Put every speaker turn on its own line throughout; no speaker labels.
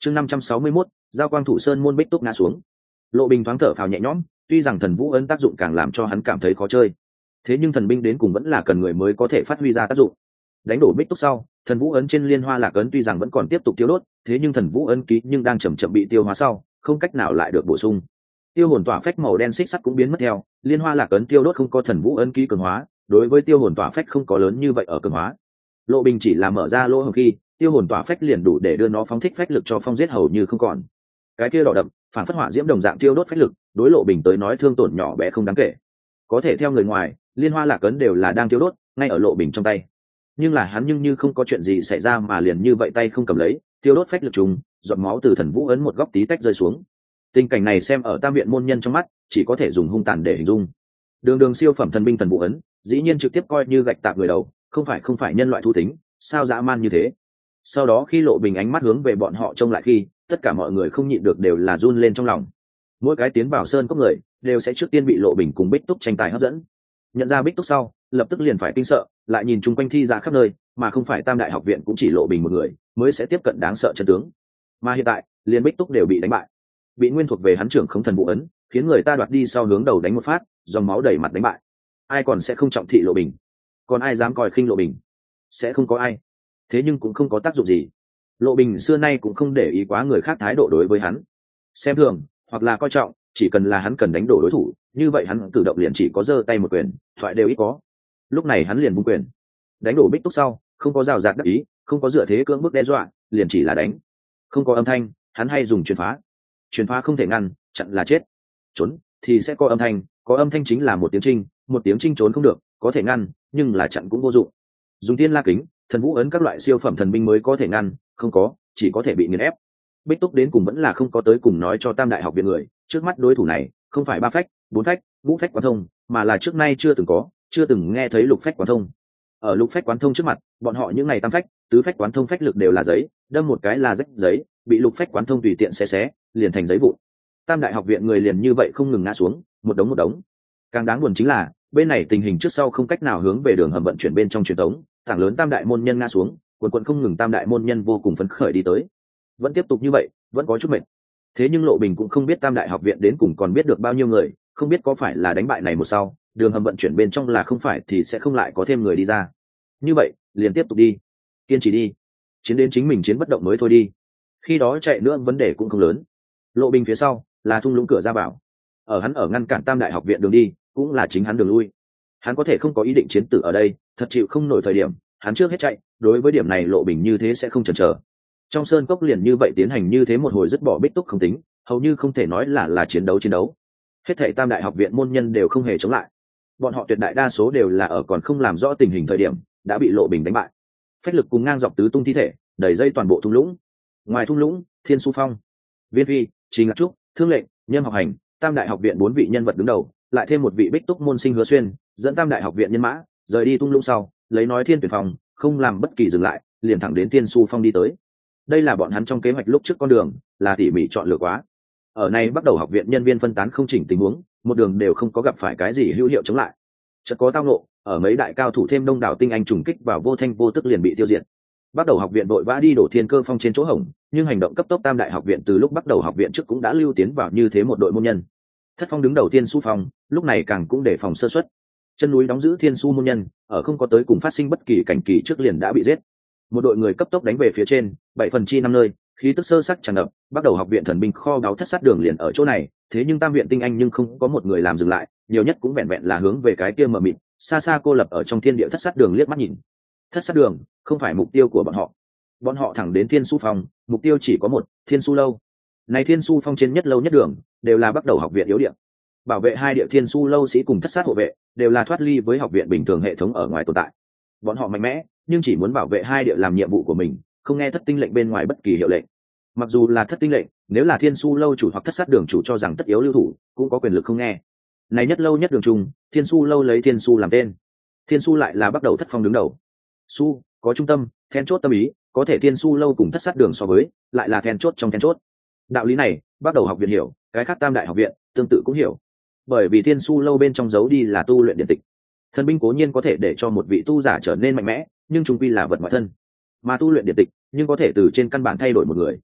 chương 561, giao quang thủ sơn môn bích túc ngã xuống. Lộ Bình thoáng thở phào nhẹ nhõm, tuy rằng thần vũ ấn tác dụng càng làm cho hắn cảm thấy khó chơi, thế nhưng thần binh đến cùng vẫn là cần người mới có thể phát huy ra tác dụng. Đánh đổ bích túc sau, thần vũ ấn trên liên hoa lạc ấn tuy rằng vẫn còn tiếp tục tiêu đốt, thế nhưng thần vũ ấn ký nhưng đang chậm chậm bị tiêu hóa sau, không cách nào lại được bổ sung. Tiêu hồn tỏa phách màu đen xích sắt cũng biến mất theo, liên hoa lạc ấn tiêu đốt không có thần vũ ấn ký cường hóa, đối với tiêu hồn tỏa phách không có lớn như vậy ở cường hóa. Lộ Bình chỉ là mở ra lỗ hổng khi, tiêu hồn tỏa phách liền đủ để đưa nó phóng thích phách lực cho phong giết hầu như không còn. Cái kia đỏ đậm, phản phất hỏa diễm đồng dạng tiêu đốt phách lực, đối Lộ Bình tới nói thương tổn nhỏ bé không đáng kể. Có thể theo người ngoài, liên hoa lạc ấn đều là đang tiêu đốt, ngay ở Lộ Bình trong tay. Nhưng là hắn như không có chuyện gì xảy ra mà liền như vậy tay không cầm lấy, tiêu đốt phách lực trùng, giọt máu từ thần vũ ấn một góc tí tách rơi xuống. Tình cảnh này xem ở tam viện môn nhân trong mắt, chỉ có thể dùng hung tàn để hình dung. Đường siêu phẩm thần binh thần vũ ấn, dĩ nhiên trực tiếp coi như gạch tạp người đầu, không phải nhân loại thu tính, sao dã man như thế. Sau đó khi Lộ Bình ánh mắt hướng về bọn họ trông lại khi, tất cả mọi người không nhịn được đều là run lên trong lòng. Mỗi cái tiến vào sơn cốc người đều sẽ trước tiên bị Lộ Bình cùng bích túc tranh tài hấp dẫn. Nhận ra bích túc sau, lập tức liền phải kinh sợ, lại nhìn chung quanh thi ra khắp nơi, mà không phải tam đại học viện cũng chỉ Lộ Bình một người mới sẽ tiếp cận đáng sợ chân tướng. Mà hiện tại, liền bích túc đều bị đánh bại, bị nguyên thuộc về hắn trưởng không thần vũ ấn, khiến người ta đoạt đi sau hướng đầu đánh một phát, dòng máu đầy mặt đánh bại. Ai còn sẽ không trọng thị Lộ Bình? Còn ai dám coi khinh Lộ Bình? Sẽ không có ai. Thế nhưng cũng không có tác dụng gì. Lộ Bình xưa nay cũng không để ý quá người khác thái độ đối với hắn, xem thường hoặc là coi trọng, chỉ cần là hắn cần đánh đổ đối thủ, như vậy hắn cử động liền chỉ có giơ tay một quyền, thoại đều ít có. Lúc này hắn liền vung quyền, đánh đổ bích túc sau, không có rào rạt đắc ý, không có dựa thế cưỡng bức đe dọa, liền chỉ là đánh. Không có âm thanh, hắn hay dùng truyền phá không thể ngăn, chặn là chết. Trốn thì sẽ có âm thanh chính là một tiếng trinh trốn không được, có thể ngăn, nhưng là chặn cũng vô dụng. Dùng tiên la kính, thần vũ ấn các loại siêu phẩm thần binh mới có thể ngăn, không có, chỉ có thể bị nghiền ép. Bích túc đến cùng vẫn là không có tới cùng nói cho tam đại học viện người, trước mắt đối thủ này không phải ba phách, bốn phách, ngũ phách quán thông, mà là trước nay chưa từng nghe thấy lục phách quán thông. Ở lục phách quán thông trước mặt, bọn họ những ngày tam phách, tứ phách quán thông phách lực đều là giấy, đâm một cái là rách giấy, bị lục phách quán thông tùy tiện xé liền thành giấy vụn. Tam đại học viện người liền như vậy không ngừng ngã xuống, một đống. Càng đáng buồn chính là bên này tình hình trước sau không cách nào hướng về đường hầm vận chuyển bên trong truyền thống, tảng lớn tam đại môn nhân ngã xuống, quần không ngừng tam đại môn nhân vô cùng phấn khởi đi tới. Vẫn tiếp tục như vậy, vẫn có chút mệt. Thế nhưng Lộ Bình cũng không biết tam đại học viện đến cùng còn biết được bao nhiêu người, không biết có phải là đánh bại này một sau, đường hầm vận chuyển bên trong là không phải thì sẽ không lại có thêm người đi ra. Như vậy, liền tiếp tục đi, kiên trì đi, chiến đến chính mình chiến bất động mới thôi đi. Khi đó chạy nữa vấn đề cũng không lớn. Lộ Bình phía sau là thung lũng cửa ra vào, ở hắn ở ngăn cản tam đại học viện đường đi, cũng là chính hắn đường lui. Hắn có thể không có ý định chiến tử ở đây, thật chịu không nổi thời điểm, hắn trước hết chạy. Đối với điểm này Lộ Bình như thế sẽ không chần chờ. Trong sơn cốc liền như vậy tiến hành như thế một hồi dứt bỏ bích túc không tính, hầu như không thể nói là chiến đấu. Hết thảy tam đại học viện môn nhân đều không hề chống lại, bọn họ tuyệt đại đa số đều là ở còn không làm rõ tình hình thời điểm đã bị Lộ Bình đánh bại. Phách lực cùng ngang dọc tứ tung thi thể, đẩy dây toàn bộ thung lũng. Ngoài thung lũng, Thiên Su Phong, Viên Phi, Trình Ngạc Trúc, Thương Lệnh, Nhâm Học Hành, tam đại học viện 4 vị nhân vật đứng đầu, lại thêm một vị bích túc môn sinh Hứa Xuyên, dẫn tam đại học viện nhân mã rời đi thung lũng sau, lấy nói Thiên Tuyển Phong, không làm bất kỳ dừng lại, liền thẳng đến Thiên Su Phong đi tới. Đây là bọn hắn trong kế hoạch lúc trước con đường, là tỉ mỉ chọn lựa quá. Ở này bắt đầu học viện nhân viên phân tán không chỉnh tình huống, một đường đều không có gặp phải cái gì hữu hiệu chống lại. Chợt có tao ngộ, ở mấy đại cao thủ thêm đông đảo tinh anh trùng kích vào vô thanh vô tức liền bị tiêu diệt. Bắt đầu học viện vội vã đi đổ Thiên Cơ Phong trên chỗ hổng, nhưng hành động cấp tốc tam đại học viện từ lúc bắt đầu học viện trước cũng đã lưu tiến vào như thế một đội môn nhân. Thất Phong đứng đầu Thiên Su Phong, lúc này càng cũng để phòng sơ suất. Chân núi đóng giữ Thiên Su môn nhân, ở không có tới cùng phát sinh bất kỳ cảnh kỳ trước liền đã bị giết. Một đội người cấp tốc đánh về phía trên, 7/5 nơi, khí tức sơ sắc tràn ngập. Bắt đầu học viện thần binh kho báu Thất Sát Đường liền ở chỗ này, thế nhưng tam viện tinh anh nhưng không có một người làm dừng lại, nhiều nhất cũng vẹn vẹn là hướng về cái kia mờ mịt, xa xa cô lập ở trong thiên địa Thất Sát Đường liếc mắt nhìn. Thất Sát Đường không phải mục tiêu của bọn họ thẳng đến Thiên Su Phong, mục tiêu chỉ có một, Thiên Su lâu. Này Thiên Su Phong trên nhất lâu nhất đường đều là bắt đầu học viện yếu điểm, bảo vệ hai địa Thiên Su lâu sĩ cùng Thất Sát hộ vệ đều là thoát ly với học viện bình thường hệ thống ở ngoài tồn tại. Bọn họ mạnh mẽ, nhưng chỉ muốn bảo vệ hai địa làm nhiệm vụ của mình, không nghe Thất Tinh lệnh bên ngoài bất kỳ hiệu lệnh. Mặc dù là Thất Tinh lệnh, nếu là Thiên Su lâu chủ hoặc Thất Sát đường chủ cho rằng tất yếu lưu thủ, cũng có quyền lực không nghe. Này nhất lâu nhất đường chung, Thiên Su lâu lấy Thiên Su làm tên, Thiên Su lại là bắt đầu Thất Phong đứng đầu. Su có trung tâm, then chốt tâm ý, có thể Thiên Su lâu cùng Thất Sát đường so với, lại là then chốt trong then chốt. Đạo lý này, bắt đầu học viện hiểu, cái khác tam đại học viện tương tự cũng hiểu. Bởi vì Thiên Su lâu bên trong giấu đi là tu luyện điện tịch. Thần binh cố nhiên có thể để cho một vị tu giả trở nên mạnh mẽ, nhưng chung quy là vật ngoại thân. Mà tu luyện điện tịch, nhưng có thể từ trên căn bản thay đổi một người.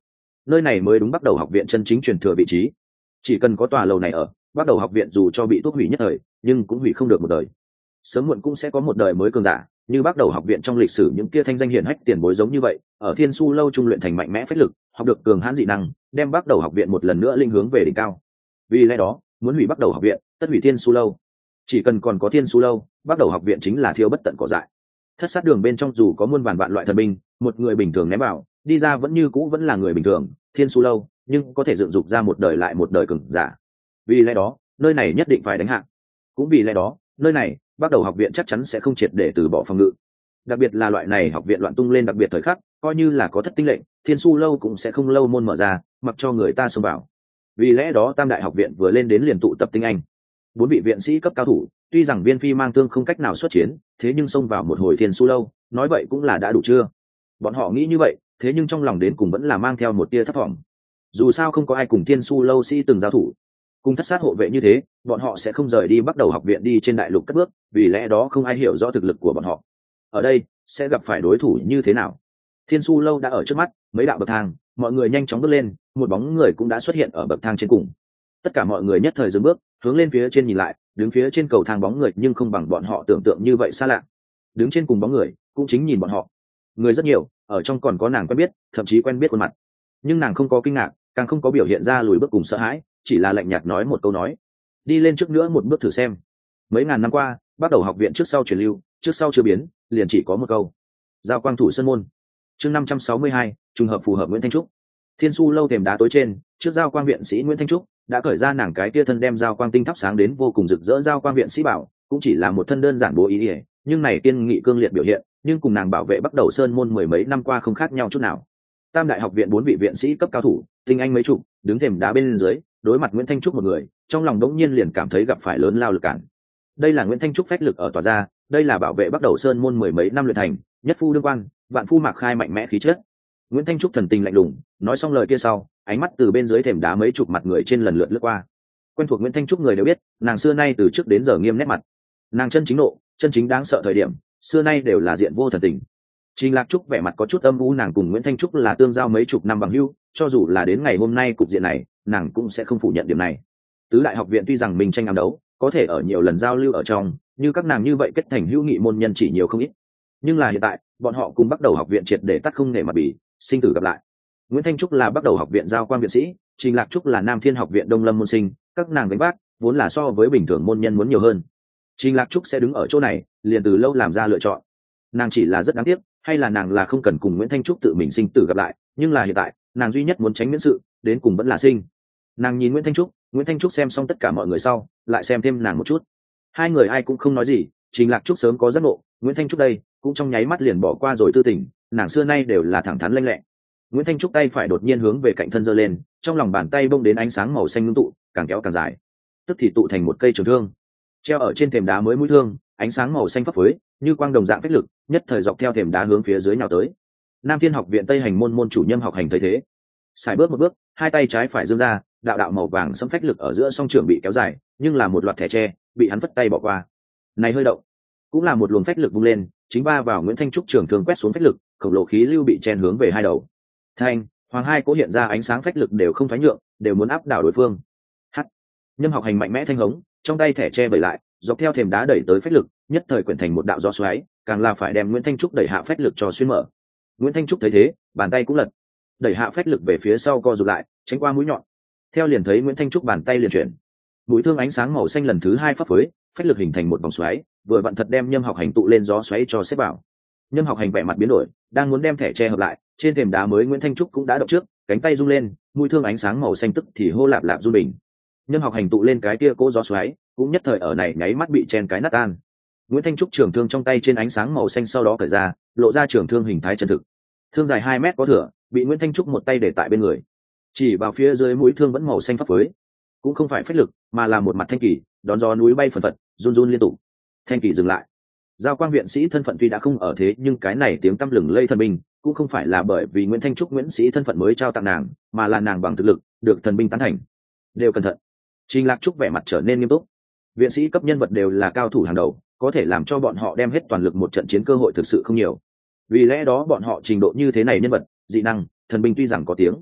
nơi này mới đúng bắt đầu học viện chân chính truyền thừa vị trí. Chỉ cần có tòa lầu này ở, bắt đầu học viện dù cho bị thuốc hủy nhất thời, nhưng cũng hủy không được một đời. Sớm muộn cũng sẽ có một đời mới cường giả, như bắt đầu học viện trong lịch sử những kia thanh danh hiển hách tiền bối giống như vậy, ở Thiên Su lâu trung luyện thành mạnh mẽ phách lực, học được cường hãn dị năng, đem bắt đầu học viện một lần nữa linh hướng về đỉnh cao. Vì lẽ đó, muốn hủy bắt đầu học viện, tất hủy Thiên Su lâu. Chỉ cần còn có Thiên Su lâu, bắt đầu học viện chính là thiêu bất tận cỏ dại. Thất sát đường bên trong dù có muôn vàn vạn loại thần binh, một người bình thường ném vào, đi ra vẫn như cũ vẫn là người bình thường, Thiên Su lâu, nhưng có thể dựng dục ra một đời lại một đời cường giả. Vì lẽ đó, nơi này nhất định phải đánh hạ. Cũng vì lẽ đó, nơi này, bắt đầu học viện chắc chắn sẽ không triệt để từ bỏ phòng ngự. Đặc biệt là loại này học viện loạn tung lên đặc biệt thời khắc, coi như là có thất tinh lệnh, Thiên Su lâu cũng sẽ không lâu môn mở ra, mặc cho người ta xông vào. Vì lẽ đó Tam đại học viện vừa lên đến liền tụ tập tinh anh. 4 vị viện sĩ cấp cao thủ, tuy rằng Viên Phi mang thương không cách nào xuất chiến, thế nhưng xông vào một hồi Thiên Su lâu, nói vậy cũng là đã đủ chưa? Bọn họ nghĩ như vậy, thế nhưng trong lòng đến cùng vẫn là mang theo một tia thấp thỏm. Dù sao không có ai cùng Thiên Su lâu sĩ từng giao thủ, cùng thất sát hộ vệ như thế, bọn họ sẽ không rời đi bắt đầu học viện đi trên đại lục cất bước, vì lẽ đó không ai hiểu rõ thực lực của bọn họ. Ở đây sẽ gặp phải đối thủ như thế nào? Thiên Su lâu đã ở trước mắt, mấy đạo bậc thang, mọi người nhanh chóng bước lên, một bóng người cũng đã xuất hiện ở bậc thang trên cùng. Tất cả mọi người nhất thời dừng bước, hướng lên phía trên nhìn lại, đứng phía trên cầu thang bóng người nhưng không bằng bọn họ tưởng tượng như vậy xa lạ. Đứng trên cùng bóng người, cũng chính nhìn bọn họ. Người rất nhiều, ở trong còn có nàng quen biết, thậm chí quen biết khuôn mặt. Nhưng nàng không có kinh ngạc, càng không có biểu hiện ra lùi bước cùng sợ hãi, chỉ là lạnh nhạt nói một câu nói: đi lên trước nữa một bước thử xem. Mấy ngàn năm qua, bắt đầu học viện trước sau truyền lưu, trước sau chưa biến, liền chỉ có một câu: giao quang thủ sơn môn. Chương 562, trùng hợp phù hợp Nguyễn Thanh Trúc. Thiên Su lâu thềm đá tối trên, trước giao quang viện sĩ Nguyễn Thanh Trúc đã cởi ra nàng cái kia thân đem giao quang tinh thắp sáng đến vô cùng rực rỡ giao quang viện sĩ bảo, cũng chỉ là một thân đơn giản bố ý ỉa, nhưng này kiên nghị cương liệt biểu hiện, nhưng cùng nàng bảo vệ bắt đầu sơn môn mười mấy năm qua không khác nhau chút nào. Tam đại học viện 4 vị viện sĩ cấp cao thủ, tinh anh mấy chục, đứng thềm đá bên dưới, đối mặt Nguyễn Thanh Trúc một người, trong lòng đống nhiên liền cảm thấy gặp phải lớn lao lực cản. Đây là Nguyễn Thanh Trúc phách lực ở tỏa ra, đây là bảo vệ bắt đầu sơn môn mười mấy năm luyện thành, nhất phu đương quan, vạn phu mạc khai mạnh mẽ khí chất. Nguyễn Thanh Trúc thần tình lạnh lùng, nói xong lời kia sau, ánh mắt từ bên dưới thềm đá mấy chục mặt người trên lần lượt lướt qua. Quen thuộc Nguyễn Thanh Trúc người đều biết, nàng xưa nay từ trước đến giờ nghiêm nét mặt. Nàng chân chính nộ, chân chính đáng sợ thời điểm, xưa nay đều là diện vô thần tình. Trình Lạc Trúc vẻ mặt có chút âm u, nàng cùng Nguyễn Thanh Trúc là tương giao mấy chục năm bằng hữu, cho dù là đến ngày hôm nay cục diện này, nàng cũng sẽ không phủ nhận điểm này. Tứ đại học viện tuy rằng mình tranh ám đấu, có thể ở nhiều lần giao lưu ở trong, như các nàng như vậy kết thành hữu nghị môn nhân chỉ nhiều không ít. Nhưng là hiện tại, bọn họ cùng bắt đầu học viện triệt để tắt không nể mặt bỉ, sinh tử gặp lại. Nguyễn Thanh Trúc là bắt đầu học viện giao quan viện sĩ, Trình Lạc Trúc là Nam Thiên học viện Đông Lâm môn sinh, các nàng gánh vác vốn là so với bình thường môn nhân muốn nhiều hơn. Trình Lạc Trúc sẽ đứng ở chỗ này, liền từ lâu làm ra lựa chọn. Nàng chỉ là rất đáng tiếc, hay là nàng là không cần cùng Nguyễn Thanh Trúc tự mình sinh tử gặp lại, nhưng là hiện tại, nàng duy nhất muốn tránh miễn sự, đến cùng vẫn là sinh. Nàng nhìn Nguyễn Thanh Trúc xem xong tất cả mọi người sau, lại xem thêm nàng một chút. Hai người ai cũng không nói gì, Trình Lạc Trúc sớm có giác ngộ, Nguyễn Thanh Trúc đây, cũng trong nháy mắt liền bỏ qua rồi tư tình, nàng xưa nay đều là thẳng thắn lanh lẹ. Nguyễn Thanh Trúc tay phải đột nhiên hướng về cạnh thân giơ lên, trong lòng bàn tay bông đến ánh sáng màu xanh ngưng tụ, càng kéo càng dài, tức thì tụ thành một cây trường thương, treo ở trên thềm đá mới mũi thương, ánh sáng màu xanh phấp phới, như quang đồng dạng phách lực, nhất thời dọc theo thềm đá hướng phía dưới nhào tới. Nam Thiên học viện Tây Hành môn môn chủ Nhâm Học Hành thấy thế, xài bước một bước, hai tay trái phải giương ra, đạo đạo màu vàng sẫm phách lực ở giữa song trường bị kéo dài, nhưng là một loạt thẻ tre, bị hắn vất tay bỏ qua. Này hơi động, cũng là một luồng phách lực vung lên, chính va vào Nguyễn Thanh Trúc trường thương quét xuống phách lực, khổng lồ khí lưu bị chen hướng về hai đầu. Thanh, Hoàng hai cố hiện ra ánh sáng phách lực đều không thoái nhượng, đều muốn áp đảo đối phương. Hắt. Nhâm Học Hành mạnh mẽ thanh hống, trong tay thẻ tre bẩy lại, dọc theo thềm đá đẩy tới phách lực, nhất thời quyển thành một đạo gió xoáy, càng là phải đem Nguyễn Thanh Trúc đẩy hạ phách lực cho xuyên mở. Nguyễn Thanh Trúc thấy thế, bàn tay cũng lật, đẩy hạ phách lực về phía sau co rụt lại, tránh qua mũi nhọn. Theo liền thấy Nguyễn Thanh Trúc bàn tay liền chuyển, mũi thương ánh sáng màu xanh lần thứ hai phấp phới, phách lực hình thành một vòng xoáy, vừa vặn thật đem Nhâm Học Hành tụ lên gió xoáy cho xếp vào. Nhâm Học Hành vẻ mặt biến đổi, đang muốn đem thẻ che hợp lại, trên thềm đá mới Nguyễn Thanh Trúc cũng đã động trước, cánh tay rung lên, mũi thương ánh sáng màu xanh tức thì hô lạp lạp run bình. Nhâm Học Hành tụ lên cái kia cố gió xoáy, cũng nhất thời ở này nháy mắt bị chen cái nát tan. Nguyễn Thanh Trúc trường thương trong tay trên ánh sáng màu xanh sau đó cởi ra, lộ ra trường thương hình thái chân thực. Thương dài 2 mét có thửa, bị Nguyễn Thanh Trúc một tay để tại bên người. Chỉ vào phía dưới mũi thương vẫn màu xanh phấp phới, cũng không phải phách lực, mà là một mặt thanh kỳ, đón gió núi bay phần phật, run run liên tục. Thanh kỳ dừng lại. Giao quang viện sĩ thân phận tuy đã không ở thế, nhưng cái này tiếng tăm lừng lây thần binh, cũng không phải là bởi vì Nguyễn Thanh Trúc Nguyễn sĩ thân phận mới trao tặng nàng, mà là nàng bằng thực lực được thần binh tán thành. Đều cẩn thận. Trình Lạc Trúc vẻ mặt trở nên nghiêm túc. Viện sĩ cấp nhân vật đều là cao thủ hàng đầu, có thể làm cho bọn họ đem hết toàn lực một trận chiến cơ hội thực sự không nhiều. Vì lẽ đó bọn họ trình độ như thế này nhân vật, dị năng, thần binh tuy rằng có tiếng,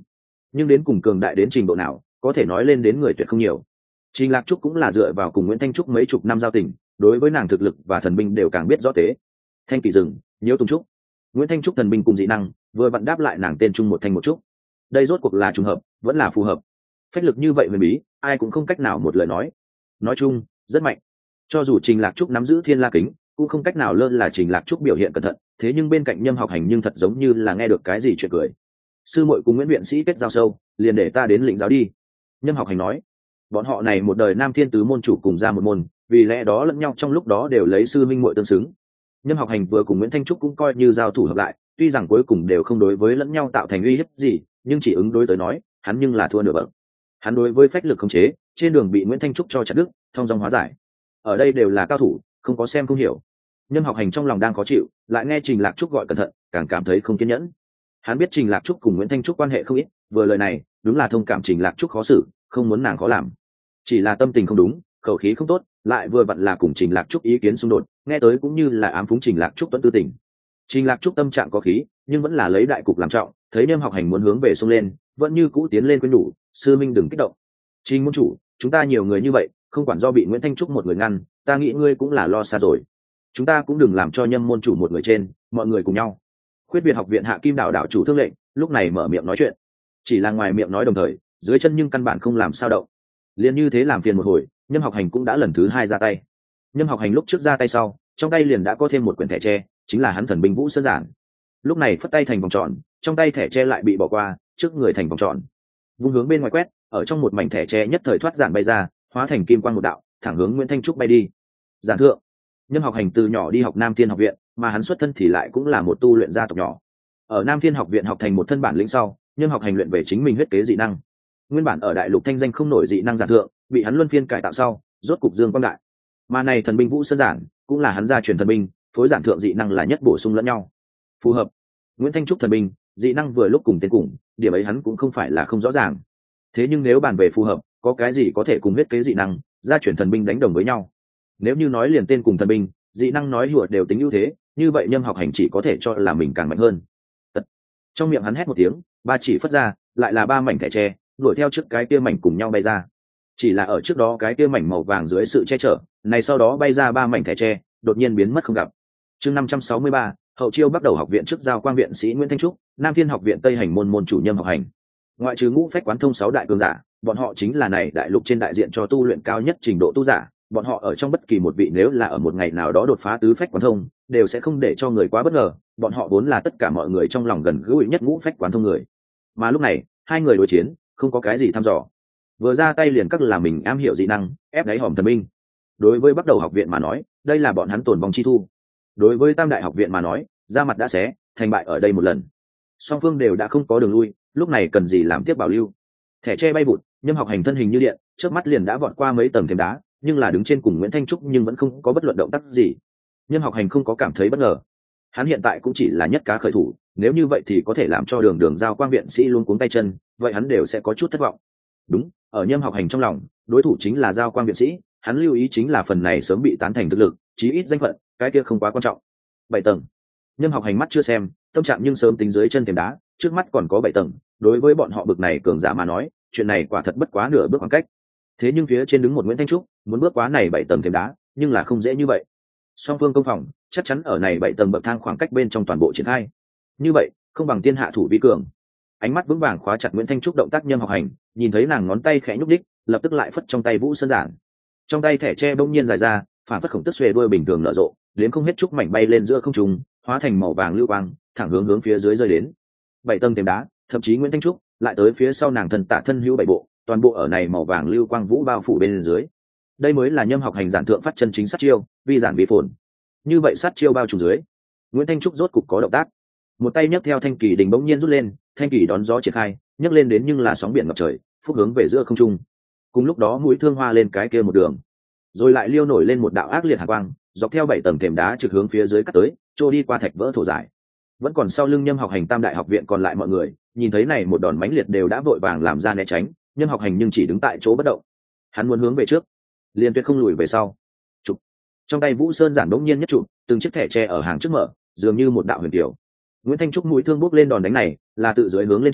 nhưng đến cùng cường đại đến trình độ nào có thể nói lên đến người tuyệt không nhiều. Trình Lạc Trúc cũng là dựa vào cùng Nguyễn Thanh Trúc mấy chục năm giao tình, đối với nàng thực lực và thần binh đều càng biết rõ tế. Thanh Kỳ Dừng, Nhiễu Tùng Trúc, Nguyễn Thanh Trúc thần binh cùng dị năng, vừa vặn đáp lại nàng tên chung một thanh một trúc. Đây rốt cuộc là trùng hợp, vẫn là phù hợp. Phách lực như vậy huyền bí, ai cũng không cách nào một lời nói. Nói chung, rất mạnh. Cho dù Trình Lạc Trúc nắm giữ Thiên La kính, cũng không cách nào lơ là Trình Lạc Trúc biểu hiện cẩn thận, thế nhưng bên cạnh Nhâm Học Hành nhưng thật giống như là nghe được cái gì chuyện cười. Sư muội cùng Nguyễn viện sĩ kết giao sâu, liền để ta đến lĩnh giáo đi. Nhâm Học Hành nói, bọn họ này một đời Nam Thiên tứ môn chủ cùng ra một môn, vì lẽ đó lẫn nhau trong lúc đó đều lấy sư minh muội tương xứng. Nhâm Học Hành vừa cùng Nguyễn Thanh Trúc cũng coi như giao thủ hợp lại, tuy rằng cuối cùng đều không đối với lẫn nhau tạo thành uy hiếp gì, nhưng chỉ ứng đối tới nói, hắn nhưng là thua nửa bậc. Hắn đối với phách lực khống chế, trên đường bị Nguyễn Thanh Trúc cho chặt đứt, thông dong hóa giải. Ở đây đều là cao thủ, không có xem không hiểu. Nhâm Học Hành trong lòng đang khó chịu, lại nghe Trình Lạc Trúc gọi cẩn thận, càng cảm thấy không kiên nhẫn. Hắn biết Trình Lạc Trúc cùng Nguyễn Thanh Trúc quan hệ không ít, vừa lời này, đúng là thông cảm Trình Lạc Trúc khó xử, không muốn nàng khó làm. Chỉ là tâm tình không đúng, khẩu khí không tốt, lại vừa vặn là cùng Trình Lạc Trúc ý kiến xung đột, nghe tới cũng như là ám phúng Trình Lạc Trúc tuấn tư tình. Trình Lạc Trúc tâm trạng có khí, nhưng vẫn là lấy đại cục làm trọng, thấy Nhâm Học Hành muốn hướng về xông lên, vẫn như cũ tiến lên khuyên nhủ, sư minh đừng kích động. Trình môn chủ, chúng ta nhiều người như vậy, không quản do bị Nguyễn Thanh Trúc một người ngăn, ta nghĩ ngươi cũng là lo xa rồi. Chúng ta cũng đừng làm cho Nhâm môn chủ một người trên, mọi người cùng nhau. Khuyết Việt học viện Hạ Kim Đạo đạo chủ Thương Lệnh, lúc này mở miệng nói chuyện. Chỉ là ngoài miệng nói đồng thời, dưới chân nhưng căn bản không làm sao động. Liền như thế làm phiền một hồi, Nhâm Học Hành cũng đã lần thứ 2 ra tay. Nhâm Học Hành lúc trước ra tay sau, trong tay liền đã có thêm một quyển thẻ tre, chính là hắn thần binh vũ sơn giản. Lúc này phất tay thành vòng tròn, trong tay thẻ tre lại bị bỏ qua, trước người thành vòng tròn. Vung hướng bên ngoài quét, ở trong một mảnh thẻ tre nhất thời thoát giản bay ra, hóa thành kim quang một đạo, thẳng hướng Nguyễn Thanh Trúc bay đi. Giản thượng, Nhâm Học Hành từ nhỏ đi học Nam Thiên học viện, mà hắn xuất thân thì lại cũng là một tu luyện gia tộc nhỏ. Ở Nam Thiên học viện học thành một thân bản lĩnh sau, Nhâm Học Hành luyện về chính mình huyết kế dị năng. Nguyên bản ở đại lục thanh danh không nổi dị năng giản thượng, bị hắn luân phiên cải tạo sau, rốt cục dương quang đại. Mà này thần binh vũ sơn giản, cũng là hắn gia truyền thần binh, phối giản thượng dị năng là nhất bổ sung lẫn nhau. Phù hợp. Nguyễn Thanh Trúc thần binh, dị năng vừa lúc cùng tên cùng, điểm ấy hắn cũng không phải là không rõ ràng. Thế nhưng nếu bàn về phù hợp, có cái gì có thể cùng huyết kế dị năng, gia truyền thần binh đánh đồng với nhau. Nếu như nói liền tên cùng thần binh, dị năng nói hùa đều tính ưu thế, như vậy Nhâm Học Hành chỉ có thể cho là mình càng mạnh hơn. Trong miệng hắn hét một tiếng, ba chỉ phất ra, lại là 3 mảnh thẻ tre, đuổi theo trước cái kia mảnh cùng nhau bay ra. Chỉ là ở trước đó cái kia mảnh màu vàng dưới sự che chở, này sau đó bay ra 3 mảnh thẻ tre, đột nhiên biến mất không gặp. Chương 563, hậu chiêu bắt đầu học viện trước giao quang viện sĩ Nguyễn Thanh Trúc, Nam Thiên học viện Tây Hành môn môn chủ Nhâm Học Hành. Ngoại trừ ngũ phách quán thông 6 đại cường giả, bọn họ chính là này đại lục trên đại diện cho tu luyện cao nhất trình độ tu giả, bọn họ ở trong bất kỳ một vị nếu là ở một ngày nào đó đột phá tứ phách quán thông, đều sẽ không để cho người quá bất ngờ, bọn họ vốn là tất cả mọi người trong lòng gần gũi nhất ngũ phách quán thông người. Mà lúc này, hai người đối chiến, không có cái gì thăm dò. Vừa ra tay liền các là mình am hiểu dị năng, ép đáy hòm thần binh. Đối với bắt đầu học viện mà nói, đây là bọn hắn tổn vong chi thu. Đối với Tam đại học viện mà nói, ra mặt đã xé, thành bại ở đây một lần. Song phương đều đã không có đường lui, lúc này cần gì làm tiếp bảo lưu. Thẻ tre bay vụt, Nhâm Học Hành thân hình như điện, trước mắt liền đã vọt qua mấy tầng thềm đá, nhưng là đứng trên cùng Nguyễn Thanh Trúc nhưng vẫn không có bất luận động tác gì. Nhâm Học Hành không có cảm thấy bất ngờ. Hắn hiện tại cũng chỉ là nhất cá khởi thủ, nếu như vậy thì có thể làm cho đường giao quang viện sĩ luôn cuống tay chân, vậy hắn đều sẽ có chút thất vọng. Đúng, ở Nhâm Học Hành trong lòng, đối thủ chính là giao quang viện sĩ, hắn lưu ý chính là phần này sớm bị tán thành thực lực, chí ít danh phận, cái kia không quá quan trọng. 7 tầng. Nhâm Học Hành mắt chưa xem, tâm trạng nhưng sớm tính dưới chân thềm đá, trước mắt còn có 7 tầng, đối với bọn họ bực này cường giả mà nói, chuyện này quả thật bất quá nửa bước khoảng cách. Thế nhưng phía trên đứng một Nguyễn Thanh Trúc, muốn bước quá này 7 tầng thềm đá, nhưng là không dễ như vậy. Song phương công phòng, chắc chắn ở này 7 tầng bậc thang khoảng cách bên trong toàn bộ triển khai. Như vậy, không bằng tiên hạ thủ vi cường. Ánh mắt vững vàng khóa chặt Nguyễn Thanh Trúc động tác Nhâm Học Hành, nhìn thấy nàng ngón tay khẽ nhúc nhích, lập tức lại phất trong tay vũ sơn giản. Trong tay thẻ tre bỗng nhiên dài ra, phản phất khổng tức xuề đuôi bình thường nở rộ, đến không hết trúc mảnh bay lên giữa không trung, hóa thành màu vàng lưu quang, thẳng hướng phía dưới rơi đến. 7 tầng thềm đá, thậm chí Nguyễn Thanh Trúc lại tới phía sau nàng thần tả thân hữu 7 bộ, toàn bộ ở này màu vàng lưu quang vũ bao phủ bên dưới. Đây mới là Nhâm Học Hành giản thượng phát chân chính sát chiêu, vi giản vi phồn. Như vậy sát chiêu bao trùm dưới, Nguyễn Thanh Trúc rốt cục có động tác. Một tay nhấc theo thanh kỳ đình bỗng nhiên rút lên, thanh kỳ đón gió triển khai, nhấc lên đến nhưng là sóng biển ngập trời, phúc hướng về giữa không trung. Cùng lúc đó mũi thương hoa lên cái kia một đường, rồi lại liêu nổi lên một đạo ác liệt hàn quang, dọc theo 7 tầng thềm đá trực hướng phía dưới cắt tới, trôi đi qua thạch vỡ thổ giải. Vẫn còn sau lưng Nhâm Học Hành Tam đại học viện còn lại mọi người, nhìn thấy này một đòn mãnh liệt đều đã vội vàng làm ra né tránh, Nhâm Học Hành nhưng chỉ đứng tại chỗ bất động. Hắn muốn hướng về trước, liền tuyệt không lùi về sau. Chụp. Trong tay vũ sơn giản đống nhiên nhất trụ, từng chiếc thẻ tre ở hàng trước mở, dường như một đạo huyền tiểu. Nguyễn Thanh Trúc mũi thương bước lên đòn đánh này, là tự dưới hướng lên trên,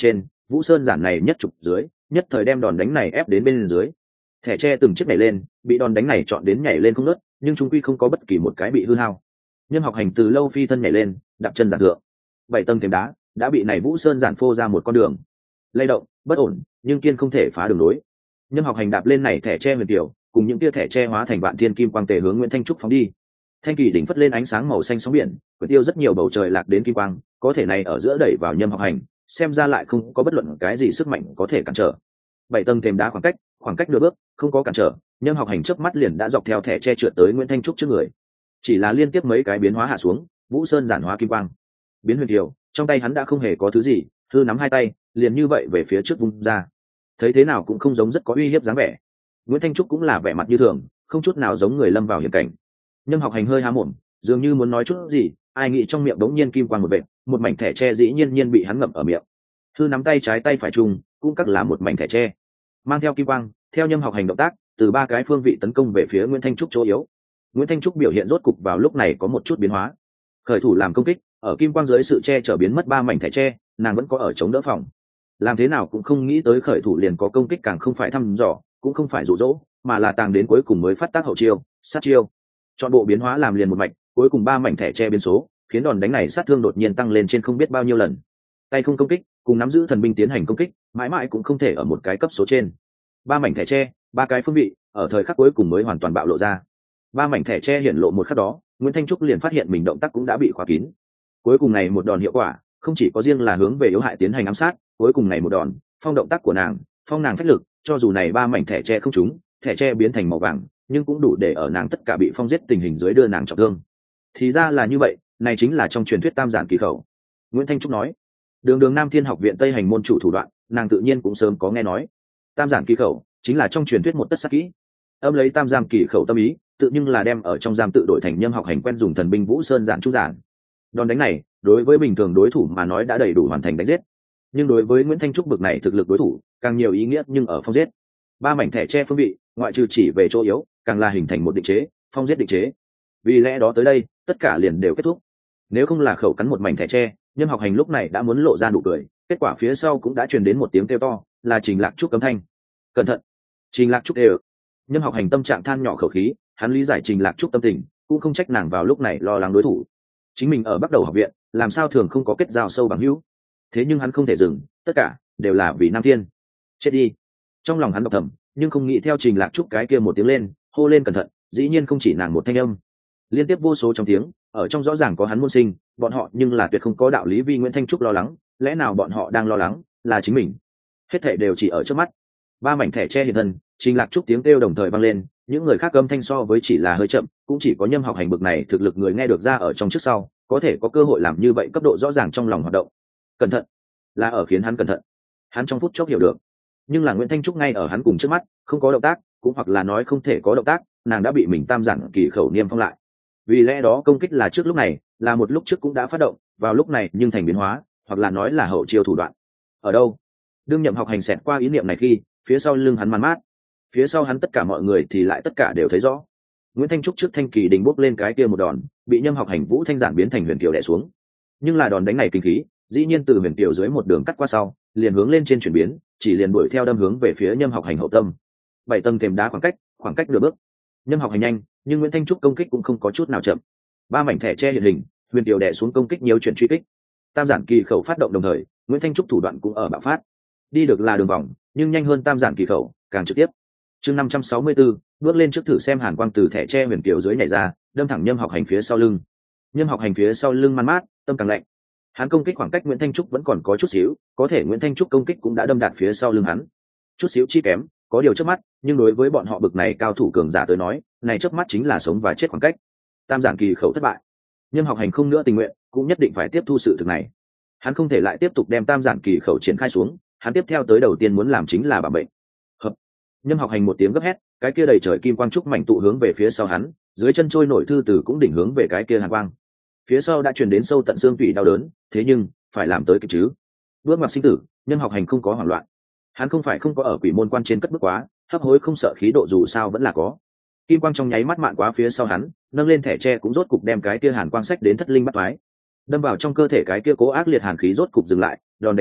Vũ Sơn giản này nhất trục dưới, nhất thời đem đòn đánh này ép đến bên dưới. Thẻ tre từng chiếc nhảy lên, bị đòn đánh này chọn đến nhảy lên không ngớt, nhưng chúng quy không có bất kỳ một cái bị hư hao. Nhâm Học Hành từ lâu phi thân nhảy lên, đạp chân giản thượng. 7 tầng thềm đá đã bị này Vũ Sơn giản phô ra một con đường. Lay động, bất ổn, nhưng kiên không thể phá đường đối. Nhâm Học Hành đạp lên này thẻ tre huyền tiểu, cùng những tia thẻ tre hóa thành vạn thiên kim quang tề hướng Nguyễn Thanh Trúc phóng đi. Thanh kỳ đỉnh phất lên ánh sáng màu xanh sóng biển, quyển tiêu rất nhiều bầu trời lạc đến kim quang, có thể này ở giữa đẩy vào Nhâm Học Hành, xem ra lại không có bất luận cái gì sức mạnh có thể cản trở. 7 tầng thềm đá khoảng cách nửa bước, không có cản trở, Nhâm Học Hành chớp mắt liền đã dọc theo thẻ tre trượt tới Nguyễn Thanh Trúc trước người. Chỉ là liên tiếp mấy cái biến hóa hạ xuống, Vũ Sơn giản hóa kim quang, biến huyền tiểu, trong tay hắn đã không hề có thứ gì, hư nắm hai tay, liền như vậy về phía trước vung ra. Thấy thế nào cũng không giống rất có uy hiếp dáng vẻ. Nguyễn Thanh Trúc cũng là vẻ mặt như thường, không chút nào giống người lâm vào hiểm cảnh. Nhâm Học Hành hơi há mồm, dường như muốn nói chút gì, ai nghĩ trong miệng đống nhiên kim quang một vệt, một mảnh thẻ tre dĩ nhiên bị hắn ngậm ở miệng. Hư nắm tay trái tay phải chung, cũng cắt là một mảnh thẻ tre, mang theo kim quang, theo Nhâm Học Hành động tác, từ ba cái phương vị tấn công về phía Nguyễn Thanh Trúc chỗ yếu. Nguyễn Thanh Trúc biểu hiện rốt cục vào lúc này có một chút biến hóa, khởi thủ làm công kích, ở kim quang dưới sự che chở biến mất ba mảnh thẻ tre, nàng vẫn có ở chống đỡ phòng. Làm thế nào cũng không nghĩ tới khởi thủ liền có công kích, càng không phải thăm dò, cũng không phải dụ dỗ, mà là tàng đến cuối cùng mới phát tác hậu chiêu, sát chiêu. Chọn bộ biến hóa làm liền một mạch, cuối cùng ba mảnh thẻ tre biến số, khiến đòn đánh này sát thương đột nhiên tăng lên trên không biết bao nhiêu lần. Tay không công kích, cùng nắm giữ thần binh tiến hành công kích, mãi mãi cũng không thể ở một cái cấp số trên. Ba mảnh thẻ tre, ba cái phương vị, ở thời khắc cuối cùng mới hoàn toàn bạo lộ ra. Ba mảnh thẻ tre hiển lộ một khắc đó, Nguyễn Thanh Trúc liền phát hiện mình động tác cũng đã bị khóa kín. Cuối cùng này một đòn hiệu quả, không chỉ có riêng là hướng về yếu hại tiến hành ám sát, cuối cùng này một đòn, phong động tác của nàng, phong nàng phách lực, cho dù này ba mảnh thẻ tre không trúng, thẻ tre biến thành màu vàng, nhưng cũng đủ để ở nàng tất cả bị phong giết tình hình dưới đưa nàng trọng thương. Thì ra là như vậy, này chính là trong truyền thuyết tam giản kỳ khẩu. Nguyễn Thanh Trúc nói, đường Nam Thiên học viện Tây hành môn chủ thủ đoạn, nàng tự nhiên cũng sớm có nghe nói. Tam giản kỳ khẩu chính là trong truyền thuyết một tất sát kỹ, âm lấy tam giam kỳ khẩu tâm ý, tự nhưng là đem ở trong giam tự đổi thành Nhâm Học Hành quen dùng thần binh Vũ Sơn giản trung giản. Đòn đánh này, đối với bình thường đối thủ mà nói đã đầy đủ hoàn thành đánh giết, nhưng đối với Nguyễn Thanh Trúc bực này thực lực đối thủ, càng nhiều ý nghĩa nhưng ở phong giết. Ba mảnh thẻ che phương vị, ngoại trừ chỉ về chỗ yếu, càng là hình thành một định chế, phong giết định chế. Vì lẽ đó tới đây, tất cả liền đều kết thúc. Nếu không là khẩu cắn một mảnh thẻ tre, Nhâm Học Hành lúc này đã muốn lộ ra nụ cười, kết quả phía sau cũng đã truyền đến một tiếng kêu to, là Trình Lạc Trúc cấm thanh. Cẩn thận! Trình Lạc Trúc đều. Nhâm Học Hành tâm trạng than nhỏ khẩu khí, hắn lý giải Trình Lạc Trúc tâm tình, cũng không trách nàng vào lúc này lo lắng đối thủ. Chính mình ở bắt đầu học viện, làm sao thường không có kết giao sâu bằng hữu. Thế nhưng hắn không thể dừng, tất cả đều là vì Nam Thiên. Chết đi! Trong lòng hắn độc thầm, nhưng không nghĩ theo Trình Lạc Trúc cái kia một tiếng lên, hô lên cẩn thận, dĩ nhiên không chỉ nàng một thanh âm. Liên tiếp vô số trong tiếng, ở trong rõ ràng có hắn môn sinh, bọn họ nhưng là tuyệt không có đạo lý vì Nguyễn Thanh Trúc lo lắng, lẽ nào bọn họ đang lo lắng là chính mình. Hết thảy đều chỉ ở trước mắt. Ba mảnh thẻ che hiện thân, Trình Lạc Trúc tiếng kêu đồng thời vang lên, những người khác âm thanh so với chỉ là hơi chậm, cũng chỉ có Nhâm Học Hành bực này thực lực người nghe được ra ở trong trước sau, có thể có cơ hội làm như vậy, cấp độ rõ ràng trong lòng hoạt động. Cẩn thận, là ở khiến hắn cẩn thận. Hắn trong phút chốc hiểu được, nhưng là Nguyễn Thanh Trúc ngay ở hắn cùng trước mắt, không có động tác, cũng hoặc là nói không thể có động tác, nàng đã bị mình tam giản kỳ khẩu niêm phong lại. Vì lẽ đó công kích là trước lúc này, là một lúc trước cũng đã phát động, vào lúc này nhưng thành biến hóa, hoặc là nói là hậu chiêu thủ đoạn. Ở đâu? Đương Nhậm Học Hành xẹt qua ý niệm này khi, phía sau lưng hắn man mát, phía sau hắn tất cả mọi người thì lại tất cả đều thấy rõ. Nguyễn Thanh Trúc trước thanh kỳ đình bốc lên cái kia một đòn, bị Nhâm Học Hành vũ thanh giản biến thành huyền tiểu đè xuống. Nhưng là đòn đánh này kinh khí, dĩ nhiên từ huyền tiểu dưới một đường cắt qua sau, liền hướng lên trên chuyển biến, chỉ liền đuổi theo đâm hướng về phía Nhâm Học Hành hậu tâm. 7 tầng thềm đá khoảng cách nửa bước. Nhâm Học Hành nhanh, nhưng Nguyễn Thanh Trúc công kích cũng không có chút nào chậm. Ba mảnh thẻ che hiện hình, huyền tiểu đè xuống công kích nhiều chuyển truy kích. Tam giản kỳ khẩu phát động đồng thời, Nguyễn Thanh Trúc thủ đoạn cũng ở bạo phát. Đi được là đường vòng, nhưng nhanh hơn tam giản kỳ khẩu, càng trực tiếp. Chương 564, bước lên trước thử xem hàn quang từ thẻ tre huyền tiểu dưới nhảy ra, đâm thẳng Nhâm Học Hành phía sau lưng. Nhâm Học Hành phía sau lưng man mát, tâm càng lạnh. Hắn công kích khoảng cách Nguyễn Thanh Trúc vẫn còn có chút xíu, có thể Nguyễn Thanh Trúc công kích cũng đã đâm đạt phía sau lưng hắn. Chút xíu chi kém, có điều chớp mắt, nhưng đối với bọn họ bực này cao thủ cường giả tới nói, này chớp mắt chính là sống và chết khoảng cách. Tam giản kỳ khẩu thất bại. Nhâm Học Hành không nữa tình nguyện, cũng nhất định phải tiếp thu sự thực này. Hắn không thể lại tiếp tục đem tam giản kỳ khẩu triển khai xuống, hắn tiếp theo tới đầu tiên muốn làm chính là bảo mệnh. Hợp. Nhâm Học Hành một tiếng gấp hét, cái kia đầy trời kim quang trúc mảnh tụ hướng về phía sau hắn, dưới chân trôi nổi thư từ cũng đỉnh hướng về cái kia hàn quang. Phía sau đã truyền đến sâu tận xương tủy đau đớn, thế nhưng phải làm tới kịp chứ. Bước ngoặt sinh tử, Nhâm Học Hành không có hoảng loạn. Hắn không phải không có ở quỷ môn quan trên cất bước quá, hấp hối không sợ khí độ dù sao vẫn là có. Kim quang trong nháy mắt mạn quá phía sau hắn, nâng lên thẻ tre cũng rốt cục đem cái kia hàn quang sách đến thất linh bắt thoái. Đâm vào trong cơ thể cái kia cố ác liệt hàn khí rốt cục dừng lại, đòn đánh này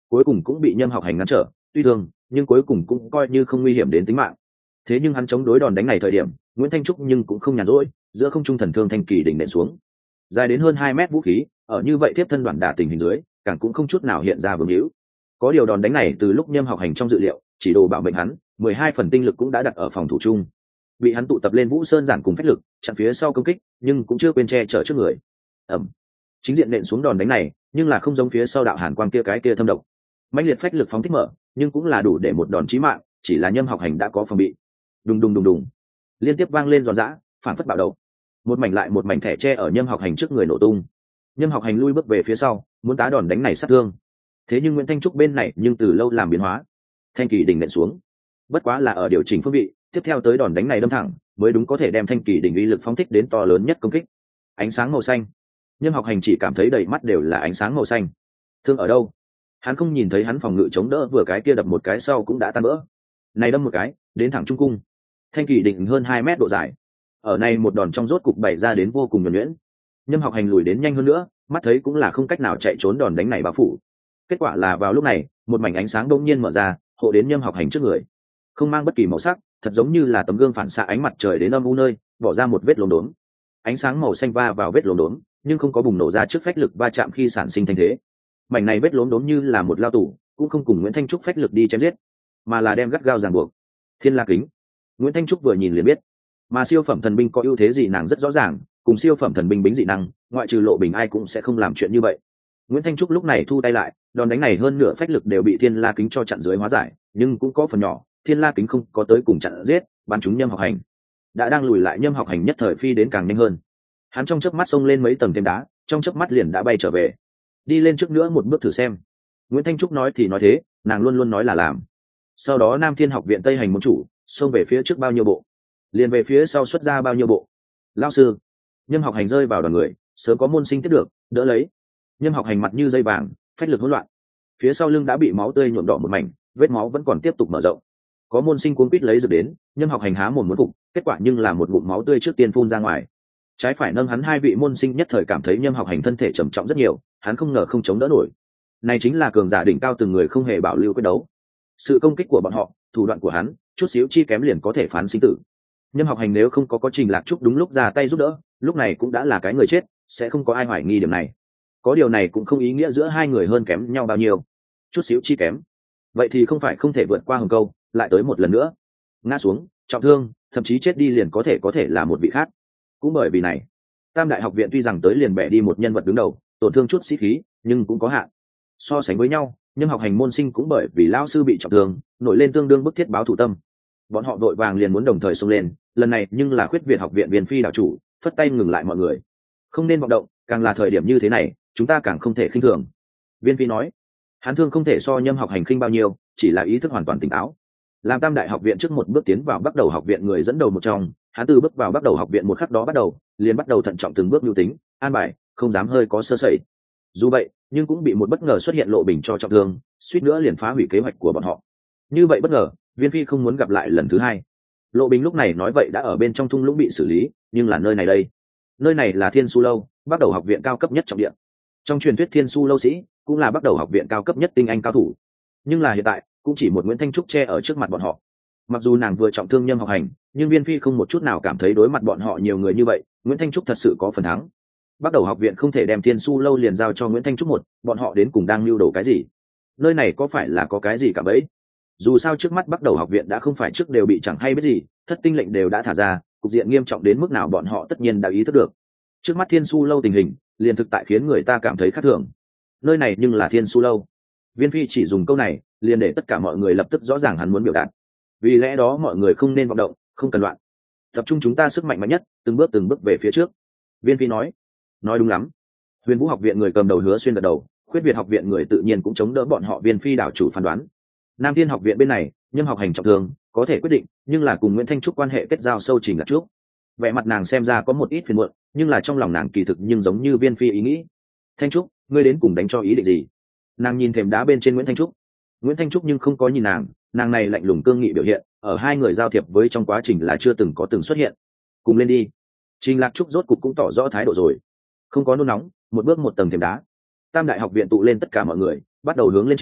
cuối cùng cũng bị Nhâm Học Hành ngăn trở, tuy thương nhưng cuối cùng cũng coi như không nguy hiểm đến tính mạng. Thế nhưng hắn chống đối đòn đánh này thời điểm, Nguyễn Thanh Trúc nhưng cũng không nhàn rỗi, giữa không trung thần thương thanh kỳ đỉnh nện xuống, dài đến hơn 2 mét vũ khí, ở như vậy tiếp thân đoạn đả tình hình dưới, càng cũng không chút nào hiện ra vương hữu. Có điều đòn đánh này từ lúc Nhâm Học Hành trong dự liệu, chỉ đồ bảo mệnh hắn, 12 phần tinh lực cũng đã đặt ở phòng thủ chung. Bị hắn tụ tập lên Vũ Sơn giản cùng phách lực, chặn phía sau công kích, nhưng cũng chưa quên che chở trước người. Ầm. Chính diện nện xuống đòn đánh này, nhưng là không giống phía sau đạo hàn quang kia cái kia thâm độc. Mãnh liệt phách lực phóng thích mở, nhưng cũng là đủ để một đòn chí mạng, chỉ là Nhâm Học Hành đã có phòng bị. Đùng đùng đùng đùng, liên tiếp vang lên giòn giã, phản phất bạo đầu. Một mảnh lại một mảnh thẻ tre ở Nhâm Học Hành trước người nổ tung. Nhâm Học Hành lui bước về phía sau, muốn tá đòn đánh này sát thương. Thế nhưng Nguyễn Thanh Trúc bên này nhưng từ lâu làm biến hóa, thanh kỳ đỉnh nện xuống. Bất quá là ở điều chỉnh phương vị, tiếp theo tới đòn đánh này đâm thẳng, mới đúng có thể đem thanh kỳ đỉnh uy lực phóng thích đến to lớn nhất công kích. Ánh sáng màu xanh. Nhâm Học Hành chỉ cảm thấy đầy mắt đều là ánh sáng màu xanh. Thương ở đâu? Hắn không nhìn thấy hắn phòng ngự chống đỡ vừa cái kia đập một cái sau cũng đã tan vỡ. Này đâm một cái, đến thẳng trung cung. Thanh kỳ đỉnh hơn 2 mét độ dài. Ở này một đòn trong rốt cục bày ra đến vô cùng nhuần nhuyễn. Nhâm Học Hành lùi đến nhanh hơn nữa, mắt thấy cũng là không cách nào chạy trốn đòn đánh này bao phủ. Kết quả là vào lúc này, một mảnh ánh sáng đột nhiên mở ra, hộ đến Nhâm Học Hành trước người. Không mang bất kỳ màu sắc, thật giống như là tấm gương phản xạ ánh mặt trời đến âm u nơi, bỏ ra một vết lốm đốm. Ánh sáng màu xanh va vào vết lốm đốm, nhưng không có bùng nổ ra trước phách lực va chạm khi sản sinh thanh thế. Mảnh này vết lốm đốm như là một lao tủ, cũng không cùng Nguyễn Thanh Trúc phách lực đi chém giết, mà là đem gắt gao ràng buộc. Thiên La kính. Nguyễn Thanh Trúc vừa nhìn liền biết, mà siêu phẩm thần binh có ưu thế gì nàng rất rõ ràng, cùng siêu phẩm thần binh bính dị năng, ngoại trừ Lộ Bình ai cũng sẽ không làm chuyện như vậy. Nguyễn Thanh Trúc lúc này thu tay lại, đòn đánh này hơn nửa phách lực đều bị Thiên La kính cho chặn dưới hóa giải, nhưng cũng có phần nhỏ, Thiên La kính không có tới cùng chặn giết, bắn trúng Nhâm Học Hành. Đã đang lùi lại Nhâm Học Hành nhất thời phi đến càng nhanh hơn. Hắn trong chớp mắt xông lên mấy tầng thêm đá, trong chớp mắt liền đã bay trở về. Đi lên trước nữa một bước thử xem. Nguyễn Thanh Trúc nói thì nói thế, nàng luôn luôn nói là làm. Sau đó Nam Thiên Học viện Tây Hành môn chủ, xông về phía trước bao nhiêu bộ, liền về phía sau xuất ra bao nhiêu bộ. Lão sư. Nhâm Học Hành rơi vào đoàn người, sớm có môn sinh tiếp được, đỡ lấy. Nhâm Học Hành mặt như dây vàng, phách lực hỗn loạn. Phía sau lưng đã bị máu tươi nhuộm đỏ một mảnh, vết máu vẫn còn tiếp tục mở rộng. Có môn sinh cuống quýt lấy dược đến, Nhâm Học Hành há mồm muốn phục, kết quả nhưng là một ngụm máu tươi trước tiên phun ra ngoài. Trái phải nâng hắn hai vị môn sinh nhất thời cảm thấy Nhâm Học Hành thân thể trầm trọng rất nhiều, hắn không ngờ không chống đỡ nổi. Này chính là cường giả đỉnh cao từng người không hề bảo lưu quyết đấu. Sự công kích của bọn họ, thủ đoạn của hắn, chút xíu chi kém liền có thể phán sinh tử. Nhâm Học Hành nếu không có Trình Lạc Trúc đúng lúc ra tay giúp đỡ, lúc này cũng đã là cái người chết, sẽ không có ai hoài nghi điểm này. Có điều này cũng không ý nghĩa giữa hai người hơn kém nhau bao nhiêu. Chút xíu chi kém, vậy thì không phải không thể vượt qua hừng câu, lại tới một lần nữa, ngã xuống, trọng thương, thậm chí chết đi liền có thể là một vị khác. Cũng bởi vì này, Tam Đại học viện tuy rằng tới liền bẻ đi một nhân vật đứng đầu, tổn thương chút sĩ khí, nhưng cũng có hạn. So sánh với nhau, Nhâm Học Hành môn sinh cũng bởi vì lão sư bị trọng thương, nổi lên tương đương bức thiết báo thù tâm. Bọn họ vội vàng liền muốn đồng thời xông lên, lần này nhưng là Khuyết Việt học viện Viên Phi đạo chủ, phất tay ngừng lại mọi người. Không nên vọng động, càng là thời điểm như thế này, chúng ta càng không thể khinh thường. Viên Phi nói, hắn thương không thể so Nhâm Học Hành khinh bao nhiêu, chỉ là ý thức hoàn toàn tỉnh táo. Làm Tam Đại học viện trước một bước tiến vào bắt đầu học viện người dẫn đầu một trong, hắn từ bước vào bắt đầu học viện một khắc đó bắt đầu, liền bắt đầu thận trọng từng bước lưu tính, an bài, không dám hơi có sơ sẩy. Dù vậy, nhưng cũng bị một bất ngờ xuất hiện Lộ Bình cho trọng thương, suýt nữa liền phá hủy kế hoạch của bọn họ. Như vậy bất ngờ, Viên Phi không muốn gặp lại lần thứ hai. Lộ Bình lúc này nói vậy đã ở bên trong thung lũng bị xử lý, nhưng là nơi này đây, nơi này là Thiên Su lâu, bắt đầu học viện cao cấp nhất trọng địa. Trong truyền thuyết Thiên Su lâu sĩ cũng là bắt đầu học viện cao cấp nhất tinh anh cao thủ, nhưng là hiện tại cũng chỉ một Nguyễn Thanh Trúc che ở trước mặt bọn họ. Mặc dù nàng vừa trọng thương Nhâm Học Hành, nhưng Viên Phi không một chút nào cảm thấy đối mặt bọn họ nhiều người như vậy, Nguyễn Thanh Trúc thật sự có phần thắng. Bắt đầu học viện không thể đem Thiên Su lâu liền giao cho Nguyễn Thanh Trúc một, bọn họ đến cùng đang lưu đồ cái gì? Nơi này có phải là có cái gì cả bấy? Dù sao trước mắt bắt đầu học viện đã không phải trước đều bị chẳng hay biết gì, thất tinh lệnh đều đã thả ra, cục diện nghiêm trọng đến mức nào bọn họ tất nhiên đã ý thức được. Trước mắt Thiên Su lâu tình hình, liền thực tại khiến người ta cảm thấy khác thường. Nơi này nhưng là Thiên Su lâu. Viên Phi chỉ dùng câu này, liền để tất cả mọi người lập tức rõ ràng hắn muốn biểu đạt. Vì lẽ đó mọi người không nên vọng động, không cần loạn. Tập trung chúng ta sức mạnh nhất, từng bước về phía trước. Viên Phi nói đúng lắm. Huyền Vũ học viện người cầm đầu Hứa Xuyên gật đầu, Khuyết Việt học viện người tự nhiên cũng chống đỡ bọn họ. Viên Phi đảo chủ phán đoán. Nam Thiên học viện bên này, Nhâm Học Hành trọng thương, có thể quyết định, nhưng là cùng Nguyễn Thanh Trúc quan hệ kết giao sâu Trình Lạc Trúc. Vẻ mặt nàng xem ra có một ít phiền muộn, nhưng là trong lòng nàng kỳ thực nhưng giống như Viên Phi ý nghĩ. Thanh Trúc, ngươi đến cùng đánh cho ý định gì? Nàng nhìn thềm đá bên trên Nguyễn Thanh Trúc. Nguyễn Thanh Trúc nhưng không có nhìn nàng này lạnh lùng cương nghị biểu hiện, ở hai người giao thiệp với trong quá trình là chưa từng có từng xuất hiện. Cùng lên đi. Trình Lạc Trúc rốt cục cũng tỏ rõ thái độ rồi. Không có nôn nóng, một bước một tầng thềm đá. Tam Đại học viện tụ lên tất cả mọi người, bắt đầu hướng lên trên,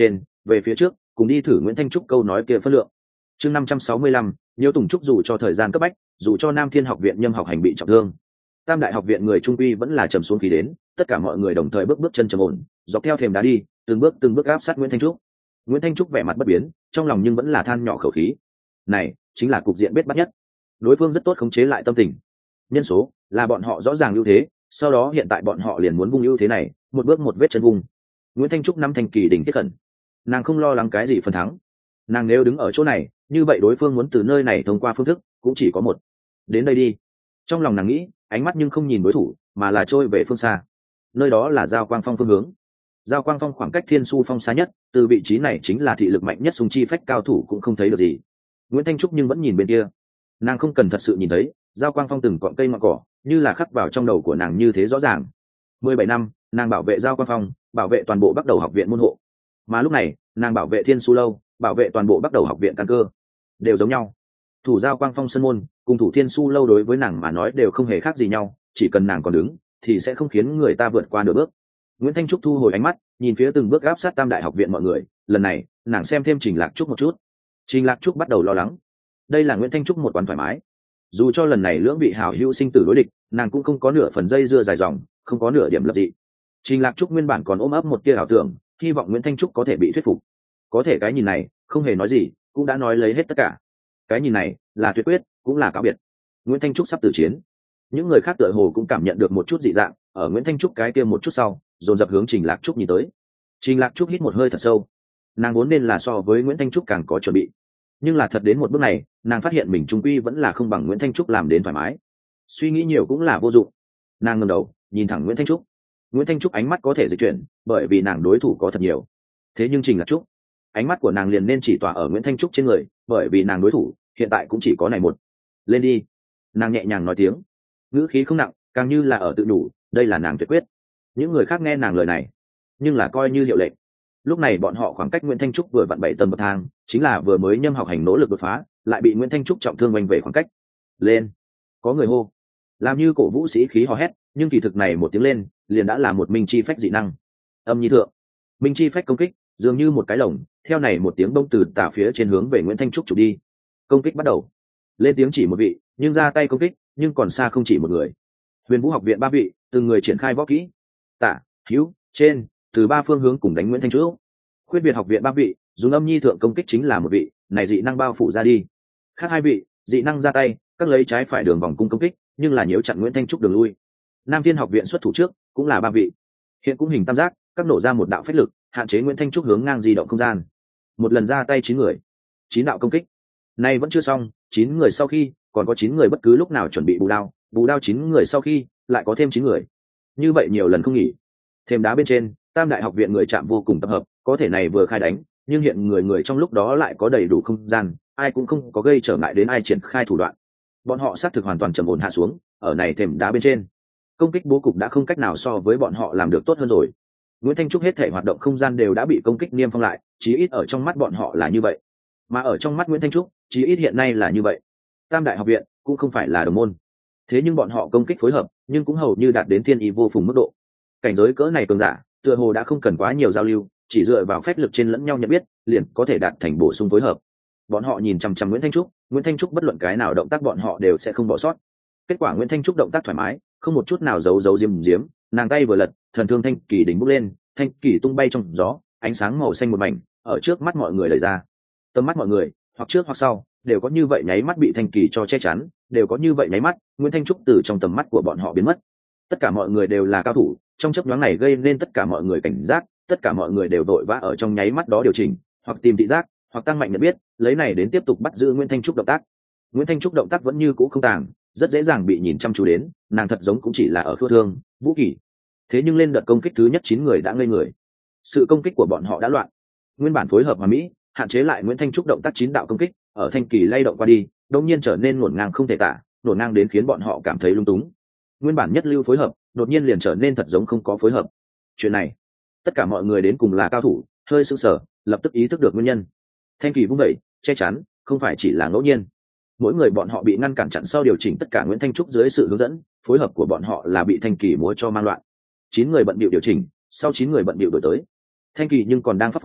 về phía trước cùng đi thử Nguyễn Thanh Trúc câu nói kia phân lượng. Chương 565, Nhiễu Tùng Trúc dù cho thời gian cấp bách, dù cho Nam Thiên học viện Nhâm học hành bị trọng thương, Tam đại học viện người trung quy vẫn là trầm xuống khí đến, tất cả mọi người đồng thời bước bước chân trầm ổn, dọc theo thềm đá đi, từng bước áp sát Nguyễn Thanh Trúc. Nguyễn Thanh Trúc vẻ mặt bất biến, trong lòng nhưng vẫn là than nhỏ khẩu khí. Này, chính là cục diện bết bắt nhất. Đối phương rất tốt khống chế lại tâm tình. Nhân số là bọn họ rõ ràng ưu thế, sau đó hiện tại bọn họ liền muốn vung ưu thế này, một bước một vết chân vùng. Nguyễn Thanh Trúc năm thành kỳ đỉnh kết khẩn. Nàng không lo lắng cái gì phần thắng. Nàng nếu đứng ở chỗ này, như vậy đối phương muốn từ nơi này thông qua phương thức, cũng chỉ có một. Đến đây đi. Trong lòng nàng nghĩ, ánh mắt nhưng không nhìn đối thủ, mà là trôi về phương xa. Nơi đó là Giao Quang Phong phương hướng. Giao Quang Phong khoảng cách Thiên Su Phong xa nhất, từ vị trí này chính là thị lực mạnh nhất xung chi phách cao thủ cũng không thấy được gì. Nguyễn Thanh Trúc nhưng vẫn nhìn bên kia. Nàng không cần thật sự nhìn thấy, Giao Quang Phong từng cọng cây ngọn cỏ, như là khắc vào trong đầu của nàng như thế rõ ràng. 17 năm, nàng bảo vệ Giao Quang Phong, bảo vệ toàn bộ Bắc Đầu học viện môn hộ. Mà lúc này, nàng bảo vệ Thiên Su lâu, bảo vệ toàn bộ Bắc Đầu học viện căn cơ, đều giống nhau. Thủ Giao Quang Phong sân môn, cùng thủ Thiên Su lâu đối với nàng mà nói đều không hề khác gì nhau, chỉ cần nàng còn đứng, thì sẽ không khiến người ta vượt qua nửa bước. Nguyễn Thanh Trúc thu hồi ánh mắt, nhìn phía từng bước áp sát Tam đại học viện mọi người, lần này, nàng xem thêm Trình Lạc Trúc một chút. Trình Lạc Trúc bắt đầu lo lắng. Đây là Nguyễn Thanh Trúc một quán thoải mái. Dù cho lần này lưỡng vị hảo hữu sinh tử đối địch, nàng cũng không có nửa phần dây dưa dài dòng, không có nửa điểm lập dị. Trình Lạc Trúc nguyên bản còn ôm ấp một tia ảo tưởng, hy vọng Nguyễn Thanh Trúc có thể bị thuyết phục. Có thể cái nhìn này, không hề nói gì, cũng đã nói lấy hết tất cả. Cái nhìn này, là tuyệt quyết, cũng là cáo biệt. Nguyễn Thanh Trúc sắp tử chiến. Những người khác tựa hồ cũng cảm nhận được một chút dị dạng, ở Nguyễn Thanh Trúc cái kia một chút sau, dồn dập hướng Trình Lạc Trúc nhìn tới. Trình Lạc Trúc hít một hơi thật sâu. Nàng vốn nên là so với Nguyễn Thanh Trúc càng có chuẩn bị, nhưng là thật đến một bước này, nàng phát hiện mình trung quy vẫn là không bằng Nguyễn Thanh Trúc làm đến thoải mái. Suy nghĩ nhiều cũng là vô dụng. Nàng ngẩng đầu, nhìn thẳng Nguyễn Thanh Trúc. Nguyễn Thanh Trúc ánh mắt có thể dịch chuyển, bởi vì nàng đối thủ có thật nhiều. Thế nhưng Trình Lạc Trúc, ánh mắt của nàng liền nên chỉ tỏa ở Nguyễn Thanh Trúc trên người, bởi vì nàng đối thủ hiện tại cũng chỉ có này một. Lên đi. Nàng nhẹ nhàng nói tiếng, ngữ khí không nặng, càng như là ở tự đủ, đây là nàng tuyệt quyết. Những người khác nghe nàng lời này, nhưng là coi như hiệu lệnh. Lúc này bọn họ khoảng cách Nguyễn Thanh Trúc vừa vặn 7 tầng bậc thang, chính là vừa mới Nhâm học hành nỗ lực đột phá, lại bị Nguyễn Thanh Trúc trọng thương oanh về khoảng cách. Lên. Có người hô, làm như cổ vũ sĩ khí hò hét, nhưng kỳ thực này một tiếng lên, liền đã là một minh chi phách dị năng. Âm nhi thượng, minh chi phách công kích, dường như một cái lồng, theo này một tiếng bông từ tả phía trên hướng về Nguyễn Thanh Trúc chụp đi. Công kích bắt đầu. Lên tiếng chỉ một vị, nhưng ra tay công kích, nhưng còn xa không chỉ một người. Huyền Vũ học viện 3 vị, từng người triển khai võ kỹ, tả, hữu, trên, từ 3 phương hướng cùng đánh Nguyễn Thanh Trúc. Khuyết Việt học viện 3 vị, dùng âm nhi thượng công kích chính là một vị, này dị năng bao phủ ra đi. Khác 2 vị, dị năng ra tay, các lấy trái phải đường vòng cung công kích, nhưng là nhiễu chặn Nguyễn Thanh Trúc đường lui. Nam Thiên học viện xuất thủ trước, cũng là 3 vị. Hiện cũng hình tam giác, các nổ ra một đạo phách lực, hạn chế Nguyễn Thanh Trúc hướng ngang di động không gian. Một lần ra tay 9 người, 9 đạo công kích. Này vẫn chưa xong, 9 người sau khi, còn có 9 người bất cứ lúc nào chuẩn bị bù đao 9 người sau khi, lại có thêm 9 người. Như vậy nhiều lần không nghỉ. Thêm đá bên trên, Tam đại học viện người chạm vô cùng tập hợp, có thể này vừa khai đánh, nhưng hiện người trong lúc đó lại có đầy đủ không gian, ai cũng không có gây trở ngại đến ai triển khai thủ đoạn. Bọn họ xác thực hoàn toàn trầm ổn hạ xuống, ở này thềm đá bên trên. Công kích bố cục đã không cách nào so với bọn họ làm được tốt hơn rồi. Nguyễn Thanh Trúc hết thể hoạt động không gian đều đã bị công kích niêm phong lại, chí ít ở trong mắt bọn họ là như vậy. Mà ở trong mắt Nguyễn Thanh Trúc, chí ít hiện nay là như vậy. Tam đại học viện cũng không phải là đồng môn. Thế nhưng bọn họ công kích phối hợp, nhưng cũng hầu như đạt đến thiên ý vô phùng mức độ. Cảnh giới cỡ này cường giả, tựa hồ đã không cần quá nhiều giao lưu, chỉ dựa vào phách lực trên lẫn nhau nhận biết, liền có thể đạt thành bổ sung phối hợp. Bọn họ nhìn chằm chằm Nguyễn Thanh Trúc bất luận cái nào động tác bọn họ đều sẽ không bỏ sót. Kết quả Nguyễn Thanh Trúc động tác thoải mái, không một chút nào giấu diếm, nàng tay vừa lật, thần thương thanh kỳ đỉnh bốc lên, thanh kỳ tung bay trong gió, ánh sáng màu xanh một mảnh, ở trước mắt mọi người đẩy ra. Tầm mắt mọi người, hoặc trước hoặc sau, đều có như vậy nháy mắt bị thanh kỳ cho che chắn, đều có như vậy nháy mắt, Nguyễn Thanh Trúc từ trong tầm mắt của bọn họ biến mất. Tất cả mọi người đều là cao thủ, trong chớp nhoáng này gây nên tất cả mọi người cảnh giác, tất cả mọi người đều vội vã ở trong nháy mắt đó điều chỉnh, hoặc tìm thị giác, hoặc tăng mạnh nhận biết, lấy này đến tiếp tục bắt giữ Nguyễn Thanh Trúc động tác. Nguyễn Thanh Trúc động tác vẫn như cũ không tàng, rất dễ dàng bị nhìn chăm chú đến, nàng thật giống cũng chỉ là ở khua thương, vũ kỷ. Thế nhưng lên đợt công kích thứ nhất 9 người đã ngây người. Sự công kích của bọn họ đã loạn. Nguyên bản phối hợp mà mỹ, hạn chế lại Nguyễn Thanh Trúc động tác 9 đạo công kích, ở thanh kỳ lay động qua đi, đột nhiên trở nên hỗn ngang không thể tả, hỗn ngang đến khiến bọn họ cảm thấy lung túng. Nguyên bản nhất lưu phối hợp, đột nhiên liền trở nên thật giống không có phối hợp. Chuyện này, tất cả mọi người đến cùng là cao thủ, hơi sững sờ, lập tức ý thức được nguyên nhân. Thanh kỳ vung dậy, che chắn, không phải chỉ là ngẫu nhiên. Mỗi người bọn họ bị ngăn cản chặn sau điều chỉnh tất cả Nguyễn Thanh Trúc dưới sự hướng dẫn, phối hợp của bọn họ là bị thanh kỳ múa cho mang loạn. 9 người bận bịu điều chỉnh, sau 9 người bận bịu đổi tới. Thanh kỳ nhưng còn đang phát phối,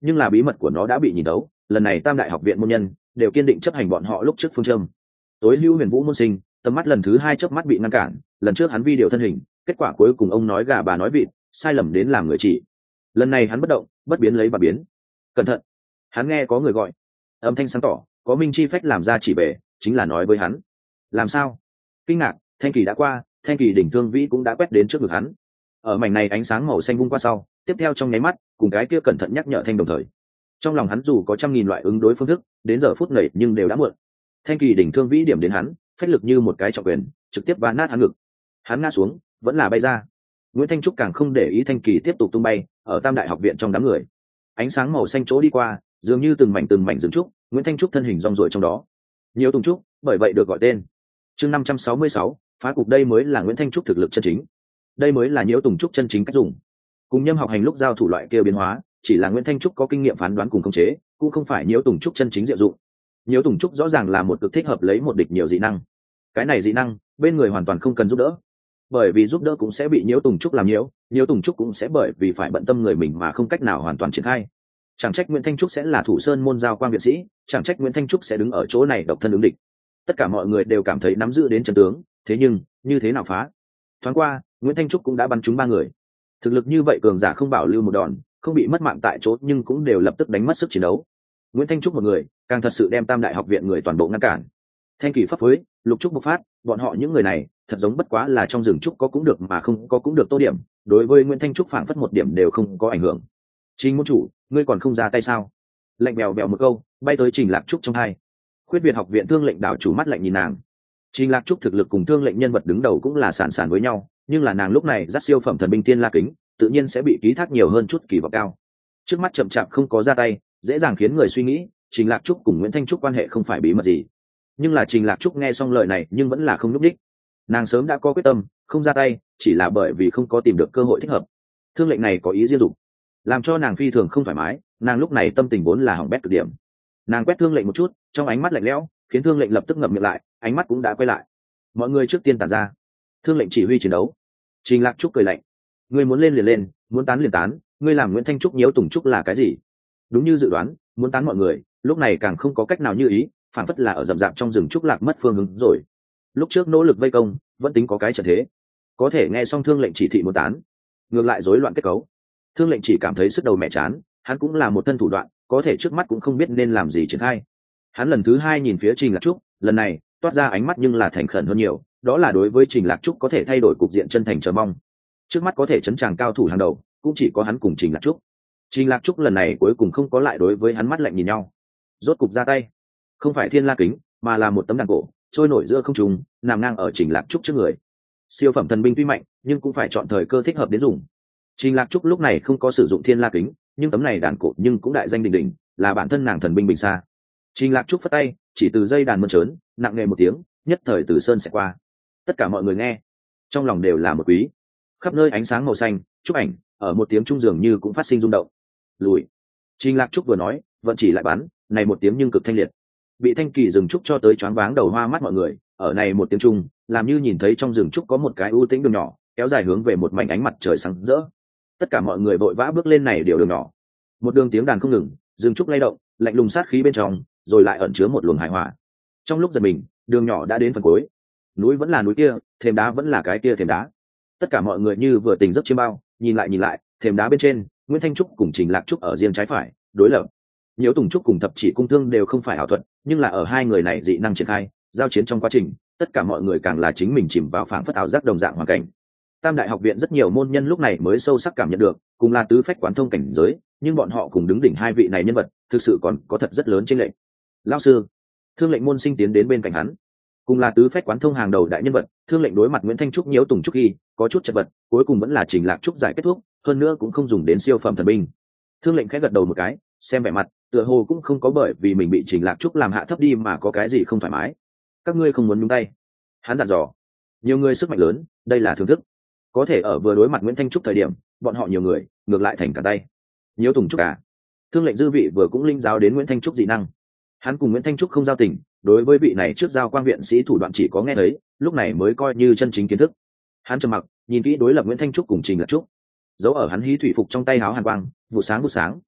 nhưng là bí mật của nó đã bị nhìn đấu. Lần này tam đại học viện môn nhân đều kiên định chấp hành bọn họ lúc trước phương châm. Tối lưu huyền vũ môn sinh tầm mắt lần thứ hai chớp mắt bị ngăn cản, lần trước hắn video thân hình, kết quả cuối cùng ông nói gà bà nói vịt, sai lầm đến làm người chỉ. Lần này hắn bất động bất biến lấy và biến. Cẩn thận, hắn nghe có người gọi, âm thanh sáng tỏ, có minh chi phách làm ra chỉ bể, chính là nói với hắn. Làm sao? Kinh ngạc, thanh kỳ đã qua, thanh kỳ đỉnh thương vĩ cũng đã quét đến trước ngực hắn. Ở mảnh này ánh sáng màu xanh vung qua sau, tiếp theo trong nháy mắt, cùng cái kia cẩn thận nhắc nhở thanh đồng thời. Trong lòng hắn dù có trăm nghìn loại ứng đối phương thức, đến giờ phút này nhưng đều đã muộn. Thanh kỳ đỉnh thương vĩ điểm đến hắn, phách lực như một cái trọng quyền, trực tiếp vá nát hắn ngực. Hắn ngã xuống, vẫn là bay ra. Nguyễn Thanh Trúc càng không để ý thanh kỳ tiếp tục tung bay ở Tam Đại học viện trong đám người. Ánh sáng màu xanh chỗ đi qua, dường như từng mảnh rừng trúc, Nguyễn Thanh Trúc thân hình rong ruổi trong đó. Nhiều tùng trúc, bởi vậy được gọi tên. Chương 566, phá cục, đây mới là Nguyễn Thanh Trúc thực lực chân chính. Đây mới là nhiễu tùng trúc chân chính cách dùng. Cùng Nhâm Học Hành lúc giao thủ loại kia biến hóa, chỉ là Nguyễn Thanh Trúc có kinh nghiệm phán đoán cùng khống chế, cũng không phải nhiễu tùng trúc chân chính diệu dụng. Nhiễu tùng trúc rõ ràng là một cực thích hợp lấy một địch nhiều dị năng. Cái này dị năng, bên người hoàn toàn không cần giúp đỡ, bởi vì giúp đỡ cũng sẽ bị nhiễu tùng trúc làm nhiễu tùng trúc cũng sẽ bởi vì phải bận tâm người mình mà không cách nào hoàn toàn triển khai. Chẳng trách Nguyễn Thanh Trúc sẽ là thủ sơn môn giao quang viện sĩ, chẳng trách Nguyễn Thanh Trúc sẽ đứng ở chỗ này độc thân ứng địch. Tất cả mọi người đều cảm thấy nắm giữ đến trận tướng, thế nhưng như thế nào phá? Thoáng qua, Nguyễn Thanh Trúc cũng đã bắn trúng 3 người. Thực lực như vậy cường giả không bảo lưu một đòn, không bị mất mạng tại chỗ, nhưng cũng đều lập tức đánh mất sức chiến đấu. Nguyễn Thanh Trúc một người, càng thật sự đem Tam Đại học viện người toàn bộ ngăn cản. Thanh kỳ pháp phối, lục trúc bộc phát, bọn họ những người này, thật giống bất quá là trong rừng trúc có cũng được mà không có cũng được tô điểm, đối với Nguyễn Thanh Trúc phảng phất một điểm đều không có ảnh hưởng. Trình môn chủ, ngươi còn không ra tay sao? Lạnh bèo bèo một câu, bay tới Trình Lạc Trúc trong hai. Khuyết Việt học viện Thương lệnh đảo chủ mắt lạnh nhìn nàng. Trình Lạc Trúc thực lực cùng Thương lệnh nhân vật đứng đầu cũng là sàn sàn với nhau, nhưng là nàng lúc này dắt siêu phẩm thần binh tiên la kính, tự nhiên sẽ bị ký thác nhiều hơn chút kỳ vọng cao. Trước mắt chậm chạp không có ra tay, dễ dàng khiến người suy nghĩ Trình Lạc Trúc cùng Nguyễn Thanh Trúc quan hệ không phải bí mật gì. Nhưng là Trình Lạc Trúc nghe xong lời này nhưng vẫn là không nhúc nhích. Nàng sớm đã có quyết tâm không ra tay, chỉ là bởi vì không có tìm được cơ hội thích hợp. Thương lệnh này có ý riêng dụng, làm cho nàng phi thường không thoải mái. Nàng lúc này tâm tình vốn là hỏng bét cực điểm. Nàng quét Thương lệnh một chút, trong ánh mắt lạnh lẽo, khiến Thương lệnh lập tức ngậm miệng lại, ánh mắt cũng đã quay lại. Mọi người trước tiên tản ra. Thương lệnh chỉ huy chiến đấu. Trình Lạc Trúc cười lạnh, ngươi muốn lên liền lên, muốn tán liền tán, ngươi làm Nguyễn Thanh Trúc nhiễu tùng trúc là cái gì? Đúng như dự đoán, muốn tán mọi người, lúc này càng không có cách nào như ý, phản phất là ở rậm rạp trong rừng trúc lạc mất phương hướng rồi. Lúc trước nỗ lực vây công, vẫn tính có cái trận thế, có thể nghe xong Thương lệnh chỉ thị muốn tán, ngược lại rối loạn kết cấu. Thương lệnh chỉ cảm thấy sức đầu mẹ chán, hắn cũng là một thân thủ đoạn, có thể trước mắt cũng không biết nên làm gì triển khai. Hắn lần thứ hai nhìn phía Trình Lạc Trúc, lần này toát ra ánh mắt nhưng là thành khẩn hơn nhiều, đó là đối với Trình Lạc Trúc có thể thay đổi cục diện chân thành chờ mong. Trước mắt có thể chấn tràng cao thủ hàng đầu, cũng chỉ có hắn cùng Trình Lạc Trúc. Trình Lạc Trúc lần này cuối cùng không có lại đối với hắn mắt lạnh nhìn nhau, rốt cục ra tay, không phải thiên la kính, mà là một tấm đàn cổ trôi nổi giữa không trung, nằm ngang ở Trình Lạc Trúc trước người. Siêu phẩm thần binh tuy mạnh, nhưng cũng phải chọn thời cơ thích hợp đến dùng. Trình Lạc Trúc lúc này không có sử dụng thiên la kính, nhưng tấm này đàn cổ nhưng cũng đại danh đỉnh đỉnh, là bản thân nàng thần binh bình xa. Trình Lạc Trúc phất tay, chỉ từ dây đàn mơn trớn, nặng nề một tiếng, nhất thời từ sơn sẽ qua. Tất cả mọi người nghe, trong lòng đều là một quý. Khắp nơi ánh sáng màu xanh, chúc ảnh, ở một tiếng trung dường như cũng phát sinh rung động. Lùi. Trình Lạc Trúc vừa nói, vẫn chỉ lại bắn, này một tiếng nhưng cực thanh liệt. Bị thanh kỳ rừng trúc cho tới choáng váng đầu hoa mắt mọi người, ở này một tiếng trung, làm như nhìn thấy trong rừng trúc có một cái ưu tĩnh đường nhỏ, kéo dài hướng về một mảnh ánh mặt trời sáng rỡ. Tất cả mọi người vội vã bước lên này điều đường nhỏ. Một đường tiếng đàn không ngừng, rừng trúc lay động, lạnh lùng sát khí bên trong, rồi lại ẩn chứa một luồng hài hòa. Trong lúc giật mình, đường nhỏ đã đến phần cuối. Núi vẫn là núi kia, thềm đá vẫn là cái kia thềm đá. Tất cả mọi người như vừa tỉnh giấc chiêm bao, nhìn lại, thềm đá bên trên, Nguyễn Thanh Trúc cùng Trình Lạc Trúc ở riêng trái phải, đối lập. Nhiễu Tùng Trúc cùng Thập Chỉ Cung Thương đều không phải ảo thuật, nhưng là ở hai người này dị năng triển khai, giao chiến trong quá trình, tất cả mọi người càng là chính mình chìm vào phảng phất ảo giác đồng dạng hoàn cảnh. Tam Đại học viện rất nhiều môn nhân lúc này mới sâu sắc cảm nhận được, cùng là tứ phách quán thông cảnh giới, nhưng bọn họ cùng đứng đỉnh hai vị này nhân vật, thực sự còn có thật rất lớn chênh lệch. Lão sư, Thương lệnh môn sinh tiến đến bên cạnh hắn, cùng là tứ phách quán thông hàng đầu đại nhân vật, Thương lệnh đối mặt Nguyễn Thanh Trúc Nhiễu Tùng Trúc khi có chút chật vật, cuối cùng vẫn là Trình Lạc Trúc giải kết thúc, hơn nữa cũng không dùng đến siêu phẩm thần binh. Thương lệnh khẽ gật đầu một cái, xem vẻ mặt, tựa hồ cũng không có bởi vì mình bị Trình Lạc Trúc làm hạ thấp đi mà có cái gì không thoải mái. Các ngươi không muốn nhúng tay, hắn dặn dò. Nhiều người sức mạnh lớn, đây là thưởng thức. Có thể ở vừa đối mặt Nguyễn Thanh Trúc thời điểm, bọn họ nhiều người ngược lại thành cả tay. Nhiễu Tùng Trúc à? Thương lệnh dư vị vừa cũng linh giáo đến Nguyễn Thanh Trúc dị năng. Hắn cùng Nguyễn Thanh Trúc không giao tình, đối với vị này trước giao quang viện sĩ thủ đoạn chỉ có nghe thấy, lúc này mới coi như chân chính kiến thức. Hắn trầm mặc, nhìn kỹ đối lập Nguyễn Thanh Trúc cùng Trình Lạc Trúc, giấu ở hắn hí thủy phục trong tay háo hàn quang, vụ sáng.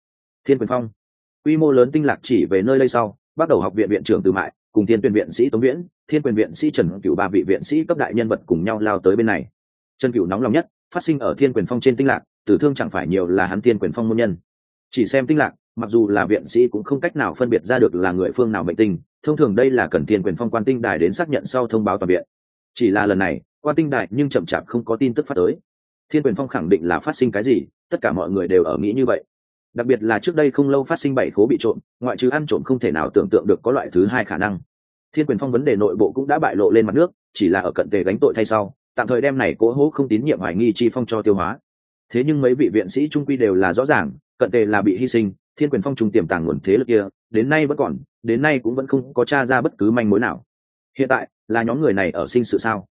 Thiên Quyền Phong. Quy mô lớn tinh lạc chỉ về nơi đây sau, bắt đầu học viện viện trưởng Từ Mại cùng Thiên Quyền viện sĩ Tống Viễn, Thiên Quyền viện sĩ Trần Cửu ba vị viện sĩ cấp đại nhân vật cùng nhau lao tới bên này. Trần Cửu nóng lòng nhất, phát sinh ở Thiên Quyền Phong trên tinh lạc, tử thương chẳng phải nhiều là hắn Thiên Quyền Phong môn nhân. Chỉ xem tinh lạc, mặc dù là viện sĩ cũng không cách nào phân biệt ra được là người phương nào mệnh tinh, thông thường đây là cần Thiên Quyền Phong quan tinh đài đến xác nhận sau thông báo toàn viện. Chỉ là lần này, quan tinh đài nhưng chậm chạp không có tin tức phát tới. Thiên Quyền Phong khẳng định là phát sinh cái gì, tất cả mọi người đều ở nghĩ như vậy. Đặc biệt là trước đây không lâu phát sinh 7 khố bị trộm, ngoại trừ ăn trộm không thể nào tưởng tượng được có loại thứ hai khả năng. Thiên Quyền Phong vấn đề nội bộ cũng đã bại lộ lên mặt nước, chỉ là ở cận tề gánh tội thay sau, tạm thời đem này cố hố không tín nhiệm hoài nghi chi phong cho tiêu hóa. Thế nhưng mấy vị viện sĩ trung quy đều là rõ ràng, cận tề là bị hy sinh, Thiên Quyền Phong trung tiềm tàng nguồn thế lực kia, đến nay vẫn còn, đến nay cũng vẫn không có tra ra bất cứ manh mối nào. Hiện tại, là nhóm người này ở sinh sự sao?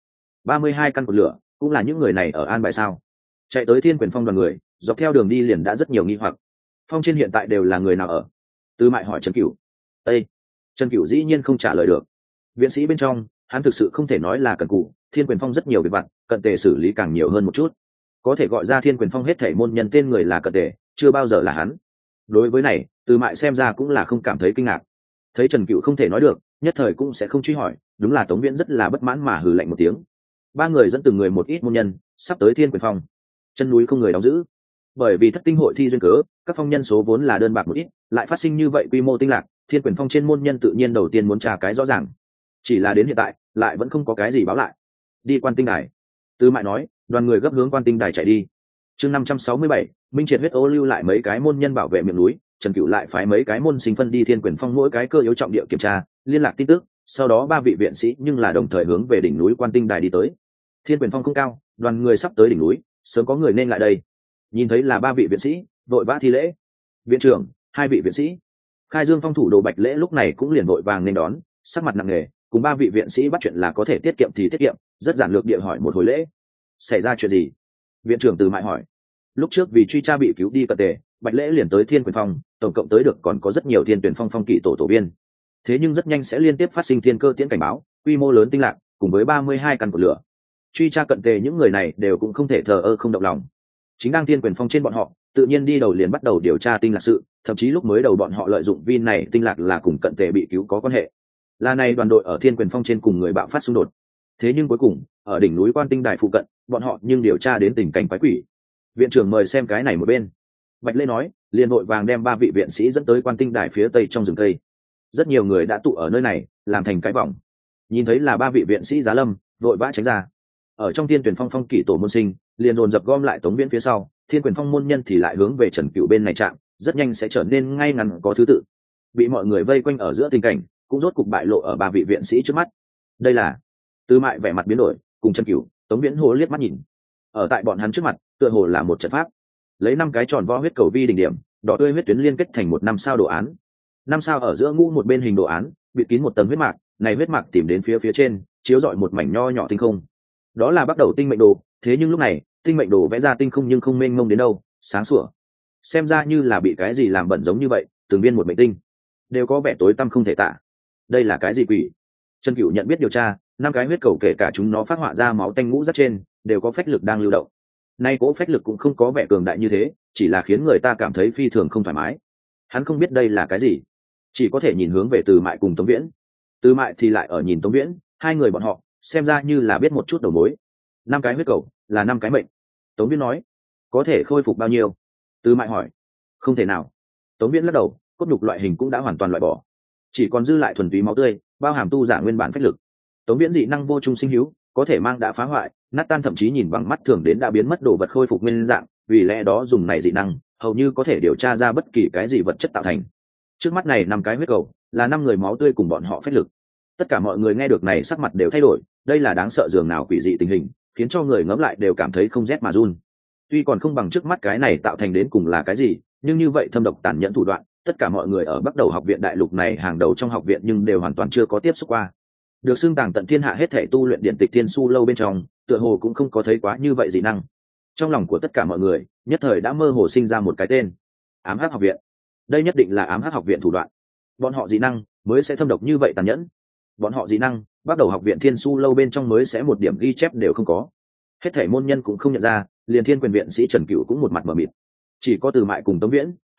32 căn cột lửa, cũng là những người này ở an bài sao? Chạy tới Thiên Quyền Phong đoàn người, dọc theo đường đi liền đã rất nhiều nghi hoặc. Phong trên hiện tại đều là người nào ở? Tư Mại hỏi Trần Cửu. Ê! Trần Cửu dĩ nhiên không trả lời được. Viện sĩ bên trong, hắn thực sự không thể nói là cần cụ, Thiên Quyền Phong rất nhiều việc vặt, cận tề xử lý càng nhiều hơn một chút. Có thể gọi ra Thiên Quyền Phong hết thảy môn nhân tên người là cận tề, chưa bao giờ là hắn. Đối với này, Tư Mại xem ra cũng là không cảm thấy kinh ngạc. Thấy Trần Cửu không thể nói được, nhất thời cũng sẽ không truy hỏi, đúng là Tống Viễn rất là bất mãn mà hừ lạnh một tiếng. Ba người dẫn từng người một ít môn nhân, sắp tới Thiên Quyền Phong. Chân núi không người đóng giữ. Bởi vì thất tinh hội thi duyên cớ, các phong nhân số vốn là đơn bạc một ít, lại phát sinh như vậy quy mô tinh lạc, Thiên Quyền Phong trên môn nhân tự nhiên đầu tiên muốn tra cái rõ ràng. Chỉ là đến hiện tại, lại vẫn không có cái gì báo lại. Đi quan tinh đài. Tư Mại nói, đoàn người gấp hướng quan tinh đài chạy đi. Chương 567, Minh Triệt huyết ô lưu lại mấy cái môn nhân bảo vệ miệng núi, Trần Cửu lại phái mấy cái môn sinh phân đi Thiên Quyền Phong mỗi cái cơ yếu trọng địa kiểm tra, liên lạc tin tức, sau đó ba vị viện sĩ nhưng là đồng thời hướng về đỉnh núi quan tinh đài đi tới. Thiên Quyền Phong không cao, đoàn người sắp tới đỉnh núi, sớm có người nên lại đây. Nhìn thấy là ba vị viện sĩ, vội vã thi lễ. Viện trưởng, hai vị viện sĩ. Khai Dương Phong thủ đồ Bạch Lễ lúc này cũng liền vội vàng nên đón, sắc mặt nặng nề, cùng ba vị viện sĩ bắt chuyện là có thể tiết kiệm thì tiết kiệm, rất giản lược địa hỏi một hồi lễ. Xảy ra chuyện gì? Viện trưởng Từ Mại hỏi. Lúc trước vì truy tra bị cứu đi cận tề, Bạch Lễ liền tới Thiên Quyền Phong, tổng cộng tới được còn có rất nhiều Thiên Tuyển Phong phong kỵ tổ viên. Thế nhưng rất nhanh sẽ liên tiếp phát sinh thiên cơ tiễn cảnh báo, quy mô lớn tinh lạc, cùng với 32 căn cột lửa. Truy tra cận tề những người này đều cũng không thể thờ ơ không động lòng. Chính đang Thiên Quyền Phong trên bọn họ, tự nhiên đi đầu liền bắt đầu điều tra tinh lạc sự, thậm chí lúc mới đầu bọn họ lợi dụng viên này tinh lạc là cùng cận tề bị cứu có quan hệ. Là này đoàn đội ở Thiên Quyền Phong trên cùng người bạo phát xung đột. Thế nhưng cuối cùng, ở đỉnh núi quan tinh đài phụ cận, bọn họ nhưng điều tra đến tình cảnh quái quỷ. Viện trưởng mời xem cái này một bên. Bạch Lễ nói, liền vội vàng đem ba vị viện sĩ dẫn tới quan tinh đài phía tây trong rừng cây. Rất nhiều người đã tụ ở nơi này, làm thành cái vòng. Nhìn thấy là ba vị viện sĩ giá lâm, vội vã tránh ra. Ở trong Thiên Tuyển Phong phong kỷ tổ môn sinh, liền dồn dập gom lại Tống Viễn phía sau, Thiên Quyền Phong môn nhân thì lại hướng về Trần Cửu bên này chạm, rất nhanh sẽ trở nên ngay ngắn có thứ tự. Bị mọi người vây quanh ở giữa tình cảnh, cũng rốt cục bại lộ ở ba vị viện sĩ trước mắt. Đây là Tư Mại vẻ mặt biến đổi, cùng Trần Cửu, Tống Viễn hồ liếc mắt nhìn. Ở tại bọn hắn trước mặt, tựa hồ là một trận pháp. Lấy 5 cái tròn vo huyết cầu vi đỉnh điểm, đỏ tươi huyết tuyến liên kết thành một 5 sao đồ án. 5 sao ở giữa ngũ một bên hình đồ án, bịt kín một tầng huyết mạc, này huyết mạc tìm đến phía trên, chiếu rọi một mảnh nho nhỏ tinh không. Đó là bắt đầu tinh mệnh đồ, thế nhưng lúc này, tinh mệnh đồ vẽ ra tinh không nhưng không mênh mông đến đâu, sáng sủa. Xem ra như là bị cái gì làm bẩn giống như vậy, từng viên một mệnh tinh, đều có vẻ tối tăm không thể tả. Đây là cái gì quỷ? Trần Cửu nhận biết điều tra, 5 cái huyết cầu kể cả chúng nó phát họa ra máu tanh ngũ rất trên, đều có phách lực đang lưu động. Nay cỗ phách lực cũng không có vẻ cường đại như thế, chỉ là khiến người ta cảm thấy phi thường không thoải mái. Hắn không biết đây là cái gì, chỉ có thể nhìn hướng về Từ Mại cùng Tống Viễn. Từ Mại thì lại ở nhìn Tống Viễn, hai người bọn họ xem ra như là biết một chút đầu mối. 5 cái huyết cầu là 5 cái mệnh. Tống Viễn nói, có thể khôi phục bao nhiêu? Từ Mại hỏi. Không thể nào. Tống Viễn lắc đầu, cốt nhục loại hình cũng đã hoàn toàn loại bỏ, chỉ còn dư lại thuần túy máu tươi, bao hàm tu giả nguyên bản phách lực. Tống Viễn dị năng vô trung sinh hữu, có thể mang đã phá hoại, nát tan, thậm chí nhìn bằng mắt thường đến đã biến mất đồ vật khôi phục nguyên dạng, vì lẽ đó dùng này dị năng hầu như có thể điều tra ra bất kỳ cái gì vật chất tạo thành. Trước mắt này 5 cái huyết cầu là 5 người máu tươi cùng bọn họ phách lực. Tất cả mọi người nghe được này sắc mặt đều thay đổi, đây là đáng sợ dường nào quỷ dị tình hình, khiến cho người ngẫm lại đều cảm thấy không rét mà run. Tuy còn không bằng trước mắt cái này tạo thành đến cùng là cái gì, nhưng như vậy thâm độc tàn nhẫn thủ đoạn, tất cả mọi người ở bắt đầu học viện đại lục này hàng đầu trong học viện nhưng đều hoàn toàn chưa có tiếp xúc qua. Được xưng tàng tận thiên hạ hết thể tu luyện điện tịch thiên su lâu bên trong, tựa hồ cũng không có thấy quá như vậy dị năng. Trong lòng của tất cả mọi người nhất thời đã mơ hồ sinh ra một cái tên: ám hắc học viện. Đây nhất định là ám hắc học viện thủ đoạn. Bọn họ dị năng mới sẽ thâm độc như vậy tàn nhẫn. Bọn họ dị năng bắt đầu học viện thiên su lâu bên trong mới sẽ một điểm ghi chép đều không có. Hết thể môn nhân cũng không nhận ra, liền Thiên Quyền viện sĩ Trần Cửu cũng một mặt mờ mịt. Chỉ có Từ Mại cùng Tống Viễn,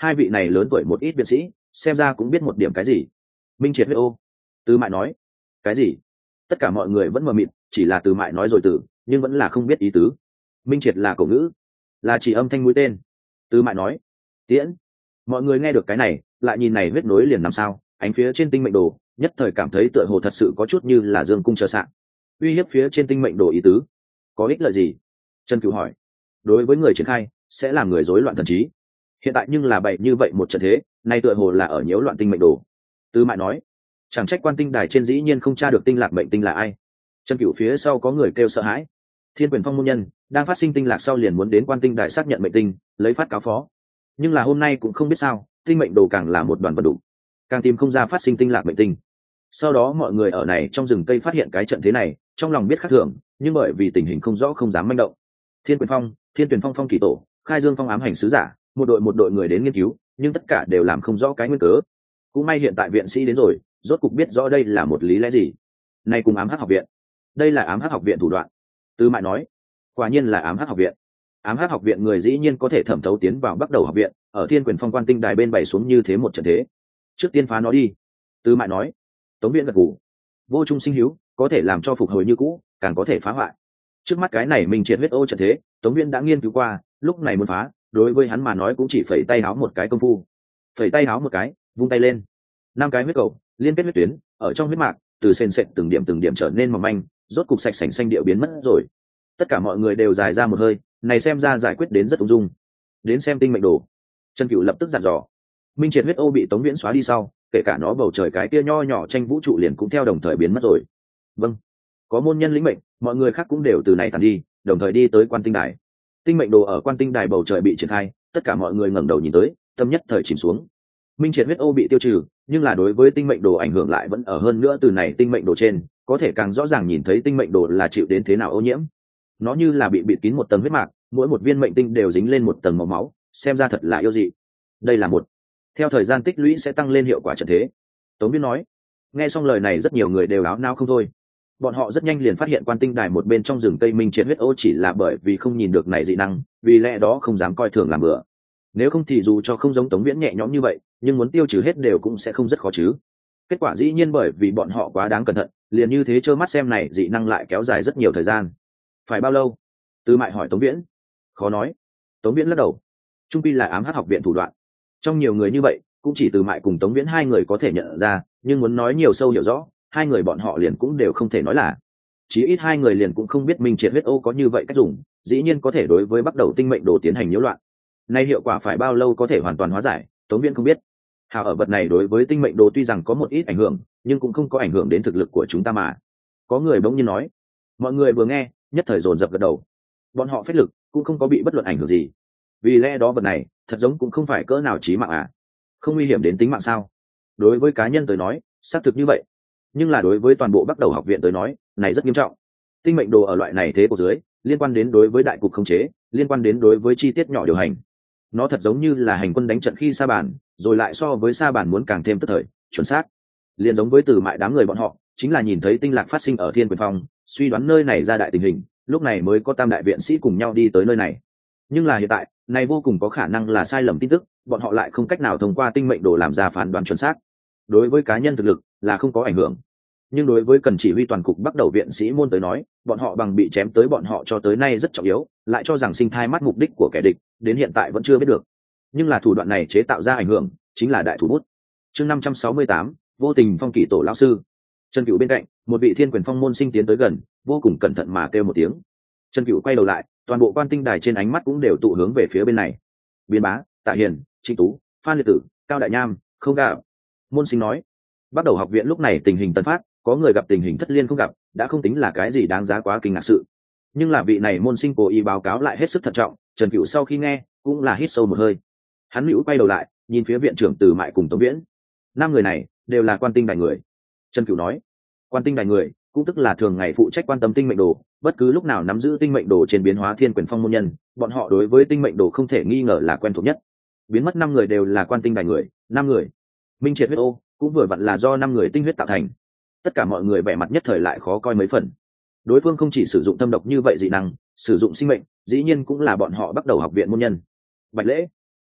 hai vị này lớn tuổi một ít viện sĩ xem ra cũng biết một điểm cái gì. Minh triệt huyết ô. Từ Mại nói. Cái gì? Tất cả mọi người vẫn mờ mịt, chỉ là Từ Mại nói rồi từ, nhưng vẫn là không biết ý tứ. Minh triệt là cổ ngữ, là chỉ âm thanh mũi tên. Từ Mại nói. Tiễn. Mọi người nghe được cái này, lại nhìn này huyết nối liền làm sao, ánh phía trên tinh mệnh đồ, nhất thời cảm thấy tựa hồ thật sự có chút như là dương cung chờ sạn. Uy hiếp phía trên tinh mệnh đồ ý tứ, có ích lợi gì? Trần Cửu hỏi. Đối với người triển khai, sẽ làm người rối loạn thần trí. Hiện tại nhưng là bậy như vậy một trận thế, nay tựa hồ là ở nhiễu loạn tinh mệnh đồ. Từ Mại nói. Chẳng trách quan tinh đài trên dĩ nhiên không tra được tinh lạc mệnh tinh là ai. Trần Cửu phía sau có người kêu sợ hãi. Thiên Quyền Phong môn nhân đang phát sinh tinh lạc sau liền muốn đến quan tinh đài xác nhận mệnh tinh, lấy phát cáo phó. Nhưng là hôm nay cũng không biết sao, tinh mệnh đồ càng là một đoàn vật đủ, càng tìm không ra phát sinh tinh lạc mệnh tinh. Sau đó mọi người ở này trong rừng cây phát hiện cái trận thế này, trong lòng biết khác thường, nhưng bởi vì tình hình không rõ không dám manh động. Thiên Quyền Phong, Thiên Tuyển Phong phong kỳ tổ, Khai Dương Phong ám hành sứ giả, một đội người đến nghiên cứu, nhưng tất cả đều làm không rõ cái nguyên cớ. Cũng may hiện tại viện sĩ đến rồi, rốt cục biết rõ đây là một lý lẽ gì. Nay cùng ám hắc học viện, đây là ám hắc học viện thủ đoạn. Từ Mại nói, quả nhiên là ám hắc học viện. Ám hắc học viện người dĩ nhiên có thể thẩm thấu tiến vào Bắc Đầu học viện, ở Thiên Quyền Phong quan tinh đài bên bày xuống như thế một trận thế. Trước tiên phá nó đi. Từ Mại nói. Tống Viễn gật gù. Vô trung sinh hữu, có thể làm cho phục hồi như cũ, càng có thể phá hoại. Trước mắt cái này mình triệt huyết ô trận thế, Tống Viễn đã nghiên cứu qua, lúc này muốn phá, đối với hắn mà nói cũng chỉ phẩy tay háo một cái công phu. Phẩy tay háo một cái, vung tay lên. 5 cái huyết cầu liên kết huyết tuyến, ở trong huyết mạc, từ sền sệt từng điểm trở nên mỏng manh, rốt cục sạch sành xanh điệu biến mất rồi. Tất cả mọi người đều dài ra một hơi, này xem ra giải quyết đến rất ung dung. Đến xem tinh mệnh đồ. Trần Cửu lập tức dặn dò. Minh triệt huyết ô bị Tống Viễn xóa đi sau, kể cả nó bầu trời cái kia nho nhỏ tranh vũ trụ liền cũng theo đồng thời biến mất rồi. Vâng. Có môn nhân lĩnh mệnh, mọi người khác cũng đều từ này tàn đi, đồng thời đi tới quan tinh đài. Tinh mệnh đồ ở quan tinh đài bầu trời bị triển khai, tất cả mọi người ngẩng đầu nhìn tới, tâm nhất thời chìm xuống. Minh triệt huyết ô bị tiêu trừ, nhưng là đối với tinh mệnh đồ ảnh hưởng lại vẫn ở hơn nữa, từ này tinh mệnh đồ trên, có thể càng rõ ràng nhìn thấy tinh mệnh đồ là chịu đến thế nào ô nhiễm. Nó như là bị bịt kín một tầng huyết mạc, mỗi một viên mệnh tinh đều dính lên một tầng màu máu, xem ra thật là yêu dị. Đây là một, theo thời gian tích lũy sẽ tăng lên hiệu quả trận thế. Tống Viễn nói. Nghe xong lời này rất nhiều người đều áo nao không thôi. Bọn họ rất nhanh liền phát hiện quan tinh đài một bên trong rừng cây minh triệt huyết ô chỉ là bởi vì không nhìn được này dị năng, vì lẽ đó không dám coi thường làm bừa. Nếu không thì dù cho không giống Tống Viễn nhẹ nhõm như vậy, nhưng muốn tiêu trừ hết đều cũng sẽ không rất khó chứ. Kết quả dĩ nhiên bởi vì bọn họ quá đáng cẩn thận, liền như thế trơ mắt xem này dị năng lại kéo dài rất nhiều thời gian. Phải bao lâu? Từ Mại hỏi Tống Viễn. Khó nói. Tống Viễn lắc đầu. Trung quy là ám hắc học viện thủ đoạn. Trong nhiều người như vậy, cũng chỉ Từ Mại cùng Tống Viễn hai người có thể nhận ra, nhưng muốn nói nhiều sâu hiểu rõ, hai người bọn họ liền cũng đều không thể nói là. Chí ít hai người liền cũng không biết Minh triệt huyết ô có như vậy cách dùng, dĩ nhiên có thể đối với bắt đầu tinh mệnh đồ tiến hành nhiễu loạn. Nay hiệu quả phải bao lâu có thể hoàn toàn hóa giải, Tống Viễn không biết. Hào ở vật này đối với tinh mệnh đồ tuy rằng có một ít ảnh hưởng, nhưng cũng không có ảnh hưởng đến thực lực của chúng ta mà. Có người bỗng nhiên nói. Mọi người vừa nghe, nhất thời dồn dập gật đầu. Bọn họ phách lực cũng không có bị bất luận ảnh hưởng gì. Vì lẽ đó vật này thật giống cũng không phải cỡ nào chí mạng à? Không nguy hiểm đến tính mạng sao? Đối với cá nhân tới nói, xác thực như vậy. Nhưng là đối với toàn bộ Bắc Đầu học viện tới nói, này rất nghiêm trọng. Tinh mệnh đồ ở loại này thế của dưới, liên quan đến đối với đại cục khống chế, liên quan đến đối với chi tiết nhỏ điều hành. Nó thật giống như là hành quân đánh trận khi sa bàn, rồi lại so với sa bàn muốn càng thêm tức thời, chuẩn xác. Liên giống với Từ Mại đám người bọn họ, chính là nhìn thấy tinh lạc phát sinh ở Thiên Quyền Phong, suy đoán nơi này ra đại tình hình, lúc này mới có tam đại viện sĩ cùng nhau đi tới nơi này. Nhưng là hiện tại, này vô cùng có khả năng là sai lầm tin tức, bọn họ lại không cách nào thông qua tinh mệnh đồ làm ra phán đoán chuẩn xác. Đối với cá nhân thực lực là không có ảnh hưởng, nhưng đối với cần chỉ huy toàn cục Bắc Đầu viện sĩ môn tới nói, bọn họ bằng bị chém tới bọn họ cho tới nay rất trọng yếu, lại cho rằng sinh thai mắt mục đích của kẻ địch, đến hiện tại vẫn chưa biết được. Nhưng là thủ đoạn này chế tạo ra ảnh hưởng, chính là đại thủ bút. Chương 568, vô tình phong kỷ tổ lão sư. Trần Cửu bên cạnh, một vị Thiên Quyền Phong môn sinh tiến tới gần, vô cùng cẩn thận mà kêu một tiếng. Trần Cửu quay đầu lại, toàn bộ quan tinh đài trên ánh mắt cũng đều tụ hướng về phía bên này. Biên Bá, Tạ Hiền, Trịnh Tú, Phan Liệt Tử, Cao Đại Nham, không gặp. Môn sinh nói. Bắt đầu học viện lúc này tình hình tấn phát, có người gặp tình hình thất liên không gặp, đã không tính là cái gì đáng giá quá kinh ngạc sự. Nhưng là vị này môn sinh cố ý báo cáo lại hết sức thận trọng, Trần Cửu sau khi nghe, cũng là hít sâu một hơi. Hắn hữu quay đầu lại, nhìn phía viện trưởng Từ Mại cùng Tống Viễn. 5 người này đều là quan tinh đài người. Trần Cửu nói, quan tinh đài người cũng tức là thường ngày phụ trách quan tâm tinh mệnh đồ, bất cứ lúc nào nắm giữ tinh mệnh đồ trên biến hóa Thiên Quyền Phong môn nhân, bọn họ đối với tinh mệnh đồ không thể nghi ngờ là quen thuộc nhất. Biến mất 5 người đều là quan tinh đài người, 5 người. Minh triệt huyết ô cũng vừa vặn là do 5 người tinh huyết tạo thành. Tất cả mọi người vẻ mặt nhất thời lại khó coi mấy phần. Đối phương không chỉ sử dụng thâm độc như vậy dị năng, sử dụng sinh mệnh, dĩ nhiên cũng là bọn họ Bắt Đầu học viện môn nhân. Bạch Lễ,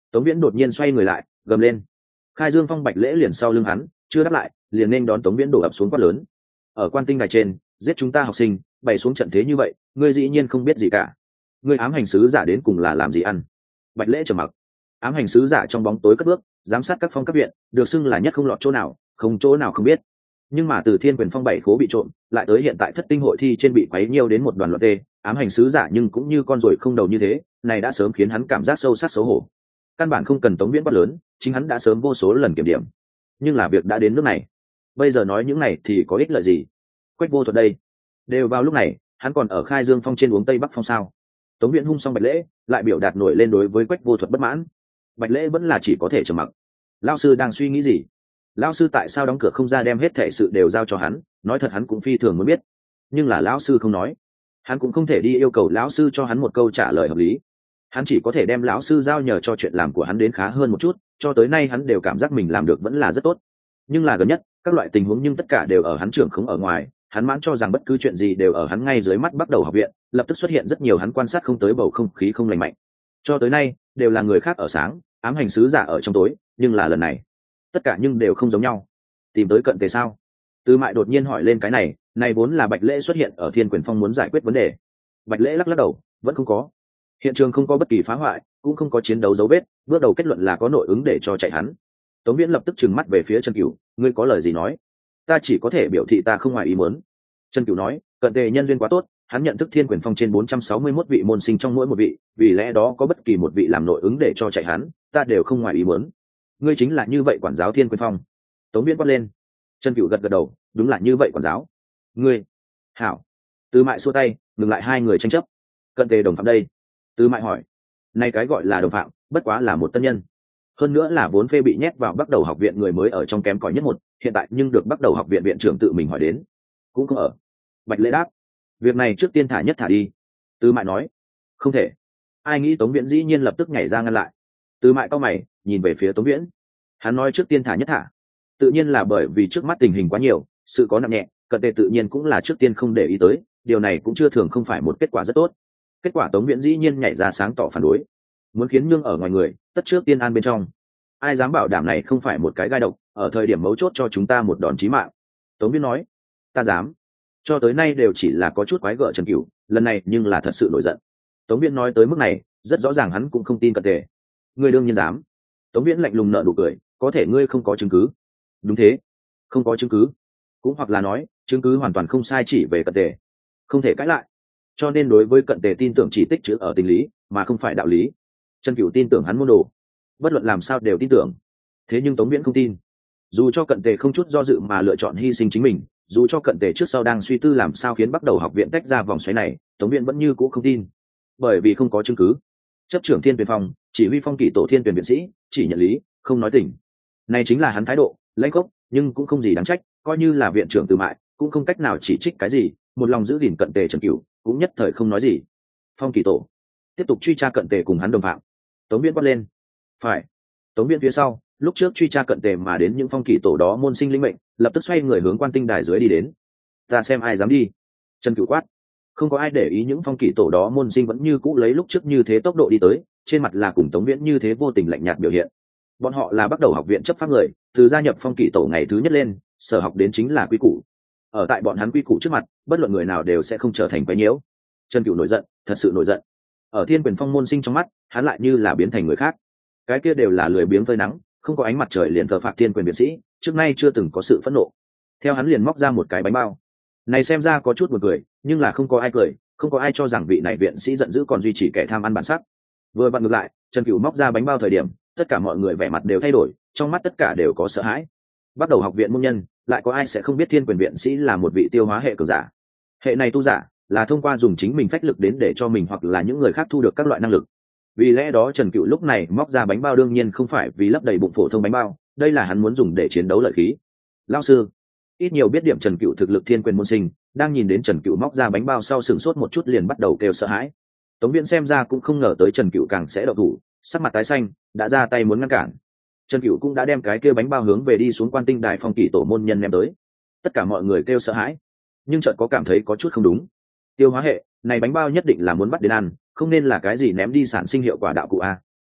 Tống Viễn đột nhiên xoay người lại gầm lên. Khai Dương Phong Bạch Lễ liền sau lưng hắn, chưa đáp lại liền nên đón Tống Viễn đổ ập xuống quát lớn. Ở Quan Tinh đài trên giết chúng ta học sinh, bày xuống trận thế như vậy, ngươi dĩ nhiên không biết gì cả. Ngươi ám hành sứ giả đến cùng là làm gì ăn? Bạch Lễ trầm mặc. Ám hành sứ giả trong bóng tối cất bước, giám sát các phong các viện, được xưng là nhất không lọt chỗ nào, không chỗ nào không biết. Nhưng mà từ Thiên Quyền Phong 7 khố bị trộm, lại tới hiện tại Thất Tinh hội thi trên bị quấy nhiều đến một đoàn loạn tê, ám hành sứ giả nhưng cũng như con ruồi không đầu như thế, này đã sớm khiến hắn cảm giác sâu sắc xấu hổ. Căn bản không cần Tống Viễn quát lớn, chính hắn đã sớm vô số lần kiểm điểm. Nhưng là việc đã đến nước này, bây giờ nói những này thì có ích lợi gì? Quách Vô Thuật đây, đều vào lúc này, hắn còn ở Khai Dương Phong trên uống Tây Bắc Phong sao? Tống Viễn hung xong Bạch Lễ, lại biểu đạt nổi lên đối với Quách Vô Thuật bất mãn. Bạch Lễ vẫn là chỉ có thể trầm mặc. Lão sư đang suy nghĩ gì? Lão sư tại sao đóng cửa không ra đem hết thảy sự đều giao cho hắn? Nói thật hắn cũng phi thường muốn biết, nhưng là lão sư không nói, hắn cũng không thể đi yêu cầu lão sư cho hắn một câu trả lời hợp lý. Hắn chỉ có thể đem lão sư giao nhờ cho chuyện làm của hắn đến khá hơn một chút, cho tới nay hắn đều cảm giác mình làm được vẫn là rất tốt. Nhưng là gần nhất các loại tình huống nhưng tất cả đều ở hắn trưởng không ở ngoài, hắn mãn cho rằng bất cứ chuyện gì đều ở hắn ngay dưới mắt. Bắt đầu học viện lập tức xuất hiện rất nhiều hắn quan sát không tới bầu không khí không lành mạnh, cho tới nay đều là người khác ở sáng, ám hành sứ giả ở trong tối, nhưng là lần này tất cả nhưng đều không giống nhau. Tìm tới Cận Tề sao? Tư Mại đột nhiên hỏi lên cái này vốn là Bạch Lễ xuất hiện ở Thiên Quyền Phong muốn giải quyết vấn đề. Bạch Lễ lắc lắc đầu, vẫn không có. Hiện trường không có bất kỳ phá hoại, cũng không có chiến đấu dấu vết, bước đầu kết luận là có nội ứng để cho chạy hắn. Tống Viễn lập tức trừng mắt về phía Trần Cửu, ngươi có lời gì nói? Ta chỉ có thể biểu thị ta không ngoài ý muốn. Trần Cửu nói, Cận Tề nhân duyên quá tốt, hắn nhận thức Thiên Quyền Phong trên 461 vị môn sinh trong mỗi một vị, vì lẽ đó có bất kỳ một vị làm nội ứng để cho chạy hắn, ta đều không ngoài ý muốn. Ngươi chính là như vậy quản giáo Thiên Quyền Phong? Tống Viễn quát lên. Trần Cửu gật gật đầu, đúng là như vậy quản giáo. Ngươi, hảo. Tư Mại xua tay, ngừng lại hai người tranh chấp. Cận Tề đồng phạm đây? Tư Mại hỏi. Này cái gọi là đồng phạm, bất quá là một tân nhân, hơn nữa là vốn phê bị nhét vào Bắt Đầu học viện người mới ở trong kém cỏi nhất một, hiện tại nhưng được Bắt Đầu học viện viện trưởng tự mình hỏi đến, cũng không ở. Bạch Lễ đáp, việc này trước tiên thả nhất thả đi. Tư Mại nói, không thể. Ai nghĩ Tống Viễn dĩ nhiên lập tức nhảy ra ngăn lại. Tư Mại cau mày nhìn về phía Tống Viễn, hắn nói trước tiên thả nhất thả, tự nhiên là bởi vì trước mắt tình hình quá nhiều, sự có nặng nhẹ, Cận Tề tự nhiên cũng là trước tiên không để ý tới, điều này cũng chưa thường không phải một kết quả rất tốt. Kết quả Tống Viễn dĩ nhiên nhảy ra sáng tỏ phản đối, muốn khiến nhương ở ngoài người, tất trước tiên an bên trong. Ai dám bảo đảm này không phải một cái gai độc, ở thời điểm mấu chốt cho chúng ta một đòn chí mạng? Tống Viễn nói, ta dám. Cho tới nay đều chỉ là có chút quái gở Trần Cửu, lần này nhưng là thật sự nổi giận. Tống Viễn nói tới mức này, rất rõ ràng hắn cũng không tin Cận Tề. Ngươi đương nhiên dám. Tống Viễn lạnh lùng nở nụ cười, có thể ngươi không có chứng cứ. Đúng thế, không có chứng cứ, cũng hoặc là nói chứng cứ hoàn toàn không sai chỉ về Cận Tề, không thể cãi lại. Cho nên đối với Cận Tề tin tưởng chỉ tích chữ ở tình lý mà không phải đạo lý. Trần Cửu tin tưởng hắn môn đồ, bất luận làm sao đều tin tưởng. Thế nhưng Tống Viễn không tin, dù cho Cận Tề không chút do dự mà lựa chọn hy sinh chính mình, dù cho Cận Tề trước sau đang suy tư làm sao khiến Bắt Đầu học viện tách ra vòng xoáy này, Tống Viễn vẫn như cũ không tin, bởi vì không có chứng cứ. Chấp trưởng Thiên Tuyển Phong, chỉ huy phong kỷ tổ Thiên Tuyển viện sĩ, chỉ nhận lý không nói tình, này chính là hắn thái độ lãnh khốc, nhưng cũng không gì đáng trách, coi như là viện trưởng Tư Mại cũng không cách nào chỉ trích cái gì, một lòng giữ gìn Cận Tề Trần Cửu cũng nhất thời không nói gì. Phong kỷ tổ tiếp tục truy tra Cận Tề cùng hắn đồng phạm. Tống Viễn quát lên, phải. Tống Viễn phía sau lúc trước truy tra Cận Tề mà đến những phong kỷ tổ đó môn sinh linh mệnh, lập tức xoay người hướng Quan Tinh đài dưới đi đến. Ta xem ai dám đi. Trần Cửu quát. Không có ai để ý những phong kỷ tổ đó môn sinh vẫn như cũ lấy lúc trước như thế tốc độ đi tới, trên mặt là cùng Tống Viễn như thế vô tình lạnh nhạt biểu hiện. Bọn họ là Bắt Đầu học viện chấp pháp người, từ gia nhập phong kỷ tổ ngày thứ nhất lên, sở học đến chính là quy củ. Ở tại bọn hắn quy củ trước mặt, bất luận người nào đều sẽ không trở thành quấy nhiễu. Trần Cửu nổi giận, thật sự nổi giận. Ở Thiên Quyền Phong môn sinh trong mắt, hắn lại như là biến thành người khác. Cái kia đều là lười biếng phơi nắng, không có ánh mặt trời liền thờ phạc Thiên Quyền viện sĩ, trước nay chưa từng có sự phẫn nộ. Theo hắn liền móc ra một cái bánh bao. Này xem ra có chút buồn cười, nhưng là không có ai cười, không có ai cho rằng vị này viện sĩ giận dữ còn duy trì kẻ tham ăn bản sắc. Vừa vặn ngược lại, Trần Cửu móc ra bánh bao thời điểm, tất cả mọi người vẻ mặt đều thay đổi, trong mắt tất cả đều có sợ hãi. Bắt Đầu học viện môn nhân, lại có ai sẽ không biết Thiên Quyền viện sĩ là một vị tiêu hóa hệ cường giả? Hệ này tu giả là thông qua dùng chính mình phách lực đến để cho mình hoặc là những người khác thu được các loại năng lực. Vì lẽ đó Trần Cửu lúc này móc ra bánh bao đương nhiên không phải vì lấp đầy bụng phổ thông bánh bao, đây là hắn muốn dùng để chiến đấu lợi khí. Lão sư, ít nhiều biết điểm Trần Cửu thực lực Thiên Quyền môn sinh, đang nhìn đến Trần Cửu móc ra bánh bao sau sửng sốt một chút liền bắt đầu kêu sợ hãi. Tống Viễn xem ra cũng không ngờ tới Trần Cửu càng sẽ động thủ, sắc mặt tái xanh, đã ra tay muốn ngăn cản. Trần Cửu cũng đã đem cái kia bánh bao hướng về đi xuống Quan Tinh đài phong kỷ tổ môn nhân ném tới. Tất cả mọi người kêu sợ hãi, nhưng chợt có cảm thấy có chút không đúng. Tiêu hóa hệ, này bánh bao nhất định là muốn bắt đến ăn, không nên là cái gì ném đi sản sinh hiệu quả đạo cụ a.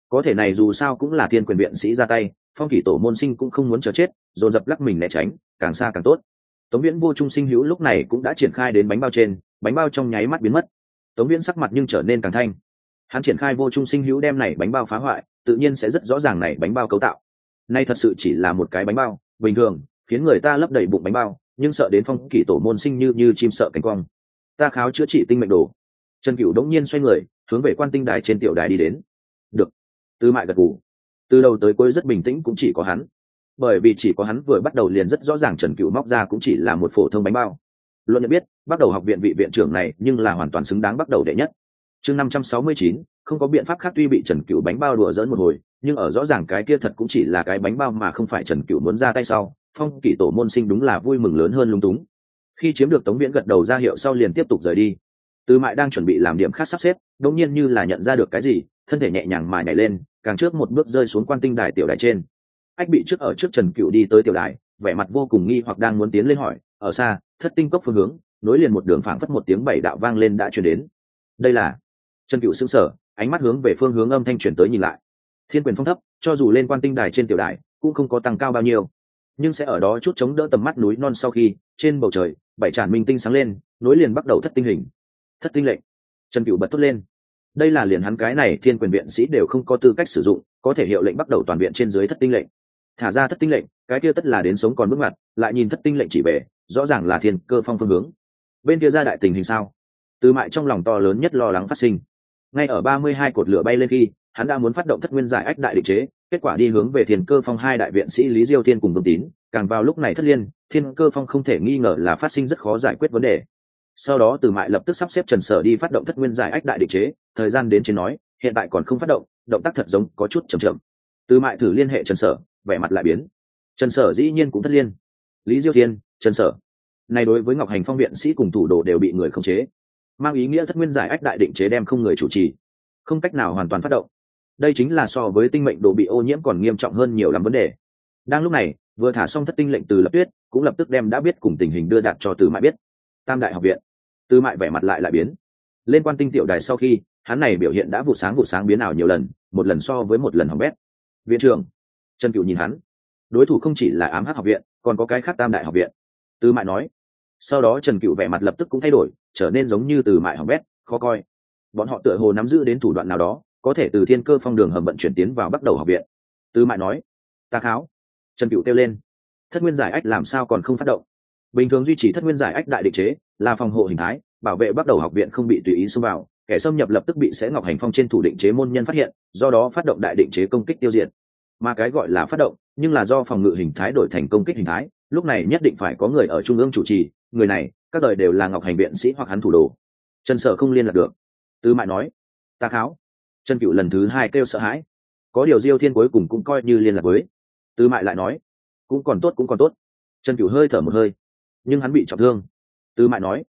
có thể này dù sao cũng là thiên quyền viện sĩ ra tay, phong kỷ tổ môn sinh cũng không muốn chờ chết, dồn dập lắc mình né tránh, càng xa càng tốt. Tống Viễn vô trung sinh hữu lúc này cũng đã triển khai đến bánh bao trên, bánh bao trong nháy mắt biến mất. Tống Viễn sắc mặt nhưng trở nên càng thanh. Hắn triển khai vô trung sinh hữu đem này bánh bao phá hoại, tự nhiên sẽ rất rõ ràng này bánh bao cấu tạo. Nay thật sự chỉ là một cái bánh bao, bình thường, khiến người ta lấp đầy bụng bánh bao, nhưng sợ đến phong kỷ tổ môn sinh như chim sợ cánh quang. Ta kháo chữa trị tinh mệnh đồ. Trần Cửu đống nhiên xoay người, hướng về quan tinh đài trên tiểu đài đi đến. Được. Tư Mại gật gù. Từ đầu tới cuối rất bình tĩnh cũng chỉ có hắn. Bởi vì chỉ có hắn vừa bắt đầu liền rất rõ ràng Trần Cửu móc ra cũng chỉ là một phổ thông bánh bao. Luận nhận biết, bắt đầu học viện vị viện trưởng này nhưng là hoàn toàn xứng đáng bắt đầu đệ nhất. Chương 569, không có biện pháp khác, tuy bị Trần Cửu bánh bao đùa giỡn một hồi, nhưng ở rõ ràng cái kia thật cũng chỉ là cái bánh bao mà không phải Trần Cửu muốn ra tay sau, phong kỷ tổ môn sinh đúng là vui mừng lớn hơn lung túng. Khi chiếm được Tống Viễn gật đầu ra hiệu sau liền tiếp tục rời đi. Tư Mại đang chuẩn bị làm điểm khác sắp xếp, đột nhiên như là nhận ra được cái gì, thân thể nhẹ nhàng mà nhảy lên, càng trước một bước rơi xuống quan tinh đài tiểu đài trên. Ách bị trước ở trước Trần Cửu đi tới tiểu đài, vẻ mặt vô cùng nghi hoặc đang muốn tiến lên hỏi, ở xa, thất tinh cốc phương hướng, nối liền một đường phảng phất một tiếng bảy đạo vang lên đã truyền đến. Đây là Trần Cửu sững sờ, ánh mắt hướng về phương hướng âm thanh truyền tới nhìn lại. Thiên quyền phong thấp, cho dù lên quan tinh đài trên tiểu đài, cũng không có tăng cao bao nhiêu, nhưng sẽ ở đó chút chống đỡ tầm mắt núi non sau khi, trên bầu trời, bảy tràn minh tinh sáng lên, nối liền bắt đầu thất tinh hình. Thất tinh lệnh. Trần Cửu bật thốt lên. Đây là liền hắn cái này thiên quyền viện sĩ đều không có tư cách sử dụng, có thể hiệu lệnh bắt đầu toàn viện trên dưới thất tinh lệnh. Thả ra thất tinh lệnh, cái kia tất là đến sống còn bước ngoặt, lại nhìn thất tinh lệnh chỉ về, rõ ràng là thiên cơ phong phương hướng. Bên kia ra đại tình hình sao? Tư Mại trong lòng to lớn nhất lo lắng phát sinh. Ngay ở 32 cột lửa bay lên khi, hắn đã muốn phát động thất nguyên giải ách đại định chế, kết quả đi hướng về thiên cơ phong hai đại viện sĩ Lý Diêu Thiên cùng Vương Tín, càng vào lúc này thất liên, thiên cơ phong không thể nghi ngờ là phát sinh rất khó giải quyết vấn đề. Sau đó Từ Mại lập tức sắp xếp Trần Sở đi phát động thất nguyên giải ách đại định chế, thời gian đến trên nói, hiện tại còn không phát động, động tác thật giống có chút chậm chậm. Từ Mại thử liên hệ Trần Sở, vẻ mặt lại biến. Trần Sở dĩ nhiên cũng thất liên. Lý Diêu Thiên, Trần Sở. Này đối với Ngọc Hành Phong viện sĩ cùng thủ đồ đều bị người khống chế, mang ý nghĩa thất nguyên giải ách đại định chế đem không người chủ trì, không cách nào hoàn toàn phát động. Đây chính là so với tinh mệnh đồ bị ô nhiễm còn nghiêm trọng hơn nhiều lắm vấn đề. Đang lúc này, vừa thả xong thất tinh lệnh Từ Lập Tuyết cũng lập tức đem đã biết cùng tình hình đưa đạt cho Từ Mại biết. Tam đại học viện. Từ Mại vẻ mặt lại biến. Lên quan tinh tiểu đài sau khi, hắn này biểu hiện đã vụ sáng biến ảo nhiều lần, một lần so với một lần hỏng bét. Viện trưởng. Trần Cửu nhìn hắn. Đối thủ không chỉ là ám hắc học viện, còn có cái khác Tam đại học viện. Từ Mại nói. Sau đó Trần Cửu vẻ mặt lập tức cũng thay đổi, trở nên giống như Từ Mại hỏng bét, khó coi. Bọn họ tựa hồ nắm giữ đến thủ đoạn nào đó, có thể từ thiên cơ phong đường hầm vận chuyển tiến vào bắt đầu học viện. Từ Mại nói. Ta kháo. Trần Cửu kêu lên. Thất nguyên giải ách làm sao còn không phát động? Bình thường duy trì thất nguyên giải ách đại định chế là phòng hộ hình thái, bảo vệ bắt đầu học viện không bị tùy ý xông vào, kẻ xâm nhập lập tức bị sẽ Ngọc Hành Phong trên thủ định chế môn nhân phát hiện, do đó phát động đại định chế công kích tiêu diệt. Mà cái gọi là phát động, nhưng là do phòng ngự hình thái đổi thành công kích hình thái, lúc này nhất định phải có người ở trung ương chủ trì, người này các đời đều là Ngọc Hành viện sĩ hoặc hắn thủ đồ. Trần Sở không liên lạc được. Từ Mại nói. Ta kháo. Trần Cửu lần thứ hai kêu sợ hãi. Có điều Diêu Thiên cuối cùng cũng coi như liên lạc với. Từ Mại lại nói. Cũng còn tốt. Trần Cửu hơi thở một hơi, nhưng hắn bị trọng thương. Từ Mại nói.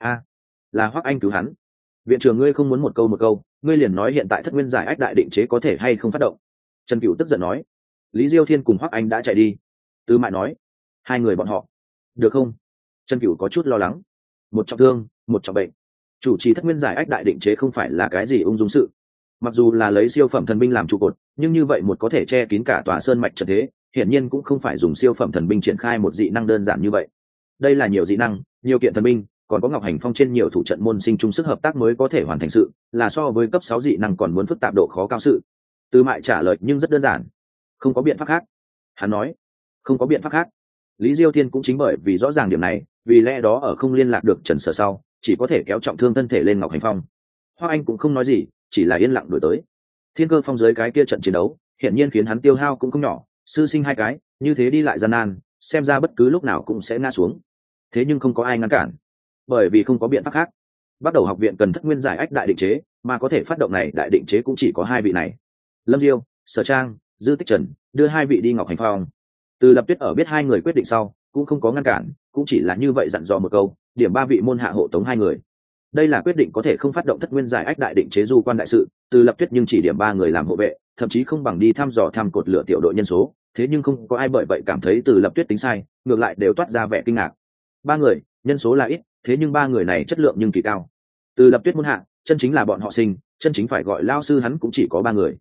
Là Hoắc Anh cứu hắn. Viện trưởng ngươi không muốn một câu, ngươi liền nói hiện tại thất nguyên giải ách đại định chế có thể hay không phát động. Trần Cửu tức giận nói. Lý Diêu Thiên cùng Hoắc Anh đã chạy đi. Từ Mại nói. Hai người bọn họ được không? Trần Cửu có chút lo lắng. Một trọng thương, một trọng bệnh, chủ trì thất nguyên giải ách đại định chế không phải là cái gì ung dung sự. Mặc dù là lấy siêu phẩm thần binh làm trụ cột, nhưng như vậy một có thể che kín cả tòa sơn mạch trận thế, hiển nhiên cũng không phải dùng siêu phẩm thần binh triển khai một dị năng đơn giản như vậy. Đây là nhiều dị năng, nhiều kiện thần binh, còn có Ngọc Hành Phong trên nhiều thủ trận môn sinh chung sức hợp tác mới có thể hoàn thành sự, là so với cấp 6 dị năng còn muốn phức tạp độ khó cao sự. Từ Mại trả lời nhưng rất đơn giản. Không có biện pháp khác. Hắn nói. Không có biện pháp khác. Lý Diêu Thiên cũng chính bởi vì rõ ràng điểm này, vì lẽ đó ở không liên lạc được Trần Sở sau, chỉ có thể kéo trọng thương thân thể lên Ngọc Hành Phong. Hoa Anh cũng không nói gì, chỉ là yên lặng đuổi tới. Thiên cơ phong dưới cái kia trận chiến đấu, hiển nhiên khiến hắn tiêu hao cũng không nhỏ, sư sinh hai cái, như thế đi lại gian nan, xem ra bất cứ lúc nào cũng sẽ ngã xuống. Thế nhưng không có ai ngăn cản, bởi vì không có biện pháp khác. Bắt đầu học viện cần thất nguyên giải ách đại định chế, mà có thể phát động này đại định chế cũng chỉ có hai vị này. Lâm Diêu, Sở Trang, Dư Tích Trần, đưa hai vị đi Ngọc Hành Phong. Từ Lập Tuyết ở biết hai người quyết định sau, cũng không có ngăn cản, cũng chỉ là như vậy dặn dò một câu, điểm 3 vị môn hạ hộ tống hai người. Đây là quyết định có thể không phát động thất nguyên giải ách đại định chế du quan đại sự, Từ Lập Tuyết nhưng chỉ điểm 3 người làm hộ vệ, thậm chí không bằng đi thăm dò thăm cột lửa tiểu đội nhân số, thế nhưng không có ai bởi vậy cảm thấy Từ Lập Tuyết tính sai, ngược lại đều toát ra vẻ kinh ngạc. 3 người, nhân số là ít, thế nhưng 3 người này chất lượng nhưng kỳ cao. Từ Lập Tuyết môn hạ, chân chính là bọn họ sinh, chân chính phải gọi lao sư hắn cũng chỉ có 3 người.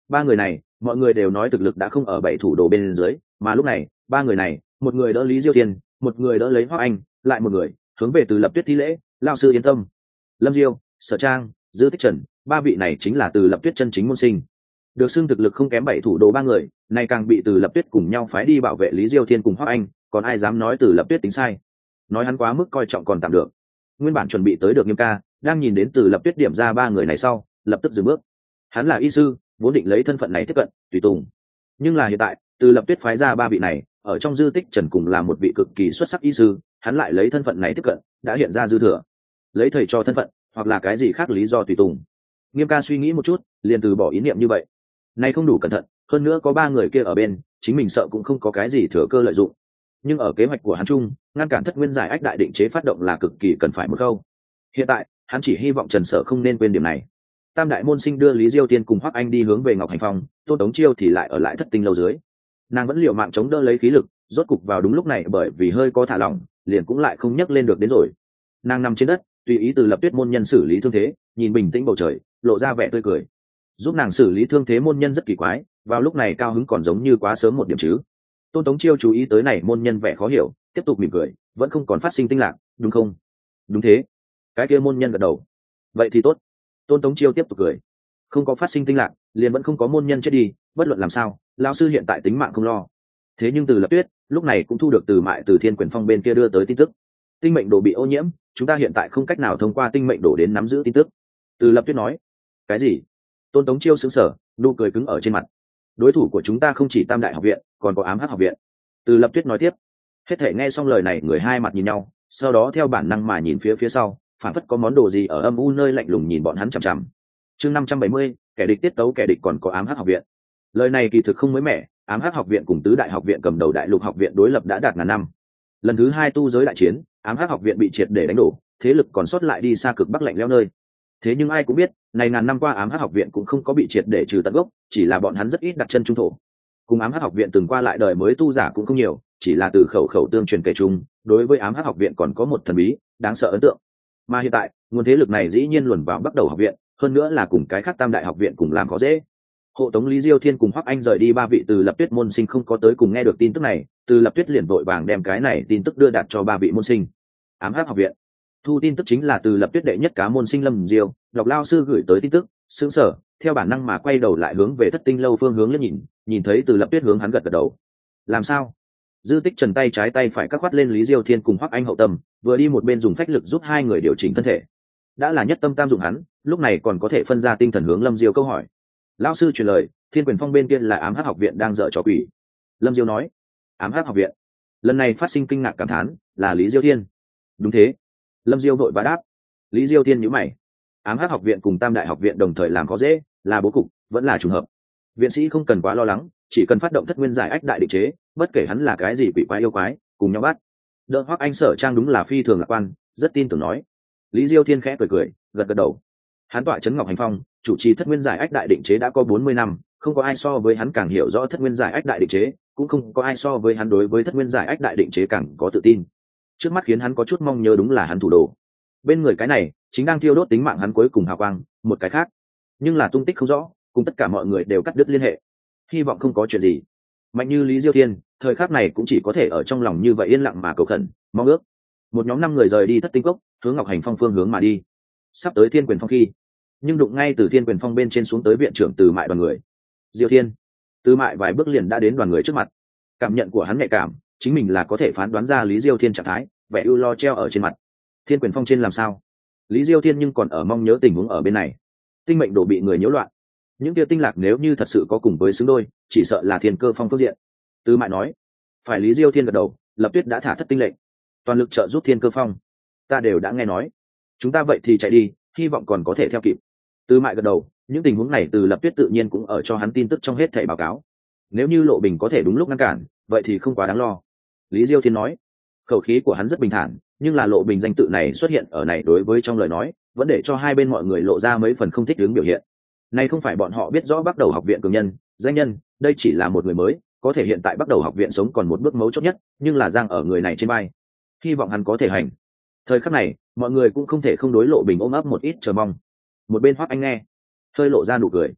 ba người này mọi người đều nói thực lực đã không ở bảy thủ đồ bên dưới, mà lúc này ba người này, một người đỡ Lý Diêu Thiên, một người đỡ lấy Hoắc Anh, lại một người hướng về Từ Lập Tuyết thi lễ. Lão sư yên tâm. Lâm Diêu, Sở Trang, Dư Tích Trần, ba vị này chính là Từ Lập Tuyết chân chính môn sinh, được xưng thực lực không kém bảy thủ đồ ba người này, càng bị Từ Lập Tuyết cùng nhau phái đi bảo vệ Lý Diêu Thiên cùng Hoắc Anh, còn ai dám nói Từ Lập Tuyết tính sai, nói hắn quá mức coi trọng còn tạm được. Nguyên bản chuẩn bị tới được Nghiêm ca, đang nhìn đến Từ Lập Tuyết điểm ra ba người này sau, lập tức dừng bước. Hắn là y sư, vốn định lấy thân phận này tiếp cận tùy tùng, nhưng là hiện tại Từ Lập Tuyết phái ra ba vị này, ở trong Dư Tích Trần cùng là một vị cực kỳ xuất sắc y sư, hắn lại lấy thân phận này tiếp cận, đã hiện ra dư thừa. Lấy thầy cho thân phận, hoặc là cái gì khác lý do tùy tùng. Nghiêm ca suy nghĩ một chút, liền từ bỏ ý niệm như vậy. Này không đủ cẩn thận, hơn nữa có ba người kia ở bên, chính mình sợ cũng không có cái gì thừa cơ lợi dụng. Nhưng ở kế hoạch của hắn chung, ngăn cản Thất Nguyên Giải Ách đại định chế phát động là cực kỳ cần phải một khâu. Hiện tại, hắn chỉ hy vọng Trần Sở không nên quên điểm này. Tam đại môn sinh đưa Lý Diêu Tiên cùng Hoắc Anh đi hướng về Ngọc Hành Phong, Tôn Tống Chiêu thì lại ở lại Thất Tinh lâu dưới. Nàng vẫn liều mạng chống đỡ lấy khí lực, rốt cục vào đúng lúc này bởi vì hơi có thả lỏng, liền cũng lại không nhấc lên được đến rồi. Nàng nằm trên đất, tùy ý Từ Lập Tuyết môn nhân xử lý thương thế, nhìn bình tĩnh bầu trời, lộ ra vẻ tươi cười. Giúp nàng xử lý thương thế môn nhân rất kỳ quái, vào lúc này cao hứng còn giống như quá sớm một điểm chứ. Tôn Tống Chiêu chú ý tới này môn nhân vẻ khó hiểu, tiếp tục mỉm cười, vẫn không còn phát sinh tinh lạc, đúng không? Đúng thế. Cái kia môn nhân gật đầu. Vậy thì tốt. Tôn Tống Chiêu tiếp tục cười. Không có phát sinh tinh lạc, liền vẫn không có môn nhân chết đi, bất luận làm sao, lão sư hiện tại tính mạng không lo. Thế nhưng Từ Lập Tuyết lúc này cũng thu được từ mại từ Thiên Quyền Phong bên kia đưa tới tin tức. Tinh mệnh đồ bị ô nhiễm, chúng ta hiện tại không cách nào thông qua tinh mệnh đồ đến nắm giữ tin tức. Từ Lập Tuyết nói. Cái gì? Tôn Tống Chiêu sững sờ, nụ cười cứng ở trên mặt. Đối thủ của chúng ta không chỉ Tam Đại học viện, còn có Ám Hắc học viện. Từ Lập Tuyết nói tiếp. Hết thể nghe xong lời này, người hai mặt nhìn nhau, sau đó theo bản năng mà nhìn phía sau, phản phất có món đồ gì ở âm u nơi lạnh lùng nhìn bọn hắn chằm chằm. Chương 570, kẻ địch tiết tấu kẻ địch còn có Ám Hắc học viện. Lời này kỳ thực không mới mẻ, Ám Hắc học viện cùng Tứ Đại học viện cầm đầu Đại Lục học viện đối lập đã đạt ngàn năm. Lần thứ hai tu giới đại chiến, Ám Hắc học viện bị triệt để đánh đổ, thế lực còn sót lại đi xa cực bắc lạnh lẽo nơi. Thế nhưng ai cũng biết, này ngàn năm qua Ám Hắc học viện cũng không có bị triệt để trừ tận gốc, chỉ là bọn hắn rất ít đặt chân trung thổ. Cùng Ám Hắc học viện từng qua lại đời mới tu giả cũng không nhiều, chỉ là từ khẩu khẩu tương truyền kể chung, đối với Ám Hắc học viện còn có một thần bí đáng sợ ấn tượng. Mà hiện tại, nguồn thế lực này dĩ nhiên luồn vào bắt đầu học viện, hơn nữa là cùng cái khác Tam Đại học viện cùng làm khó dễ. Hộ tống Lý Diêu Thiên cùng Hoắc Anh rời đi, ba vị Từ Lập Tuyết môn sinh không có tới cùng nghe được tin tức này, Từ Lập Tuyết liền vội vàng đem cái này tin tức đưa đạt cho ba vị môn sinh. Ám Hắc học viện thu tin tức chính là Từ Lập Tuyết đệ nhất cá môn sinh Lâm Diêu, đọc lao sư gửi tới tin tức, sững sờ, theo bản năng mà quay đầu lại hướng về Thất Tinh lâu phương hướng liếc nhìn, nhìn thấy Từ Lập Tuyết hướng hắn gật gật đầu. Làm sao? Dư Tích Trần tay trái tay phải các khoát lên Lý Diêu Thiên cùng Hoắc Anh hậu tâm, vừa đi một bên dùng phách lực giúp hai người điều chỉnh thân thể. Đã là nhất tâm tam dụng hắn, lúc này còn có thể phân ra tinh thần hướng Lâm Diêu câu hỏi. Lão sư truyền lời, Thiên Quyền Phong bên kia là Ám Hắc học viện đang dở trò quỷ. Lâm Diêu nói. Ám Hắc học viện? Lần này phát sinh kinh ngạc cảm thán, là Lý Diêu Thiên. Đúng thế. Lâm Diêu vội vã đáp. Lý Diêu Thiên nhíu mày. Ám Hắc học viện cùng Tam Đại học viện đồng thời làm khó dễ, là bố cục, vẫn là trùng hợp. Viện sĩ không cần quá lo lắng, chỉ cần phát động Thất Nguyên Giải Ách đại định chế, bất kể hắn là cái gì quỷ quái yêu quái, cùng nhau bắt. Đỡ Hoắc Anh Sở Trang đúng là phi thường lạc quan, rất tin tưởng nói. Lý Diêu Thiên khẽ cười cười, gật gật đầu. Hắn tọa trấn Ngọc Hành Phong, chủ trì Thất Nguyên Giải Ách đại định chế đã có 40 năm, không có ai so với hắn càng hiểu rõ Thất Nguyên Giải Ách đại định chế, cũng không có ai so với hắn đối với Thất Nguyên Giải Ách đại định chế càng có tự tin. Trước mắt khiến hắn có chút mong nhớ đúng là hắn thủ đồ. Bên người cái này, chính đang thiêu đốt tính mạng hắn cuối cùng hào quang, một cái khác, nhưng là tung tích không rõ, cùng tất cả mọi người đều cắt đứt liên hệ. Hy vọng không có chuyện gì. Mạnh như Lý Diêu Thiên, thời khắc này cũng chỉ có thể ở trong lòng như vậy yên lặng mà cầu khẩn, mong ước. Một nhóm 5 người rời đi Thất Tinh cốc, hướng Ngọc Hành Phong phương hướng mà đi. Sắp tới Thiên Quyền Phong khi, nhưng đụng ngay từ Thiên Quyền Phong bên trên xuống tới viện trưởng Từ Mại đoàn người. Diêu Thiên, Từ Mại vài bước liền đã đến đoàn người trước mặt. Cảm nhận của hắn nhạy cảm, chính mình là có thể phán đoán ra Lý Diêu Thiên trạng thái, vẻ ưu lo treo ở trên mặt. Thiên Quyền Phong trên làm sao? Lý Diêu Thiên nhưng còn ở mong nhớ tình huống ở bên này. Tinh mệnh đồ bị người nhiễu loạn. Những kia tinh lạc nếu như thật sự có cùng với xứng đôi, chỉ sợ là Thiên Cơ Phong phương diện. Từ Mại nói. Phải. Lý Diêu Thiên gật đầu, Lập Tuyết đã thả thất tinh lệnh, toàn lực trợ giúp Thiên Cơ Phong. Ta đều đã nghe nói. Chúng ta vậy thì chạy đi, hy vọng còn có thể theo kịp. Từ Mại gật đầu, những tình huống này từ Lập Tuyết tự nhiên cũng ở cho hắn tin tức trong hết thảy báo cáo. Nếu như Lộ Bình có thể đúng lúc ngăn cản, vậy thì không quá đáng lo. Lý Diêu Thiên nói. Khẩu khí của hắn rất bình thản, nhưng là Lộ Bình danh tự này xuất hiện ở này đối với trong lời nói, vẫn để cho hai bên mọi người lộ ra mấy phần không thích ứng biểu hiện. Này không phải bọn họ biết rõ bắt đầu học viện cường nhân, danh nhân, đây chỉ là một người mới, có thể hiện tại bắt đầu học viện sống còn một bước mấu chốt nhất, nhưng là giang ở người này trên vai. Hy vọng hắn có thể hành. Thời khắc này, mọi người cũng không thể không đối Lộ Bình ôm ấp một ít chờ mong. Một bên Hoắc Anh nghe, hơi lộ ra nụ cười.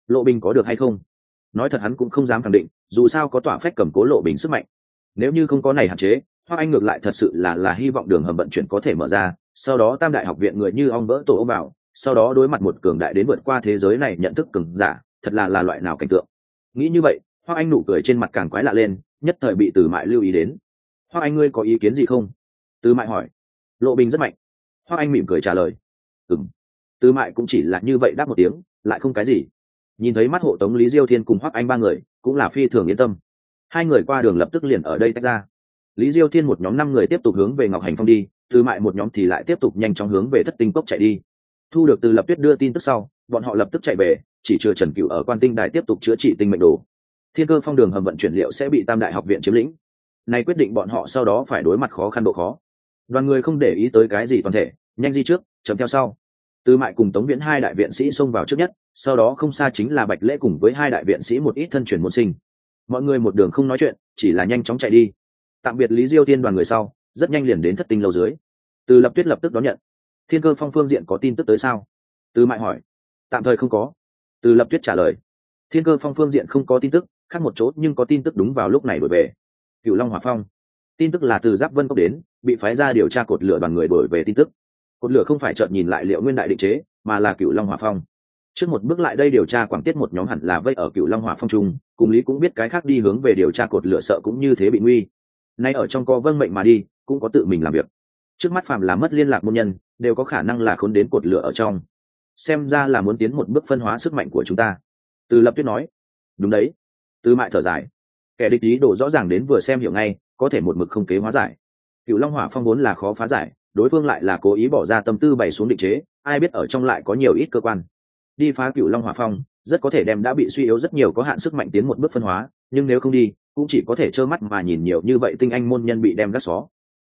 Lộ Bình có được hay không? Nói thật hắn cũng không dám khẳng định, dù sao có tỏa phách cầm cố Lộ Bình sức mạnh. Nếu như không có này hạn chế, Hoắc Anh ngược lại thật sự là hy vọng đường hầm vận chuyển có thể mở ra, sau đó Tam đại học viện người như ong vỡ tổ ong vào, sau đó đối mặt một cường đại đến vượt qua thế giới này nhận thức cường giả, thật là loại nào cảnh tượng. Nghĩ như vậy, Hoắc Anh nụ cười trên mặt càng quái lạ lên, nhất thời bị Từ Mại lưu ý đến. Hoắc Anh ngươi có ý kiến gì không? Từ Mại hỏi. Lộ Bình rất mạnh. Hoắc Anh mỉm cười trả lời. Ừm. Từ Mại cũng chỉ là như vậy đáp một tiếng, lại không cái gì. Nhìn thấy mắt hộ tống Lý Diêu Thiên cùng Hoắc Anh ba người, cũng là phi thường yên tâm. Hai người qua đường lập tức liền ở đây tách ra. Lý Diêu Thiên một nhóm 5 người tiếp tục hướng về Ngọc Hành Phong đi, Từ Mại một nhóm thì lại tiếp tục nhanh chóng hướng về Thất Tinh Cốc chạy đi. Thu được Từ Lập Tuyết đưa tin tức sau, bọn họ lập tức chạy về, chỉ chưa Trần Cửu ở Quan Tinh Đài tiếp tục chữa trị tinh mệnh đồ. Thiên Cơ Phong đường hầm vận chuyển liệu sẽ bị Tam đại học viện chiếm lĩnh. Này quyết định bọn họ sau đó phải đối mặt khó khăn độ khó. Đoàn người không để ý tới cái gì toàn thể, nhanh đi trước, chấm theo sau. Từ Mại cùng Tống Viễn hai đại viện sĩ xông vào trước nhất, sau đó không xa chính là Bạch Lễ cùng với hai đại viện sĩ một ít thân truyền môn sinh. Mọi người một đường không nói chuyện, chỉ là nhanh chóng chạy đi. Tạm biệt Lý Diêu Tiên đoàn người sau, rất nhanh liền đến Thất Tinh lâu dưới. Từ Lập Tuyết lập tức đón nhận. Thiên Cơ Phong phương diện có tin tức tới sao? Từ Mại hỏi. Tạm thời không có. Từ Lập Tuyết trả lời. Thiên Cơ Phong phương diện không có tin tức, khác một chỗ nhưng có tin tức đúng vào lúc này đổi về. Cửu Long Hỏa Phong. Tin tức là từ Giáp Vân Cốc đến, bị phái ra điều tra cột lửa đoàn người đổi về tin tức. Cột lửa không phải chợt nhìn lại Liệu Nguyên đại định chế, mà là Cửu Long Hỏa Phong. Trước một bước lại đây điều tra Quảng Tiết một nhóm hẳn là vây ở Cửu Long Hỏa Phong trung, cùng Lý cũng biết cái khác đi hướng về điều tra cột lửa sợ cũng như thế bị nguy. Nay ở trong co vâng mệnh mà đi, cũng có tự mình làm việc. Trước mắt phàm là mất liên lạc môn nhân, đều có khả năng là khốn đến cột lửa ở trong. Xem ra là muốn tiến một bước phân hóa sức mạnh của chúng ta. Từ Lập Tuyết nói. Đúng đấy. Từ Mại thở dài. Kẻ địch ý đồ rõ ràng đến vừa xem hiểu ngay, có thể một mực không kế hóa giải. Cửu Long Hỏa Phong vốn là khó phá giải, đối phương lại là cố ý bỏ ra tâm tư bày xuống định chế, ai biết ở trong lại có nhiều ít cơ quan. Đi phá Cửu Long Hỏa Phong, rất có thể đem đã bị suy yếu rất nhiều có hạn sức mạnh tiến một bước phân hóa, nhưng nếu không đi, cũng chỉ có thể trơ mắt mà nhìn nhiều như vậy tinh anh môn nhân bị đem gắt xó.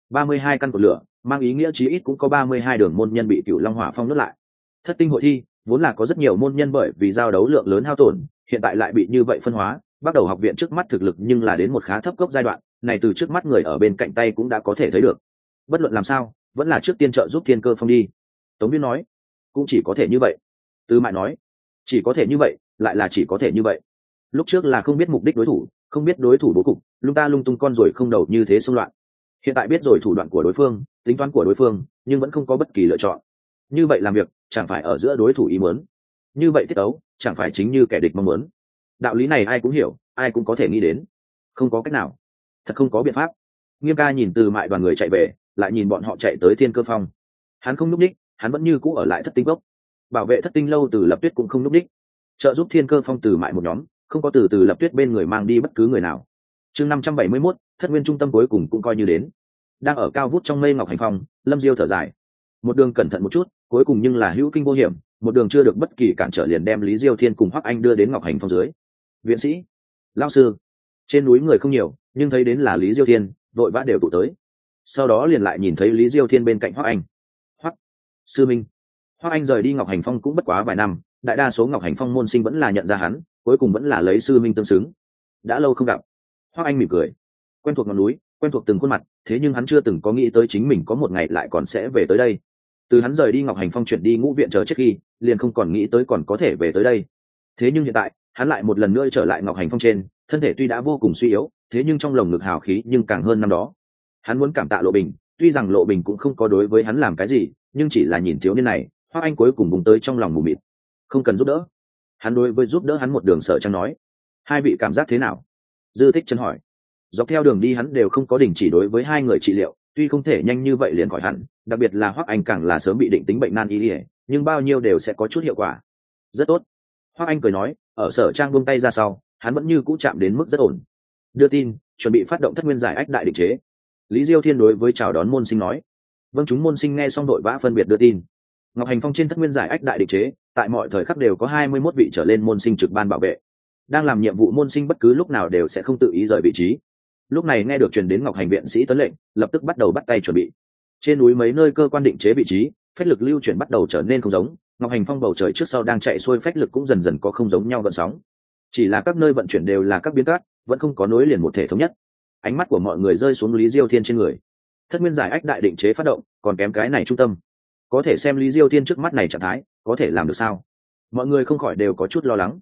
32 căn cột lửa, mang ý nghĩa chí ít cũng có 32 đường môn nhân bị Cửu Long Hỏa Phong nuốt lại. Thất Tinh hội thi, vốn là có rất nhiều môn nhân bởi vì giao đấu lượng lớn hao tổn, hiện tại lại bị như vậy phân hóa, bắt đầu học viện trước mắt thực lực nhưng là đến một khá thấp cấp giai đoạn, này từ trước mắt người ở bên cạnh tay cũng đã có thể thấy được. Bất luận làm sao, vẫn là trước tiên trợ giúp Thiên Cơ Phong đi. Tống Viễn nói, cũng chỉ có thể như vậy. Từ Mại nói, chỉ có thể như vậy, lại là chỉ có thể như vậy. Lúc trước là không biết mục đích đối thủ, không biết đối thủ bố cục, lung ta lung tung con rồi không đầu như thế xung loạn. Hiện tại biết rồi thủ đoạn của đối phương, tính toán của đối phương, nhưng vẫn không có bất kỳ lựa chọn. Như vậy làm việc, chẳng phải ở giữa đối thủ ý muốn. Như vậy tiết tấu, chẳng phải chính như kẻ địch mong muốn. Đạo lý này ai cũng hiểu, ai cũng có thể nghĩ đến. Không có cách nào, thật không có biện pháp. Nghiêm Ca nhìn Từ Mại đoàn người chạy về, lại nhìn bọn họ chạy tới Thiên Cơ Phong. Hắn không núp đích, hắn vẫn như cũ ở lại Thất Tinh Cốc. Bảo vệ Thất Tinh lâu Từ Lập Tuyết cũng không núp đích, trợ giúp Thiên Cơ Phong Từ Mại một nhóm, không có Từ Lập Tuyết bên người mang đi bất cứ người nào. Chương 571, Thất Nguyên trung tâm cuối cùng cũng coi như đến. Đang ở cao vút trong mây Ngọc Hành Phong, Lâm Diêu thở dài. Một đường cẩn thận một chút, cuối cùng nhưng là hữu kinh vô hiểm, một đường chưa được bất kỳ cản trở liền đem Lý Diêu Thiên cùng Hoắc Anh đưa đến Ngọc Hành Phong dưới. Viện sĩ, lão sư, trên núi người không nhiều, nhưng thấy đến là Lý Diêu Thiên, vội vã đều tụ tới. Sau đó liền lại nhìn thấy Lý Diêu Thiên bên cạnh Hoắc Anh. Hoắc sư minh. Hoắc Anh rời đi Ngọc Hành Phong cũng bất quá vài năm, đại đa số Ngọc Hành Phong môn sinh vẫn là nhận ra hắn, cuối cùng vẫn là lấy sư minh tương xứng. Đã lâu không gặp. Hoắc Anh mỉm cười. Quen thuộc ngọn núi, quen thuộc từng khuôn mặt, thế nhưng hắn chưa từng có nghĩ tới chính mình có một ngày lại còn sẽ về tới đây. Từ hắn rời đi Ngọc Hành Phong chuyển đi Ngũ viện chờ trước khi, liền không còn nghĩ tới còn có thể về tới đây. Thế nhưng hiện tại, hắn lại một lần nữa trở lại Ngọc Hành Phong trên, thân thể tuy đã vô cùng suy yếu, thế nhưng trong lồng ngực hào khí nhưng càng hơn năm đó. Hắn muốn cảm tạ Lộ Bình, tuy rằng Lộ Bình cũng không có đối với hắn làm cái gì, nhưng chỉ là nhìn thiếu niên này, Hoắc Anh cuối cùng bùng tới trong lòng mù mịt. Không cần giúp đỡ. Hắn đối với giúp đỡ hắn một đường Sở Trang nói. Hai vị cảm giác thế nào? Dư Thích Chân hỏi. Dọc theo đường đi hắn đều không có đình chỉ đối với hai người trị liệu, tuy không thể nhanh như vậy liền khỏi hẳn, đặc biệt là Hoắc Anh càng là sớm bị định tính bệnh nan y, nhưng bao nhiêu đều sẽ có chút hiệu quả. Rất tốt. Hoắc Anh cười nói, ở Sở Trang buông tay ra sau, hắn vẫn như cũ chạm đến mức rất ổn. Đưa tin, chuẩn bị phát động Thất Nguyên giải ách đại định chế. Lý Diêu Thiên đối với chào đón môn sinh nói. Vâng, chúng môn sinh nghe xong đội vã phân biệt đưa tin. Ngọc Hành Phong trên Thất Nguyên giải ách đại định chế, tại mọi thời khắc đều có 21 vị trở lên môn sinh trực ban bảo vệ. Đang làm nhiệm vụ môn sinh bất cứ lúc nào đều sẽ không tự ý rời vị trí. Lúc này nghe được truyền đến Ngọc Hành viện sĩ tấn lệnh, lập tức bắt đầu bắt tay chuẩn bị. Trên núi mấy nơi cơ quan định chế vị trí, phách lực lưu chuyển bắt đầu trở nên không giống. Ngọc Hành Phong bầu trời trước sau đang chạy xuôi phách lực cũng dần dần có không giống nhau gợn sóng. Chỉ là các nơi vận chuyển đều là các biến cát, vẫn không có nối liền một thể thống nhất. Ánh mắt của mọi người rơi xuống Lý Diêu Thiên trên người. Thất Nguyên giải ách đại định chế phát động, còn kém cái này trung tâm. Có thể xem Lý Diêu Thiên trước mắt này trạng thái, có thể làm được sao? Mọi người không khỏi đều có chút lo lắng.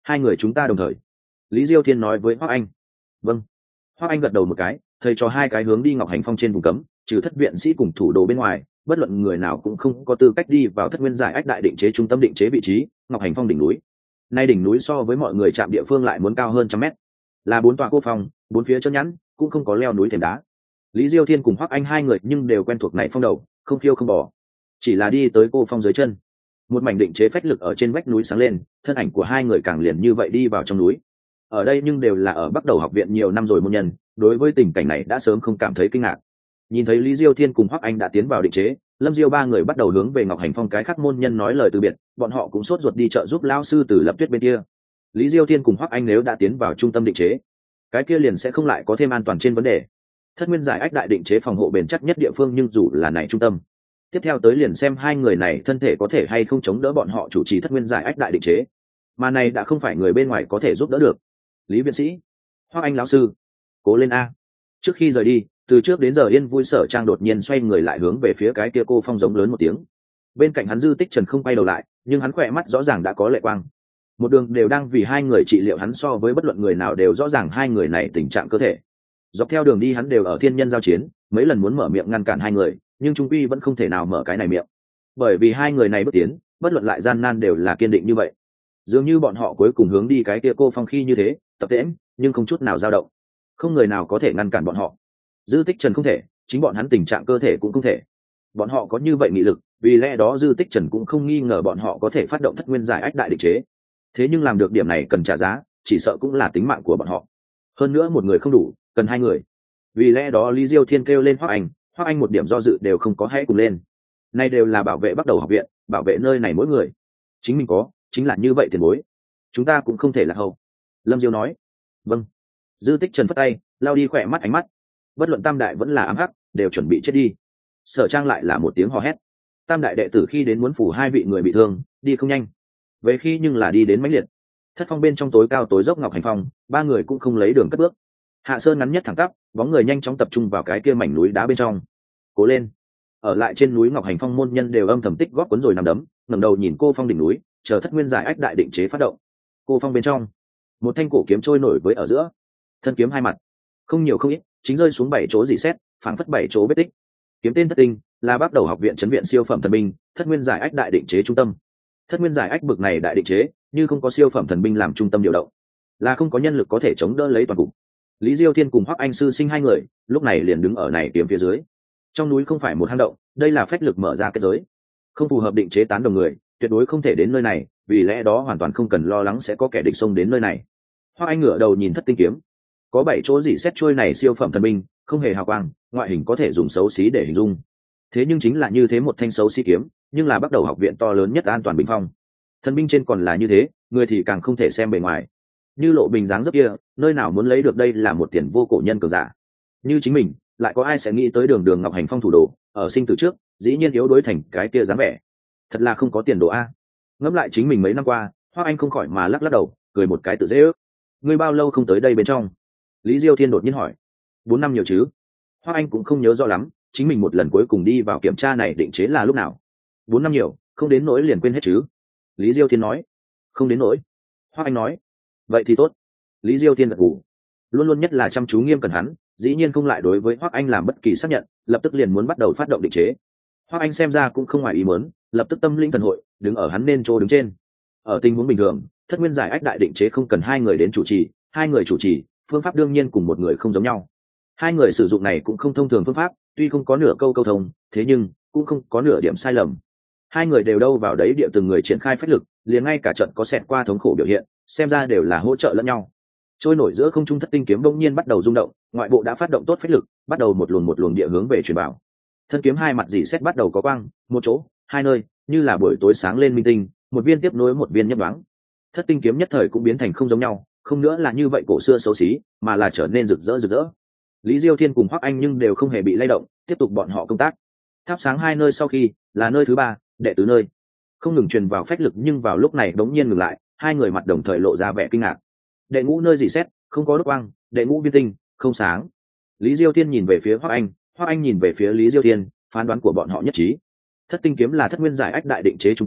Hai người chúng ta đồng thời. Lý Diêu Thiên nói với Hoắc Anh. Vâng. Hoắc Anh gật đầu một cái, thầy cho hai cái hướng đi Ngọc Hành Phong trên vùng cấm, trừ thất viện sĩ cùng thủ đồ bên ngoài, bất luận người nào cũng không có tư cách đi vào thất nguyên giải ách đại định chế trung tâm định chế vị trí Ngọc Hành Phong đỉnh núi. Nay đỉnh núi so với mọi người chạm địa phương lại muốn cao hơn 100 mét, là 4 tòa cô phong, 4 phía chân nhẵn, cũng không có leo núi thềm đá. Lý Diêu Thiên cùng Hoắc Anh hai người nhưng đều quen thuộc này phong đầu, không khiêu không bỏ, chỉ là đi tới cô phong dưới chân, một mảnh định chế phách lực ở trên vách núi sáng lên, thân ảnh của hai người càng liền như vậy đi vào trong núi. Ở đây nhưng đều là ở Bắc Đầu học viện nhiều năm rồi môn nhân, đối với tình cảnh này đã sớm không cảm thấy kinh ngạc. Nhìn thấy Lý Diêu Thiên cùng Hoắc Anh đã tiến vào định chế, Lâm Diêu ba người bắt đầu hướng về Ngọc Hành Phong cái khác môn nhân nói lời từ biệt, bọn họ cũng sốt ruột đi trợ giúp lão sư Từ Lập Tuyết bên kia. Lý Diêu Thiên cùng Hoắc Anh nếu đã tiến vào trung tâm định chế, cái kia liền sẽ không lại có thêm an toàn trên vấn đề. Thất nguyên giải ách đại định chế phòng hộ bền chắc nhất địa phương, nhưng dù là này trung tâm, tiếp theo tới liền xem hai người này thân thể có thể hay không chống đỡ bọn họ chủ trì thất nguyên giải ách đại định chế, mà này đã không phải người bên ngoài có thể giúp đỡ được. Lý viện sĩ, Hoắc Anh lão sư, cố lên a. Trước khi rời đi, từ trước đến giờ yên vui Sở Trang đột nhiên xoay người lại hướng về phía cái kia cô phong giống lớn một tiếng. Bên cạnh hắn Dư Tích Trần không quay đầu lại, nhưng hắn khỏe mắt rõ ràng đã có lệ quang. Một đường đều đang vì hai người trị liệu, hắn so với bất luận người nào đều rõ ràng hai người này tình trạng cơ thể. Dọc theo đường đi hắn đều ở thiên nhân giao chiến, mấy lần muốn mở miệng ngăn cản hai người, nhưng trung quy vẫn không thể nào mở cái này miệng, bởi vì hai người này bước tiến, bất luận lại gian nan đều là kiên định như vậy. Dường như bọn họ cuối cùng hướng đi cái kia cô phong khi như thế, tập tễnh, nhưng không chút nào dao động, không người nào có thể ngăn cản bọn họ. Dư Tích Trần không thể, chính bọn hắn tình trạng cơ thể cũng không thể. Bọn họ có như vậy nghị lực, vì lẽ đó Dư Tích Trần cũng không nghi ngờ bọn họ có thể phát động thất nguyên giải ách đại định chế. Thế nhưng làm được điểm này cần trả giá, chỉ sợ cũng là tính mạng của bọn họ. Hơn nữa một người không đủ, cần hai người. Vì lẽ đó Lý Diêu Thiên kêu lên Hoắc Anh một điểm do dự đều không có, hãy cùng lên. Nay đều là bảo vệ Bắc Đầu học viện, bảo vệ nơi này mỗi người. Chính mình có, chính là như vậy tiền bối. Chúng ta cũng không thể lạc hậu. Lâm Diêu nói. Vâng. Dư Tích Trần phất tay, lao đi khỏe mắt ánh mắt. Bất luận tam đại vẫn là ám hắc, đều chuẩn bị chết đi. Sở Trang lại là một tiếng hò hét. Tam đại đệ tử khi đến muốn phủ hai vị người bị thương, đi không nhanh. Về khi nhưng là đi đến mãnh liệt. Thất phong bên trong tối cao tối dốc Ngọc Hành Phong, ba người cũng không lấy đường cất bước. Hạ sơn ngắn nhất thẳng tắp, bóng người nhanh chóng tập trung vào cái kia mảnh núi đá bên trong. Cố lên. Ở lại trên núi Ngọc Hành Phong môn nhân đều âm thầm tích góp cuốn rồi nằm đấm, ngẩng đầu nhìn cô phong đỉnh núi, chờ thất nguyên giải ách đại định chế phát động. Cô phong bên trong, một thanh cổ kiếm trôi nổi với ở giữa, thân kiếm hai mặt, không nhiều không ít, chính rơi xuống 7 chỗ rỉ sét, phảng phất 7 chỗ vết tích. Kiếm tên Thất Tinh, là Bắc Đầu học viện trấn viện siêu phẩm thần binh, thất nguyên giải ách đại định chế trung tâm. Thất nguyên giải ách bực này đại định chế, như không có siêu phẩm thần binh làm trung tâm điều động, là không có nhân lực có thể chống đỡ lấy toàn cục. Lý Diêu Thiên cùng Hoắc Anh sư sinh hai người, lúc này liền đứng ở này kiếm phía dưới. Trong núi không phải một hang động, đây là phách lực mở ra kết giới, không phù hợp định chế tán đồng người, tuyệt đối không thể đến nơi này, vì lẽ đó hoàn toàn không cần lo lắng sẽ có kẻ địch xông đến nơi này. Hoắc Anh ngửa đầu nhìn Thất Tinh kiếm, có 7 chỗ rỉ sét trôi này siêu phẩm thần binh, không hề hào quang, ngoại hình có thể dùng xấu xí để hình dung. Thế nhưng chính là như thế một thanh xấu xí kiếm, nhưng là Bắc Đầu học viện to lớn nhất an toàn bình phong. Thần binh trên còn là như thế, người thì càng không thể xem bề ngoài. Như Lộ Bình dáng dấp kia, nơi nào muốn lấy được, đây là một tiền vô cổ nhân cường giả. Như chính mình, lại có ai sẽ nghĩ tới Đường Ngọc Hành Phong thủ đồ, ở sinh tử trước, dĩ nhiên yếu đối thành cái kia dáng vẻ. Thật là không có tiền đồ a. Ngẫm lại chính mình mấy năm qua, Hoắc Anh không khỏi mà lắc lắc đầu, cười một cái tự dễ ước. Ngươi bao lâu không tới đây bên trong? Lý Diêu Thiên đột nhiên hỏi. 4 năm nhiều chứ? Hoắc Anh cũng không nhớ rõ lắm, chính mình một lần cuối cùng đi vào kiểm tra này định chế là lúc nào. 4 năm nhiều, không đến nỗi liền quên hết chứ? Lý Diêu Thiên nói. Không đến nỗi. Hoắc Anh nói. Vậy thì tốt. Lý Diêu Thiên gật gù. Luôn luôn nhất là chăm chú nghiêm cẩn hắn, dĩ nhiên không lại đối với Hoắc Anh làm bất kỳ xác nhận, lập tức liền muốn bắt đầu phát động định chế. Hoắc Anh xem ra cũng không ngoài ý muốn, lập tức tâm linh thần hội, đứng ở hắn nên chỗ đứng trên. Ở tình huống bình thường, thất nguyên giải ách đại định chế không cần hai người đến chủ trì, hai người chủ trì, phương pháp đương nhiên cùng một người không giống nhau. Hai người sử dụng này cũng không thông thường phương pháp, tuy không có nửa câu thông, thế nhưng cũng không có nửa điểm sai lầm. Hai người đều đâu vào đấy địa từng người triển khai phách lực, liền ngay cả trận có xẹt qua thống khổ biểu hiện, xem ra đều là hỗ trợ lẫn nhau. Trôi nổi giữa không trung Thất Tinh kiếm bỗng nhiên bắt đầu rung động, ngoại bộ đã phát động tốt phách lực, bắt đầu một luồng địa hướng về truyền bảo. Thân kiếm hai mặt dỉ xét bắt đầu có quang, một chỗ, hai nơi, như là buổi tối sáng lên minh tinh, một viên tiếp nối một viên nhấp nhoáng. Thất Tinh kiếm nhất thời cũng biến thành không giống nhau, không nữa là như vậy cổ xưa xấu xí, mà là trở nên rực rỡ rực rỡ. Lý Diêu Thiên cùng Hoắc Anh nhưng đều không hề bị lay động, tiếp tục bọn họ công tác. Thắp sáng hai nơi sau khi, là nơi thứ ba, đệ tứ nơi. Không ngừng truyền vào phách lực, nhưng vào lúc này bỗng nhiên ngừng lại, hai người mặt đồng thời lộ ra vẻ kinh ngạc. Đệ ngũ nơi dỉ xét, không có đốt quang, đệ ngũ viên tinh, không sáng. Lý Diêu Thiên nhìn về phía Hoắc Anh nhìn về phía Lý Diêu Thiên, phán đoán của bọn họ nhất trí. Thất Tinh kiếm là thất nguyên giải ách đại định chế trung tâm,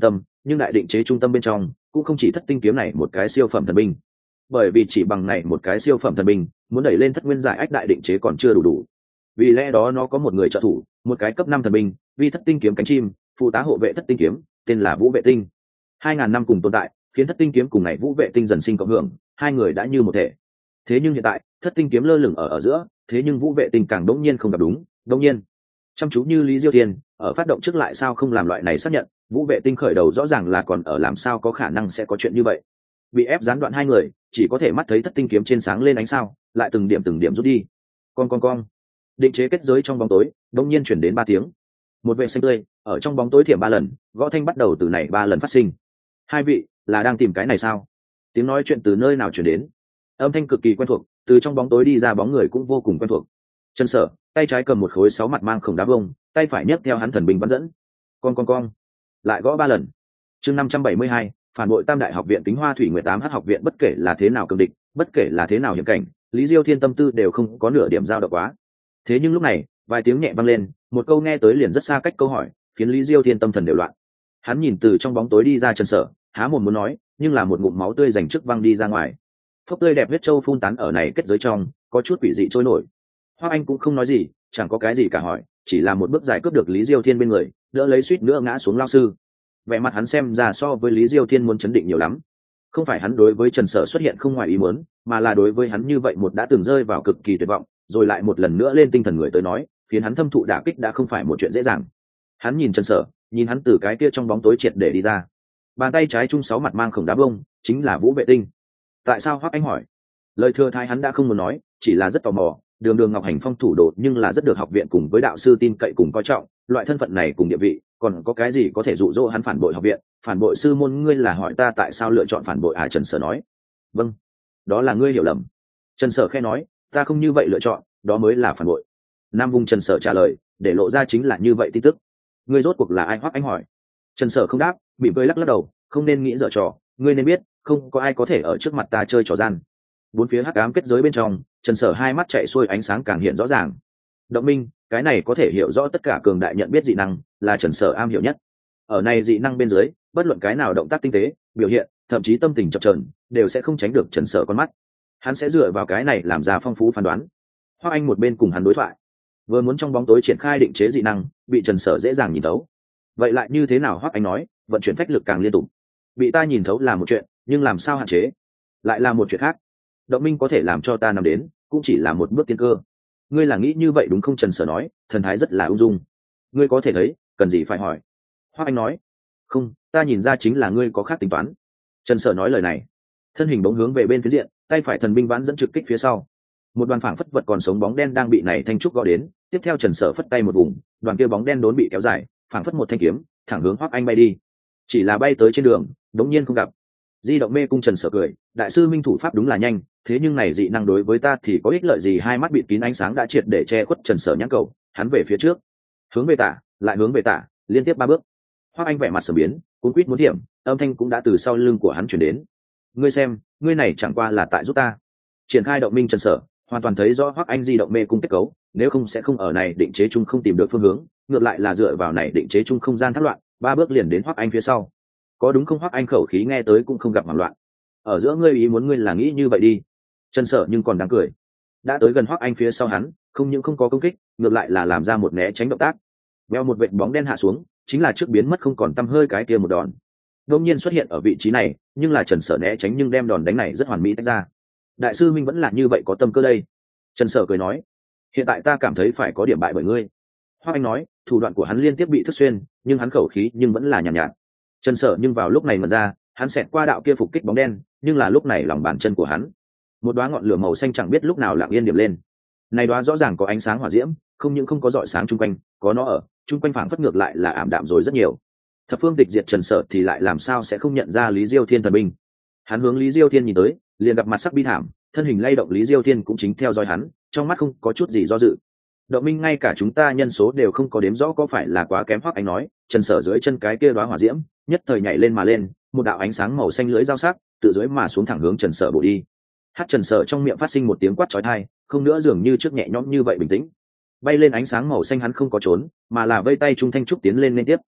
nhưng đại định chế trung tâm bên trong cũng không chỉ thất tinh kiếm này một cái siêu phẩm thần binh, bởi vì chỉ bằng này một cái siêu phẩm thần binh muốn đẩy lên thất nguyên giải ách đại định chế còn chưa đủ. Vì lẽ đó nó có một người trợ thủ, một cái cấp 5 thần binh, vì thất tinh kiếm cánh chim, phụ tá hộ vệ thất tinh kiếm, tên là Vũ Vệ Tinh. 2000 năm cùng tồn tại, khiến thất tinh kiếm cùng này Vũ Vệ Tinh dần sinh cộng hưởng, hai người đã như một thể. Thế nhưng hiện tại, thất tinh kiếm lơ lửng ở giữa, thế nhưng Vũ Vệ Tinh càng đống nhiên không gặp đúng, đống nhiên. Chăm chú như Lý Diêu Thiên, ở phát động trước lại sao không làm loại này xác nhận, Vũ Vệ Tinh khởi đầu rõ ràng là còn ở làm sao có khả năng sẽ có chuyện như vậy. Bị ép gián đoạn hai người, chỉ có thể mắt thấy thất tinh kiếm trên sáng lên ánh sao, lại từng điểm rút đi. Con. Định chế kết giới trong bóng tối, đống nhiên chuyển đến 3 tiếng. Một vệ xanh tươi, ở trong bóng tối thiểm 3 lần, gõ thanh bắt đầu từ này 3 lần phát sinh. Hai vị, là đang tìm cái này sao? Tiếng nói chuyện từ nơi nào chuyển đến? Âm thanh cực kỳ quen thuộc, từ trong bóng tối đi ra bóng người cũng vô cùng quen thuộc. Trần Sở, tay trái cầm một khối 6 mặt mang khổng đá vông, tay phải nhấc theo hắn thần binh bắn dẫn. Con. Lại gõ 3 lần. Chương 572, phản bội Tam Đại Học viện Kính Hoa Thủy Nguyệt 8H học viện bất kể là thế nào cường địch, bất kể là thế nào hiểm cảnh, Lý Diêu Thiên tâm tư đều không có nửa điểm dao động quá. Thế nhưng lúc này, vài tiếng nhẹ vang lên, một câu nghe tới liền rất xa cách câu hỏi, khiến Lý Diêu Thiên tâm thần đều loạn. Hắn nhìn từ trong bóng tối đi ra Trần Sở, há mồm muốn nói, nhưng là một ngụm máu tươi dành trước văng đi ra ngoài. Phốc tươi đẹp huyết châu phun tán ở này kết giới trong, có chút quỷ dị trôi nổi. Hoa Anh cũng không nói gì, chẳng có cái gì cả hỏi, chỉ là một bước dài cướp được Lý Diêu Thiên bên người, đỡ lấy suýt nữa ngã xuống lao sư. Vẻ mặt hắn xem ra so với Lý Diêu Thiên muốn chấn định nhiều lắm. Không phải hắn đối với Trần Sở xuất hiện không ngoài ý muốn, mà là đối với hắn như vậy một đã từng rơi vào cực kỳ tuyệt vọng, rồi lại một lần nữa lên tinh thần người tới nói, khiến hắn thâm thụ đả kích đã không phải một chuyện dễ dàng. Hắn nhìn Trần Sở, nhìn hắn từ cái kia trong bóng tối triệt để đi ra. Bàn tay trái chung 6 mặt mang khổng đá bông, chính là Vũ Vệ Tinh. Tại sao Hoắc Anh hỏi? Lời thừa thai hắn đã không muốn nói, chỉ là rất tò mò. Đường Ngọc Hành Phong thủ đồ nhưng là rất được học viện cùng với đạo sư tin cậy cùng coi trọng, loại thân phận này cùng địa vị, còn có cái gì có thể dụ dỗ hắn phản bội học viện, phản bội sư môn? Ngươi là hỏi ta tại sao lựa chọn phản bội Trần Sở nói. Vâng, đó là ngươi hiểu lầm. Trần Sở khẽ nói, ta không như vậy lựa chọn, đó mới là phản bội. Nam Vùng Trần Sở trả lời, để lộ ra chính là như vậy tin tức. Ngươi rốt cuộc là ai? Hoắc Anh hỏi. Trần Sở không đáp, mỉm cười lắc đầu, không nên nghĩ dở trò, ngươi nên biết, không có ai có thể ở trước mặt ta chơi trò gian. Bốn phía hắc ám kết giới bên trong, Trần Sở hai mắt chạy xuôi ánh sáng càng hiện rõ ràng. Động minh, cái này có thể hiểu rõ tất cả cường đại nhận biết dị năng, là Trần Sở am hiểu nhất. Ở này dị năng bên dưới, bất luận cái nào động tác tinh tế, biểu hiện, thậm chí tâm tình chập chờn, đều sẽ không tránh được Trần Sở con mắt. Hắn sẽ dựa vào cái này làm ra phong phú phán đoán. Hoắc Anh một bên cùng hắn đối thoại, vừa muốn trong bóng tối triển khai định chế dị năng, bị Trần Sở dễ dàng nhìn thấu. Vậy lại như thế nào? Hoắc Anh nói, vận chuyển phách lực càng liên tục. Bị ta nhìn thấu là một chuyện, nhưng làm sao hạn chế, lại là một chuyện khác. Động minh có thể làm cho ta nằm đến, cũng chỉ là một bước tiên cơ. Ngươi là nghĩ như vậy đúng không? Trần Sở nói, thần thái rất là ung dung. Ngươi có thể thấy, cần gì phải hỏi. Hoắc Anh nói, không, ta nhìn ra chính là ngươi có khác tính toán. Trần Sở nói lời này, thân hình bóng hướng về bên phía diện, tay phải thần binh vãn dẫn trực kích phía sau. Một đoàn phảng phất vật còn sống bóng đen đang bị này thanh trúc gõ đến, tiếp theo Trần Sở phất tay một vùng, đoàn kia bóng đen đốn bị kéo dài, phảng phất một thanh kiếm, thẳng hướng Hoắc Anh bay đi. Chỉ là bay tới trên đường, đống nhiên không gặp. Di động mê cung. Trần Sở cười, đại sư minh thủ pháp đúng là nhanh, thế nhưng này dị năng đối với ta thì có ích lợi gì? Hai mắt bịt kín ánh sáng đã triệt để che khuất Trần Sở nhãn cầu, hắn về phía trước, hướng về tả, lại hướng về tả, liên tiếp 3 bước. Hoắc Anh vẻ mặt sầm biến, cuốn quýt muốn điểm, âm thanh cũng đã từ sau lưng của hắn truyền đến. Ngươi xem, ngươi này chẳng qua là tại giúp ta triển khai động minh. Trần Sở hoàn toàn thấy rõ Hoắc Anh di động mê cung kết cấu, nếu không sẽ không ở này định chế chung không tìm được phương hướng, ngược lại là dựa vào này định chế chung không gian thác loạn, 3 bước liền đến Hoắc Anh phía sau. Có đúng không? Hoắc Anh khẩu khí nghe tới cũng không gặp hoảng loạn. Ở giữa ngươi ý muốn, ngươi là nghĩ như vậy đi. Trần Sở nhưng còn đáng cười, đã tới gần Hoắc Anh phía sau hắn, không những không có công kích, ngược lại là làm ra một né tránh động tác. Veo một vệt bóng đen hạ xuống, chính là trước biến mất không còn tăm hơi cái kia một đòn. Đột nhiên xuất hiện ở vị trí này, nhưng là Trần Sở né tránh nhưng đem đòn đánh này rất hoàn mỹ tách ra. Đại sư minh vẫn là như vậy có tâm cơ đây. Trần Sở cười nói, hiện tại ta cảm thấy phải có điểm bại bởi ngươi. Hoắc Anh nói, thủ đoạn của hắn liên tiếp bị thức xuyên, nhưng hắn khẩu khí nhưng vẫn là nhàn nhạt. Trần Sở nhưng vào lúc này mở ra, hắn xẹt qua đạo kia phục kích bóng đen, nhưng là lúc này lòng bàn chân của hắn, một đóa ngọn lửa màu xanh chẳng biết lúc nào lặng yên điểm lên. Này đóa rõ ràng có ánh sáng hỏa diễm, không những không có rọi sáng chung quanh, có nó ở, chung quanh phảng phất ngược lại là ảm đạm rồi rất nhiều. Thập phương tịch diệt Trần Sở thì lại làm sao sẽ không nhận ra Lý Diêu Thiên thần binh. Hắn hướng Lý Diêu Thiên nhìn tới, liền gặp mặt sắc bi thảm, thân hình lay động. Lý Diêu Thiên cũng chính theo dõi hắn, trong mắt không có chút gì do dự. Động minh, ngay cả chúng ta nhân số đều không có đếm rõ, có phải là quá kém? Hoắc Anh nói. Trần Sở dưới chân cái kia đóa hỏa diễm nhất thời nhảy lên mà lên, một đạo ánh sáng màu xanh lưỡi dao sắc từ dưới mà xuống thẳng hướng Trần Sở bổ đi. Trần Sở trong miệng phát sinh một tiếng quát chói tai, không nữa dường như trước nhẹ nhõm như vậy bình tĩnh. Bay lên ánh sáng màu xanh hắn không có trốn, mà là vây tay trung thanh trúc tiến lên liên tiếp.